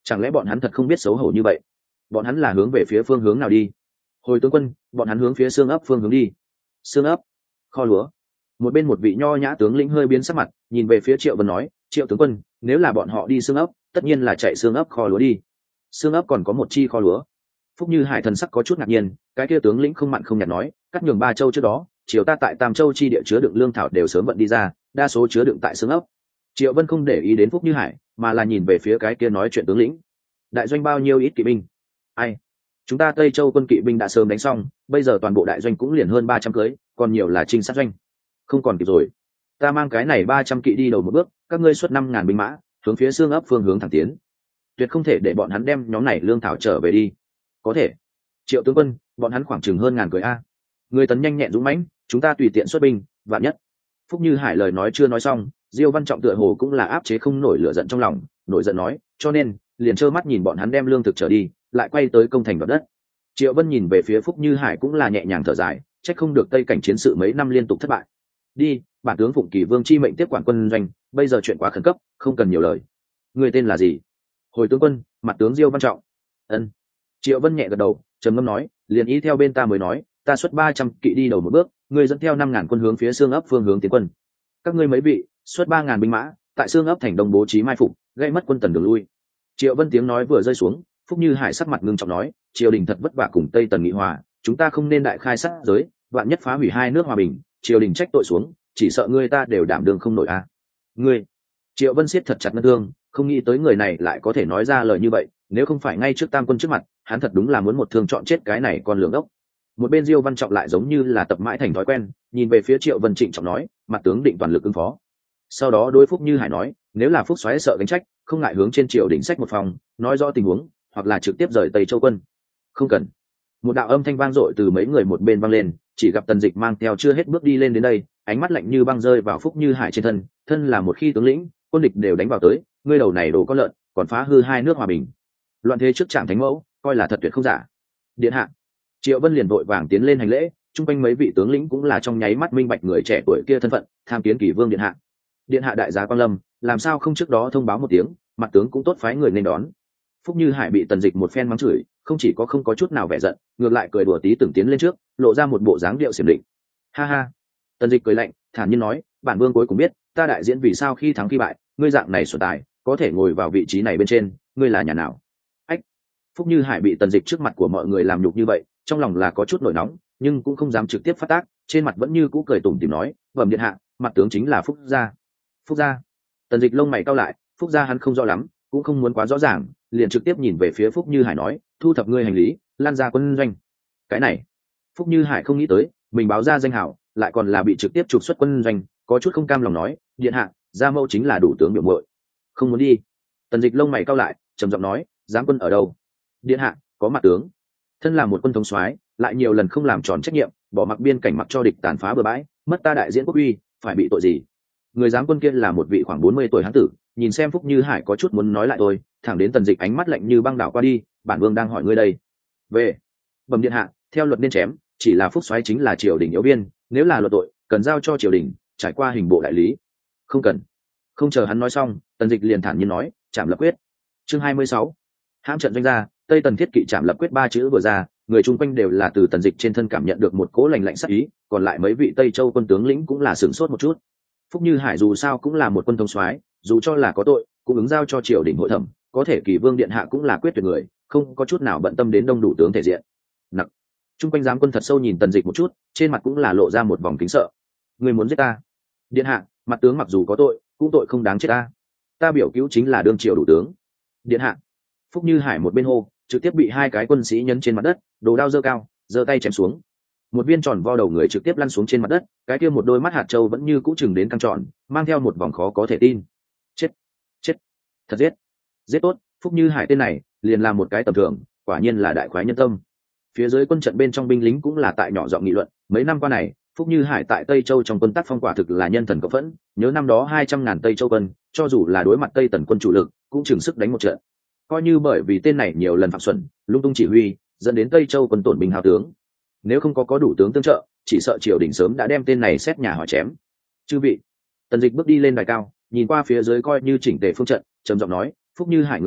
chẳng lẽ bọn hắn thật không biết xấu hổ như vậy? Bọn hắn là hướng về phía phương hướng nào đi? Hồi tướng quân, bọn hắn hướng phía xương ấp phương hướng đi. Xương ấp? Kho lúa? Một bên một vị nho nhã tướng lĩnh hơi biến sắc mặt, nhìn về phía Triệu Vân nói, Triệu tướng quân, nếu là bọn họ đi xương ấp, tất nhiên là chạy xương ấp kho lúa đi. Xương ấp còn có một chi kho lúa. Phúc Như Hải thần sắc có chút ngạc nhiên, cái kia tướng lĩnh không mặn không nhạt nói, cắt nhường ba châu trước đó, triều ta tại Tam Châu chi địa chứa đựng lương thảo đều sớm vận đi ra, đa số chứa đựng tại xương ấp. Triệu Vân không để ý đến Phúc Như Hải, mà là nhìn về phía cái kia nói chuyện tướng lĩnh. Đại doanh bao nhiêu ít kỵ binh? Ai? Chúng ta Tây Châu quân kỵ binh đã sớm đánh xong, bây giờ toàn bộ đại doanh cũng liền hơn ba trăm cưới, còn nhiều là trinh sát doanh. Không còn kịp rồi. Ta mang cái này ba trăm kỵ đi đầu một bước, các ngươi xuất năm ngàn binh mã, hướng phía xương ấp phương hướng thẳng tiến. Tuyệt không thể để bọn hắn đem nhóm này lương thảo trở về đi. Có thể. Triệu tướng quân, bọn hắn khoảng chừng hơn ngàn cưới a. Người tấn nhanh nhẹn dũng mãnh, chúng ta tùy tiện xuất binh, vạn nhất. Phúc Như Hải lời nói chưa nói xong, Diêu Văn Trọng tựa hồ cũng là áp chế không nổi lửa giận trong lòng, nổi giận nói, cho nên liền trơ mắt nhìn bọn hắn đem lương thực trở đi, lại quay tới công thành đoạt đất. Triệu Vân nhìn về phía Phúc Như Hải cũng là nhẹ nhàng thở dài, trách không được Tây cảnh chiến sự mấy năm liên tục thất bại. Đi, bản tướng Phụng Kỳ Vương chi mệnh tiếp quản quân doanh, bây giờ chuyện quá khẩn cấp, không cần nhiều lời. Người tên là gì? Hồi tướng quân, mặt tướng Diêu Văn Trọng. Ân. Triệu Vân nhẹ gật đầu, trầm ngâm nói, liền ý theo bên ta mới nói, ta xuất ba trăm kỵ đi đầu một bước, ngươi dẫn theo năm ngàn quân hướng phía xương ấp phương hướng tiến quân. Các ngươi mấy vị, xuất ba ngàn binh mã, tại xương ấp thành đông bố trí mai phục, gây mất quân tần đường lui. Triệu Vân tiếng nói vừa rơi xuống, Phúc Như Hải sắc mặt ngưng trọng nói, triều đình thật vất vả cùng Tây Tần nghị hòa, chúng ta không nên đại khai sát giới, vạn nhất phá hủy hai nước hòa bình, triều đình trách tội xuống, chỉ sợ ngươi ta đều đảm đương không nổi a. À. Ngươi? Triệu Vân siết thật chặt ngân thương, không nghĩ tới người này lại có thể nói ra lời như vậy, nếu không phải ngay trước tam quân trước mặt, hắn thật đúng là muốn một thương chọn chết cái này con lường ốc. Một bên Diêu Văn Trọng lại giống như là tập mãi thành thói quen, nhìn về phía Triệu Vân trịnh trọng nói, mặt tướng định toàn lực ứng phó. Sau đó đối Phúc Như Hải nói, nếu là Phúc xoáy sợ gánh trách, không ngại hướng trên triều đình sách một phòng, nói rõ tình huống, hoặc là trực tiếp rời Tây Châu quân. Không cần. Một đạo âm thanh vang dội từ mấy người một bên vang lên, chỉ gặp Tần Dịch mang theo chưa hết bước đi lên đến đây, ánh mắt lạnh như băng rơi vào Phúc Như Hải trên thân, thân là một khi tướng lĩnh, quân địch đều đánh vào tới, ngươi đầu này đồ có lợn, còn phá hư hai nước hòa bình. Loạn thế trước trạm thánh mẫu, coi là thật tuyệt không giả. Điện hạ. Triệu Vân liền vội vàng tiến lên hành lễ, chung quanh mấy vị tướng lĩnh cũng là trong nháy mắt minh bạch người trẻ tuổi kia thân phận, tham kiến Kỷ Vương điện hạ. Điện hạ đại giá Quan Lâm, làm sao không trước đó thông báo một tiếng, mặt tướng cũng tốt phái người nên đón. Phúc Như Hải bị Tần Dịch một phen mắng chửi, không chỉ có không có chút nào vẻ giận, ngược lại cười đùa tí từng tiến lên trước, lộ ra một bộ dáng điệu xiểm định. Ha ha. Tần Dịch cười lạnh, thản nhiên nói, bản vương cuối cùng biết, ta đại diễn vì sao khi thắng khi bại, ngươi dạng này xuẩn tài, có thể ngồi vào vị trí này bên trên, ngươi là nhà nào? Ách. Phúc Như Hải bị Tần Dịch trước mặt của mọi người làm nhục như vậy, trong lòng là có chút nổi nóng, nhưng cũng không dám trực tiếp phát tác, trên mặt vẫn như cũ cười tủm tỉm nói, bẩm điện hạ, mặt tướng chính là Phúc gia. Phúc gia? Tần Dịch lông mày cau lại, Phúc gia hắn không rõ lắm, cũng không muốn quá rõ ràng, liền trực tiếp nhìn về phía Phúc Như Hải nói, thu thập ngươi hành lý, lan ra quân doanh. Cái này, Phúc Như Hải không nghĩ tới, mình báo ra danh hảo, lại còn là bị trực tiếp trục xuất quân doanh, có chút không cam lòng nói, điện hạ, gia mẫu chính là đủ tướng biểu muội, không muốn đi. Tần Dịch lông mày cau lại, trầm giọng nói, giám quân ở đâu? Điện hạ, có mặt tướng. Thân là một quân thống soái, lại nhiều lần không làm tròn trách nhiệm, bỏ mặc biên cảnh mặc cho địch tàn phá bừa bãi, mất ta đại diễn quốc uy, phải bị tội gì? Người giám quân kia là một vị khoảng bốn mươi tuổi hán tử, nhìn xem Phúc Như Hải có chút muốn nói lại tôi, thẳng đến Tần Dịch ánh mắt lạnh như băng đảo qua đi, bản vương đang hỏi ngươi đây. Về. Bẩm điện hạ, theo luật nên chém, chỉ là Phúc soái chính là triều đình yếu viên, nếu là luật tội, cần giao cho triều đình, trải qua hình bộ đại lý. Không cần. Không chờ hắn nói xong, Tần Dịch liền thản nhiên nói, trảm lập quyết. Chương hai mươi sáu. Hãm trận doanh gia, Tây Tần thiết kỵ trảm lập quyết ba chữ vừa ra, người chung quanh đều là từ Tần Dịch trên thân cảm nhận được một cỗ lạnh lạnh sắc ý, còn lại mấy vị Tây Châu quân tướng lĩnh cũng là sửng sốt một chút. Phúc Như Hải dù sao cũng là một quân thống soái, dù cho là có tội, cũng ứng giao cho triều đình hội thẩm, có thể Kỳ Vương điện hạ cũng là quyết tuyệt người, không có chút nào bận tâm đến đông đủ tướng thể diện. Nặc. Trung quanh giám quân thật sâu nhìn Tần Dịch một chút, trên mặt cũng là lộ ra một vòng kính sợ. Người muốn giết ta? Điện hạ, mặt tướng mặc dù có tội, cũng tội không đáng chết ta. Ta biểu cứu chính là đương triều đủ tướng. Điện hạ. Phúc Như Hải một bên hô, trực tiếp bị hai cái quân sĩ nhấn trên mặt đất, đồ đao giơ cao, giơ tay chém xuống. Một viên tròn vo đầu người trực tiếp lăn xuống trên mặt đất, cái kia một đôi mắt hạt châu vẫn như cũ chừng đến căng tròn, mang theo một vòng khó có thể tin. Chết, chết, thật giết, giết tốt. Phúc Như Hải tên này liền là một cái tầm thường, quả nhiên là đại khoái nhân tâm. Phía dưới quân trận bên trong binh lính cũng là tại nhỏ giọng nghị luận, mấy năm qua này, Phúc Như Hải tại Tây Châu trong quân tác phong quả thực là nhân thần cộng phẫn, nhớ năm đó hai trăm ngàn Tây Châu quân, cho dù là đối mặt Tây Tần quân chủ lực, cũng chừng sức đánh một trận. Coi như bởi vì tên này nhiều lần phạm xuẩn, lung tung chỉ huy, dẫn đến Tây Châu quân tổn binh hao tướng. Nếu không có có đủ tướng tương trợ, chỉ sợ triều đình sớm đã đem tên này xét nhà hỏi chém. Chư vị. Tần Dịch bước đi lên đài cao, nhìn qua phía dưới coi như chỉnh tề phương trận, trầm giọng nói, Phúc Như Hải người này,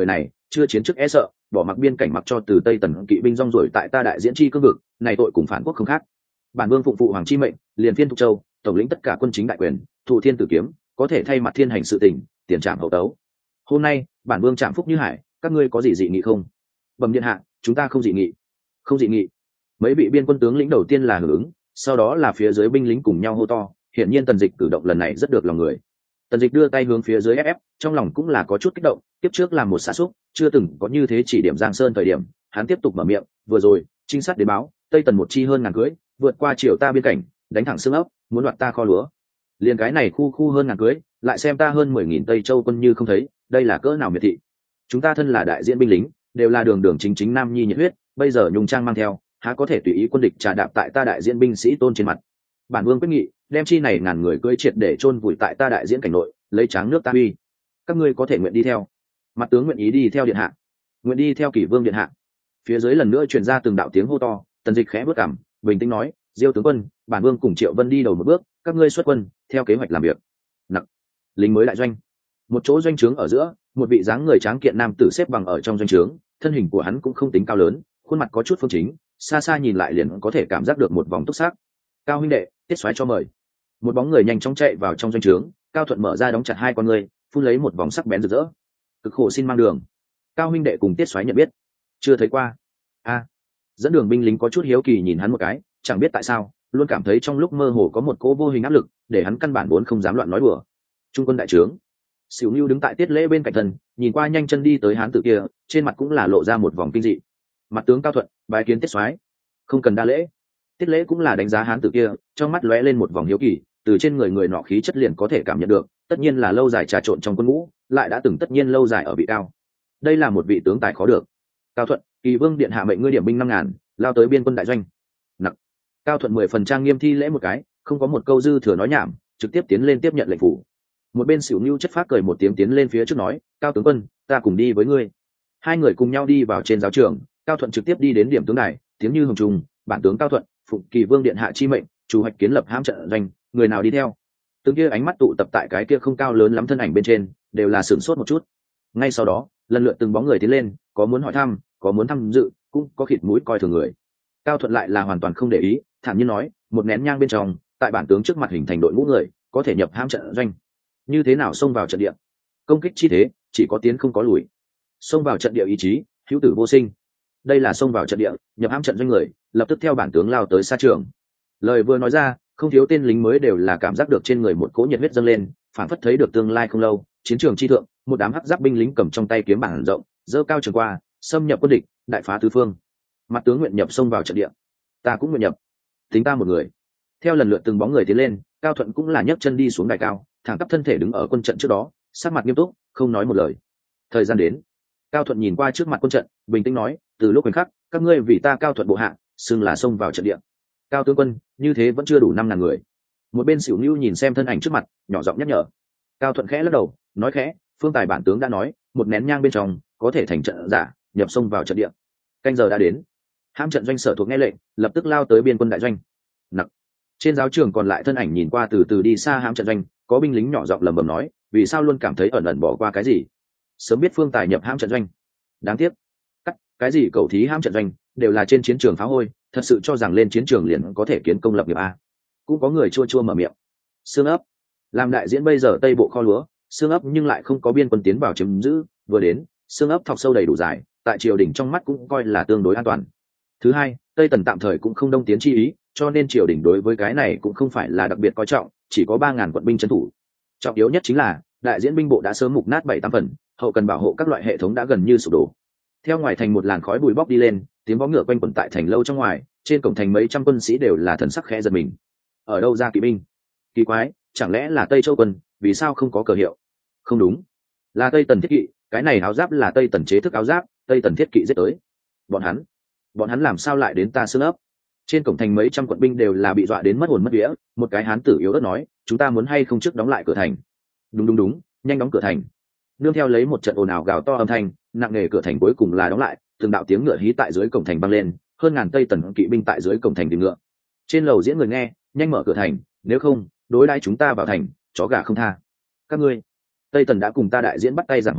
chưa chiến chức e sợ, bỏ mặc biên cảnh, mặc cho từ Tây Tần kỵ binh rong ruổi tại ta đại diễn chi cương vực, này tội cùng phản quốc không khác. Bản vương phụng phụ hoàng chi mệnh, liền phiên Thục Châu, tổng lĩnh tất cả quân chính đại quyền, thụ thiên tử kiếm, có thể thay mặt thiên hành sự tình, tiền trảm hậu tấu. Hôm nay, bản vương trảm phúc như hải, các ngươi có gì dị nghị không? Bẩm điện hạ, chúng ta không dị nghị. Không dị nghị. Mấy vị biên quân tướng lĩnh đầu tiên là hưởng ứng, sau đó là phía dưới binh lính cùng nhau hô to. Hiển nhiên Tần Dịch cử động lần này rất được lòng người. Tần Dịch đưa tay hướng phía dưới ép ép, trong lòng cũng là có chút kích động. Tiếp trước làm một xã xúc, chưa từng có như thế chỉ điểm Giang Sơn thời điểm, hắn tiếp tục mở miệng. Vừa rồi, trinh sát đến báo, Tây Tần một chi hơn ngàn cưới, vượt qua triều ta biên cảnh, đánh thẳng xương ốc, muốn đoạt ta kho lúa. Liền cái này khu khu hơn ngàn cưới, lại xem ta hơn mười nghìn Tây Châu quân như không thấy, đây là cỡ nào miệt thị. Chúng ta thân là đại diện binh lính, đều là đường đường chính chính nam nhi nhiệt huyết, bây giờ nhung trang mang theo, há có thể tùy ý quân địch trà đạp tại ta đại diện binh sĩ tôn trên mặt. Bản vương quyết nghị, đem chi này ngàn người cưỡi triệt để chôn vùi tại ta đại diễn cảnh nội, lấy tráng nước ta uy. Các ngươi có thể nguyện đi theo. Mặt tướng nguyện ý đi theo điện hạ, nguyện đi theo Kỷ Vương điện hạ. Phía dưới lần nữa truyền ra từng đạo tiếng hô to. Tần Dịch khẽ bước cằm, bình tĩnh nói, Diêu tướng quân, bản vương cùng Triệu Vân đi đầu một bước, các ngươi xuất quân, theo kế hoạch làm việc. Nặc. Lính mới đại doanh. Một chỗ doanh trướng ở giữa, một vị dáng người tráng kiện nam tử xếp bằng ở trong doanh trướng, thân hình của hắn cũng không tính cao lớn, khuôn mặt có chút phương chính, xa xa nhìn lại liền có thể cảm giác được một vòng túc sắc. Cao huynh đệ, Tiết soái cho mời. Một bóng người nhanh chóng chạy vào trong doanh trướng, Cao Thuận mở ra đóng chặt hai con ngươi, phun lấy một vòng sắc bén rực rỡ. Cực khổ xin mang đường. Cao huynh đệ cùng Tiết soái nhận biết, chưa thấy qua. A. Dẫn đường binh lính có chút hiếu kỳ nhìn hắn một cái, chẳng biết tại sao, luôn cảm thấy trong lúc mơ hồ có một cỗ vô hình áp lực, để hắn căn bản vốn không dám loạn nói đùa. Trung quân đại trướng. Sửu Nưu đứng tại Tiết Lễ bên cạnh thân, nhìn qua nhanh chân đi tới hán tử kia, trên mặt cũng là lộ ra một vòng kinh dị. Mặt tướng Cao Thuận, bái kiến Tiết soái. Không cần đa lễ. Tiết Lễ cũng là đánh giá hán tử kia, trong mắt lóe lên một vòng hiếu kỳ, từ trên người người nọ khí chất liền có thể cảm nhận được, tất nhiên là lâu dài trà trộn trong quân ngũ, lại đã từng tất nhiên lâu dài ở vị cao. Đây là một vị tướng tài khó được. Cao Thuận, Kỳ Vương điện hạ mệnh ngươi điểm binh năm ngàn, lao tới biên quân đại doanh. Nặc. Cao Thuận mười phần trang nghiêm thi lễ một cái, không có một câu dư thừa nói nhảm, trực tiếp tiến lên tiếp nhận lệnh phủ. Một bên Sửu Nưu chất phác cười một tiếng tiến lên phía trước nói, Cao tướng quân, ta cùng đi với ngươi. Hai người cùng nhau đi vào trên giáo trường. Cao Thuận trực tiếp đi đến điểm tướng đài, tiếng như hồng trùng, bản tướng Cao Thuận, phụng Kỳ Vương điện hạ chi mệnh, chủ hoạch kiến lập hãm trận doanh, người nào đi theo? Từng kia ánh mắt tụ tập tại cái kia không cao lớn lắm thân ảnh bên trên, đều là sửng sốt một chút. Ngay sau đó, lần lượt từng bóng người tiến lên, có muốn hỏi thăm, có muốn thăm dự, cũng có khịt mũi coi thường người. Cao Thuận lại là hoàn toàn không để ý, thản nhiên nói, một nén nhang bên trong, tại bản tướng trước mặt hình thành đội ngũ người, có thể nhập hãm trận doanh. Như thế nào xông vào trận địa? Công kích chi thế, chỉ có tiến không có lùi. Xông vào trận địa ý chí, hữu tử vô sinh. Đây là xông vào trận địa, nhập hãm trận doanh người, lập tức theo bản tướng lao tới xa trường. Lời vừa nói ra, không thiếu tên lính mới đều là cảm giác được trên người một cỗ nhiệt huyết dâng lên, phản phất thấy được tương lai không lâu, chiến trường chi thượng, một đám hắc giáp binh lính cầm trong tay kiếm bảng rộng, giơ cao trường qua, xâm nhập quân địch, đại phá tứ phương. Mặt tướng nguyện nhập xông vào trận địa. Ta cũng nguyện nhập. Tính ta một người. Theo lần lượt từng bóng người tiến lên, Cao Thuận cũng là nhấc chân đi xuống đài cao, thẳng tắp thân thể đứng ở quân trận trước đó, sắc mặt nghiêm túc, không nói một lời. Thời gian đến. Cao Thuận nhìn qua trước mặt quân trận, bình tĩnh nói, từ lúc khoảnh khắc, các ngươi vì ta Cao Thuận bộ hạ, xưng là xông vào trận địa. Cao tướng quân, như thế vẫn chưa đủ năm ngàn người. Một bên Sửu Nưu nhìn xem thân ảnh trước mặt, nhỏ giọng nhắc nhở. Cao Thuận khẽ lắc đầu, nói khẽ, phương tài bản tướng đã nói, một nén nhang bên trong có thể thành trận giả, nhập xông vào trận địa. Canh giờ đã đến. Hãm trận doanh sở thuộc nghe lệnh, lập tức lao tới biên quân đại doanh. Nặc. Trên giáo trường còn lại thân ảnh nhìn qua từ từ đi xa hãm trận doanh, có binh lính nhỏ giọng lẩm bẩm nói, vì sao luôn cảm thấy ẩn ẩn bỏ qua cái gì? Sớm biết phương tài nhập hãm trận doanh. Đáng tiếc. Cắt, cái gì cầu thí hãm trận doanh, đều là trên chiến trường phá hôi, thật sự cho rằng lên chiến trường liền có thể kiến công lập nghiệp a. Cũng có người chua chua mở miệng. Xương ấp. Làm đại diễn bây giờ tây bộ kho lúa, xương ấp nhưng lại không có biên quân tiến vào chiếm giữ, vừa đến, xương ấp thọc sâu đầy đủ dài, tại triều đình trong mắt cũng coi là tương đối an toàn. Thứ hai, Tây Tần tạm thời cũng không đông tiến chi ý, cho nên triều đình đối với cái này cũng không phải là đặc biệt coi trọng, chỉ có ba ngàn quận binh trấn thủ. Trọng yếu nhất chính là, đại diễn binh bộ đã sớm mục nát bảy tám phần, hậu cần bảo hộ các loại hệ thống đã gần như sụp đổ. Theo ngoài thành một làn khói bụi bốc đi lên, tiếng vó ngựa quanh quẩn tại thành lâu trong ngoài, trên cổng thành mấy trăm quân sĩ đều là thần sắc khẽ giật mình. Ở đâu ra kỵ binh? Kỳ quái, chẳng lẽ là Tây Châu quân, vì sao không có cờ hiệu? Không đúng, là Tây Tần thiết kỵ, cái này áo giáp là Tây Tần chế thức áo giáp, Tây Tần thiết kỵ giết tới. Bọn hắn, bọn hắn làm sao lại đến ta xương ấp? Trên cổng thành mấy trăm quận binh đều là bị dọa đến mất hồn mất vía, một cái hán tử yếu ớt nói, chúng ta muốn hay không trước đóng lại cửa thành? Đúng đúng đúng, nhanh đóng cửa thành. Nương theo lấy một trận ồn ào gào to âm thanh, nặng nề cửa thành cuối cùng là đóng lại, từng đạo tiếng ngựa hí tại dưới cổng thành vang lên, hơn ngàn Tây Tần kỵ binh tại dưới cổng thành tìm ngựa. Trên lầu diễn người nghe, nhanh mở cửa thành, nếu không, đối đãi chúng ta vào thành, chó gà không tha. Các ngươi, Tây Tần đã cùng ta đại diễn bắt tay giảng hòa,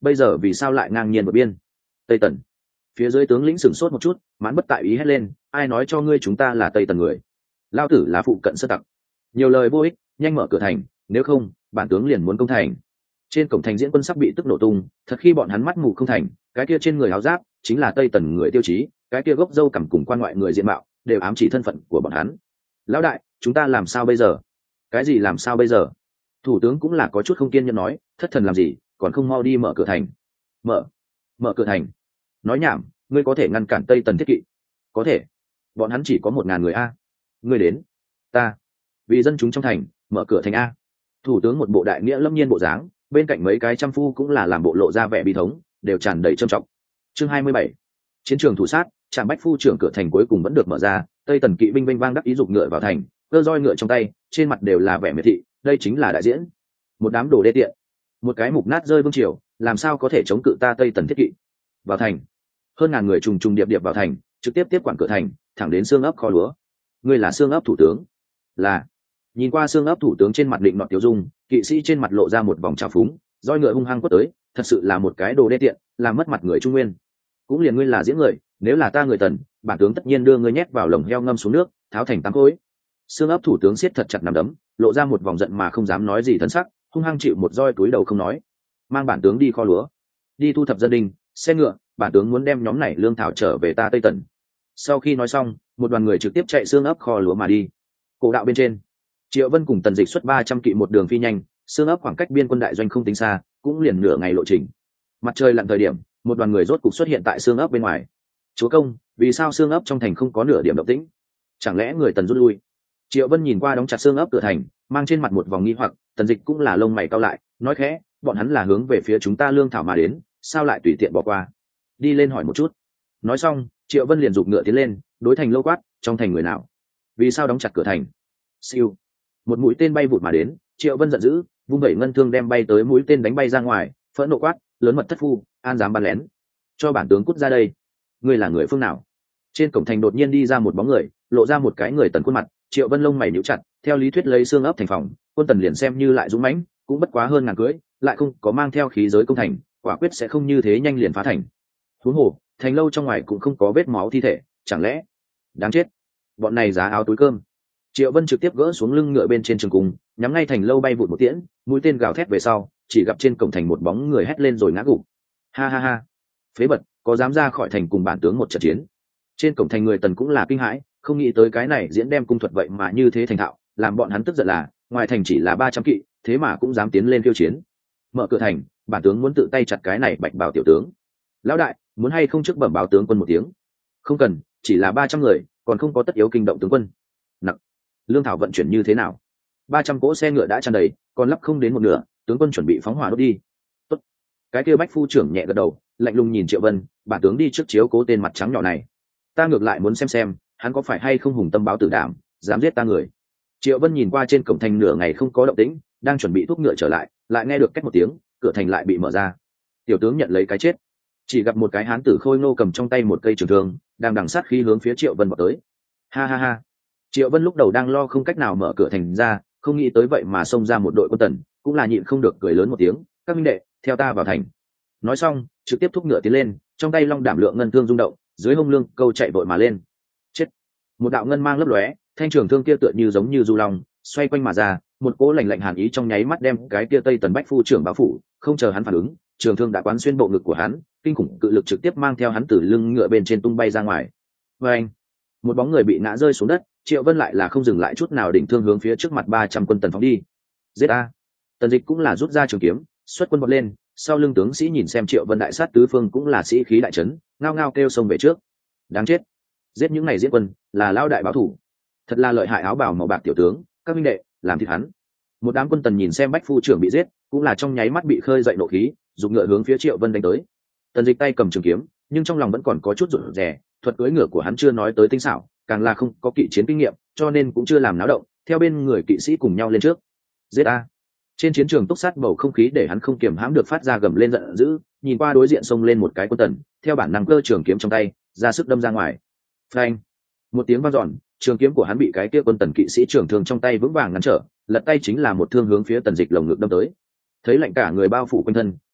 bây giờ vì sao lại ngang nhiên vượt biên? Tây Tần. Phía dưới tướng lĩnh sửng sốt một chút, mãn bất tại ý hét lên, ai nói cho ngươi chúng ta là Tây Tần người? Lao tử là phụ cận sơ tặc. Nhiều lời vô ích, nhanh mở cửa thành, nếu không bản tướng liền muốn công thành. Trên cổng thành diễn quân sắp bị tức nổ tung, thật khi bọn hắn mắt mù không thành, cái kia trên người áo giáp chính là Tây Tần người tiêu chí, cái kia gốc râu cằm cùng quan ngoại người diện mạo đều ám chỉ thân phận của bọn hắn. Lão đại, chúng ta làm sao bây giờ? Cái gì làm sao bây giờ? Thủ tướng cũng là có chút không kiên nhẫn nói, thất thần làm gì, còn không mau đi mở cửa thành. Mở, mở cửa thành. Nói nhảm, ngươi có thể ngăn cản Tây Tần thiết kỵ? Có thể. Bọn hắn chỉ có một ngàn người a. Ngươi đến. Ta. Vì dân chúng trong thành, mở cửa thành a. Thủ tướng một bộ đại nghĩa lâm nhiên bộ dáng, bên cạnh mấy cái trăm phu cũng là làm bộ lộ ra vẻ bi thống, đều tràn đầy trầm trọng. Chương hai mươi bảy. Chiến trường thủ sát, trạm bách phu trưởng cửa thành cuối cùng vẫn được mở ra, Tây Tần kỵ binh vinh vang đắc ý dục ngựa vào thành, cơ roi ngựa trong tay, trên mặt đều là vẻ miệt thị, đây chính là đại diễn. Một đám đồ đê tiện, một cái mục nát rơi vương triều, làm sao có thể chống cự ta Tây Tần thiết kỵ? Vào thành. Hơn ngàn người trùng trùng điệp điệp vào thành, trực tiếp tiếp quản cửa thành, thẳng đến xương ấp kho lúa. Ngươi là xương ấp thủ tướng? Là. Nhìn qua xương ấp thủ tướng trên mặt định nọ tiêu dung, kỵ sĩ trên mặt lộ ra một vòng trào phúng, roi ngựa hung hăng quất tới, thật sự là một cái đồ đê tiện, làm mất mặt người Trung Nguyên. Cũng liền ngươi là diễn người, nếu là ta người Tần, bản tướng tất nhiên đưa ngươi nhét vào lồng heo ngâm xuống nước, tháo thành tám khối. Xương ấp thủ tướng siết thật chặt nắm đấm, lộ ra một vòng giận mà không dám nói gì thân sắc, hung hăng chịu một roi túi đầu không nói. Mang bản tướng đi kho lúa, đi thu thập dân đình, xe ngựa, bản tướng muốn đem nhóm này lương thảo trở về ta Tây Tần. Sau khi nói xong, một đoàn người trực tiếp chạy xương ấp kho lúa mà đi. Cổ đạo bên trên, Triệu Vân cùng Tần Dịch xuất ba trăm kỵ một đường phi nhanh, xương ấp khoảng cách biên quân đại doanh không tính xa, cũng liền nửa ngày lộ trình. Mặt trời lặn thời điểm, một đoàn người rốt cục xuất hiện tại xương ấp bên ngoài. Chúa công, vì sao xương ấp trong thành không có nửa điểm động tĩnh? Chẳng lẽ người Tần rút lui? Triệu Vân nhìn qua đóng chặt xương ấp cửa thành, mang trên mặt một vòng nghi hoặc, Tần Dịch cũng là lông mày cau lại, nói khẽ, bọn hắn là hướng về phía chúng ta lương thảo mà đến, sao lại tùy tiện bỏ qua? Đi lên hỏi một chút. Nói xong, Triệu Vân liền giục ngựa tiến lên, đối thành lâu quát, trong thành người nào? Vì sao đóng chặt cửa thành? Siêu. Một mũi tên bay vụt mà đến, Triệu Vân giận dữ, vung vẩy ngân thương đem bay tới mũi tên đánh bay ra ngoài, phẫn nộ quát, lớn mật thất phu, an dám bắn lén, cho bản tướng cút ra đây. Ngươi là người phương nào? Trên cổng thành đột nhiên đi ra một bóng người, lộ ra một cái người Tần khuôn mặt. Triệu Vân lông mày nhíu chặt, theo lý thuyết lấy xương ấp thành phòng, quân Tần liền xem như lại dũng mãnh, cũng bất quá hơn ngàn cưỡi, lại không có mang theo khí giới công thành, quả quyết sẽ không như thế nhanh liền phá thành. Huống hồ, thành lâu trong ngoài cũng không có vết máu thi thể, chẳng lẽ? Đáng chết, bọn này giá áo túi cơm. Triệu Vân trực tiếp gỡ xuống lưng ngựa bên trên trường cung, nhắm ngay thành lâu bay vụt một tiễn, mũi tên gào thét về sau, chỉ gặp trên cổng thành một bóng người hét lên rồi ngã gục. Ha ha ha, phế bật, có dám ra khỏi thành cùng bản tướng một trận chiến? Trên cổng thành người Tần cũng là kinh hãi, không nghĩ tới cái này diễn đem cung thuật vậy mà như thế thành thạo, làm bọn hắn tức giận là, ngoài thành chỉ là ba trăm kỵ, thế mà cũng dám tiến lên khiêu chiến. Mở cửa thành, bản tướng muốn tự tay chặt cái này bạch bào tiểu tướng. Lão đại, muốn hay không trước bẩm báo tướng quân một tiếng? Không cần, chỉ là ba trăm người, còn không có tất yếu kinh động tướng quân. Nặng. Lương thảo vận chuyển như thế nào? Ba trăm cỗ xe ngựa đã tràn đầy, còn lắp không đến một nửa, tướng quân chuẩn bị phóng hỏa đốt đi. Tốt. Cái kia bách phu trưởng nhẹ gật đầu, lạnh lùng nhìn Triệu Vân, bản tướng đi trước chiếu cố tên mặt trắng nhỏ này. Ta ngược lại muốn xem xem, hắn có phải hay không hùng tâm báo tử đảm, dám giết ta người. Triệu Vân nhìn qua trên cổng thành nửa ngày không có động tĩnh, đang chuẩn bị thúc ngựa trở lại, lại nghe được két một tiếng, cửa thành lại bị mở ra. Tiểu tướng nhận lấy cái chết. Chỉ gặp một cái hán tử khôi ngô cầm trong tay một cây trường thương, đang đằng sát khí hướng phía Triệu Vân vào tới. Ha ha ha. Triệu Vân lúc đầu đang lo không cách nào mở cửa thành ra, không nghĩ tới vậy mà xông ra một đội quân Tần, cũng là nhịn không được cười lớn một tiếng, các minh đệ, theo ta vào thành. Nói xong, trực tiếp thúc ngựa tiến lên, trong tay long đảm lượng ngân thương rung động, dưới hông lương câu chạy vội mà lên. Chết. Một đạo ngân mang lấp lóe, thanh trường thương kia tựa như giống như du long, xoay quanh mà ra, một cỗ lạnh lạnh hàn ý trong nháy mắt đem cái kia Tây Tần bách phu trưởng bao phủ, không chờ hắn phản ứng, trường thương đã quán xuyên bộ ngực của hắn, kinh khủng cự lực trực tiếp mang theo hắn từ lưng ngựa bên trên tung bay ra ngoài. Và anh, một bóng người bị ngã rơi xuống đất, Triệu Vân lại là không dừng lại chút nào, đỉnh thương hướng phía trước mặt ba trăm quân Tần phóng đi. Giết a! Tần Dịch cũng là rút ra trường kiếm, xuất quân vọt lên, sau lưng tướng sĩ nhìn xem Triệu Vân đại sát tứ phương cũng là sĩ khí đại trấn, ngao ngao kêu xông về trước. Đáng chết! Giết những này diễn quân, là lao đại báo thủ. Thật là lợi hại áo bào màu bạc tiểu tướng, các minh đệ, làm thịt hắn. Một đám quân Tần nhìn xem bách phu trưởng bị giết, cũng là trong nháy mắt bị khơi dậy nộ khí, dùng ngựa hướng phía Triệu Vân đánh tới. Tần Dịch tay cầm trường kiếm, nhưng trong lòng vẫn còn có chút rụt rè, thuật cưỡi ngựa của hắn chưa nói tới tinh xảo, càng là không có kỵ chiến kinh nghiệm, cho nên cũng chưa làm náo động, theo bên người kỵ sĩ cùng nhau lên trước. Giết a! Trên chiến trường túc sát bầu không khí để hắn không kiềm hãm được phát ra gầm lên giận dữ, nhìn qua đối diện xông lên một cái quân Tần, theo bản năng cơ trường kiếm trong tay, ra sức đâm ra ngoài. Phanh! Một tiếng vang dọn, trường kiếm của hắn bị cái kia quân Tần kỵ sĩ trưởng thương trong tay vững vàng ngăn trở, lật tay chính là một thương hướng phía Tần Dịch lồng ngực đâm tới. Thấy lạnh cả người bao phủ quanh thân,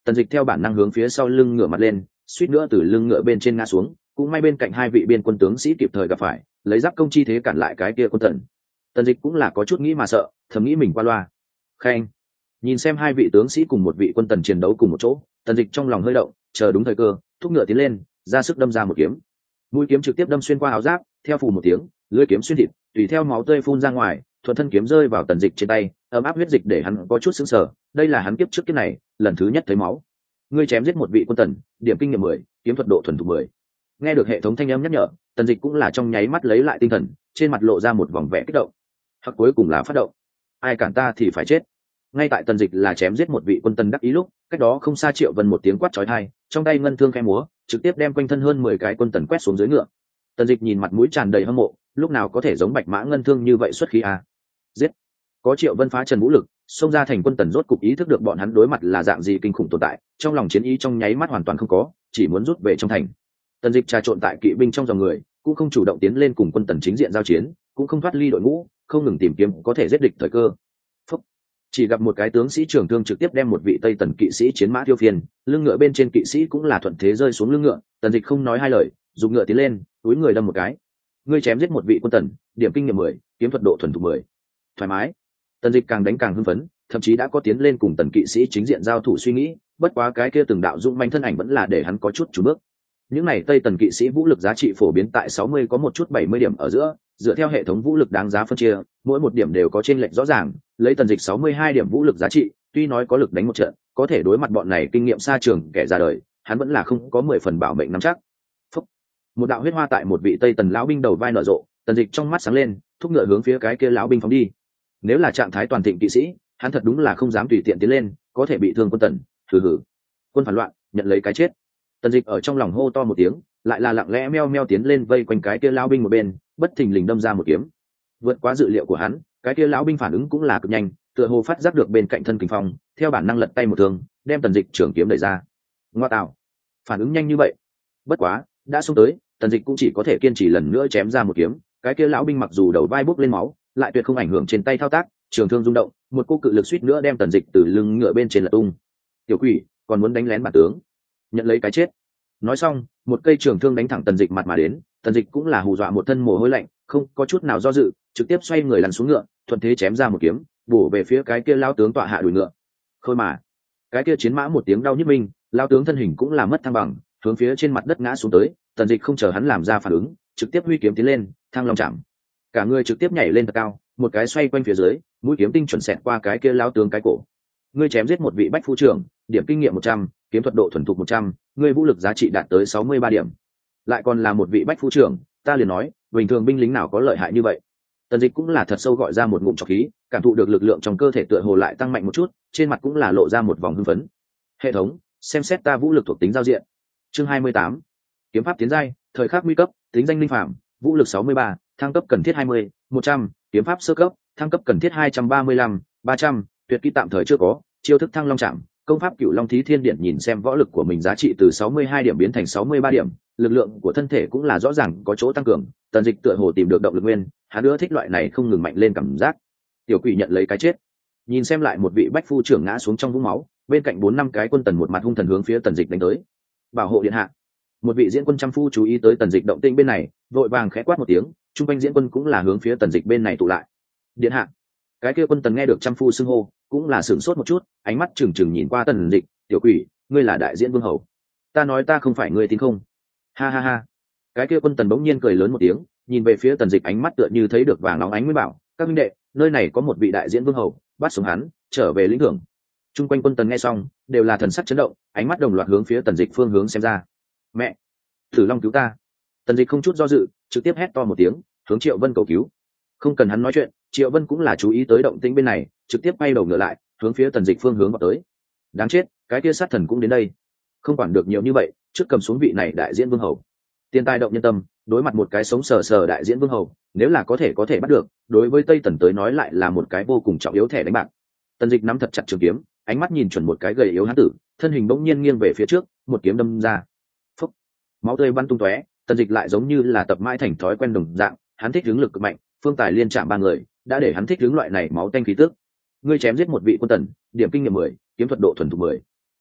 Tần Dịch theo bản năng hướng phía sau lưng ngửa mặt lên, suýt nữa từ lưng ngựa bên trên ngã xuống, cũng may bên cạnh hai vị biên quân tướng sĩ kịp thời gặp phải, lấy giáp công chi thế cản lại cái kia quân tần. Tần Dịch cũng là có chút nghĩ mà sợ, thầm nghĩ mình qua loa. Khen. Nhìn xem hai vị tướng sĩ cùng một vị quân tần chiến đấu cùng một chỗ, Tần Dịch trong lòng hơi động, chờ đúng thời cơ, thúc ngựa tiến lên, ra sức đâm ra một kiếm. Mũi kiếm trực tiếp đâm xuyên qua áo giáp, theo phù một tiếng, lưỡi kiếm xuyên thịt, tùy theo máu tươi phun ra ngoài, thuận thân kiếm rơi vào Tần Dịch trên tay, ấm áp huyết dịch để hắn có chút sững sờ, đây là hắn kiếp trước kiếp này, lần thứ nhất thấy máu. Ngươi chém giết một vị quân tần, điểm kinh nghiệm mười, kiếm thuật độ thuần thục mười. Nghe được hệ thống thanh âm nhắc nhở, Tần Dịch cũng là trong nháy mắt lấy lại tinh thần, trên mặt lộ ra một vòng vẻ kích động. Hoặc cuối cùng là phát động. Ai cản ta thì phải chết. Ngay tại Tần Dịch là chém giết một vị quân tần đắc ý lúc, cách đó không xa Triệu Vân một tiếng quát chói tai, trong tay ngân thương khẽ múa, trực tiếp đem quanh thân hơn mười cái quân tần quét xuống dưới ngựa. Tần Dịch nhìn mặt mũi tràn đầy hâm mộ, lúc nào có thể giống Bạch Mã ngân thương như vậy xuất khí à? Giết! Có Triệu Vân phá trần vũ lực, xông ra thành quân tần rốt cục ý thức được bọn hắn đối mặt là dạng gì kinh khủng tồn tại, trong lòng chiến ý trong nháy mắt hoàn toàn không có, chỉ muốn rút về trong thành. Tần Dịch trà trộn tại kỵ binh trong dòng người, cũng không chủ động tiến lên cùng quân tần chính diện giao chiến, cũng không thoát ly đội ngũ, không ngừng tìm kiếm có thể giết địch thời cơ. Phúc. Chỉ gặp một cái tướng sĩ trưởng thương trực tiếp đem một vị Tây Tần kỵ sĩ chiến mã tiêu phiền, lưng ngựa bên trên kỵ sĩ cũng là thuận thế rơi xuống lưng ngựa, Tần Dịch không nói hai lời, dùng ngựa tiến lên, túi người đâm một cái. Ngươi chém giết một vị quân tần, điểm kinh nghiệm mười, kiếm thuật độ thuần thục mười. Thoải mái. Tần Dịch càng đánh càng hưng phấn, thậm chí đã có tiến lên cùng tần kỵ sĩ chính diện giao thủ suy nghĩ, bất quá cái kia từng đạo dũng manh thân ảnh vẫn là để hắn có chút chùn bước. Những này Tây Tần kỵ sĩ vũ lực giá trị phổ biến tại sáu mươi có một chút bảy mươi điểm ở giữa, dựa theo hệ thống vũ lực đáng giá phân chia, mỗi một điểm đều có chênh lệch rõ ràng, lấy Tần Dịch sáu mươi hai điểm vũ lực giá trị, tuy nói có lực đánh một trận, có thể đối mặt bọn này kinh nghiệm xa trường kẻ ra đời, hắn vẫn là không có mười phần bảo mệnh nắm chắc. Phúc. Một đạo huyết hoa tại một vị Tây Tần lão binh đầu vai nở rộ, Tần Dịch trong mắt sáng lên, thúc ngựa hướng phía cái kia lão binh phóng đi. Nếu là trạng thái toàn thịnh kỵ sĩ, hắn thật đúng là không dám tùy tiện tiến lên, có thể bị thương quân tần. Hừ hừ, quân phản loạn, nhận lấy cái chết. Tần Dịch ở trong lòng hô to một tiếng, lại là lặng lẽ meo meo tiến lên vây quanh cái kia lão binh một bên, bất thình lình đâm ra một kiếm. Vượt quá dự liệu của hắn, cái kia lão binh phản ứng cũng là cực nhanh, tựa hồ phát giác được bên cạnh thân kình phong, theo bản năng lật tay một thương, đem Tần Dịch trưởng kiếm đẩy ra. Ngoa tạo, phản ứng nhanh như vậy. Bất quá, đã xông tới, Tần Dịch cũng chỉ có thể kiên trì lần nữa chém ra một kiếm. Cái kia lão binh mặc dù đầu vai bốc lên máu, lại tuyệt không ảnh hưởng trên tay thao tác, trường thương rung động, một cô cự lực suýt nữa đem Tần Dịch từ lưng ngựa bên trên lật tung. Tiểu quỷ, còn muốn đánh lén bản tướng, nhận lấy cái chết. Nói xong, một cây trường thương đánh thẳng Tần Dịch mặt mà đến, Tần Dịch cũng là hù dọa một thân mồ hôi lạnh, không có chút nào do dự, trực tiếp xoay người lăn xuống ngựa, thuận thế chém ra một kiếm, bổ về phía cái kia lão tướng tọa hạ đuổi ngựa. Khôi mà, cái kia chiến mã một tiếng đau nhức minh, lão tướng thân hình cũng là mất thăng bằng, hướng phía trên mặt đất ngã xuống tới. Tần Dịch không chờ hắn làm ra phản ứng, trực tiếp huy kiếm tiến lên, thăng long chạm, cả người trực tiếp nhảy lên thật cao, một cái xoay quanh phía dưới, mũi kiếm tinh chuẩn xẹt qua cái kia lão tướng cái cổ. Ngươi chém giết một vị bách phu trưởng, điểm kinh nghiệm một trăm, kiếm thuật độ thuần thục một trăm, ngươi vũ lực giá trị đạt tới sáu mươi ba điểm. Lại còn là một vị bách phu trưởng, ta liền nói, bình thường binh lính nào có lợi hại như vậy. Tần Dịch cũng là thật sâu gọi ra một ngụm trọc khí, cảm thụ được lực lượng trong cơ thể tựa hồ lại tăng mạnh một chút, trên mặt cũng là lộ ra một vòng hưng phấn. Hệ thống, xem xét ta vũ lực thuộc tính giao diện. Chương hai mươi tám, kiếm pháp tiến giai, thời khắc nguy cấp, tính danh linh phạm, vũ lực sáu mươi ba, thăng cấp cần thiết hai mươi, một trăm, kiếm pháp sơ cấp, thăng cấp cần thiết hai trăm ba mươi lăm, ba trăm, tuyệt kỹ tạm thời chưa có, chiêu thức thăng long chạm, công pháp Cửu Long Thí Thiên Điện, nhìn xem võ lực của mình giá trị từ sáu mươi hai điểm biến thành sáu mươi ba điểm, lực lượng của thân thể cũng là rõ ràng có chỗ tăng cường, Tần Dịch tựa hồ tìm được động lực nguyên, hắn ưa thích loại này không ngừng mạnh lên cảm giác. Tiểu quỷ nhận lấy cái chết. Nhìn xem lại một vị bách phu trưởng ngã xuống trong vũng máu, bên cạnh bốn năm cái quân tần một mặt hung thần hướng phía Tần Dịch đánh tới. Bảo hộ điện hạ. Một vị diễn quân trăm phu chú ý tới Tần Dịch động tĩnh bên này, vội vàng khẽ quát một tiếng, trung quanh diễn quân cũng là hướng phía Tần Dịch bên này tụ lại. Điện hạ. Cái kia quân tần nghe được trăm phu xưng hô, cũng là sửng sốt một chút, ánh mắt trừng trừng nhìn qua Tần Dịch, tiểu quỷ, ngươi là đại diễn vương hầu. Ta nói ta không phải ngươi tin không? Ha ha ha. Cái kia quân tần bỗng nhiên cười lớn một tiếng, nhìn về phía Tần Dịch, ánh mắt tựa như thấy được vàng óng ánh mới bảo, các minh đệ, nơi này có một vị đại diễn vương hầu, bắt sống hắn, trở về lĩnh thưởng. Trung quanh quân tần nghe xong, đều là thần sắc chấn động, ánh mắt đồng loạt hướng phía Tần Dịch phương hướng xem ra. Mẹ, Tử Long cứu ta! Tần Dịch không chút do dự, trực tiếp hét to một tiếng, hướng Triệu Vân cầu cứu. Không cần hắn nói chuyện, Triệu Vân cũng là chú ý tới động tĩnh bên này, trực tiếp bay đầu ngựa lại, hướng phía Tần Dịch phương hướng vào tới. Đáng chết, cái kia sát thần cũng đến đây. Không quản được nhiều như vậy, trước cầm xuống vị này đại diễn vương hầu. Tiên tai động nhân tâm, đối mặt một cái sống sờ sờ đại diễn vương hầu, nếu là có thể có thể bắt được, đối với Tây Tần tới nói lại là một cái vô cùng trọng yếu thẻ đánh bạc. Tần Dịch nắm thật chặt trường kiếm, ánh mắt nhìn chuẩn một cái gầy yếu hán tử, thân hình bỗng nhiên nghiêng về phía trước, một kiếm đâm ra. Phúc, máu tươi bắn tung tóe. Tần Dịch lại giống như là tập mãi thành thói quen đồng dạng, hắn thích hướng lực cực mạnh, phương tài liên chạm ba người, đã để hắn thích hướng loại này máu tanh khí tức. Ngươi chém giết một vị quân tần, điểm kinh nghiệm mười, kiếm thuật độ thuần thục mười.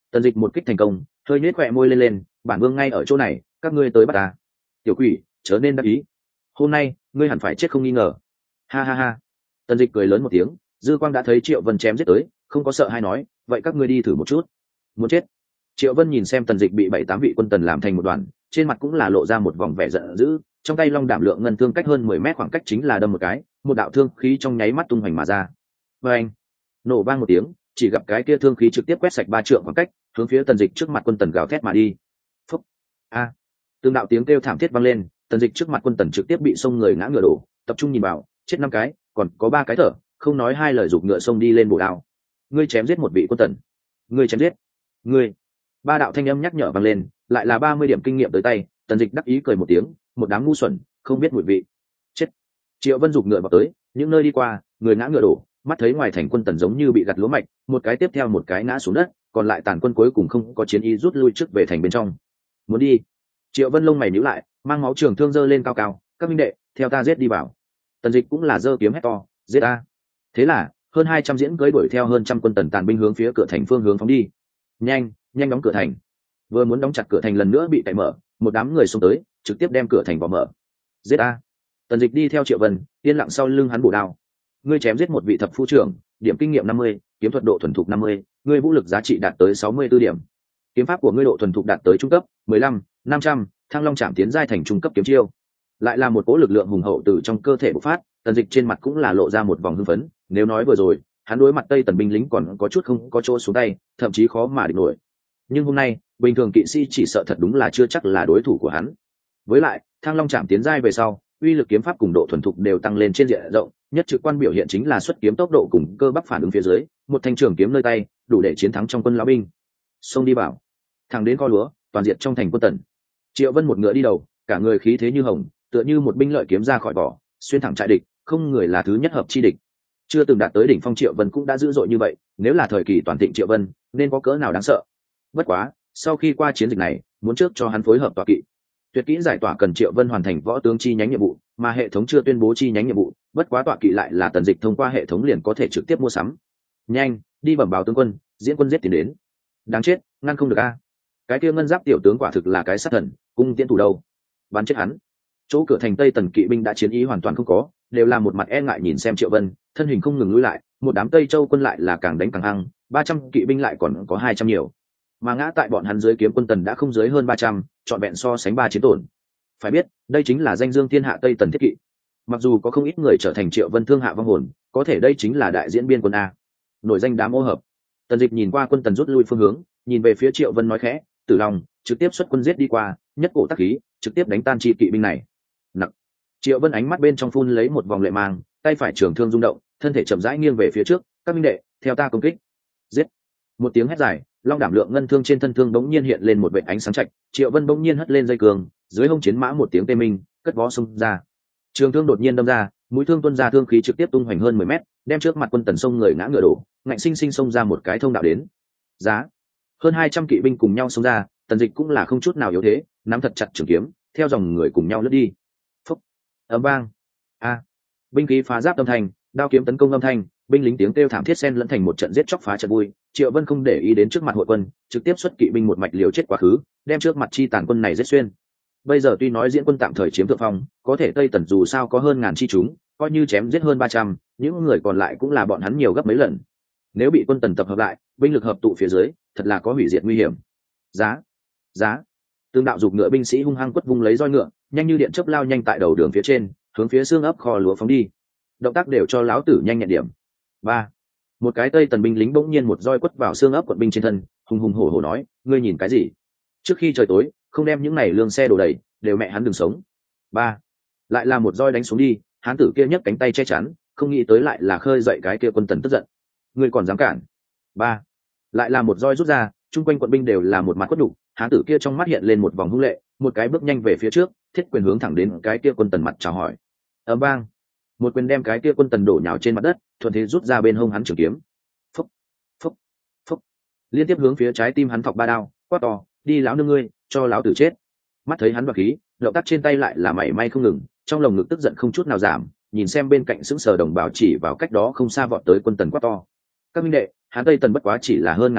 Tần Dịch một kích thành công, hơi nhếch khóe môi lên lên, bản vương ngay ở chỗ này, các ngươi tới bắt ta. Tiểu quỷ, chớ nên đắc ý. Hôm nay, ngươi hẳn phải chết không nghi ngờ. Ha ha ha. Tần Dịch cười lớn một tiếng, dư quang đã thấy Triệu Vân chém giết tới, không có sợ hay nói, vậy các ngươi đi thử một chút. Muốn chết. Triệu Vân nhìn xem Tần Dịch bị bảy tám vị quân tần làm thành một đoàn, trên mặt cũng là lộ ra một vòng vẻ giận dữ, trong tay long đảm lượng ngân thương cách hơn mười mét khoảng cách chính là đâm một cái, một đạo thương khí trong nháy mắt tung hoành mà ra. Và anh, nổ vang một tiếng, chỉ gặp cái kia thương khí trực tiếp quét sạch ba trượng khoảng cách, hướng phía Tần Dịch trước mặt quân tần gào thét mà đi. Phúc. A. Từng đạo tiếng kêu thảm thiết vang lên, Tần Dịch trước mặt quân tần trực tiếp bị xông người ngã ngựa đổ, tập trung nhìn vào, chết năm cái, còn có ba cái thở, không nói hai lời giục ngựa xông đi lên bổ đao. Ngươi chém giết một vị quân tần. Ngươi chém giết. Ngươi. Ba đạo thanh âm nhắc nhở vang lên, lại là ba mươi điểm kinh nghiệm tới tay. Tần Dịch đắc ý cười một tiếng, một đám ngu xuẩn, không biết mùi vị. Chết. Triệu Vân giục ngựa vào tới, những nơi đi qua, người ngã ngựa đổ, mắt thấy ngoài thành quân tần giống như bị gặt lúa mạch, một cái tiếp theo một cái ngã xuống đất, còn lại tàn quân cuối cùng không có chiến ý rút lui trước về thành bên trong. Muốn đi. Triệu Vân lông mày nhíu lại, mang máu trường thương giơ lên cao cao, các minh đệ, theo ta giết đi vào. Tần Dịch cũng là giơ kiếm hét to, giết ta. Thế là, hơn hai trăm diễn cưỡi đuổi theo hơn trăm quân tần tàn binh hướng phía cửa thành phương hướng phóng đi. Nhanh, nhanh đóng cửa thành. Vừa muốn đóng chặt cửa thành lần nữa bị cậy mở, một đám người xông tới, trực tiếp đem cửa thành vào mở. Giết ta. Tần Dịch đi theo Triệu Vân, yên lặng sau lưng hắn bổ đao. Ngươi chém giết một vị thập phu trưởng, điểm kinh nghiệm năm mươi, kiếm thuật độ thuần thục năm mươi, ngươi vũ lực giá trị đạt tới sáu mươi tư điểm. Kiếm pháp của ngươi độ thuần thục đạt tới trung cấp, mười lăm, năm trăm, Thăng Long Chạm tiến giai thành trung cấp kiếm chiêu. Lại là một cỗ lực lượng hùng hậu từ trong cơ thể bộc phát, Tần Dịch trên mặt cũng là lộ ra một vòng hưng phấn, nếu nói vừa rồi, hắn đối mặt Tây Tần binh lính còn có chút không có chỗ xuống tay, thậm chí khó mà địch nổi. Nhưng hôm nay, bình thường kỵ sĩ chỉ sợ thật đúng là chưa chắc là đối thủ của hắn. Với lại, Thăng Long Chạm tiến giai về sau, uy lực kiếm pháp cùng độ thuần thục đều tăng lên trên diện rộng, nhất trực quan biểu hiện chính là xuất kiếm tốc độ cùng cơ bắp phản ứng phía dưới, một thanh trường kiếm nơi tay, đủ để chiến thắng trong quân lão binh. Xông đi bảo, thẳng đến kho lúa, toàn diện trong thành quân Tần. Triệu Vân một ngựa đi đầu, cả người khí thế như hồng, tựa như một binh lợi kiếm ra khỏi vỏ, xuyên thẳng trại địch, không người là thứ nhất hợp chi địch. Chưa từng đạt tới đỉnh phong Triệu Vân cũng đã dữ dội như vậy, nếu là thời kỳ toàn thịnh Triệu Vân, nên có cỡ nào đáng sợ. Bất quá, sau khi qua chiến dịch này, muốn trước cho hắn phối hợp tọa kỵ. Tuyệt kỹ giải tỏa cần Triệu Vân hoàn thành võ tướng chi nhánh nhiệm vụ, mà hệ thống chưa tuyên bố chi nhánh nhiệm vụ, bất quá tọa kỵ lại là Tần Dịch thông qua hệ thống liền có thể trực tiếp mua sắm. Nhanh, đi bẩm báo tướng quân, diễn quân giết tiền đến. Đáng chết, ngăn không được a. Cái kia ngân giáp tiểu tướng quả thực là cái sát thần, cung tiễn thủ đâu. Bắn chết hắn. Chỗ cửa thành Tây Tần kỵ binh đã chiến ý hoàn toàn không có, đều là một mặt e ngại nhìn xem Triệu Vân, thân hình không ngừng lùi lại, một đám Tây Châu quân lại là càng đánh càng hăng, ba trăm kỵ binh lại còn có hai trăm nhiều. Mà ngã tại bọn hắn dưới kiếm quân Tần đã không dưới hơn ba trăm, trọn vẹn so sánh ba chiến tổn. Phải biết, đây chính là danh dương thiên hạ Tây Tần thiết kỵ. Mặc dù có không ít người trở thành Triệu Vân thương hạ vong hồn, có thể đây chính là đại diễn biên quân a. Nổi danh đám ô hợp. Tần Dịch nhìn qua quân Tần rút lui phương hướng, nhìn về phía Triệu Vân nói khẽ, Tử Long, trực tiếp xuất quân giết đi qua, nhất cổ tác khí, trực tiếp đánh tan chi kỵ binh này. Nặc. Triệu Vân ánh mắt bên trong phun lấy một vòng lệ mang, tay phải trường thương rung động, thân thể chậm rãi nghiêng về phía trước, các minh đệ, theo ta công kích. Giết. Một tiếng hét dài, long đảm lượng ngân thương trên thân thương bỗng nhiên hiện lên một vệt ánh sáng chạch, Triệu Vân bỗng nhiên hất lên dây cường, dưới hông chiến mã một tiếng tê minh, cất vó xông ra. Trường thương đột nhiên đâm ra, mũi thương tuôn ra thương khí trực tiếp tung hoành hơn mười mét, đem trước mặt quân Tần sông người ngã ngựa đổ, ngạnh sinh sinh xông ra một cái thông đạo đến. Giá. Hơn hai trăm kỵ binh cùng nhau xông ra, Tần Dịch cũng là không chút nào yếu thế, nắm thật chặt trường kiếm, theo dòng người cùng nhau lướt đi. Phúc. Ầm vang. A. Binh khí phá giáp âm thanh, đao kiếm tấn công âm thanh, binh lính tiếng kêu thảm thiết xen lẫn thành một trận giết chóc phá trận vui. Triệu Vân không để ý đến trước mặt hội quân, trực tiếp xuất kỵ binh một mạch liều chết quá khứ, đem trước mặt chi tàn quân này giết xuyên. Bây giờ tuy nói diễn quân tạm thời chiếm thượng phong, có thể Tây Tần dù sao có hơn ngàn chi chúng, coi như chém giết hơn ba trăm, những người còn lại cũng là bọn hắn nhiều gấp mấy lần. Nếu bị quân Tần tập hợp lại, binh lực hợp tụ phía dưới, thật là có hủy diệt nguy hiểm. Giá, giá. Tương đạo dục ngựa binh sĩ hung hăng quất vung lấy roi ngựa, nhanh như điện chớp lao nhanh tại đầu đường phía trên, hướng phía xương ấp kho lúa phóng đi. Động tác đều cho láo tử nhanh nhẹn điểm. Ba. Một cái Tây Tần binh lính bỗng nhiên một roi quất vào xương ấp quận binh trên thân, hùng hùng hổ hổ nói, ngươi nhìn cái gì? Trước khi trời tối, không đem những này lương xe đổ đầy, đều mẹ hắn đừng sống. Ba. Lại là một roi đánh xuống đi, hán tử kia nhấc cánh tay che chắn, không nghĩ tới lại là khơi dậy cái kia quân Tần tức giận. Ngươi còn dám cản? Ba. Lại là một roi rút ra, chung quanh quận binh đều là một mặt quất đục, hán tử kia trong mắt hiện lên một vòng hung lệ, một cái bước nhanh về phía trước, thiết quyền hướng thẳng đến cái kia quân Tần mặt chào hỏi. Ầm vang. Một quyền đem cái kia quân Tần đổ nhào trên mặt đất, thuận thế rút ra bên hông hắn trường kiếm. Phúc, phúc, phúc. Liên tiếp hướng phía trái tim hắn thọc ba đao, quát to, đi lão nương ngươi, cho lão tử chết. Mắt thấy hắn đoạt khí, động tác trên tay lại là mảy may không ngừng, trong lồng ngực tức giận không chút nào giảm, nhìn xem bên cạnh sững sờ đồng bào chỉ vào cách đó không xa vọt tới quân Tần quát to. Các minh đệ, hắn Tây Tần bất quá chỉ là hơn ngàn người,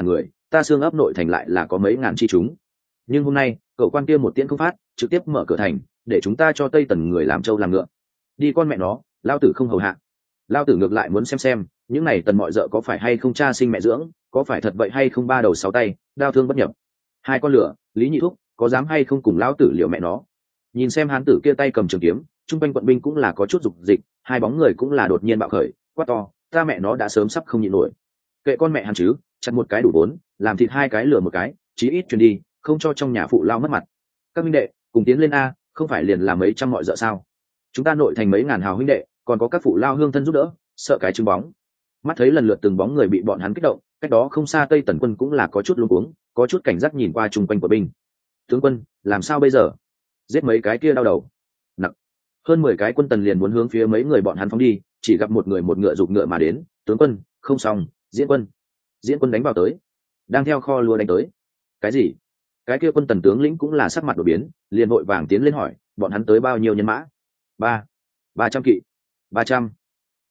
ta xương ấp nội thành lại là có mấy ngàn chi chúng. Nhưng hôm nay cậu quan kia một tiễn không phát, trực tiếp mở cửa thành, để chúng ta cho Tây Tần người làm trâu làm ngựa. Đi con mẹ nó, lao tử không hầu hạ. Lao tử ngược lại muốn xem xem những này tần mọi dợ có phải hay không cha sinh mẹ dưỡng, có phải thật vậy hay không ba đầu sáu tay, đao thương bất nhập. Hai con lửa, Lý Nhị Thúc, có dám hay không cùng lão tử liệu mẹ nó. Nhìn xem hán tử kia tay cầm trường kiếm, trung quanh quận binh cũng là có chút dục dịch, hai bóng người cũng là đột nhiên bạo khởi, quát to, ta mẹ nó đã sớm sắp không nhịn nổi. Kệ con mẹ hắn chứ, chặt một cái đủ vốn, làm thịt hai cái lửa một cái, chí ít truyền đi, không cho trong nhà phụ lao mất mặt. Các minh đệ, cùng tiến lên a, không phải liền là mấy trăm mọi dợ sao? Chúng ta nội thành mấy ngàn hào huynh đệ, còn có các phụ lao hương thân giúp đỡ, sợ cái trứng bóng. Mắt thấy lần lượt từng bóng người bị bọn hắn kích động, cách đó không xa Tây Tần quân cũng là có chút luống cuống, có chút cảnh giác nhìn qua chung quanh của binh. Tướng quân, làm sao bây giờ? Giết mấy cái kia đau đầu. Nặng. Hơn mười cái quân tần liền muốn hướng phía mấy người bọn hắn phóng đi, chỉ gặp một người một ngựa giục ngựa mà đến, tướng quân, không xong, diễn quân. Diễn quân đánh vào tới, đang theo kho lúa đánh tới. Cái gì? Cái kia quân tần tướng lĩnh cũng là sắc mặt đổi biến, liền vội vàng tiến lên hỏi, bọn hắn tới bao nhiêu nhân mã? Ba, ba trăm kỵ. Ba trăm.